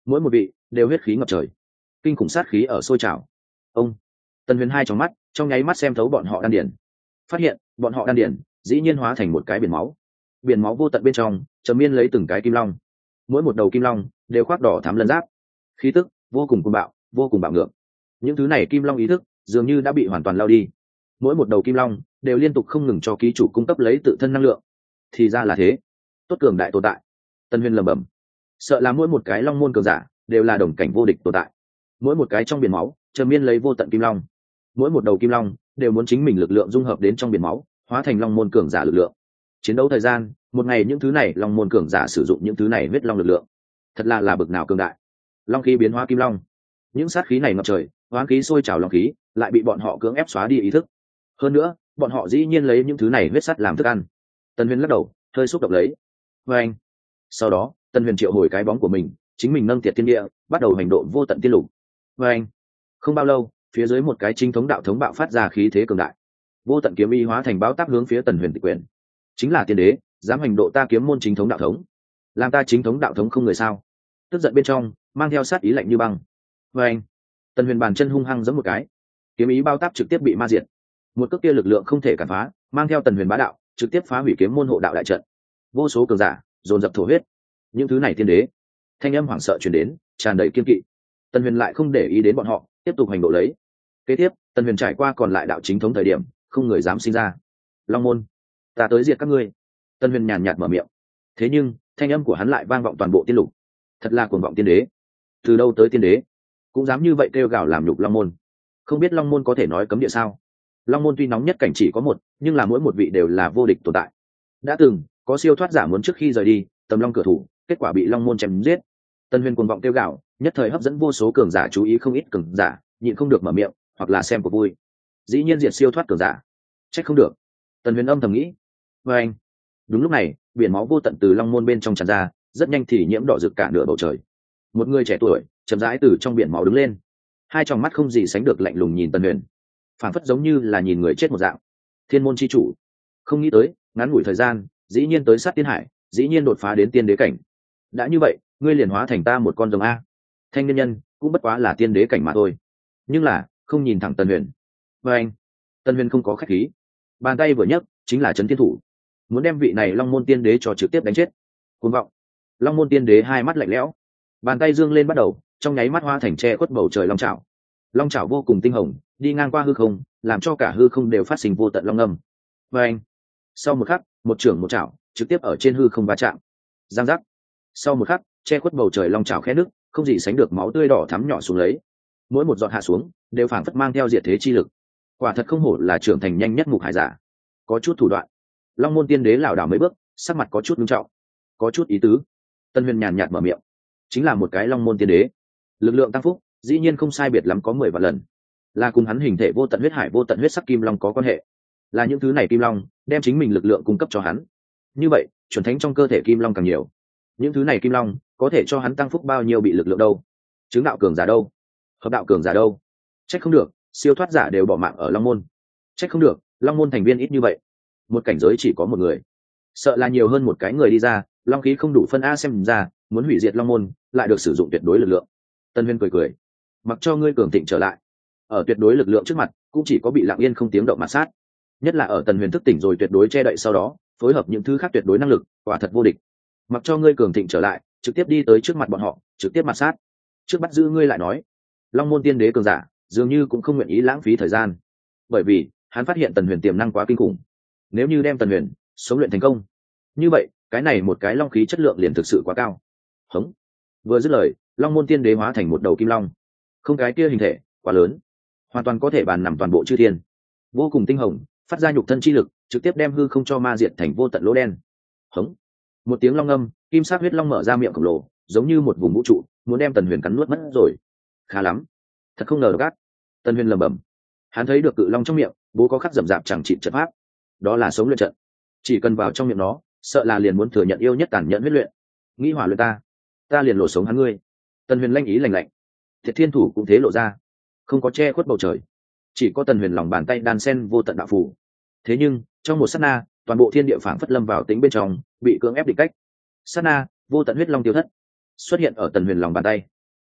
mỗi một vị đều huyết khí ngập trời, kinh khủng sát khí ở sôi trào. Ông Tần Huyền hai trong mắt trong nháy mắt xem thấu bọn họ đan điển, phát hiện bọn họ đan điển dĩ nhiên hóa thành một cái biển máu. Biển máu vô tận bên trong trầm miên lấy từng cái kim long, mỗi một đầu kim long đều khoác đỏ thắm lân giáp, khí tức vô cùng cuồng bạo, vô cùng bạo ngược. Những thứ này kim long ý thức dường như đã bị hoàn toàn lao đi, mỗi một đầu kim long đều liên tục không ngừng cho ký chủ cung cấp lấy tự thân năng lượng. Thì ra là thế, tốt cường đại tồn tại. Tân Huyền lẩm bẩm, sợ là mỗi một cái long môn cường giả đều là đồng cảnh vô địch tồn tại. Mỗi một cái trong biển máu trầm miên lấy vô tận kim long, mỗi một đầu kim long đều muốn chính mình lực lượng dung hợp đến trong biển máu, hóa thành long môn cường giả lực lượng. Chiến đấu thời gian một ngày, những thứ này long môn cường giả sử dụng những thứ này huyết long lực lượng, thật là là bực nào cường đại. Long khí biến hóa kim long, những sát khí này ngập trời, hoán khí sôi trào long khí lại bị bọn họ cưỡng ép xóa đi ý thức. Hơn nữa bọn họ dĩ nhiên lấy những thứ này huyết sắt làm thức ăn. Tần Huyền lắc đầu hơi xúc động lấy. Và anh sau đó Tần Huyền triệu hồi cái bóng của mình, chính mình nâng tiệt thiên địa, bắt đầu hành độ vô tận tiên lục. Và anh không bao lâu, phía dưới một cái chính thống đạo thống bạo phát ra khí thế cường đại, vô tận kiếm y hóa thành báo táp hướng phía Tần Huyền tịch quyền. Chính là tiên đế dám hành độ ta kiếm môn chính thống đạo thống, làm ta chính thống đạo thống không người sao? Tức giận bên trong mang theo sát ý lạnh như băng. Và anh Tần Huyền bàn chân hung hăng giẫm một cái, kiếm ý bao táp trực tiếp bị ma diệt. Một cước kia lực lượng không thể cản phá, mang theo Tần Huyền bá đạo trực tiếp phá hủy kiếm môn hộ đạo đại trận. Vô số cường giả dồn dập thổ huyết. Những thứ này tiên đế, thanh âm hoảng sợ truyền đến, tràn đầy kiên kỵ. Tần Huyền lại không để ý đến bọn họ, tiếp tục hành động lấy. Kế tiếp Tần Huyền trải qua còn lại đạo chính thống thời điểm, không người dám sinh ra. Long môn, ta tới diệt các ngươi. Tần Huyền nhàn nhạt mở miệng. Thế nhưng thanh âm của hắn lại vang vọng toàn bộ tiên lục. Thật là cuồng vọng tiên đế. Từ đâu tới tiên đế cũng dám như vậy kêu gào làm nhục long môn? Không biết long môn có thể nói cấm địa sao? Long môn tuy nóng nhất cảnh chỉ có một, nhưng là mỗi một vị đều là vô địch tồn tại. Đã từng có siêu thoát giả muốn trước khi rời đi tầm long cửa thủ, kết quả bị long môn chém giết. Tần Huyền cuồng vọng kêu gào, nhất thời hấp dẫn vô số cường giả chú ý, không ít cường giả nhịn không được mở miệng, hoặc là xem cuộc vui. Dĩ nhiên diệt siêu thoát cường giả, trách không được. Tần Huyền âm thầm nghĩ. Và anh đúng lúc này, biển máu vô tận từ long môn bên trong tràn ra, rất nhanh thì nhiễm đỏ rực cả nửa bầu trời. Một người trẻ tuổi chậm rãi từ trong biển máu đứng lên, hai tròng mắt không gì sánh được lạnh lùng nhìn Tần Huyền, phảng phất giống như là nhìn người chết một dạng. Thiên môn chi chủ, không nghĩ tới ngắn ngủi thời gian dĩ nhiên tới sát tiên hải, dĩ nhiên đột phá đến tiên đế cảnh. Đã như vậy ngươi liền hóa thành ta một con rồng a? Thanh niên nhân cũng bất quá là tiên đế cảnh mà thôi. Nhưng là không nhìn thẳng Tần Huyền. Và anh Tần Huyền không có khách khí, bàn tay vừa nhấc chính là chấn thiên thủ, muốn đem vị này long môn tiên đế cho trực tiếp đánh chết. Cuồng vọng! Long môn tiên đế hai mắt lạnh lẽo, bàn tay dương lên bắt đầu, trong nháy mắt hoa thành che khuất bầu trời long trảo. Long trảo vô cùng tinh hồng, đi ngang qua hư không, làm cho cả hư không đều phát sinh vô tận long âm. Và anh sau một khắc, một trưởng một trảo trực tiếp ở trên hư không va chạm. Giang giác! Sau một khắc, che khuất bầu trời long trảo khẽ nứt, không gì sánh được máu tươi đỏ thắm nhỏ xuống lấy. Mỗi một giọt hạ xuống đều phảng phất mang theo diệt thế chi lực. Quả thật không hổ là trưởng thành nhanh nhất mục hải giả, có chút thủ đoạn. Long môn tiên đế lảo đảo mấy bước, sắc mặt có chút nghiêm trọng, có chút ý tứ. Tân Huyền nhàn nhạt mở miệng, chính là một cái long môn tiên đế, lực lượng tăng phúc dĩ nhiên không sai biệt lắm có mười vạn lần, là cùng hắn hình thể vô tận huyết hải vô tận huyết sắc kim long có quan hệ. Là những thứ này kim long đem chính mình lực lượng cung cấp cho hắn, như vậy chuẩn thánh trong cơ thể kim long càng nhiều, những thứ này kim long có thể cho hắn tăng phúc bao nhiêu bị lực lượng đâu? Chứng đạo cường giả đâu? Hợp đạo cường giả đâu? Trách không được siêu thoát giả đều bỏ mạng ở long môn. Trách không được long môn thành viên ít như vậy, một cảnh giới chỉ có một người, sợ là nhiều hơn một cái người đi ra, long khí không đủ phân a, xem ra muốn hủy diệt long môn lại được sử dụng tuyệt đối lực lượng. Tân Huyền cười cười, mặc cho ngươi cường thịnh trở lại, ở tuyệt đối lực lượng trước mặt cũng chỉ có bị lặng yên không tiếng động mà sát. Nhất là ở Tần Huyền thức tỉnh rồi tuyệt đối che đậy sau đó, phối hợp những thứ khác tuyệt đối năng lực, quả thật vô địch. Mặc cho ngươi cường thịnh trở lại, trực tiếp đi tới trước mặt bọn họ, trực tiếp mặt sát. Trước bắt giữ ngươi lại nói. Long môn tiên đế cường giả dường như cũng không nguyện ý lãng phí thời gian, bởi vì hắn phát hiện Tần Huyền tiềm năng quá kinh khủng. Nếu như đem Tần Huyền sống luyện thành công, như vậy cái này một cái long khí chất lượng liền thực sự quá cao. Hống! Vừa dứt lời, long môn tiên đế hóa thành một đầu kim long, không cái kia hình thể quá lớn, hoàn toàn có thể bàn nằm toàn bộ chư thiên, vô cùng tinh hồng, phát ra nhục thân chi lực, trực tiếp đem hư không cho ma diệt thành vô tận lỗ đen. Hống! Một tiếng long âm, kim sắc huyết long mở ra miệng khổng lồ, giống như một vùng vũ trụ, muốn đem Tần Huyền cắn nuốt mất rồi. Khá lắm, thật không ngờ độc ác. Tần Huyền lẩm bẩm, hắn thấy được cự long trong miệng bố có khắc rậm rạp chẳng trị trận pháp, đó là sống luyện trận, chỉ cần vào trong miệng nó, sợ là liền muốn thừa nhận yêu nhất tàn nhẫn huyết luyện. Nghĩ hỏa luyện ta, ta liền lộ sống hắn ngươi. Tần Huyền lanh ý lành lạnh, Thiệt Thiên thủ cũng thế lộ ra, không có che khuất bầu trời, chỉ có Tần Huyền lòng bàn tay đan sen vô tận đạo phù. Thế nhưng trong một sát na, toàn bộ thiên địa phảng phất lâm vào tính bên trong, bị cưỡng ép định cách. Sát na, vô tận huyết long tiêu thất, xuất hiện ở Tần Huyền lòng bàn tay.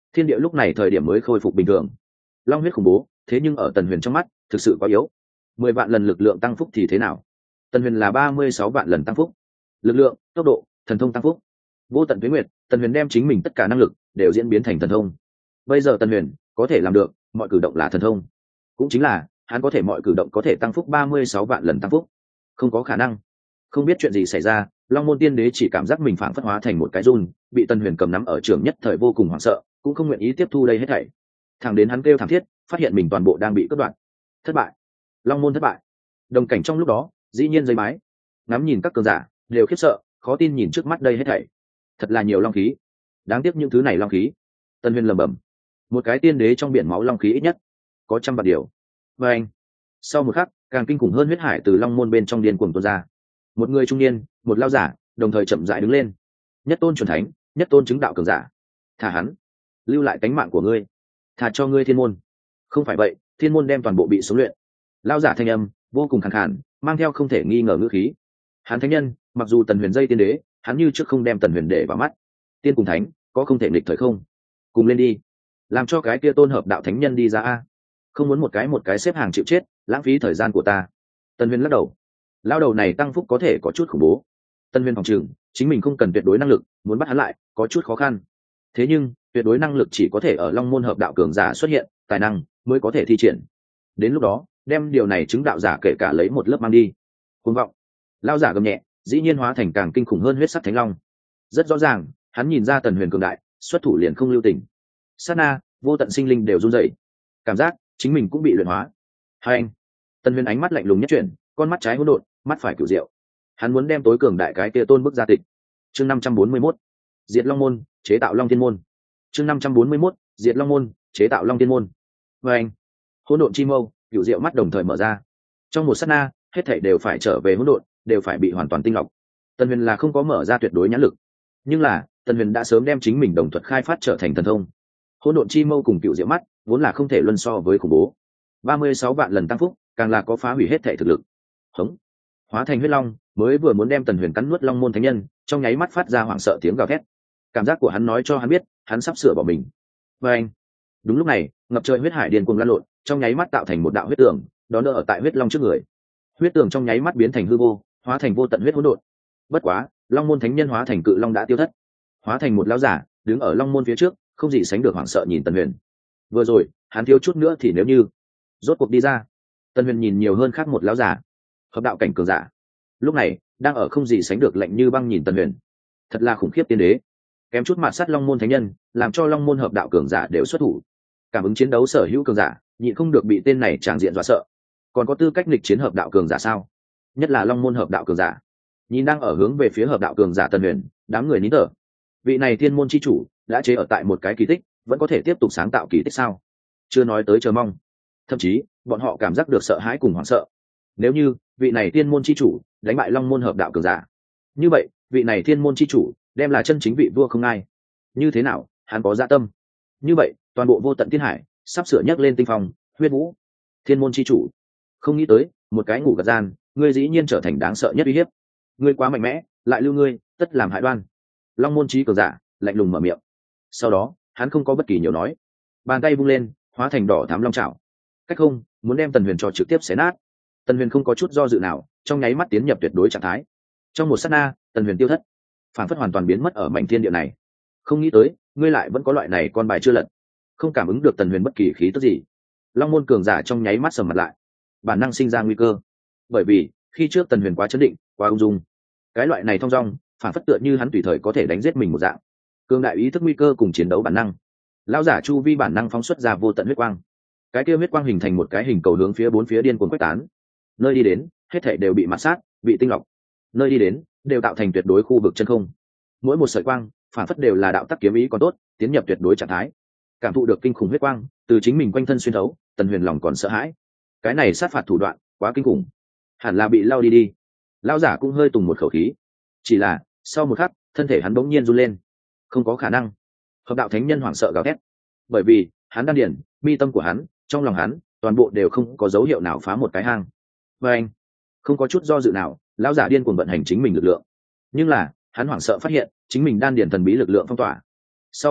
thiên địa lúc này thời điểm mới khôi phục bình thường. Long huyết khủng bố, thế nhưng ở Tần Huyền trong mắt thực sự quá yếu. Mười vạn lần lực lượng tăng phúc thì thế nào? Tần Huyền là ba mươi sáu vạn lần tăng phúc, lực lượng, tốc độ, thần thông tăng phúc. Vô tận tuyến nguyệt, Tần Huyền đem chính mình tất cả năng lực đều diễn biến thành thần thông. Bây giờ Tần Huyền có thể làm được mọi cử động là thần thông, cũng chính là hắn có thể mọi cử động có thể tăng phúc ba mươi sáu vạn lần tăng phúc. Không có khả năng. Không biết chuyện gì xảy ra, Long môn tiên đế chỉ cảm giác mình phảng phất hóa thành một cái run, bị Tần Huyền cầm nắm ở trường nhất thời vô cùng hoảng sợ, cũng không nguyện ý tiếp thu đây hết thảy. Thẳng đến hắn kêu thảm thiết, phát hiện mình toàn bộ đang bị cắt đoạn. Thất bại. Long môn thất bại. Đồng cảnh trong lúc đó dĩ nhiên giấy mái, ngắm nhìn các cường giả đều khiếp sợ, khó tin nhìn trước mắt đây hết thảy. Thật là nhiều long khí, đáng tiếc những thứ này long khí. Tần Huyền lẩm bẩm, một cái tiên đế trong biển máu long khí ít nhất có trăm vạn điều. Và anh, sau một khắc, càng kinh khủng hơn huyết hải từ long môn bên trong điên cuồng tuôn ra. Một người trung niên, một lao giả, đồng thời chậm rãi đứng lên. Nhất tôn chuẩn thánh, nhất tôn chứng đạo cường giả. Thả hắn, lưu lại tánh mạng của ngươi, thả cho ngươi thiên môn. Không phải vậy, thiên môn đem toàn bộ bị sống luyện. Lao giả thanh âm vô cùng khàn khàn, mang theo không thể nghi ngờ ngữ khí. Hắn thánh nhân, mặc dù Tần Huyền dây tiên đế, hắn như trước không đem Tần Huyền để vào mắt. Tiên cùng thánh có không thể nghịch thời không? Cùng lên đi, làm cho cái kia tôn hợp đạo thánh nhân đi ra a. Không muốn một cái một cái xếp hàng chịu chết, lãng phí thời gian của ta. Tần Huyền lắc đầu. Lao đầu này tăng phúc có thể có chút khủng bố. Tần Huyền phòng trường chính mình không cần tuyệt đối năng lực, muốn bắt hắn lại có chút khó khăn. Thế nhưng tuyệt đối năng lực chỉ có thể ở long môn hợp đạo cường giả xuất hiện, tài năng mới có thể thi triển. Đến lúc đó đem điều này chứng đạo giả kể cả lấy một lớp mang đi. Cuồng vọng. Lao giả gầm nhẹ, dĩ nhiên hóa thành càng kinh khủng hơn huyết sắc thánh long. Rất rõ ràng, hắn nhìn ra Tần Huyền cường đại, xuất thủ liền không lưu tình. Sát na, vô tận sinh linh đều run rẩy, cảm giác chính mình cũng bị luyện hóa. Hai anh. Tần Huyền ánh mắt lạnh lùng nhất chuyển, con mắt trái hỗn độn, mắt phải cửu diệu. Hắn muốn đem tối cường đại cái kia tôn bức ra tịch. Chương năm trăm bốn mươi mốt, diệt long môn, chế tạo long thiên môn. Chương năm trăm bốn mươi mốt, diệt long môn, chế tạo long thiên môn. Và anh. Hỗn độn chi mâu, cửu diệu mắt đồng thời mở ra. Trong một sát na, hết thảy đều phải trở về hỗn độn, đều phải bị hoàn toàn tinh lọc. Tần Huyền là không có mở ra tuyệt đối nhãn lực, nhưng là Tần Huyền đã sớm đem chính mình đồng thuật khai phát trở thành thần thông. Hỗn độn chi mâu cùng cựu diệu mắt vốn là không thể luân so với khủng bố. ba mươi sáu vạn lần tăng phúc, càng là có phá hủy hết thể thực lực. Hống. Hóa thành huyết long, mới vừa muốn đem Tần Huyền cắn nuốt long môn thánh nhân, trong nháy mắt phát ra hoảng sợ tiếng gào thét. Cảm giác của hắn nói cho hắn biết, hắn sắp sửa bỏ mình. Và anh. Đúng lúc này, ngập trời huyết hải điên cuồng lan lộn, trong nháy mắt tạo thành một đạo huyết tường, đó đỡ ở tại huyết long trước người. Huyết tường trong nháy mắt biến thành hư vô, hóa thành vô tận huyết hỗn độn. Bất quá, long môn thánh nhân hóa thành cự long đã tiêu thất, hóa thành một lão giả đứng ở long môn phía trước, không gì sánh được hoảng sợ nhìn Tần Huyền. Vừa rồi hắn thiếu chút nữa thì nếu như rốt cuộc đi ra. Tần Huyền nhìn nhiều hơn khác một lão giả, hợp đạo cảnh cường giả, lúc này đang ở không gì sánh được lạnh như băng nhìn Tần Huyền. Thật là khủng khiếp tiên đế, kém chút mạt sát long môn thánh nhân, làm cho long môn hợp đạo cường giả đều xuất thủ. Cảm ứng chiến đấu sở hữu cường giả nhịn không được bị tên này tràng diện dọa sợ. Còn có tư cách nghịch chiến hợp đạo cường giả sao? Nhất là long môn hợp đạo cường giả. Nhìn đang ở hướng về phía hợp đạo cường giả Tần Huyền, đám người nín thở. Vị này thiên môn chi chủ đã chế ở tại một cái kỳ tích, vẫn có thể tiếp tục sáng tạo kỳ tích sao? Chưa nói tới chờ mong, thậm chí bọn họ cảm giác được sợ hãi cùng hoảng sợ. Nếu như vị này thiên môn chi chủ đánh bại long môn hợp đạo cường giả, như vậy vị này thiên môn chi chủ đem là chân chính vị vua không ai. Như thế nào hắn có dạ tâm? Như vậy toàn bộ vô tận thiên hải sắp sửa nhấc lên tinh phong huyết vũ. Thiên môn chi chủ không nghĩ tới, một cái ngủ gật gian, ngươi dĩ nhiên trở thành đáng sợ nhất uy hiếp. Ngươi quá mạnh mẽ, lại lưu ngươi tất làm hại đoan. Long môn chí cường giả lạnh lùng mở miệng. Sau đó hắn không có bất kỳ nhiều nói, bàn tay vung lên, hóa thành đỏ thám long chảo, cách không muốn đem Tần Huyền cho trực tiếp xé nát. Tần Huyền không có chút do dự nào, trong nháy mắt tiến nhập tuyệt đối trạng thái. Trong một sát na, Tần Huyền tiêu thất, phản phất hoàn toàn biến mất ở mảnh thiên địa này. Không nghĩ tới, ngươi lại vẫn có loại này con bài chưa lật. Không cảm ứng được Tần Huyền bất kỳ khí tức gì, long môn cường giả trong nháy mắt sầm mặt lại, bản năng sinh ra nguy cơ. Bởi vì khi trước Tần Huyền quá chấn định, quá ung dung, cái loại này thong dong, phản phất tựa như hắn tùy thời có thể đánh giết mình một dạng. Cường đại ý thức nguy cơ cùng chiến đấu bản năng, lão giả chu vi bản năng phóng xuất ra vô tận huyết quang. Cái kia huyết quang hình thành một cái hình cầu hướng phía bốn phía điên cuồng quét tán. Nơi đi đến, hết thảy đều bị mạt sát, bị tinh lọc. Nơi đi đến, đều tạo thành tuyệt đối khu vực chân không. Mỗi một sợi quang, phản phất đều là đạo tắc kiếm ý còn tốt, tiến nhập tuyệt đối trạng thái. Cảm thụ được kinh khủng huyết quang từ chính mình quanh thân xuyên thấu, Tần Huyền lòng còn sợ hãi. Cái này sát phạt thủ đoạn quá kinh khủng, hẳn là bị lao đi đi. Lão giả cũng hơi tùng một khẩu khí. Chỉ là sau một khắc, thân thể hắn bỗng nhiên run lên. Không có khả năng. Hợp đạo thánh nhân hoảng sợ gào thét, bởi vì hắn đan điền, mi tâm của hắn, trong lòng hắn, toàn bộ đều không có dấu hiệu nào phá một cái hang. Và anh, không có chút do dự nào, lão giả điên cuồng vận hành chính mình lực lượng. Nhưng là hắn hoảng sợ phát hiện chính mình đan điền thần bí lực lượng phong tỏa. Sau một khắc,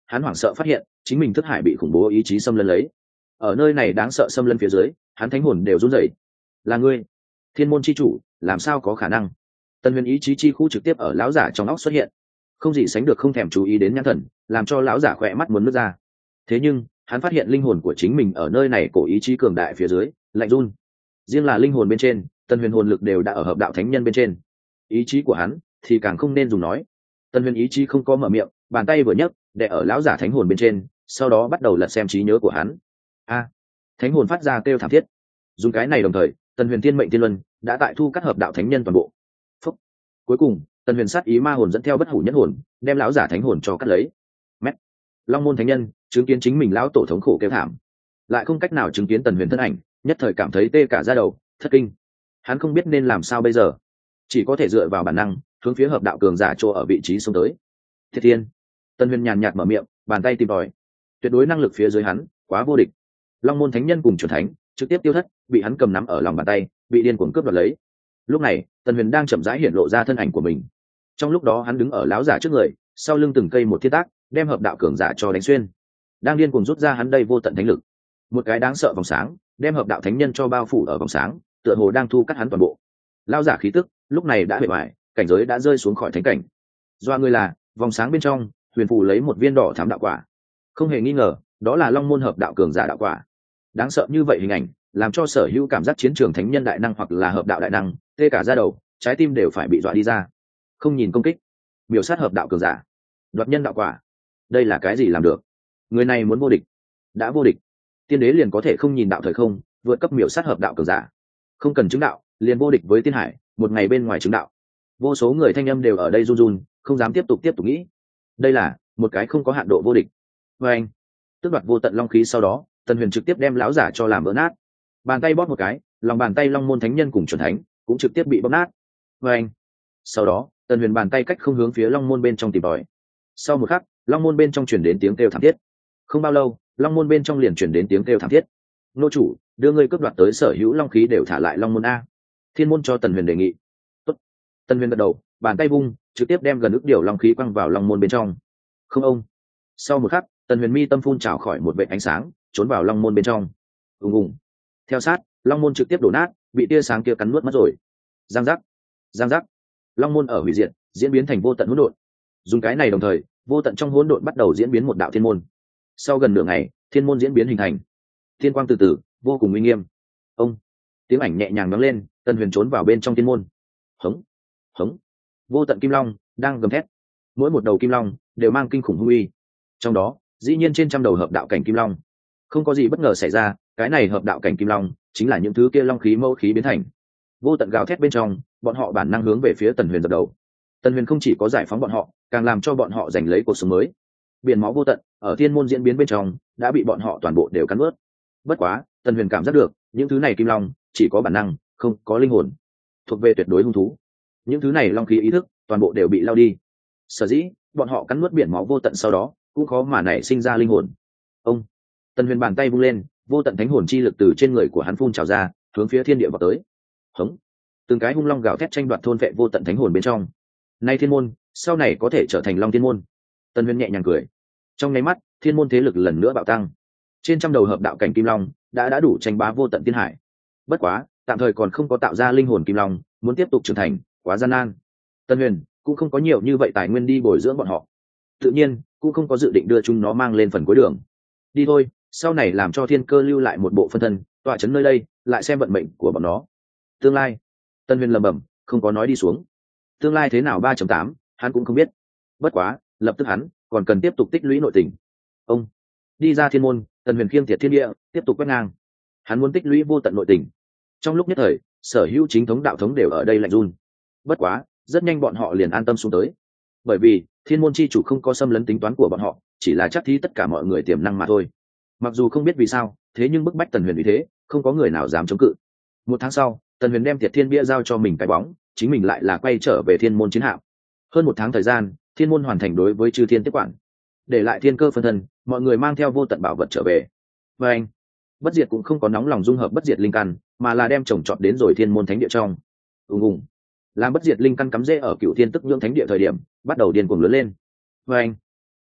hắn hoảng sợ phát hiện chính mình thức hải bị khủng bố ý chí xâm lấn lấy. Ở nơi này đáng sợ xâm lấn phía dưới, hắn thánh hồn đều run rẩy. Là ngươi, thiên môn chi chủ, làm sao có khả năng? Tần Huyền ý chí chi khu trực tiếp ở lão giả trong óc xuất hiện, không gì sánh được không thèm chú ý đến nhãn thần, làm cho lão giả khỏe mắt muốn nứt ra. Thế nhưng hắn phát hiện linh hồn của chính mình ở nơi này cổ ý chí cường đại phía dưới lạnh run. Riêng là linh hồn bên trên, Tần Huyền hồn lực đều đã ở hợp đạo thánh nhân bên trên, ý chí của hắn thì càng không nên dùng nói. Tần Huyền ý chí không có mở miệng, bàn tay vừa nhấc đè ở lão giả thánh hồn bên trên, sau đó bắt đầu lật xem trí nhớ của hắn. A! Thánh hồn phát ra kêu thảm thiết. Dùng cái này đồng thời, Tần Huyền thiên mệnh thiên luân đã tại thu cắt hợp đạo thánh nhân toàn bộ. Phúc. Cuối cùng, Tần Huyền sát ý ma hồn dẫn theo bất hủ nhất hồn, đem lão giả thánh hồn cho cắt lấy. Mét. Long môn thánh nhân chứng kiến chính mình lão tổ thống khổ kêu thảm, lại không cách nào chứng kiến Tần Huyền thân ảnh, nhất thời cảm thấy tê cả da đầu, thất kinh. Hắn không biết nên làm sao bây giờ, chỉ có thể dựa vào bản năng hướng phía hợp đạo cường giả chỗ ở vị trí xông tới. Thiết Thiên. Tần Huyền nhàn nhạt mở miệng, bàn tay tìm tòi. Tuyệt đối năng lực phía dưới hắn quá vô địch. Long môn thánh nhân cùng chuẩn thánh trực tiếp tiêu thất, bị hắn cầm nắm ở lòng bàn tay, bị điên cuồng cướp đoạt lấy. Lúc này, Tần Huyền đang chậm rãi hiện lộ ra thân ảnh của mình. Trong lúc đó hắn đứng ở lão giả trước người, sau lưng từng cây một thiết tác, đem hợp đạo cường giả cho đánh xuyên. Đang điên cuồng rút ra hắn đây vô tận thánh lực. Một cái đáng sợ vòng sáng, đem hợp đạo thánh nhân cho bao phủ ở vòng sáng, tựa hồ đang thu cắt hắn toàn bộ. Lão giả khí tức lúc này đã bề bại, cảnh giới đã rơi xuống khỏi thánh cảnh. Do người là, vòng sáng bên trong, huyền phù lấy một viên đỏ thám đạo quả. Không hề nghi ngờ, đó là Long môn hợp đạo cường giả đạo quả. Đáng sợ như vậy hình ảnh, làm cho sở hữu cảm giác chiến trường thánh nhân đại năng hoặc là hợp đạo đại năng tê cả da đầu, trái tim đều phải bị dọa đi ra. Không nhìn công kích, miểu sát hợp đạo cường giả, đoạt nhân đạo quả, đây là cái gì làm được? Người này muốn vô địch, đã vô địch, tiên đế liền có thể không nhìn đạo thời không, vượt cấp miểu sát hợp đạo cường giả, không cần chứng đạo liền vô địch với tiên hải, một ngày bên ngoài chứng đạo. Vô số người thanh âm đều ở đây run run, không dám tiếp tục tiếp tục nghĩ. Đây là một cái không có hạn độ vô địch. Và anh tước đoạt vô tận long khí sau đó, Tần Huyền trực tiếp đem lão giả cho làm vỡ nát. Bàn tay bóp một cái, lòng bàn tay long môn thánh nhân cùng chuẩn thánh cũng trực tiếp bị bóp nát. Và anh sau đó, Tần Huyền bàn tay cách không hướng phía long môn bên trong tìm tòi. Sau một khắc, long môn bên trong chuyển đến tiếng kêu thảm thiết. Không bao lâu, long môn bên trong liền chuyển đến tiếng kêu thảm thiết. Nô chủ, đưa ngươi cướp đoạt tới sở hữu long khí đều thả lại long môn a. Thiên môn cho Tần Huyền đề nghị. Tốt. Tần Huyền gật đầu, bàn tay vung, trực tiếp đem gần ức điều long khí quăng vào long môn bên trong. Không ông. Sau một khắc, Tần Huyền mi tâm phun trào khỏi một vệt ánh sáng, trốn vào long môn bên trong. Ùng ùng. Theo sát, long môn trực tiếp đổ nát, bị tia sáng kia cắn nuốt mất rồi. Giang giác, giang giác. Long môn ở hủy diệt, diễn biến thành vô tận hỗn độn. Dùng cái này đồng thời, vô tận trong hỗn độn bắt đầu diễn biến một đạo thiên môn. Sau gần nửa ngày, thiên môn diễn biến hình thành. Thiên quang từ từ, vô cùng uy nghiêm. Ông. Tiếng ảnh nhẹ nhàng nhoáng lên, Tần Huyền trốn vào bên trong thiên môn. Hống, hống. Vô tận kim long đang gầm thét. Mỗi một đầu kim long đều mang kinh khủng hung uy. Trong đó, dĩ nhiên trên trăm đầu hợp đạo cảnh kim long. Không có gì bất ngờ xảy ra, cái này hợp đạo cảnh kim long chính là những thứ kia long khí mẫu khí biến thành. Vô tận gào thét bên trong, bọn họ bản năng hướng về phía Tần Huyền dập đầu. Tần Huyền không chỉ có giải phóng bọn họ, càng làm cho bọn họ giành lấy cuộc sống mới. Biển máu vô tận ở thiên môn diễn biến bên trong đã bị bọn họ toàn bộ đều cắn nuốt. Bất quá, Tần Huyền cảm giác được, những thứ này kim long chỉ có bản năng, không có linh hồn, thuộc về tuyệt đối hung thú. Những thứ này long khí ý thức toàn bộ đều bị lao đi. Sở dĩ, bọn họ cắn nuốt biển máu vô tận sau đó, cũng khó mà nảy sinh ra linh hồn. Ông. Tần Huyền bàn tay vung lên, vô tận thánh hồn chi lực từ trên người của hắn phun trào ra, hướng phía thiên địa vào tới. Hống. Từng cái hung long gào thét tranh đoạt thôn vệ vô tận thánh hồn bên trong. Nay thiên môn, sau này có thể trở thành long thiên môn. Tần Huyền nhẹ nhàng cười. Trong nháy mắt, thiên môn thế lực lần nữa bạo tăng. Trên trăm đầu hợp đạo cảnh kim long đã đã đủ tranh bá vô tận thiên hải. Bất quá, tạm thời còn không có tạo ra linh hồn kim long, muốn tiếp tục trưởng thành, quá gian nan. Tần Huyền cũng không có nhiều như vậy tài nguyên đi bồi dưỡng bọn họ. Tự nhiên, cũng không có dự định đưa chúng nó mang lên phần cuối đường. Đi thôi, sau này làm cho thiên cơ lưu lại một bộ phân thân, tọa chấn nơi đây, lại xem vận mệnh của bọn nó. Tương lai, Tần Huyền lẩm bẩm, không có nói đi xuống. Tương lai thế nào ba chấm tám, hắn cũng không biết. Bất quá, lập tức hắn còn cần tiếp tục tích lũy nội tình. Ông đi ra thiên môn, Tần Huyền khiêng tiệt thiên địa, tiếp tục quét ngang. Hắn muốn tích lũy vô tận nội tình. Trong lúc nhất thời, sở hữu chính thống đạo thống đều ở đây lạnh run. Bất quá, rất nhanh bọn họ liền an tâm xuống tới. Bởi vì, thiên môn chi chủ không có xâm lấn tính toán của bọn họ, chỉ là chắc thí tất cả mọi người tiềm năng mà thôi. Mặc dù không biết vì sao, thế nhưng bức bách Tần Huyền vì thế, không có người nào dám chống cự. Một tháng sau, Tần Huyền đem Tiệt Thiên Bia giao cho mình cái bóng, chính mình lại là quay trở về Thiên môn chiến hạm. Hơn một tháng thời gian, Thiên môn hoàn thành đối với chư thiên tiếp quản, để lại thiên cơ phân thân, mọi người mang theo vô tận bảo vật trở về. Và anh, Bất Diệt cũng không có nóng lòng dung hợp bất diệt linh căn, mà là đem trồng trọt đến rồi Thiên môn thánh địa trong. Ùng ùng, làm bất diệt linh căn cắm rễ ở Cửu Thiên Tức Nhưỡng thánh địa thời điểm, bắt đầu điên cuồng lớn lên. Và anh,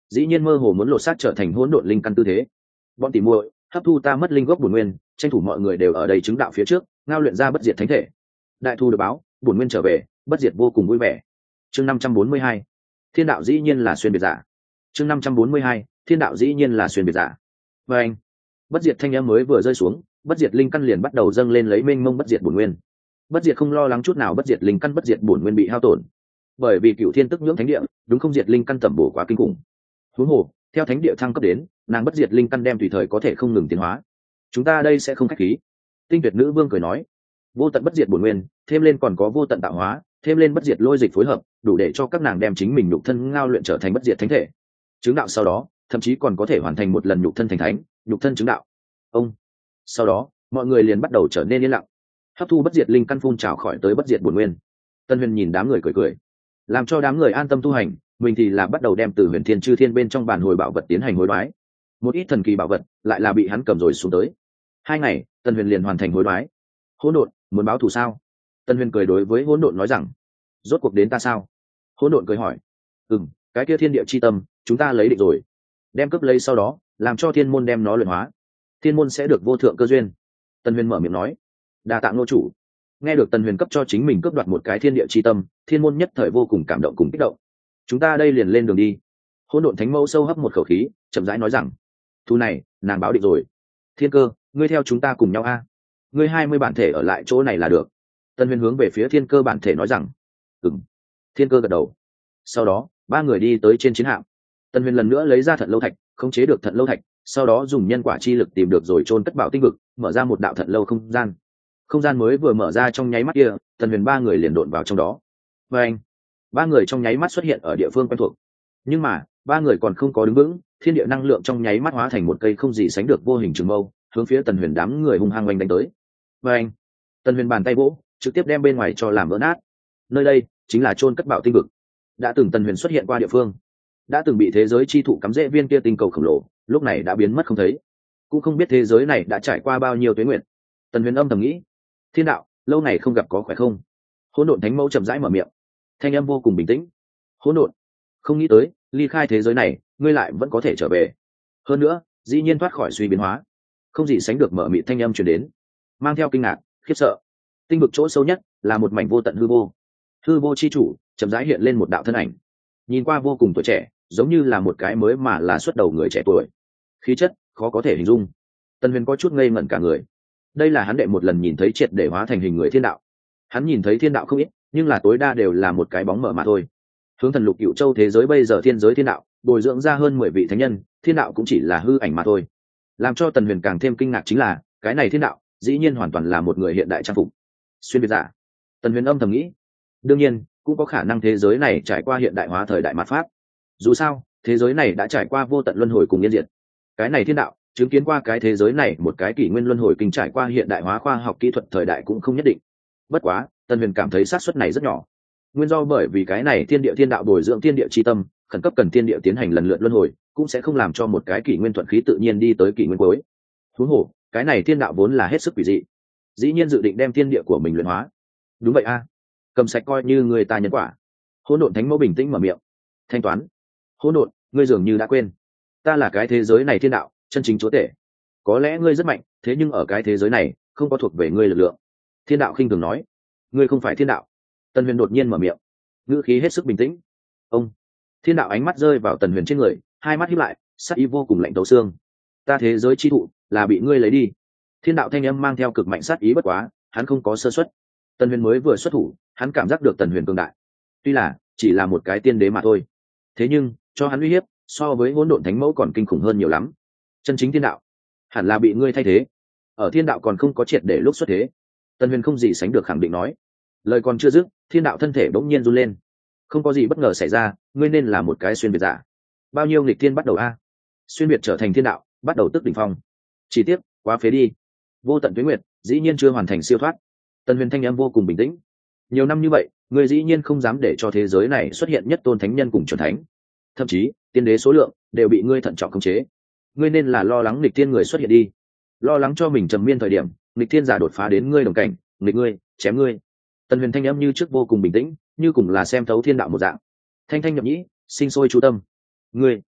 dĩ nhiên mơ hồ muốn lột xác trở thành hỗn độn linh căn tư thế. Bọn tỉ muội, hấp thu ta mất linh gốc bổn nguyên, tranh thủ mọi người đều ở đây chứng đạo phía trước, ngao luyện ra bất diệt thánh thể. Đại thu được báo, bổn nguyên trở về, bất diệt vô cùng vui vẻ. Chương năm trăm bốn mươi hai, thiên đạo dĩ nhiên là xuyên biệt giả. Chương năm trăm bốn mươi hai, thiên đạo dĩ nhiên là xuyên biệt giả. Và anh, bất diệt thanh âm mới vừa rơi xuống, bất diệt linh căn liền bắt đầu dâng lên lấy mênh mông bất diệt bổn nguyên. Bất diệt không lo lắng chút nào bất diệt linh căn bất diệt bổn nguyên bị hao tổn, bởi vì cựu thiên tức nhưỡng thánh địa đúng không diệt linh căn tẩm bổ quá kinh khủng. Huống hồ theo thánh địa thăng cấp đến, nàng bất diệt linh căn đem tùy thời có thể không ngừng tiến hóa. Chúng ta đây sẽ không khách khí. Tinh tuyệt nữ vương cười nói, vô tận bất diệt bổn nguyên, thêm lên còn có vô tận tạo hóa, thêm lên bất diệt lôi dịch phối hợp, đủ để cho các nàng đem chính mình nhục thân ngao luyện trở thành bất diệt thánh thể. Chứng đạo sau đó, thậm chí còn có thể hoàn thành một lần nhục thân thành thánh, nhục thân chứng đạo. Ông. Sau đó, mọi người liền bắt đầu trở nên yên lặng, hấp thu bất diệt linh căn phun trào khỏi tới bất diệt bổn nguyên. Tân Huyền nhìn đám người cười cười, làm cho đám người an tâm tu hành, mình thì là bắt đầu đem từ Huyền Thiên Chư Thiên bên trong bản hồi bảo vật tiến hành hối đoái. Một ít thần kỳ bảo vật lại là bị hắn cầm rồi xuống tới. Hai ngày, Tân Huyền liền hoàn thành hối đoái. Hỗn độn, muốn báo thù sao? Tân Huyền cười đối với hỗn độn nói rằng, rốt cuộc đến ta sao? Hỗn độn cười hỏi, ừm, cái kia thiên địa chi tâm, chúng ta lấy định rồi. Đem cướp lấy sau đó, làm cho thiên môn đem nó luyện hóa. Thiên môn sẽ được vô thượng cơ duyên. Tân Huyền mở miệng nói, đa tạ ngô chủ. Nghe được Tân Huyền cấp cho chính mình cướp đoạt một cái thiên địa chi tâm, thiên môn nhất thời vô cùng cảm động cùng kích động. Chúng ta đây liền lên đường đi. Hỗn độn thánh mẫu sâu hấp một khẩu khí, chậm rãi nói rằng, thu này, nàng báo định rồi. Thiên cơ, ngươi theo chúng ta cùng nhau a. Ngươi hai mươi bản thể ở lại chỗ này là được. Tân Huyền hướng về phía thiên cơ bản thể nói rằng, ừm. Thiên cơ gật đầu. Sau đó, ba người đi tới trên chiến hạm. Tân Huyền lần nữa lấy ra thận lâu thạch, khống chế được thận lâu thạch, sau đó dùng nhân quả chi lực tìm được rồi chôn cất bảo tinh vực, mở ra một đạo thận lâu không gian. Không gian mới vừa mở ra trong nháy mắt kia, Tân Huyền ba người liền độn vào trong đó. Và anh, ba người trong nháy mắt xuất hiện ở địa phương quen thuộc. Nhưng mà, ba người còn không có đứng vững, thiên địa năng lượng trong nháy mắt hóa thành một cây không gì sánh được vô hình trường mâu, hướng phía Tần Huyền đám người hung hăng oanh đánh tới. Và anh, Tần Huyền bàn tay vỗ, trực tiếp đem bên ngoài cho làm vỡ nát. Nơi đây chính là chôn cất bảo tinh vực. Đã từng Tần Huyền xuất hiện qua địa phương, đã từng bị thế giới chi thụ cắm rễ viên kia tinh cầu khổng lồ, lúc này đã biến mất không thấy. Cũng không biết thế giới này đã trải qua bao nhiêu tuế nguyệt. Tần Huyền âm thầm nghĩ, thiên đạo, lâu ngày không gặp có khỏe không? Hỗn độn thánh mẫu chậm rãi mở miệng, thanh âm vô cùng bình tĩnh. Hỗn độn, không nghĩ tới, ly khai thế giới này, ngươi lại vẫn có thể trở về. Hơn nữa, dĩ nhiên thoát khỏi suy biến hóa, không gì sánh được mở mịt thanh âm truyền đến, mang theo kinh ngạc, khiếp sợ. Tinh vực chỗ sâu nhất là một mảnh vô tận hư vô. Hư vô chi chủ chậm rãi hiện lên một đạo thân ảnh, nhìn qua vô cùng tuổi trẻ, giống như là một cái mới mà là xuất đầu người trẻ tuổi. Khí chất khó có thể hình dung. Tần Huyền có chút ngây ngẩn cả người. Đây là hắn đệ một lần nhìn thấy triệt để hóa thành hình người thiên đạo. Hắn nhìn thấy thiên đạo không ít, nhưng là tối đa đều là một cái bóng mờ mà thôi. Hướng thần lục cựu châu thế giới bây giờ thiên giới thiên đạo, bồi dưỡng ra hơn mười vị thánh nhân, thiên đạo cũng chỉ là hư ảnh mà thôi. Làm cho Tần Huyền càng thêm kinh ngạc chính là, cái này thiên đạo, dĩ nhiên hoàn toàn là một người hiện đại trang phục. Xuyên biệt giả. Tần Huyền âm thầm nghĩ. Đương nhiên, cũng có khả năng thế giới này trải qua hiện đại hóa thời đại mạt pháp. Dù sao, thế giới này đã trải qua vô tận luân hồi cùng yên diệt. Cái này thiên đạo, chứng kiến qua cái thế giới này một cái kỷ nguyên luân hồi kinh trải qua hiện đại hóa khoa học kỹ thuật thời đại cũng không nhất định. Bất quá, Tần Huyền cảm thấy xác suất này rất nhỏ. Nguyên do bởi vì cái này thiên địa thiên đạo bồi dưỡng thiên địa chi tâm, khẩn cấp cần thiên địa tiến hành lần lượt luân hồi, cũng sẽ không làm cho một cái kỷ nguyên thuận khí tự nhiên đi tới kỷ nguyên cuối. Huống hồ, cái này thiên đạo vốn là hết sức quỷ dị, dĩ nhiên dự định đem thiên địa của mình luyện hóa. Đúng vậy a, cầm sạch coi như người ta nhân quả. Hỗn độn thánh mẫu bình tĩnh mở miệng, thanh toán. Hỗn độn, ngươi dường như đã quên, ta là cái thế giới này thiên đạo, chân chính chúa tể. Có lẽ ngươi rất mạnh, thế nhưng ở cái thế giới này không có thuộc về ngươi lực lượng. Thiên đạo khinh thường nói, ngươi không phải thiên đạo. Tần Huyền đột nhiên mở miệng, ngữ khí hết sức bình tĩnh. Ông. Thiên đạo ánh mắt rơi vào Tần Huyền trên người, hai mắt híp lại, sắc ý vô cùng lạnh tấu xương. Ta thế giới chi thụ là bị ngươi lấy đi. Thiên đạo thanh âm mang theo cực mạnh sát ý, bất quá hắn không có sơ suất. Tần Huyền mới vừa xuất thủ, hắn cảm giác được Tần Huyền cường đại. Tuy là chỉ là một cái tiên đế mà thôi, thế nhưng cho hắn uy hiếp so với hỗn độn thánh mẫu còn kinh khủng hơn nhiều lắm. Chân chính thiên đạo hẳn là bị ngươi thay thế. Ở thiên đạo còn không có triệt để lúc xuất thế, Tần Huyền không gì sánh được khẳng định nói. Lời còn chưa dứt, thiên đạo thân thể bỗng nhiên run lên. Không có gì bất ngờ xảy ra, ngươi nên là một cái xuyên biệt giả. Bao nhiêu nghịch thiên bắt đầu a? Xuyên biệt trở thành thiên đạo, bắt đầu tức đỉnh phong. Chỉ tiếc, quá phế đi. Vô tận tuế nguyệt, dĩ nhiên chưa hoàn thành siêu thoát. Tần Huyền thanh âm vô cùng bình tĩnh. Nhiều năm như vậy, ngươi dĩ nhiên không dám để cho thế giới này xuất hiện nhất tôn thánh nhân cùng chuẩn thánh. Thậm chí, tiên đế số lượng đều bị ngươi thận trọng khống chế. Ngươi nên là lo lắng nghịch thiên người xuất hiện đi. Lo lắng cho mình trầm miên thời điểm, nghịch thiên giả đột phá đến ngươi đồng cảnh, nghịch ngươi, chém ngươi. Tần Huyền thanh âm như trước vô cùng bình tĩnh, như cùng là xem thấu thiên đạo một dạng. Thanh thanh nhập nhĩ, sinh sôi chú tâm. Ngươi,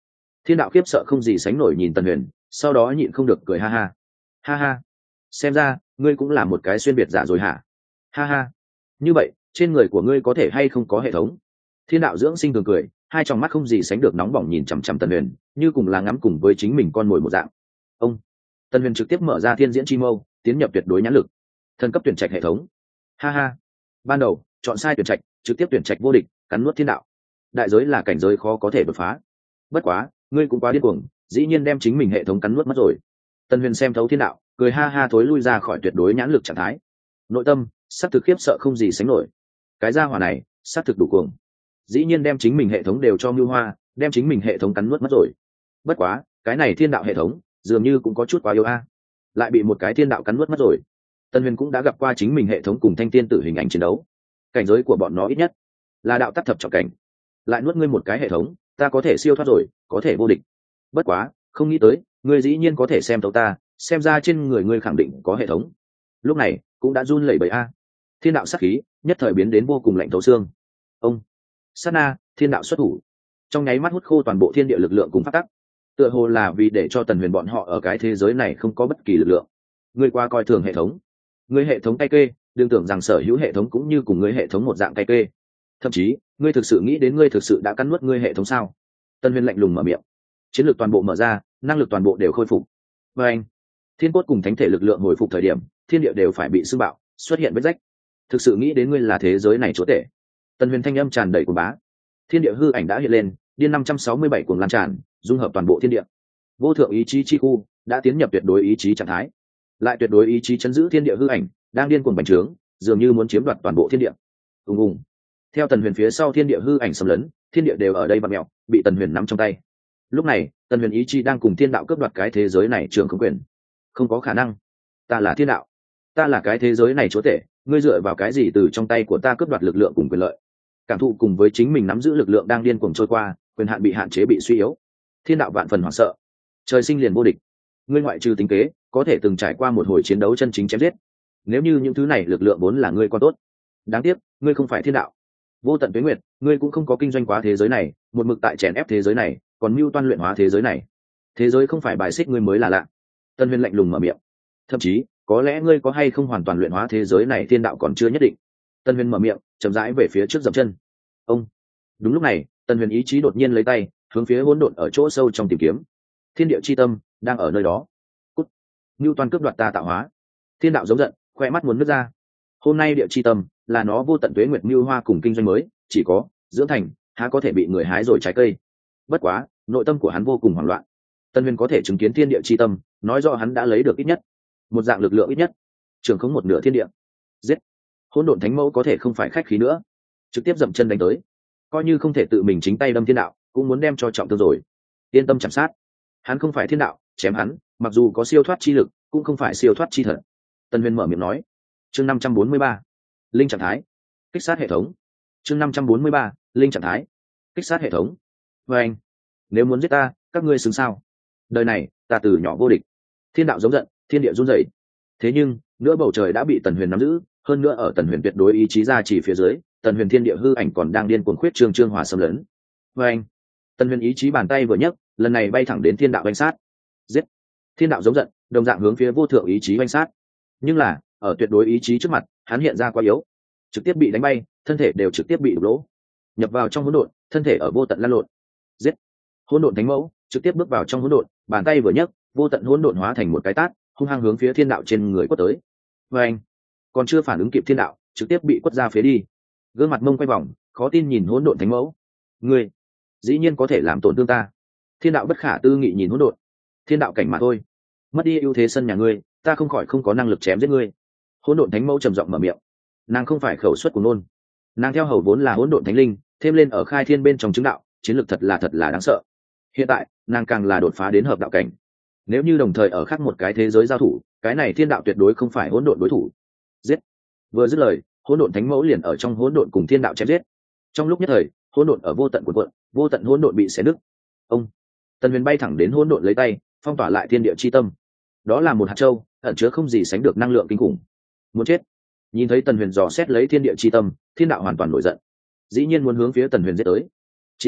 Thiên đạo khiếp sợ không gì sánh nổi nhìn Tần Huyền, sau đó nhịn không được cười ha ha. Ha ha, xem ra ngươi cũng là một cái xuyên biệt giả rồi hả? Ha ha, như vậy trên người của ngươi có thể hay không có hệ thống? Thiên đạo dưỡng sinh thường cười, hai tròng mắt không gì sánh được nóng bỏng nhìn chằm chằm Tần Huyền, như cùng là ngắm cùng với chính mình con mồi một dạng. Ông Tần Huyền trực tiếp mở ra thiên diễn chi mâu, tiến nhập tuyệt đối nhãn lực, thần cấp tuyển trạch hệ thống. Ha ha, ban đầu chọn sai tuyển trạch, trực tiếp tuyển trạch vô địch, cắn nuốt thiên đạo. Đại giới là cảnh giới khó có thể đột phá. Bất quá, ngươi cũng quá điên cuồng, dĩ nhiên đem chính mình hệ thống cắn nuốt mất rồi. Tần Huyền xem thấu thiên đạo, cười ha ha thối lui ra khỏi tuyệt đối nhãn lực trạng thái. Nội tâm sát thực khiếp sợ không gì sánh nổi. Cái gia hỏa này sát thực đủ cuồng, dĩ nhiên đem chính mình hệ thống đều cho mưu hoa, đem chính mình hệ thống cắn nuốt mất rồi. Bất quá, cái này thiên đạo hệ thống dường như cũng có chút quá yếu a, lại bị một cái thiên đạo cắn nuốt mất rồi. Tần Huyền cũng đã gặp qua chính mình hệ thống cùng thanh tiên tử hình ảnh chiến đấu, cảnh giới của bọn nó ít nhất là đạo tắc thập trọng cảnh, lại nuốt ngươi một cái hệ thống, ta có thể siêu thoát rồi, có thể vô địch. Bất quá, không nghĩ tới ngươi dĩ nhiên có thể xem thấu ta, xem ra trên người ngươi khẳng định có hệ thống. Lúc này cũng đã run lẩy bẩy a. Thiên đạo sát khí nhất thời biến đến vô cùng lạnh thấu xương. Ông sát na, thiên đạo xuất thủ, trong nháy mắt hút khô toàn bộ thiên địa lực lượng cùng phát tắc, tựa hồ là vì để cho Tần Huyền bọn họ ở cái thế giới này không có bất kỳ lực lượng. Ngươi qua coi thường hệ thống, ngươi hệ thống tay kê, đừng tưởng rằng sở hữu hệ thống cũng như cùng ngươi hệ thống một dạng tay kê. Thậm chí ngươi thực sự nghĩ đến ngươi thực sự đã cắn nuốt ngươi hệ thống sao? Tần Huyền lạnh lùng mở miệng, chiến lược toàn bộ mở ra, năng lực toàn bộ đều khôi phục. Và anh thiên cốt cùng thánh thể lực lượng hồi phục thời điểm, thiên địa đều phải bị xương bạo, xuất hiện vết rách. Thực sự nghĩ đến ngươi là thế giới này chúa tể? Tần Huyền thanh âm tràn đầy cuồng bá, thiên địa hư ảnh đã hiện lên, điên năm trăm sáu mươi bảy cuồng lan tràn, dung hợp toàn bộ thiên địa. Vô thượng ý chí chi khu đã tiến nhập tuyệt đối ý chí trạng thái, lại tuyệt đối ý chí chấn giữ thiên địa hư ảnh, đang điên cuồng bành trướng, dường như muốn chiếm đoạt toàn bộ thiên địa. Ùng ùng. Theo Tần Huyền phía sau thiên địa hư ảnh xâm lấn, thiên địa đều ở đây vặn mèo, bị Tần Huyền nắm trong tay. Lúc này, Tần Huyền ý chí đang cùng thiên đạo cướp đoạt cái thế giới này trường không quyền. Không có khả năng, ta là thiên đạo, ta là cái thế giới này chúa tể, ngươi dựa vào cái gì từ trong tay của ta cướp đoạt lực lượng cùng quyền lợi? Cảm thụ cùng với chính mình nắm giữ lực lượng đang điên cuồng trôi qua, quyền hạn bị hạn chế bị suy yếu. Thiên đạo vạn phần hoảng sợ, trời sinh liền vô địch, ngươi ngoại trừ tính kế, có thể từng trải qua một hồi chiến đấu chân chính chém giết. Nếu như những thứ này lực lượng vốn là ngươi con tốt, đáng tiếc ngươi không phải thiên đạo. Vô tận tuế nguyệt, ngươi cũng không có kinh doanh quá thế giới này, một mực tại chèn ép thế giới này, còn mưu toan luyện hóa thế giới này. Thế giới không phải bài xích ngươi mới là lạ. Tân Huyền lạnh lùng mở miệng. Thậm chí, có lẽ ngươi có hay không hoàn toàn luyện hóa thế giới này, thiên đạo còn chưa nhất định. Tân Huyền mở miệng, chậm rãi về phía trước dậm chân. Ông. Đúng lúc này, Tân Huyền ý chí đột nhiên lấy tay, hướng phía hỗn độn ở chỗ sâu trong tìm kiếm. Thiên địa chi tâm đang ở nơi đó. Cút. Nưu toàn cướp đoạt ta tạo hóa. Thiên đạo giống giận, khoe mắt muốn nứt ra. Hôm nay địa chi tâm là nó vô tận tuế nguyệt mưu hoa cùng kinh doanh mới, chỉ có dưỡng thành, há có thể bị người hái rồi trái cây. Bất quá, nội tâm của hắn vô cùng hoảng loạn. Tân Huyền có thể chứng kiến thiên địa chi tâm, nói rõ hắn đã lấy được ít nhất một dạng lực lượng ít nhất, trường không một nửa thiên địa. Giết! Hỗn độn thánh mẫu có thể không phải khách khí nữa, trực tiếp dậm chân đánh tới. Coi như không thể tự mình chính tay đâm thiên đạo, cũng muốn đem cho trọng thương rồi. Yên tâm chạm sát, hắn không phải thiên đạo, chém hắn, mặc dù có siêu thoát chi lực, cũng không phải siêu thoát chi thật. Tân Huyền mở miệng nói. Chương năm trăm bốn mươi ba, linh trạng thái, kích sát hệ thống. Chương năm trăm bốn mươi ba, linh trạng thái, kích sát hệ thống. Và anh, nếu muốn giết ta, các ngươi xứng sao? Đời này, ta từ nhỏ vô địch. Thiên đạo giống giận, thiên địa run rẩy. Thế nhưng, nửa bầu trời đã bị Tần Huyền nắm giữ, hơn nữa ở Tần Huyền tuyệt đối ý chí ra chỉ phía dưới, Tần Huyền thiên địa hư ảnh còn đang điên cuồng khuyết trương trương hòa xâm lấn. Và anh, Tần Huyền ý chí bàn tay vừa nhấc, lần này bay thẳng đến thiên đạo oanh sát. Giết! Thiên đạo giống giận, đồng dạng hướng phía vô thượng ý chí oanh sát. Nhưng là, ở tuyệt đối ý chí trước mặt, hắn hiện ra quá yếu, trực tiếp bị đánh bay, thân thể đều trực tiếp bị đục lỗ, nhập vào trong hỗn độn, thân thể ở vô tận lăn lộn. Giết! Hỗn độn thánh mẫu trực tiếp bước vào trong hỗn độn, bàn tay vừa nhấc, vô tận hỗn độn hóa thành một cái tát, hung hăng hướng phía thiên đạo trên người quất tới. Và anh, còn chưa phản ứng kịp thiên đạo, trực tiếp bị quất ra phía đi. Gương mặt mông quay vòng, khó tin nhìn hỗn độn thánh mẫu. Ngươi, dĩ nhiên có thể làm tổn thương ta? Thiên đạo bất khả tư nghị nhìn hỗn độn. Thiên đạo cảnh mà thôi, mất đi ưu thế sân nhà ngươi, ta không khỏi không có năng lực chém giết ngươi. Hỗn độn thánh mẫu trầm giọng mở miệng. Nàng không phải khẩu suất của nôn, nàng theo hầu vốn là hỗn độn thánh linh, thêm lên ở khai thiên bên trong chứng đạo, chiến lược thật là thật là đáng sợ. Hiện tại nàng càng là đột phá đến hợp đạo cảnh. Nếu như đồng thời ở khác một cái thế giới giao thủ, cái này thiên đạo tuyệt đối không phải hỗn độn đối thủ. Giết! Vừa dứt lời, hỗn độn thánh mẫu liền ở trong hỗn độn cùng thiên đạo chém giết. Trong lúc nhất thời, hỗn độn ở vô tận cuộn cuộn, vô tận hỗn độn bị xé nứt. Ông! Tần Huyền bay thẳng đến hỗn độn lấy tay, phong tỏa lại thiên địa chi tâm. Đó là một hạt châu, ẩn chứa không gì sánh được năng lượng kinh khủng. Muốn chết! Nhìn thấy Tần Huyền dò xét lấy thiên địa chi tâm, thiên đạo hoàn toàn nổi giận, dĩ nhiên muốn hướng phía Tần Huyền giết tới. Chỉ là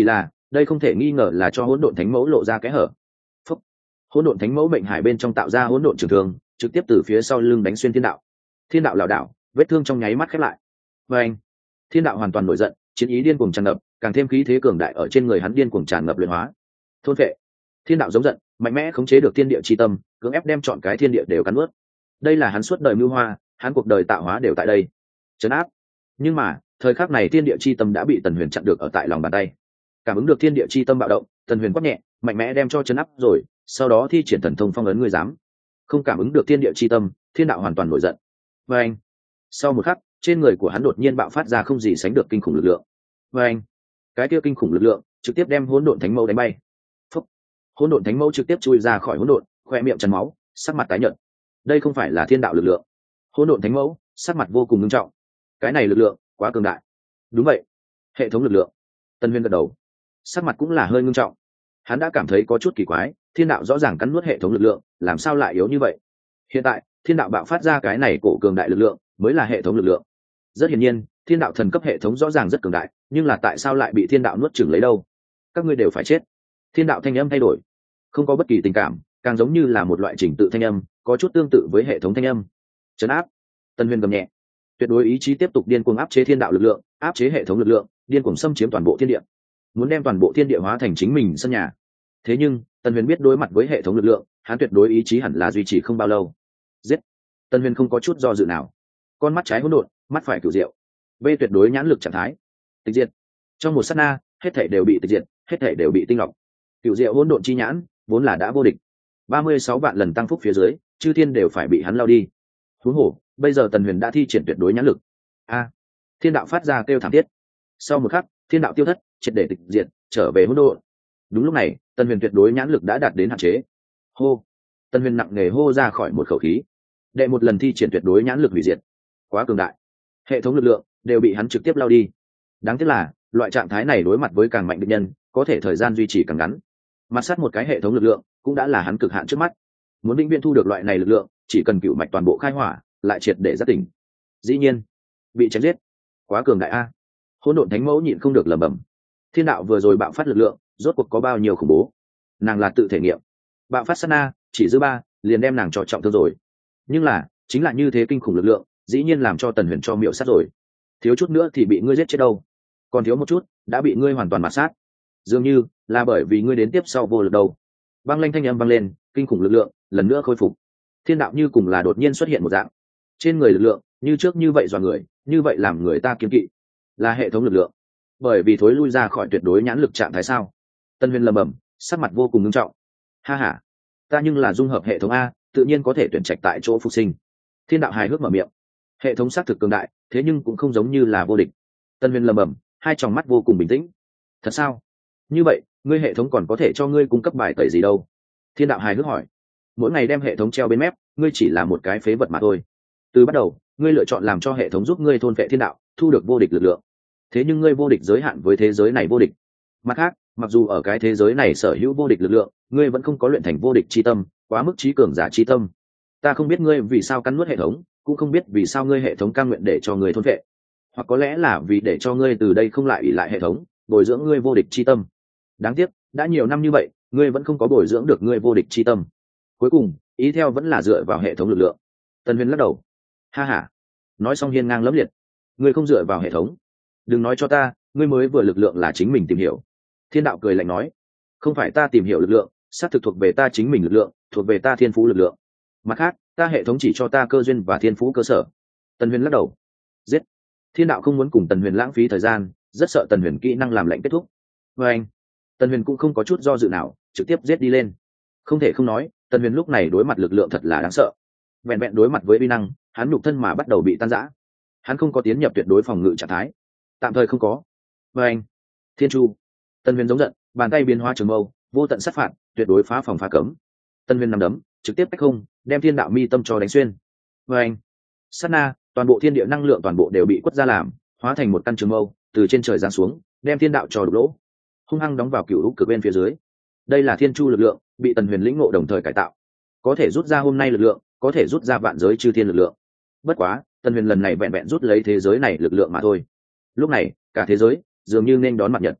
đây không thể nghi ngờ là cho hỗn độn thánh mẫu lộ ra kẽ hở. Phúc. Hỗn độn thánh mẫu mệnh hải bên trong tạo ra hỗn độn trường thương, trực tiếp từ phía sau lưng đánh xuyên thiên đạo. Thiên đạo lảo đảo, vết thương trong nháy mắt khép lại. Và anh, thiên đạo hoàn toàn nổi giận, chiến ý điên cuồng tràn ngập, càng thêm khí thế cường đại ở trên người hắn điên cuồng tràn ngập luyện hóa. Thôn vệ. Thiên đạo giống giận, mạnh mẽ khống chế được thiên địa chi tâm, cưỡng ép đem chọn cái thiên địa đều cắn nuốt. Đây là hắn suốt đời mưu hoa, hắn cuộc đời tạo hóa đều tại đây. Trấn áp. Nhưng mà, thời khắc này thiên địa chi tâm đã bị Tần Huyền chặn được ở tại lòng bàn tay. Cảm ứng được thiên địa chi tâm bạo động, Tần Huyền quát nhẹ, mạnh mẽ đem cho trấn áp rồi, sau đó thi triển thần thông phong ấn ngươi dám. Không cảm ứng được thiên địa chi tâm, thiên đạo hoàn toàn nổi giận. Và anh. Sau một khắc, trên người của hắn đột nhiên bạo phát ra không gì sánh được kinh khủng lực lượng. Và anh. Cái kia kinh khủng lực lượng trực tiếp đem hỗn độn thánh mẫu đánh bay. Phúc. Hỗn độn thánh mẫu trực tiếp chui ra khỏi hỗn độn, khoe miệng tràn máu, sắc mặt tái nhợt. Đây không phải là thiên đạo lực lượng. Hỗn độn thánh mẫu sắc mặt vô cùng nghiêm trọng. Cái này lực lượng quá cường đại. Đúng vậy, hệ thống lực lượng. Tân Huyền gật đầu, sắc mặt cũng là hơi nghiêm trọng. Hắn đã cảm thấy có chút kỳ quái, thiên đạo rõ ràng cắn nuốt hệ thống lực lượng, làm sao lại yếu như vậy? Hiện tại thiên đạo bạo phát ra cái này cổ cường đại lực lượng mới là hệ thống lực lượng. Rất hiển nhiên, thiên đạo thần cấp hệ thống rõ ràng rất cường đại, nhưng là tại sao lại bị thiên đạo nuốt chửng lấy đâu? Các ngươi đều phải chết. Thiên đạo thanh âm thay đổi, không có bất kỳ tình cảm, càng giống như là một loại trình tự thanh âm, có chút tương tự với hệ thống thanh âm. Trấn áp. Tân Huyền gầm nhẹ, tuyệt đối ý chí tiếp tục điên cuồng áp chế thiên đạo lực lượng, áp chế hệ thống lực lượng, điên cuồng xâm chiếm toàn bộ thiên địa, muốn đem toàn bộ thiên địa hóa thành chính mình sân nhà. Thế nhưng Tân Huyền biết đối mặt với hệ thống lực lượng, hắn tuyệt đối ý chí hẳn là duy trì không bao lâu. Giết. Tân Huyền không có chút do dự nào, con mắt trái hỗn độn, mắt phải cửu diệu, b tuyệt đối nhãn lực trạng thái, tịch diệt. Trong một sát na, hết thể đều bị tịch diệt, hết thể đều bị tinh lọc. Cửu diệu hỗn độn chi nhãn vốn là đã vô địch, ba mươi sáu vạn lần tăng phúc phía dưới, chư thiên đều phải bị hắn lao đi. Huống hồ, bây giờ Tần Huyền đã thi triển tuyệt đối nhãn lực. A! Thiên đạo phát ra kêu thảm thiết. Sau một khắc, thiên đạo tiêu thất, triệt để tịch diệt, trở về hỗn độn. Đúng lúc này, Tần Huyền tuyệt đối nhãn lực đã đạt đến hạn chế. Hô! Tần Huyền nặng nề hô ra khỏi một khẩu khí. Đệ một lần thi triển tuyệt đối nhãn lực hủy diệt, quá cường đại. Hệ thống lực lượng đều bị hắn trực tiếp lao đi. Đáng tiếc là, loại trạng thái này đối mặt với càng mạnh địch nhân, có thể thời gian duy trì càng ngắn. Mặt sát một cái hệ thống lực lượng, cũng đã là hắn cực hạn trước mắt. Muốn vĩnh viễn thu được loại này lực lượng, chỉ cần cửu mạch toàn bộ khai hỏa, lại triệt để giác tỉnh. Dĩ nhiên, bị chém giết, quá cường đại a. Hỗn độn thánh mẫu nhịn không được lẩm bẩm. Thiên đạo vừa rồi bạo phát lực lượng, rốt cuộc có bao nhiêu khủng bố? Nàng là tự thể nghiệm. Bạo phát sát na, chỉ dư ba, liền đem nàng cho trọng thương rồi. Nhưng là, chính là như thế kinh khủng lực lượng, dĩ nhiên làm cho Tần Huyền cho miệu sát rồi. Thiếu chút nữa thì bị ngươi giết chết đâu. Còn thiếu một chút, đã bị ngươi hoàn toàn mạt sát. Dường như là bởi vì ngươi đến tiếp sau vô lực đâu. Băng lanh thanh âm vang lên, kinh khủng lực lượng lần nữa khôi phục. Thiên đạo như cùng là đột nhiên xuất hiện một dạng, trên người lực lượng như trước như vậy dọa người, như vậy làm người ta kiêng kỵ. Là hệ thống lực lượng, bởi vì thối lui ra khỏi tuyệt đối nhãn lực trạng thái sao? Tân Huyền lẩm bẩm, sắc mặt vô cùng nghiêm trọng. Ha ha, ta nhưng là dung hợp hệ thống a, tự nhiên có thể tuyển trạch tại chỗ phục sinh. Thiên đạo hài hước mở miệng. Hệ thống xác thực cường đại, thế nhưng cũng không giống như là vô địch. Tân Huyền lẩm bẩm, hai tròng mắt vô cùng bình tĩnh. Thật sao? Như vậy, ngươi hệ thống còn có thể cho ngươi cung cấp bài tẩy gì đâu? Thiên đạo hài hước hỏi. Mỗi ngày đem hệ thống treo bên mép, ngươi chỉ là một cái phế vật mà thôi. Từ bắt đầu, ngươi lựa chọn làm cho hệ thống giúp ngươi thôn phệ thiên đạo, thu được vô địch lực lượng. Thế nhưng ngươi vô địch giới hạn với thế giới này vô địch. Mặt khác, mặc dù ở cái thế giới này sở hữu vô địch lực lượng, ngươi vẫn không có luyện thành vô địch chi tâm, quá mức trí cường giả chi tâm. Ta không biết ngươi vì sao cắn nuốt hệ thống, cũng không biết vì sao ngươi hệ thống cam nguyện để cho ngươi thôn phệ, hoặc có lẽ là vì để cho ngươi từ đây không lại ủy lại hệ thống, bồi dưỡng ngươi vô địch chi tâm. Đáng tiếc, đã nhiều năm như vậy, ngươi vẫn không có bồi dưỡng được ngươi vô địch chi tâm. Cuối cùng, ý theo vẫn là dựa vào hệ thống lực lượng. Tần Huyền lắc đầu. Ha ha, nói xong hiên ngang lẫm liệt. Ngươi không dựa vào hệ thống, đừng nói cho ta, ngươi mới vừa lực lượng là chính mình tìm hiểu. Thiên đạo cười lạnh nói. Không phải ta tìm hiểu lực lượng, xác thực thuộc về ta chính mình lực lượng, thuộc về ta thiên phú lực lượng. Mặt khác, ta hệ thống chỉ cho ta cơ duyên và thiên phú cơ sở. Tần Huyền lắc đầu. Giết. Thiên đạo không muốn cùng Tần Huyền lãng phí thời gian, rất sợ Tần Huyền kỹ năng làm lệnh kết thúc. Và anh, Tần Huyền cũng không có chút do dự nào, trực tiếp giết đi lên. Không thể không nói, Tần Huyền lúc này đối mặt lực lượng thật là đáng sợ. Vẹn vẹn đối mặt với uy năng, hắn nhục thân mà bắt đầu bị tan rã. Hắn không có tiến nhập tuyệt đối phòng ngự trạng thái, tạm thời không có. Và anh, Thiên Chu. Tần Huyền giống giận, bàn tay biến hóa trường mâu, vô tận sát phạt, tuyệt đối phá phòng phá cấm. Tần Huyền nằm đấm, trực tiếp cách không, đem thiên đạo mi tâm cho đánh xuyên. Và anh, sát na, toàn bộ thiên địa năng lượng toàn bộ đều bị quất ra làm, hóa thành một căn trường mâu, từ trên trời giáng xuống, đem thiên đạo cho đục lỗ, hung hăng đóng vào cựu hữu cực bên phía dưới. Đây là Thiên Chu lực lượng, bị Tần Huyền lĩnh ngộ đồng thời cải tạo, có thể rút ra hôm nay lực lượng, có thể rút ra vạn giới chư thiên lực lượng. Bất quá, Tần Huyền lần này vẹn vẹn rút lấy thế giới này lực lượng mà thôi. Lúc này, cả thế giới dường như nên đón mặt nhật.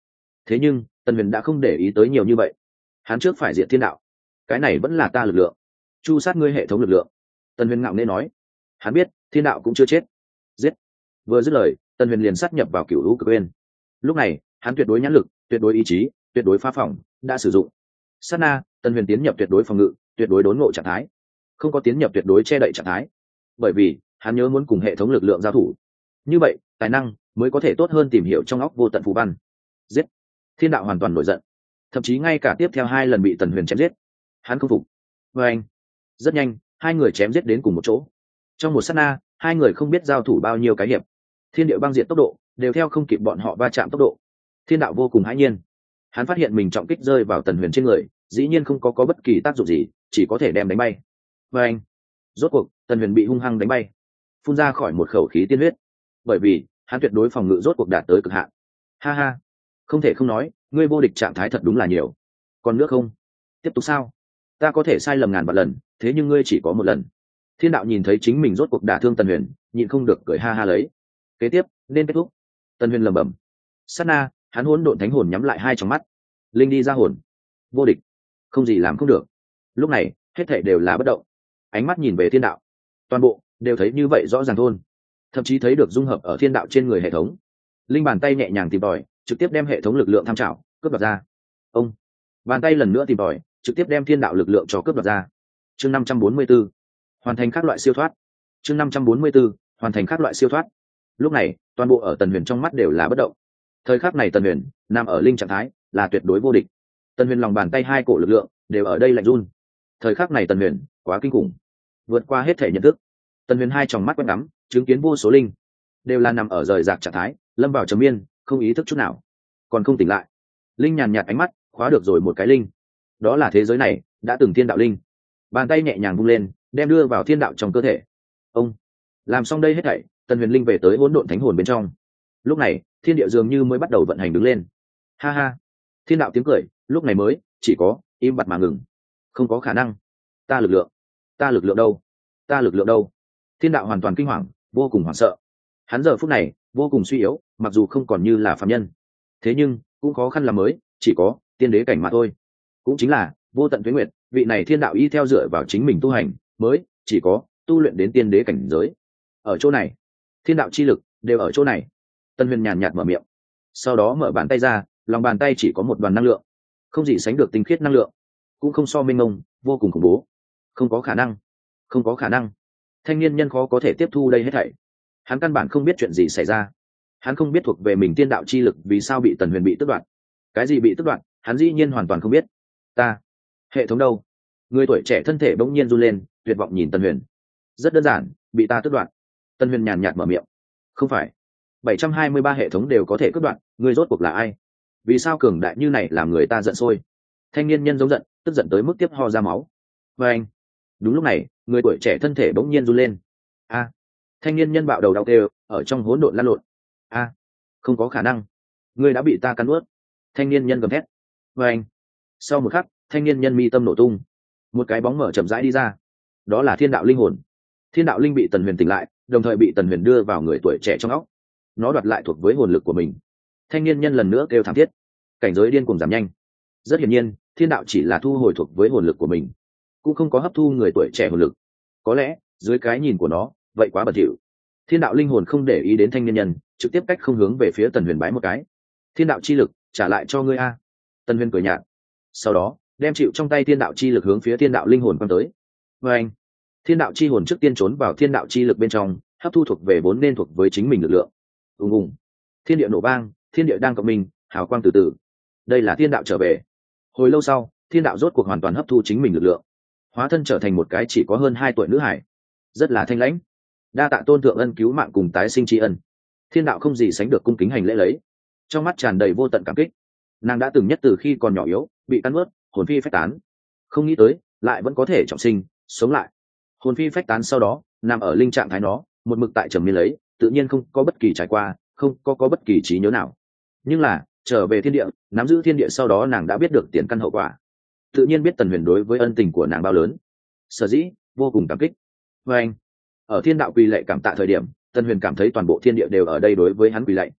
Thế nhưng tần huyền đã không để ý tới nhiều như vậy. Hắn trước phải diệt thiên đạo, cái này vẫn là ta lực lượng, chu sát ngươi hệ thống lực lượng. Tần huyền ngạo nghễ nói. Hắn biết thiên đạo cũng chưa chết. Giết. Vừa dứt lời, tần huyền liền sát nhập vào cửu lũ cực bên. Lúc này hắn tuyệt đối nhãn lực, tuyệt đối ý chí, tuyệt đối phá phòng đã sử dụng. Sát na, tần huyền tiến nhập tuyệt đối phòng ngự, tuyệt đối đốn ngộ trạng thái, không có tiến nhập tuyệt đối che đậy trạng thái, bởi vì hắn nhớ muốn cùng hệ thống lực lượng giao thủ, như vậy tài năng mới có thể tốt hơn tìm hiểu trong óc vô tận phù văn. Giết. Thiên đạo hoàn toàn nổi giận, thậm chí ngay cả tiếp theo hai lần bị tần huyền chém giết, hắn không phục. Và anh, rất nhanh hai người chém giết đến cùng một chỗ. Trong một sát na, hai người không biết giao thủ bao nhiêu cái hiệp, thiên địa băng diện tốc độ đều theo không kịp bọn họ va chạm tốc độ. Thiên đạo vô cùng hãi nhiên, hắn phát hiện mình trọng kích rơi vào tần huyền trên người, dĩ nhiên không có có bất kỳ tác dụng gì, chỉ có thể đem đánh bay. Và anh, rốt cuộc tần huyền bị hung hăng đánh bay, phun ra khỏi một khẩu khí tiên huyết, bởi vì hắn tuyệt đối phòng ngự rốt cuộc đạt tới cực hạn. Ha ha, không thể không nói, ngươi vô địch trạng thái thật đúng là nhiều. Còn nữa không? Tiếp tục sao? Ta có thể sai lầm ngàn vạn lần, thế nhưng ngươi chỉ có một lần. Thiên đạo nhìn thấy chính mình rốt cuộc đả thương tần huyền, nhịn không được cười ha ha lấy. Kế tiếp nên kết thúc. Tần huyền lẩm bẩm. Sát na, hắn hỗn độn thánh hồn nhắm lại hai tròng mắt, linh đi ra hồn, vô địch, không gì làm không được. Lúc này hết thảy đều là bất động, ánh mắt nhìn về thiên đạo, toàn bộ đều thấy như vậy rõ ràng thôn, thậm chí thấy được dung hợp ở thiên đạo trên người hệ thống. Linh bàn tay nhẹ nhàng tìm tòi, trực tiếp đem hệ thống lực lượng tham trảo cướp đoạt ra. Ông bàn tay lần nữa tìm tòi, trực tiếp đem thiên đạo lực lượng cho cướp đoạt ra. Chương năm trăm bốn mươi 4, hoàn thành các loại siêu thoát. Chương năm trăm bốn mươi 4, hoàn thành các loại siêu thoát. Lúc này toàn bộ ở tần huyền trong mắt đều là bất động. Thời khắc này tần huyền nằm ở linh trạng thái, là tuyệt đối vô địch. Tần huyền lòng bàn tay hai cổ lực lượng đều ở đây lạnh run. Thời khắc này tần huyền quá kinh khủng, vượt qua hết thể nhận thức. Tần huyền hai tròng mắt quét ngắm, chứng kiến vô số linh đều là nằm ở rời rạc trạng thái, lâm vào trầm miên, không ý thức chút nào, còn không tỉnh lại. Linh nhàn nhạt ánh mắt khóa được rồi một cái linh, đó là thế giới này đã từng thiên đạo linh. Bàn tay nhẹ nhàng vung lên, đem đưa vào thiên đạo trong cơ thể. Ông làm xong đây hết thảy, tần huyền linh về tới hỗn độn thánh hồn bên trong. Lúc này thiên địa dường như mới bắt đầu vận hành đứng lên. Ha ha, thiên đạo tiếng cười lúc này mới chỉ có im bặt mà ngừng. Không có khả năng, ta lực lượng, ta lực lượng đâu, ta lực lượng đâu? Thiên đạo hoàn toàn kinh hoàng, vô cùng hoảng sợ. Hắn giờ phút này vô cùng suy yếu, mặc dù không còn như là phàm nhân, thế nhưng cũng khó khăn là mới chỉ có tiên đế cảnh mà thôi. Cũng chính là vô tận tuế nguyệt, vị này thiên đạo y theo dựa vào chính mình tu hành mới chỉ có tu luyện đến tiên đế cảnh giới. Ở chỗ này thiên đạo chi lực đều ở chỗ này. Tân huyền nhàn nhạt mở miệng, sau đó mở bàn tay ra, lòng bàn tay chỉ có một đoàn năng lượng, không gì sánh được tinh khiết năng lượng, cũng không so mênh mông, vô cùng khủng bố. Không có khả năng, không có khả năng. Thanh niên nhân khó có thể tiếp thu đây hết thảy. Hắn căn bản không biết chuyện gì xảy ra, hắn không biết thuộc về mình tiên đạo chi lực vì sao bị tần huyền bị tước đoạt. Cái gì bị tước đoạt, hắn dĩ nhiên hoàn toàn không biết. Ta hệ thống đâu? Người tuổi trẻ thân thể bỗng nhiên run lên, tuyệt vọng nhìn tần huyền. Rất đơn giản, bị ta tước đoạt. Tần huyền nhàn nhạt mở miệng. Không phải, bảy trăm hai mươi ba hệ thống đều có thể cướp đoạt, người rốt cuộc là ai? Vì sao cường đại như này làm người ta giận sôi? Thanh niên nhân giống giận, tức giận tới mức tiếp ho ra máu. Và anh, đúng lúc này người tuổi trẻ thân thể bỗng nhiên run lên. A! Thanh niên nhân bạo đầu đau tê ở trong hỗn độn lăn lộn. A! Không có khả năng, ngươi đã bị ta cắn ướt. Thanh niên nhân gầm thét. Và anh, sau một khắc thanh niên nhân mi tâm nổ tung, một cái bóng mở chậm rãi đi ra, đó là thiên đạo linh hồn. Thiên đạo linh bị tần huyền tỉnh lại, đồng thời bị tần huyền đưa vào người tuổi trẻ trong óc, nó đoạt lại thuộc với hồn lực của mình. Thanh niên nhân lần nữa kêu thảm thiết, cảnh giới điên cuồng giảm nhanh. Rất hiển nhiên thiên đạo chỉ là thu hồi thuộc với hồn lực của mình, cũng không có hấp thu người tuổi trẻ hồn lực. Có lẽ dưới cái nhìn của nó vậy quá bẩn thỉu. Thiên đạo linh hồn không để ý đến thanh niên nhân, trực tiếp cách không hướng về phía tần huyền bái một cái. Thiên đạo chi lực trả lại cho ngươi a. Tần huyền cười nhạt, sau đó đem chịu trong tay thiên đạo chi lực hướng phía thiên đạo linh hồn quăng tới. Và anh, thiên đạo chi hồn trước tiên trốn vào thiên đạo chi lực bên trong, hấp thu thuộc về vốn nên thuộc với chính mình lực lượng. Ùng ùng, thiên địa nổ vang, thiên địa đang cộng mình, hào quang từ từ. Đây là thiên đạo trở về. Hồi lâu sau, thiên đạo rốt cuộc hoàn toàn hấp thu chính mình lực lượng, hóa thân trở thành một cái chỉ có hơn hai tuổi nữ hải, rất là thanh lãnh. Đa tạ tôn thượng ân cứu mạng cùng tái sinh tri ân. Thiên đạo không gì sánh được cung kính hành lễ lấy, trong mắt tràn đầy vô tận cảm kích. Nàng đã từng nhất từ khi còn nhỏ yếu, bị cắn ướt, hồn phi phách tán, không nghĩ tới lại vẫn có thể trọng sinh sống lại. Hồn phi phách tán sau đó nằm ở linh trạng thái nó, một mực tại trầm miên lấy, tự nhiên không có bất kỳ trải qua, không có có bất kỳ trí nhớ nào. Nhưng là trở về thiên địa, nắm giữ thiên địa sau đó, nàng đã biết được tiền căn hậu quả, tự nhiên biết tần huyền đối với ân tình của nàng bao lớn, sở dĩ vô cùng cảm kích. Và anh, ở thiên đạo quỳ lạy cảm tạ thời điểm, tần huyền cảm thấy toàn bộ thiên địa đều ở đây đối với hắn quỳ lạy.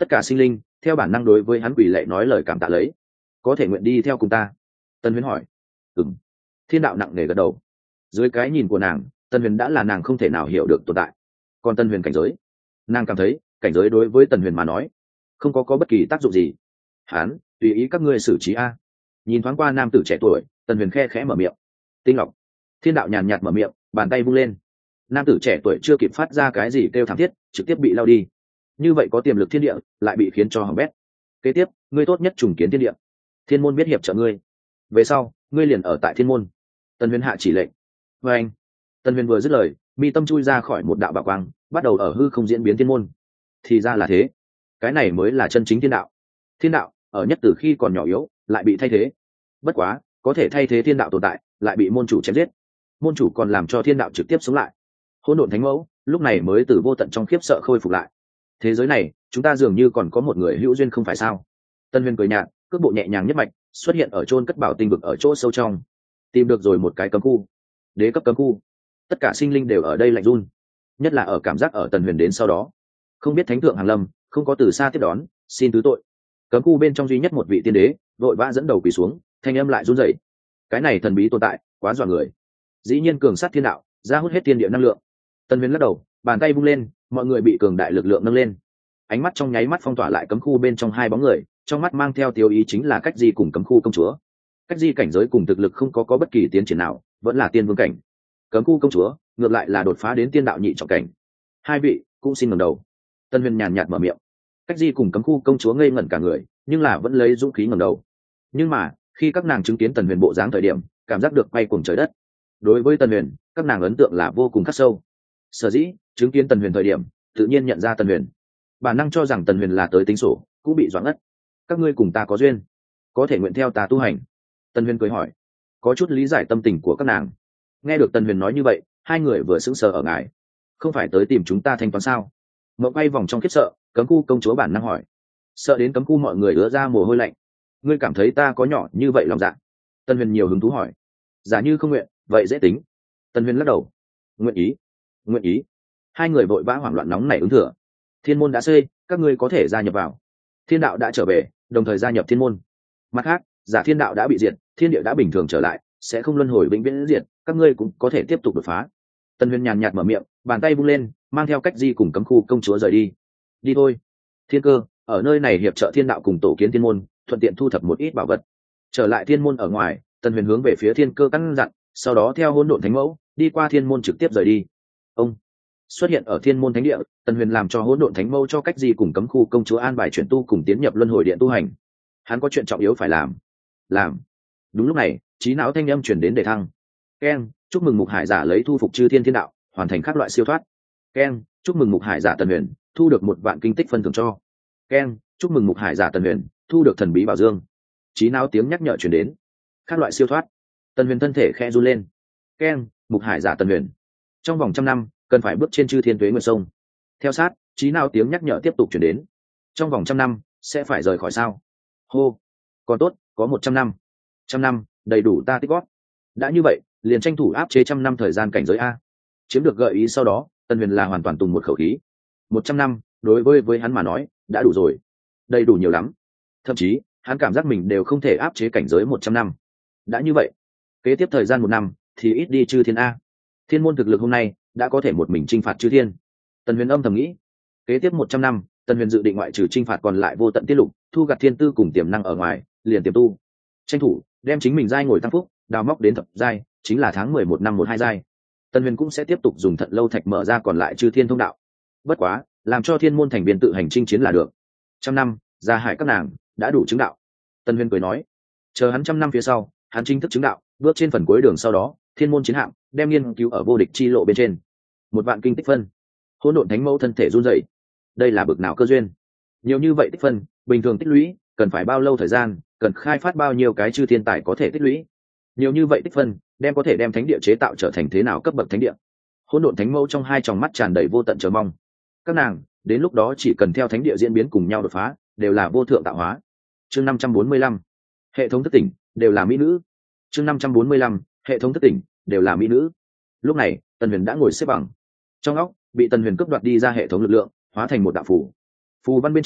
tất cả sinh linh theo bản năng đối với hắn quỳ lệ nói lời cảm tạ lấy. Có thể nguyện đi theo cùng ta? Tân huyền hỏi. Ừm. Thiên đạo nặng nề gật đầu. Dưới cái nhìn của nàng, Tân huyền đã là nàng không thể nào hiểu được tồn tại. Còn Tân huyền cảnh giới, nàng cảm thấy cảnh giới đối với Tân huyền mà nói không có có bất kỳ tác dụng gì. Hắn tùy ý các ngươi xử trí a. Nhìn thoáng qua nam tử trẻ tuổi, Tân huyền khe khẽ mở miệng. Tinh lọc. Thiên đạo nhàn nhạt mở miệng, bàn tay vung lên. Nam tử trẻ tuổi chưa kịp phát ra cái gì kêu thảm thiết, trực tiếp bị lao đi. Như vậy có tiềm lực thiên địa lại bị khiến cho hỏng bét. Kế tiếp, ngươi tốt nhất trùng kiến thiên địa. Thiên môn biết hiệp trợ ngươi. Về sau, ngươi liền ở tại thiên môn. Tân huyền hạ chỉ lệnh. Và anh. Tân huyền vừa dứt lời, mi tâm chui ra khỏi một đạo bảo quang, bắt đầu ở hư không diễn biến thiên môn. Thì ra là thế, cái này mới là chân chính thiên đạo. Thiên đạo ở nhất từ khi còn nhỏ yếu lại bị thay thế. Bất quá, có thể thay thế thiên đạo tồn tại lại bị môn chủ chém giết. Môn chủ còn làm cho thiên đạo trực tiếp sống lại. Hỗn độn thánh mẫu lúc này mới từ vô tận trong khiếp sợ khôi phục lại. Thế giới này chúng ta dường như còn có một người hữu duyên không phải sao? Tân huyền cười nhạt, cước bộ nhẹ nhàng nhất mạch xuất hiện ở chôn cất bảo tinh vực ở chỗ sâu trong, tìm được rồi một cái cấm khu. Đế cấp cấm khu. Tất cả sinh linh đều ở đây lạnh run, nhất là ở cảm giác ở Tần huyền đến sau đó, không biết thánh thượng hàng lâm không có từ xa tiếp đón, xin thứ tội. Cấm khu bên trong duy nhất một vị tiên đế vội vã dẫn đầu quỳ xuống, thanh âm lại run rẩy. Cái này thần bí tồn tại quá dọa người, dĩ nhiên cường sát thiên đạo, ra hút hết thiên địa năng lượng. Tần huyền lắc đầu, bàn tay vung lên, mọi người bị cường đại lực lượng nâng lên. Ánh mắt trong nháy mắt phong tỏa lại cấm khu bên trong hai bóng người, trong mắt mang theo tiêu ý chính là cách di cùng cấm khu công chúa. Cách di cảnh giới cùng thực lực không có có bất kỳ tiến triển nào, vẫn là tiên vương cảnh. Cấm khu công chúa ngược lại là đột phá đến tiên đạo nhị trọng cảnh. Hai vị cũng xin ngẩng đầu. Tân huyền nhàn nhạt mở miệng. Cách di cùng cấm khu công chúa ngây ngẩn cả người, nhưng là vẫn lấy dũng khí ngẩng đầu. Nhưng mà khi các nàng chứng kiến Tần huyền bộ dáng thời điểm, cảm giác được quay cuồng trời đất. Đối với Tần huyền, các nàng ấn tượng là vô cùng khắc sâu. Sở dĩ chứng kiến Tần huyền thời điểm, tự nhiên nhận ra Tần huyền. Bản năng cho rằng Tần huyền là tới tính sổ, cũng bị doãn ngất. Các ngươi cùng ta có duyên, có thể nguyện theo ta tu hành. Tần huyền cười hỏi, có chút lý giải tâm tình của các nàng. Nghe được Tần huyền nói như vậy, hai người vừa sững sờ ở ngài. Không phải tới tìm chúng ta thanh toán sao? Mộng quay vòng trong khiếp sợ, cấm khu công chúa bản năng hỏi. Sợ đến cấm khu mọi người ứa ra mồ hôi lạnh. Ngươi cảm thấy ta có nhỏ như vậy lòng dạ? Tần huyền nhiều hứng thú hỏi. Giả như không nguyện, vậy dễ tính. Tần huyền lắc đầu. Nguyện ý, nguyện ý. Hai người vội vã hoảng loạn nóng nảy ứng thừa. Thiên môn đã xây, các ngươi có thể gia nhập vào. Thiên đạo đã trở về, đồng thời gia nhập thiên môn. Mặt khác, giả thiên đạo đã bị diệt, thiên địa đã bình thường trở lại, sẽ không luân hồi vĩnh viễn diệt, các ngươi cũng có thể tiếp tục đột phá. Tần huyền nhàn nhạt mở miệng, bàn tay vung lên, mang theo cách di cùng cấm khu công chúa rời đi. Đi thôi. Thiên cơ ở nơi này hiệp trợ thiên đạo cùng tổ kiến thiên môn, thuận tiện thu thập một ít bảo vật. Trở lại thiên môn ở ngoài, Tần huyền hướng về phía thiên cơ căn dặn, sau đó theo hỗn độn thánh mẫu đi qua thiên môn trực tiếp rời đi. Ông xuất hiện ở thiên môn thánh địa, Tần huyền làm cho hỗn độn thánh mẫu cho cách di cùng cấm khu công chúa an bài chuyển tu cùng tiến nhập luân hồi điện tu hành. Hắn có chuyện trọng yếu phải làm. Làm. Đúng lúc này, trí não thanh âm chuyển đến đề thăng. Keng, chúc mừng mục hải giả lấy thu phục chư thiên thiên đạo, hoàn thành các loại siêu thoát. Keng, chúc mừng mục hải giả Tần huyền thu được một vạn kinh tích phân thưởng cho. Keng, chúc mừng mục hải giả Tần huyền thu được thần bí bảo dương. Trí não tiếng nhắc nhở chuyển đến. Các loại siêu thoát. Tần huyền thân thể khẽ run lên. Keng, mục hải giả Tần huyền trong vòng trăm năm cần phải bước trên chư thiên tuế nguyệt sông. Theo sát, trí não tiếng nhắc nhở tiếp tục chuyển đến. Trong vòng trăm năm sẽ phải rời khỏi sao? Hô, còn tốt, có một trăm năm. Trăm năm đầy đủ ta tích góp. Đã như vậy, liền tranh thủ áp chế trăm năm thời gian cảnh giới a. Chiếm được gợi ý sau đó, Tần huyền là hoàn toàn tùng một khẩu khí. Một trăm năm đối với với hắn mà nói đã đủ rồi, đầy đủ nhiều lắm. Thậm chí hắn cảm giác mình đều không thể áp chế cảnh giới một trăm năm. Đã như vậy, kế tiếp thời gian một năm thì ít đi chư thiên a. Thiên môn thực lực hôm nay đã có thể một mình chinh phạt chư thiên. Tần huyền âm thầm nghĩ. Kế tiếp một trăm năm, Tần huyền dự định ngoại trừ chinh phạt còn lại vô tận tiết lục, thu gặt thiên tư cùng tiềm năng ở ngoài, liền tiềm tu, tranh thủ đem chính mình giai ngồi tăng phúc, đào móc đến thập giai, chính là tháng mười một năm một hai giai. Tần huyền cũng sẽ tiếp tục dùng thận lâu thạch mở ra còn lại chư thiên thông đạo. Bất quá, làm cho thiên môn thành viên tự hành chinh chiến là được. Trăm năm, gia hải các nàng đã đủ chứng đạo. Tần huyền cười nói, chờ hắn trăm năm phía sau, hắn chính thức chứng đạo, bước trên phần cuối đường sau đó, thiên môn chiến hạm đem nghiên cứu ở vô địch chi lộ bên trên. Một vạn kinh tích phân. Hỗn độn thánh mẫu thân thể run rẩy. Đây là bực nào cơ duyên? Nhiều như vậy tích phân, bình thường tích lũy cần phải bao lâu thời gian, cần khai phát bao nhiêu cái chư thiên tài có thể tích lũy? Nhiều như vậy tích phân, đem có thể đem thánh địa chế tạo trở thành thế nào cấp bậc thánh địa? Hỗn độn thánh mẫu trong hai tròng mắt tràn đầy vô tận chờ mong. Các nàng đến lúc đó chỉ cần theo thánh địa diễn biến cùng nhau đột phá, đều là vô thượng tạo hóa. Chương năm trăm bốn mươi lăm, hệ thống thức tỉnh, đều là mỹ nữ. Chương năm trăm bốn mươi lăm, hệ thống thức tỉnh, đều là mỹ nữ. Lúc này, Tần huyền đã ngồi xếp bằng. Trong óc bị Tần huyền cướp đoạt đi ra hệ thống lực lượng, hóa thành một đạo phù. Phù văn bên trong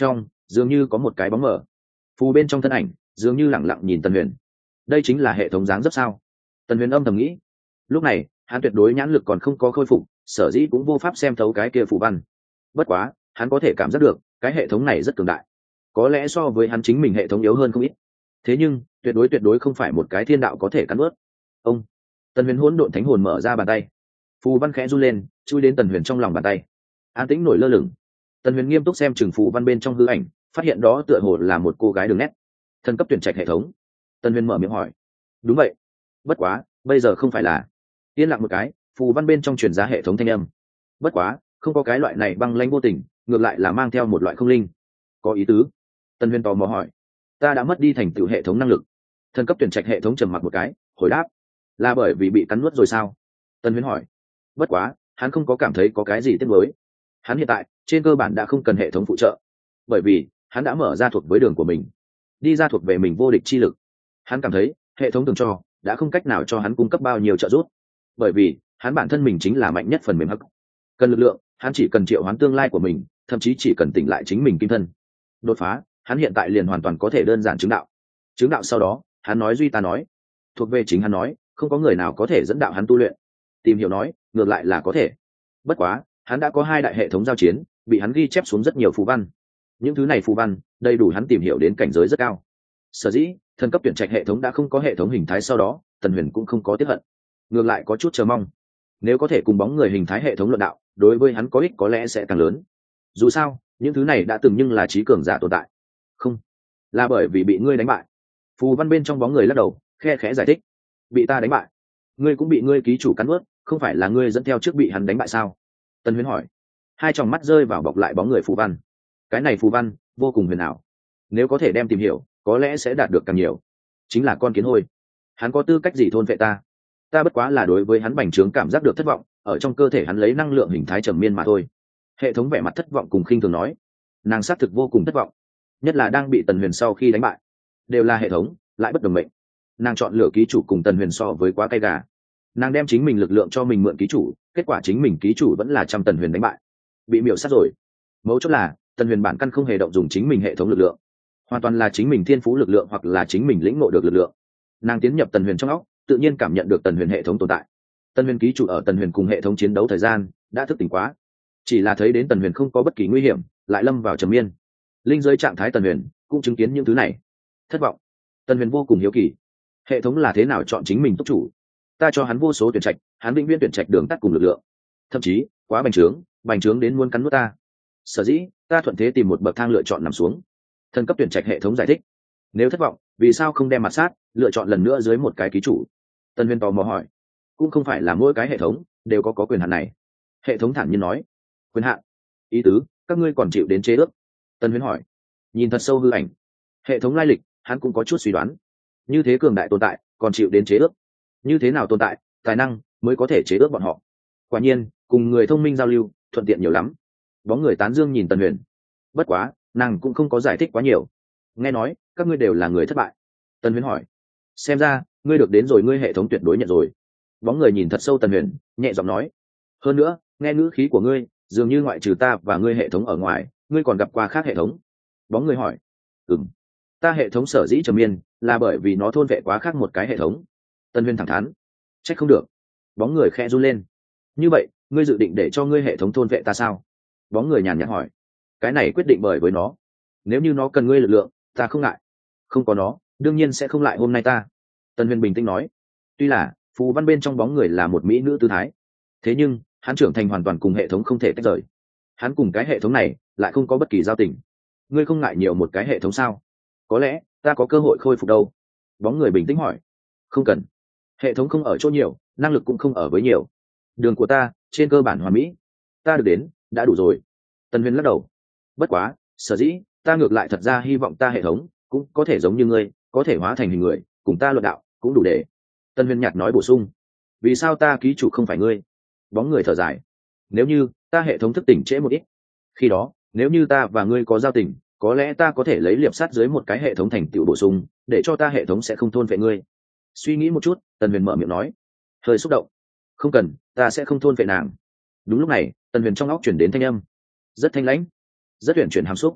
dường như có một cái bóng mờ phù bên trong thân ảnh, dường như lẳng lặng nhìn Tần Huyền. Đây chính là hệ thống dáng dấp sao? Tần Huyền âm thầm nghĩ. Lúc này hắn tuyệt đối nhãn lực còn không có khôi phục, sở dĩ cũng vô pháp xem thấu cái kia phù văn. Bất quá hắn có thể cảm giác được cái hệ thống này rất cường đại, có lẽ so với hắn chính mình hệ thống yếu hơn không ít, thế nhưng tuyệt đối tuyệt đối không phải một cái thiên đạo có thể cắn ướt. Ông Tần Huyền hỗn độn thánh hồn mở ra bàn tay, phù văn khẽ run lên, chui đến Tần Huyền trong lòng bàn tay. An tĩnh nổi lơ lửng. Tần Huyền nghiêm túc xem chừng phù văn bên trong hư ảnh, phát hiện đó tựa hồ là một cô gái đường nét. Thần cấp tuyển trạch hệ thống. Tần Huyền mở miệng hỏi. Đúng vậy. Bất quá bây giờ không phải là. Yên lặng một cái, phù văn bên trong truyền ra hệ thống thanh âm. Bất quá không có cái loại này băng lãnh vô tình, ngược lại là mang theo một loại không linh. Có ý tứ? Tần Huyền tò mò hỏi. Ta đã mất đi thành tựu hệ thống năng lực. Thần cấp tuyển trạch hệ thống trầm mặc một cái, hồi đáp. Là bởi vì bị cắn nuốt rồi sao? Tần Huyền hỏi. Bất quá hắn không có cảm thấy có cái gì tiếc nuối. Hắn hiện tại trên cơ bản đã không cần hệ thống phụ trợ, bởi vì hắn đã mở ra thuộc với đường của mình, đi ra thuộc về mình vô địch chi lực. Hắn cảm thấy hệ thống từng cho đã không cách nào cho hắn cung cấp bao nhiêu trợ giúp, bởi vì hắn bản thân mình chính là mạnh nhất phần mềm hắc. Cần lực lượng, hắn chỉ cần triệu hoán tương lai của mình, thậm chí chỉ cần tỉnh lại chính mình kim thân. Đột phá, hắn hiện tại liền hoàn toàn có thể đơn giản chứng đạo. Chứng đạo sau đó, hắn nói duy ta nói, thuộc về chính hắn nói, không có người nào có thể dẫn đạo hắn tu luyện. Tìm hiểu nói, ngược lại là có thể. Bất quá hắn đã có hai đại hệ thống giao chiến, bị hắn ghi chép xuống rất nhiều phù văn. Những thứ này phù văn đầy đủ hắn tìm hiểu đến cảnh giới rất cao. Sở dĩ thần cấp tuyển trạch hệ thống đã không có hệ thống hình thái sau đó, Tần Huyền cũng không có tiếc hận, ngược lại có chút chờ mong. Nếu có thể cùng bóng người hình thái hệ thống luận đạo, đối với hắn có ích có lẽ sẽ càng lớn. Dù sao những thứ này đã từng nhưng là trí cường giả tồn tại. Không, là bởi vì bị ngươi đánh bại. Phù văn bên trong bóng người lắc đầu, khe khẽ giải thích. Bị ta đánh bại? Ngươi cũng bị ngươi ký chủ cắn ướt, không phải là ngươi dẫn theo trước bị hắn đánh bại sao? Tần Huyền hỏi. Hai tròng mắt rơi vào bọc lại bóng người phù văn. Cái này phù văn vô cùng huyền ảo, nếu có thể đem tìm hiểu, có lẽ sẽ đạt được càng nhiều. Chính là con kiến hôi, hắn có tư cách gì thôn vệ ta? Ta bất quá là đối với hắn bành trướng cảm giác được thất vọng, ở trong cơ thể hắn lấy năng lượng hình thái trầm miên mà thôi. Hệ thống vẻ mặt thất vọng cùng khinh thường nói. Nàng xác thực vô cùng thất vọng, nhất là đang bị Tần Huyền sau khi đánh bại. Đều là hệ thống, lại bất đồng mệnh. Nàng chọn lựa ký chủ cùng Tần Huyền so với quá cay gà. Nàng đem chính mình lực lượng cho mình mượn ký chủ, kết quả chính mình ký chủ vẫn là trăm Tần Huyền đánh bại, bị miểu sát rồi. Mấu chốt là Tần Huyền bản căn không hề động dùng chính mình hệ thống lực lượng, hoàn toàn là chính mình thiên phú lực lượng hoặc là chính mình lĩnh ngộ được lực lượng. Nàng tiến nhập Tần Huyền trong óc, tự nhiên cảm nhận được Tần Huyền hệ thống tồn tại. Tần Huyền ký chủ ở Tần Huyền cùng hệ thống chiến đấu thời gian đã thức tỉnh quá, chỉ là thấy đến Tần Huyền không có bất kỳ nguy hiểm, lại lâm vào trầm miên. Linh giới trạng thái Tần Huyền cũng chứng kiến những thứ này, thất vọng. Tần Huyền vô cùng hiếu kỳ, hệ thống là thế nào chọn chính mình túc chủ? Ta cho hắn vô số tuyển trạch, hắn vĩnh viễn tuyển trạch đường tắt cùng lực lượng, thậm chí quá bành trướng, bành trướng đến muốn cắn nuốt ta. Sở dĩ ta thuận thế tìm một bậc thang lựa chọn nằm xuống. Thần cấp tuyển trạch hệ thống giải thích. Nếu thất vọng, vì sao không đem mặt sát, lựa chọn lần nữa dưới một cái ký chủ? Tần Huyền tò mò hỏi. Cũng không phải là mỗi cái hệ thống đều có có quyền hạn này. Hệ thống thản nhiên nói. Quyền hạn? Ý tứ các ngươi còn chịu đến chế ước? Tần Huyền hỏi. Nhìn thật sâu hư ảnh, hệ thống lai lịch hắn cũng có chút suy đoán. Như thế cường đại tồn tại còn chịu đến chế ước, như thế nào tồn tại tài năng mới có thể chế ước bọn họ? Quả nhiên cùng người thông minh giao lưu thuận tiện nhiều lắm. Bóng người tán dương nhìn Tần Huyền. Bất quá nàng cũng không có giải thích quá nhiều. Nghe nói các ngươi đều là người thất bại. Tần Huyền hỏi. Xem ra ngươi được đến rồi, ngươi hệ thống tuyệt đối nhận rồi. Bóng người nhìn thật sâu Tần Huyền, nhẹ giọng nói. Hơn nữa nghe ngữ khí của ngươi, dường như ngoại trừ ta và ngươi hệ thống ở ngoài, ngươi còn gặp qua khác hệ thống. Bóng người hỏi. Ừm, ta hệ thống sở dĩ trầm miên là bởi vì nó thôn vệ quá khác một cái hệ thống. Tần Huyền thẳng thắn. Trách không được. Bóng người khẽ run lên. Như vậy ngươi dự định để cho ngươi hệ thống thôn vệ ta sao? Bóng người nhàn nhạt hỏi. Cái này quyết định bởi với nó, nếu như nó cần ngươi lực lượng, ta không ngại. Không có nó đương nhiên sẽ không lại hôm nay ta. Tần Huyền bình tĩnh nói. Tuy là phù văn bên trong bóng người là một mỹ nữ tư thái, thế nhưng hắn trưởng thành hoàn toàn cùng hệ thống không thể tách rời. Hắn cùng cái hệ thống này lại không có bất kỳ giao tình. Ngươi không ngại nhiều một cái hệ thống sao? Có lẽ ta có cơ hội khôi phục đâu. Bóng người bình tĩnh hỏi. Không cần. Hệ thống không ở chỗ nhiều, năng lực cũng không ở với nhiều. Đường của ta trên cơ bản hoàn mỹ, ta được đến đã đủ rồi. Tần Huyền lắc đầu. Bất quá sở dĩ ta ngược lại thật ra hy vọng ta hệ thống cũng có thể giống như ngươi, có thể hóa thành hình người cùng ta luận đạo cũng đủ để. Tần Huyền nhạt nói bổ sung. Vì sao ta ký chủ không phải ngươi? Bóng người thở dài. Nếu như ta hệ thống thức tỉnh trễ một ít, khi đó nếu như ta và ngươi có giao tình, có lẽ ta có thể lấy liệp sát dưới một cái hệ thống thành tựu bổ sung, để cho ta hệ thống sẽ không thôn vệ ngươi. Suy nghĩ một chút, Tần Huyền mở miệng nói. Hơi xúc động. Không cần, ta sẽ không thôn vệ nàng. Đúng lúc này Tần Huyền trong óc chuyển đến thanh âm, rất thanh lãnh, rất tuyển chuyển hàm xúc.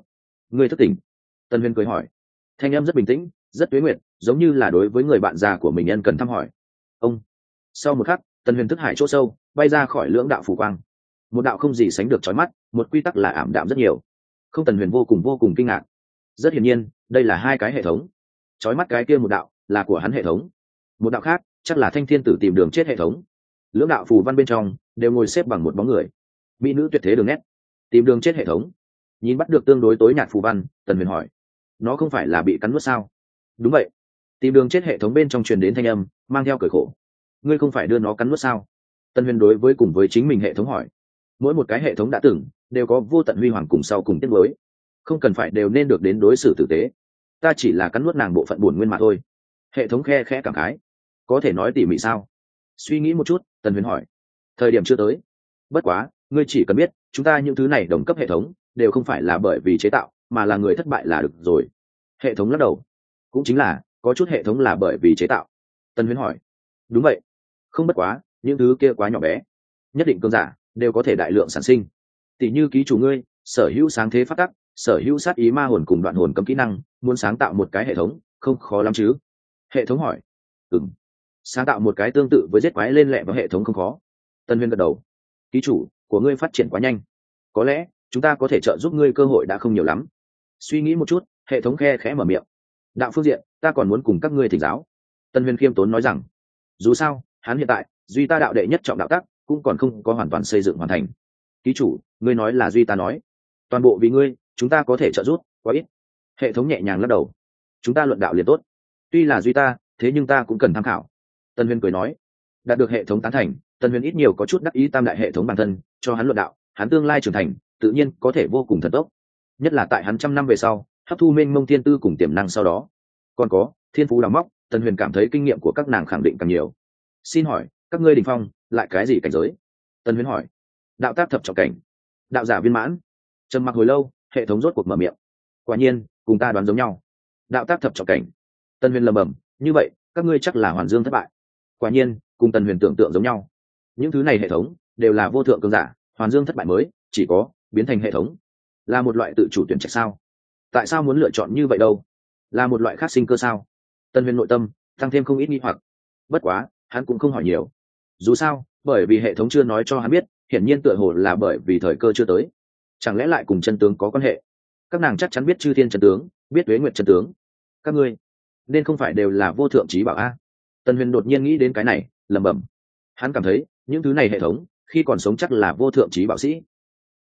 ngươi thức tỉnh. Tân huyền cười hỏi. Thanh em rất bình tĩnh, rất tuế nguyệt, giống như là đối với người bạn già của mình nhân cần thăm hỏi. Ông. Sau một khắc, Tân huyền thức hải chỗ sâu bay ra khỏi lưỡng đạo phù quang. Một đạo không gì sánh được chói mắt, một quy tắc là ảm đạm rất nhiều. Không, Tần huyền vô cùng vô cùng kinh ngạc. Rất hiển nhiên đây là hai cái hệ thống. Chói mắt cái kia một đạo là của hắn hệ thống, một đạo khác chắc là Thanh Thiên Tử tìm đường chết hệ thống. Lưỡng đạo phù văn bên trong đều ngồi xếp bằng một bóng người, mỹ nữ tuyệt thế đường nét. Tìm đường chết hệ thống. Nhìn bắt được tương đối tối nhạt phù văn, Tần huyền hỏi, nó không phải là bị cắn nuốt sao? Đúng vậy. Tìm đường chết hệ thống bên trong truyền đến thanh âm mang theo cởi khổ. Ngươi không phải đưa nó cắn nuốt sao? Tần huyền đối với cùng với chính mình hệ thống hỏi. Mỗi một cái hệ thống đã từng đều có vô tận huy hoàng cùng sau cùng tiết mới, không cần phải đều nên được đến đối xử tử tế. Ta chỉ là cắn nuốt nàng bộ phận buồn nguyên mà thôi. Hệ thống khe khẽ cảm khái. Có thể nói tỉ mỉ sao? Suy nghĩ một chút, Tần huyền hỏi. Thời điểm chưa tới. Bất quá ngươi chỉ cần biết chúng ta những thứ này đồng cấp hệ thống đều không phải là bởi vì chế tạo, mà là người thất bại là được rồi. Hệ thống lắc đầu. Cũng chính là có chút hệ thống là bởi vì chế tạo. Tần huyền hỏi. Đúng vậy. Không, bất quá những thứ kia quá nhỏ bé, nhất định cường giả đều có thể đại lượng sản sinh. Tỷ như ký chủ ngươi sở hữu sáng thế phát tắc, sở hữu sát ý ma hồn cùng đoạn hồn cấm kỹ năng, muốn sáng tạo một cái hệ thống không khó lắm chứ? Hệ thống hỏi. Ừm. Sáng tạo một cái tương tự với giết quái lên lẹ vào hệ thống không khó. Tân huyền gật đầu. Ký chủ của ngươi phát triển quá nhanh, có lẽ chúng ta có thể trợ giúp ngươi cơ hội đã không nhiều lắm. Suy nghĩ một chút, hệ thống khe khẽ mở miệng. Đạo phương diện ta còn muốn cùng các ngươi thỉnh giáo. Tân huyền khiêm tốn nói rằng, dù sao hắn hiện tại duy ta đạo đệ nhất trọng đạo tác cũng còn không có hoàn toàn xây dựng hoàn thành. Ký chủ ngươi nói là duy ta nói, toàn bộ vì ngươi chúng ta có thể trợ giúp quá ít. Hệ thống nhẹ nhàng lắc đầu. Chúng ta luận đạo liền tốt, tuy là duy ta thế nhưng ta cũng cần tham khảo. Tân huyền cười nói. Đạt được hệ thống tán thành, Tân huyền ít nhiều có chút đắc ý tam đại hệ thống bản thân cho hắn luận đạo, hắn tương lai trưởng thành tự nhiên có thể vô cùng thần tốc, nhất là tại hắn trăm năm về sau hấp thu mênh mông thiên tư cùng tiềm năng sau đó. Còn có thiên phú đào móc, Tân huyền cảm thấy kinh nghiệm của các nàng khẳng định càng nhiều. Xin hỏi các ngươi đỉnh phong lại cái gì cảnh giới? Tân huyền hỏi. Đạo tác thập trọng cảnh, đạo giả viên mãn. Trầm mặc hồi lâu, hệ thống rốt cuộc mở miệng. Quả nhiên cùng ta đoán giống nhau, đạo tác thập trọng cảnh. Tân huyền lầm bầm, như vậy các ngươi chắc là hoàn dương thất bại. Quả nhiên cùng Tân huyền tưởng tượng giống nhau, những thứ này hệ thống đều là vô thượng cường giả, hoàn dương thất bại mới chỉ có biến thành hệ thống. Là một loại tự chủ tuyển trạch sao? Tại sao muốn lựa chọn như vậy đâu? Là một loại khác sinh cơ sao? Tân huyền nội tâm tăng thêm không ít nghi hoặc. Bất quá hắn cũng không hỏi nhiều, dù sao bởi vì hệ thống chưa nói cho hắn biết, hiển nhiên tựa hồ là bởi vì thời cơ chưa tới. Chẳng lẽ lại cùng chân tướng có quan hệ? Các nàng chắc chắn biết chư thiên chân tướng, biết tuế nguyệt chân tướng. Các ngươi nên không phải đều là vô thượng trí bảo a? Tân huyền đột nhiên nghĩ đến cái này, lẩm bẩm. Hắn cảm thấy những thứ này hệ thống khi còn sống chắc là vô thượng trí bảo sĩ.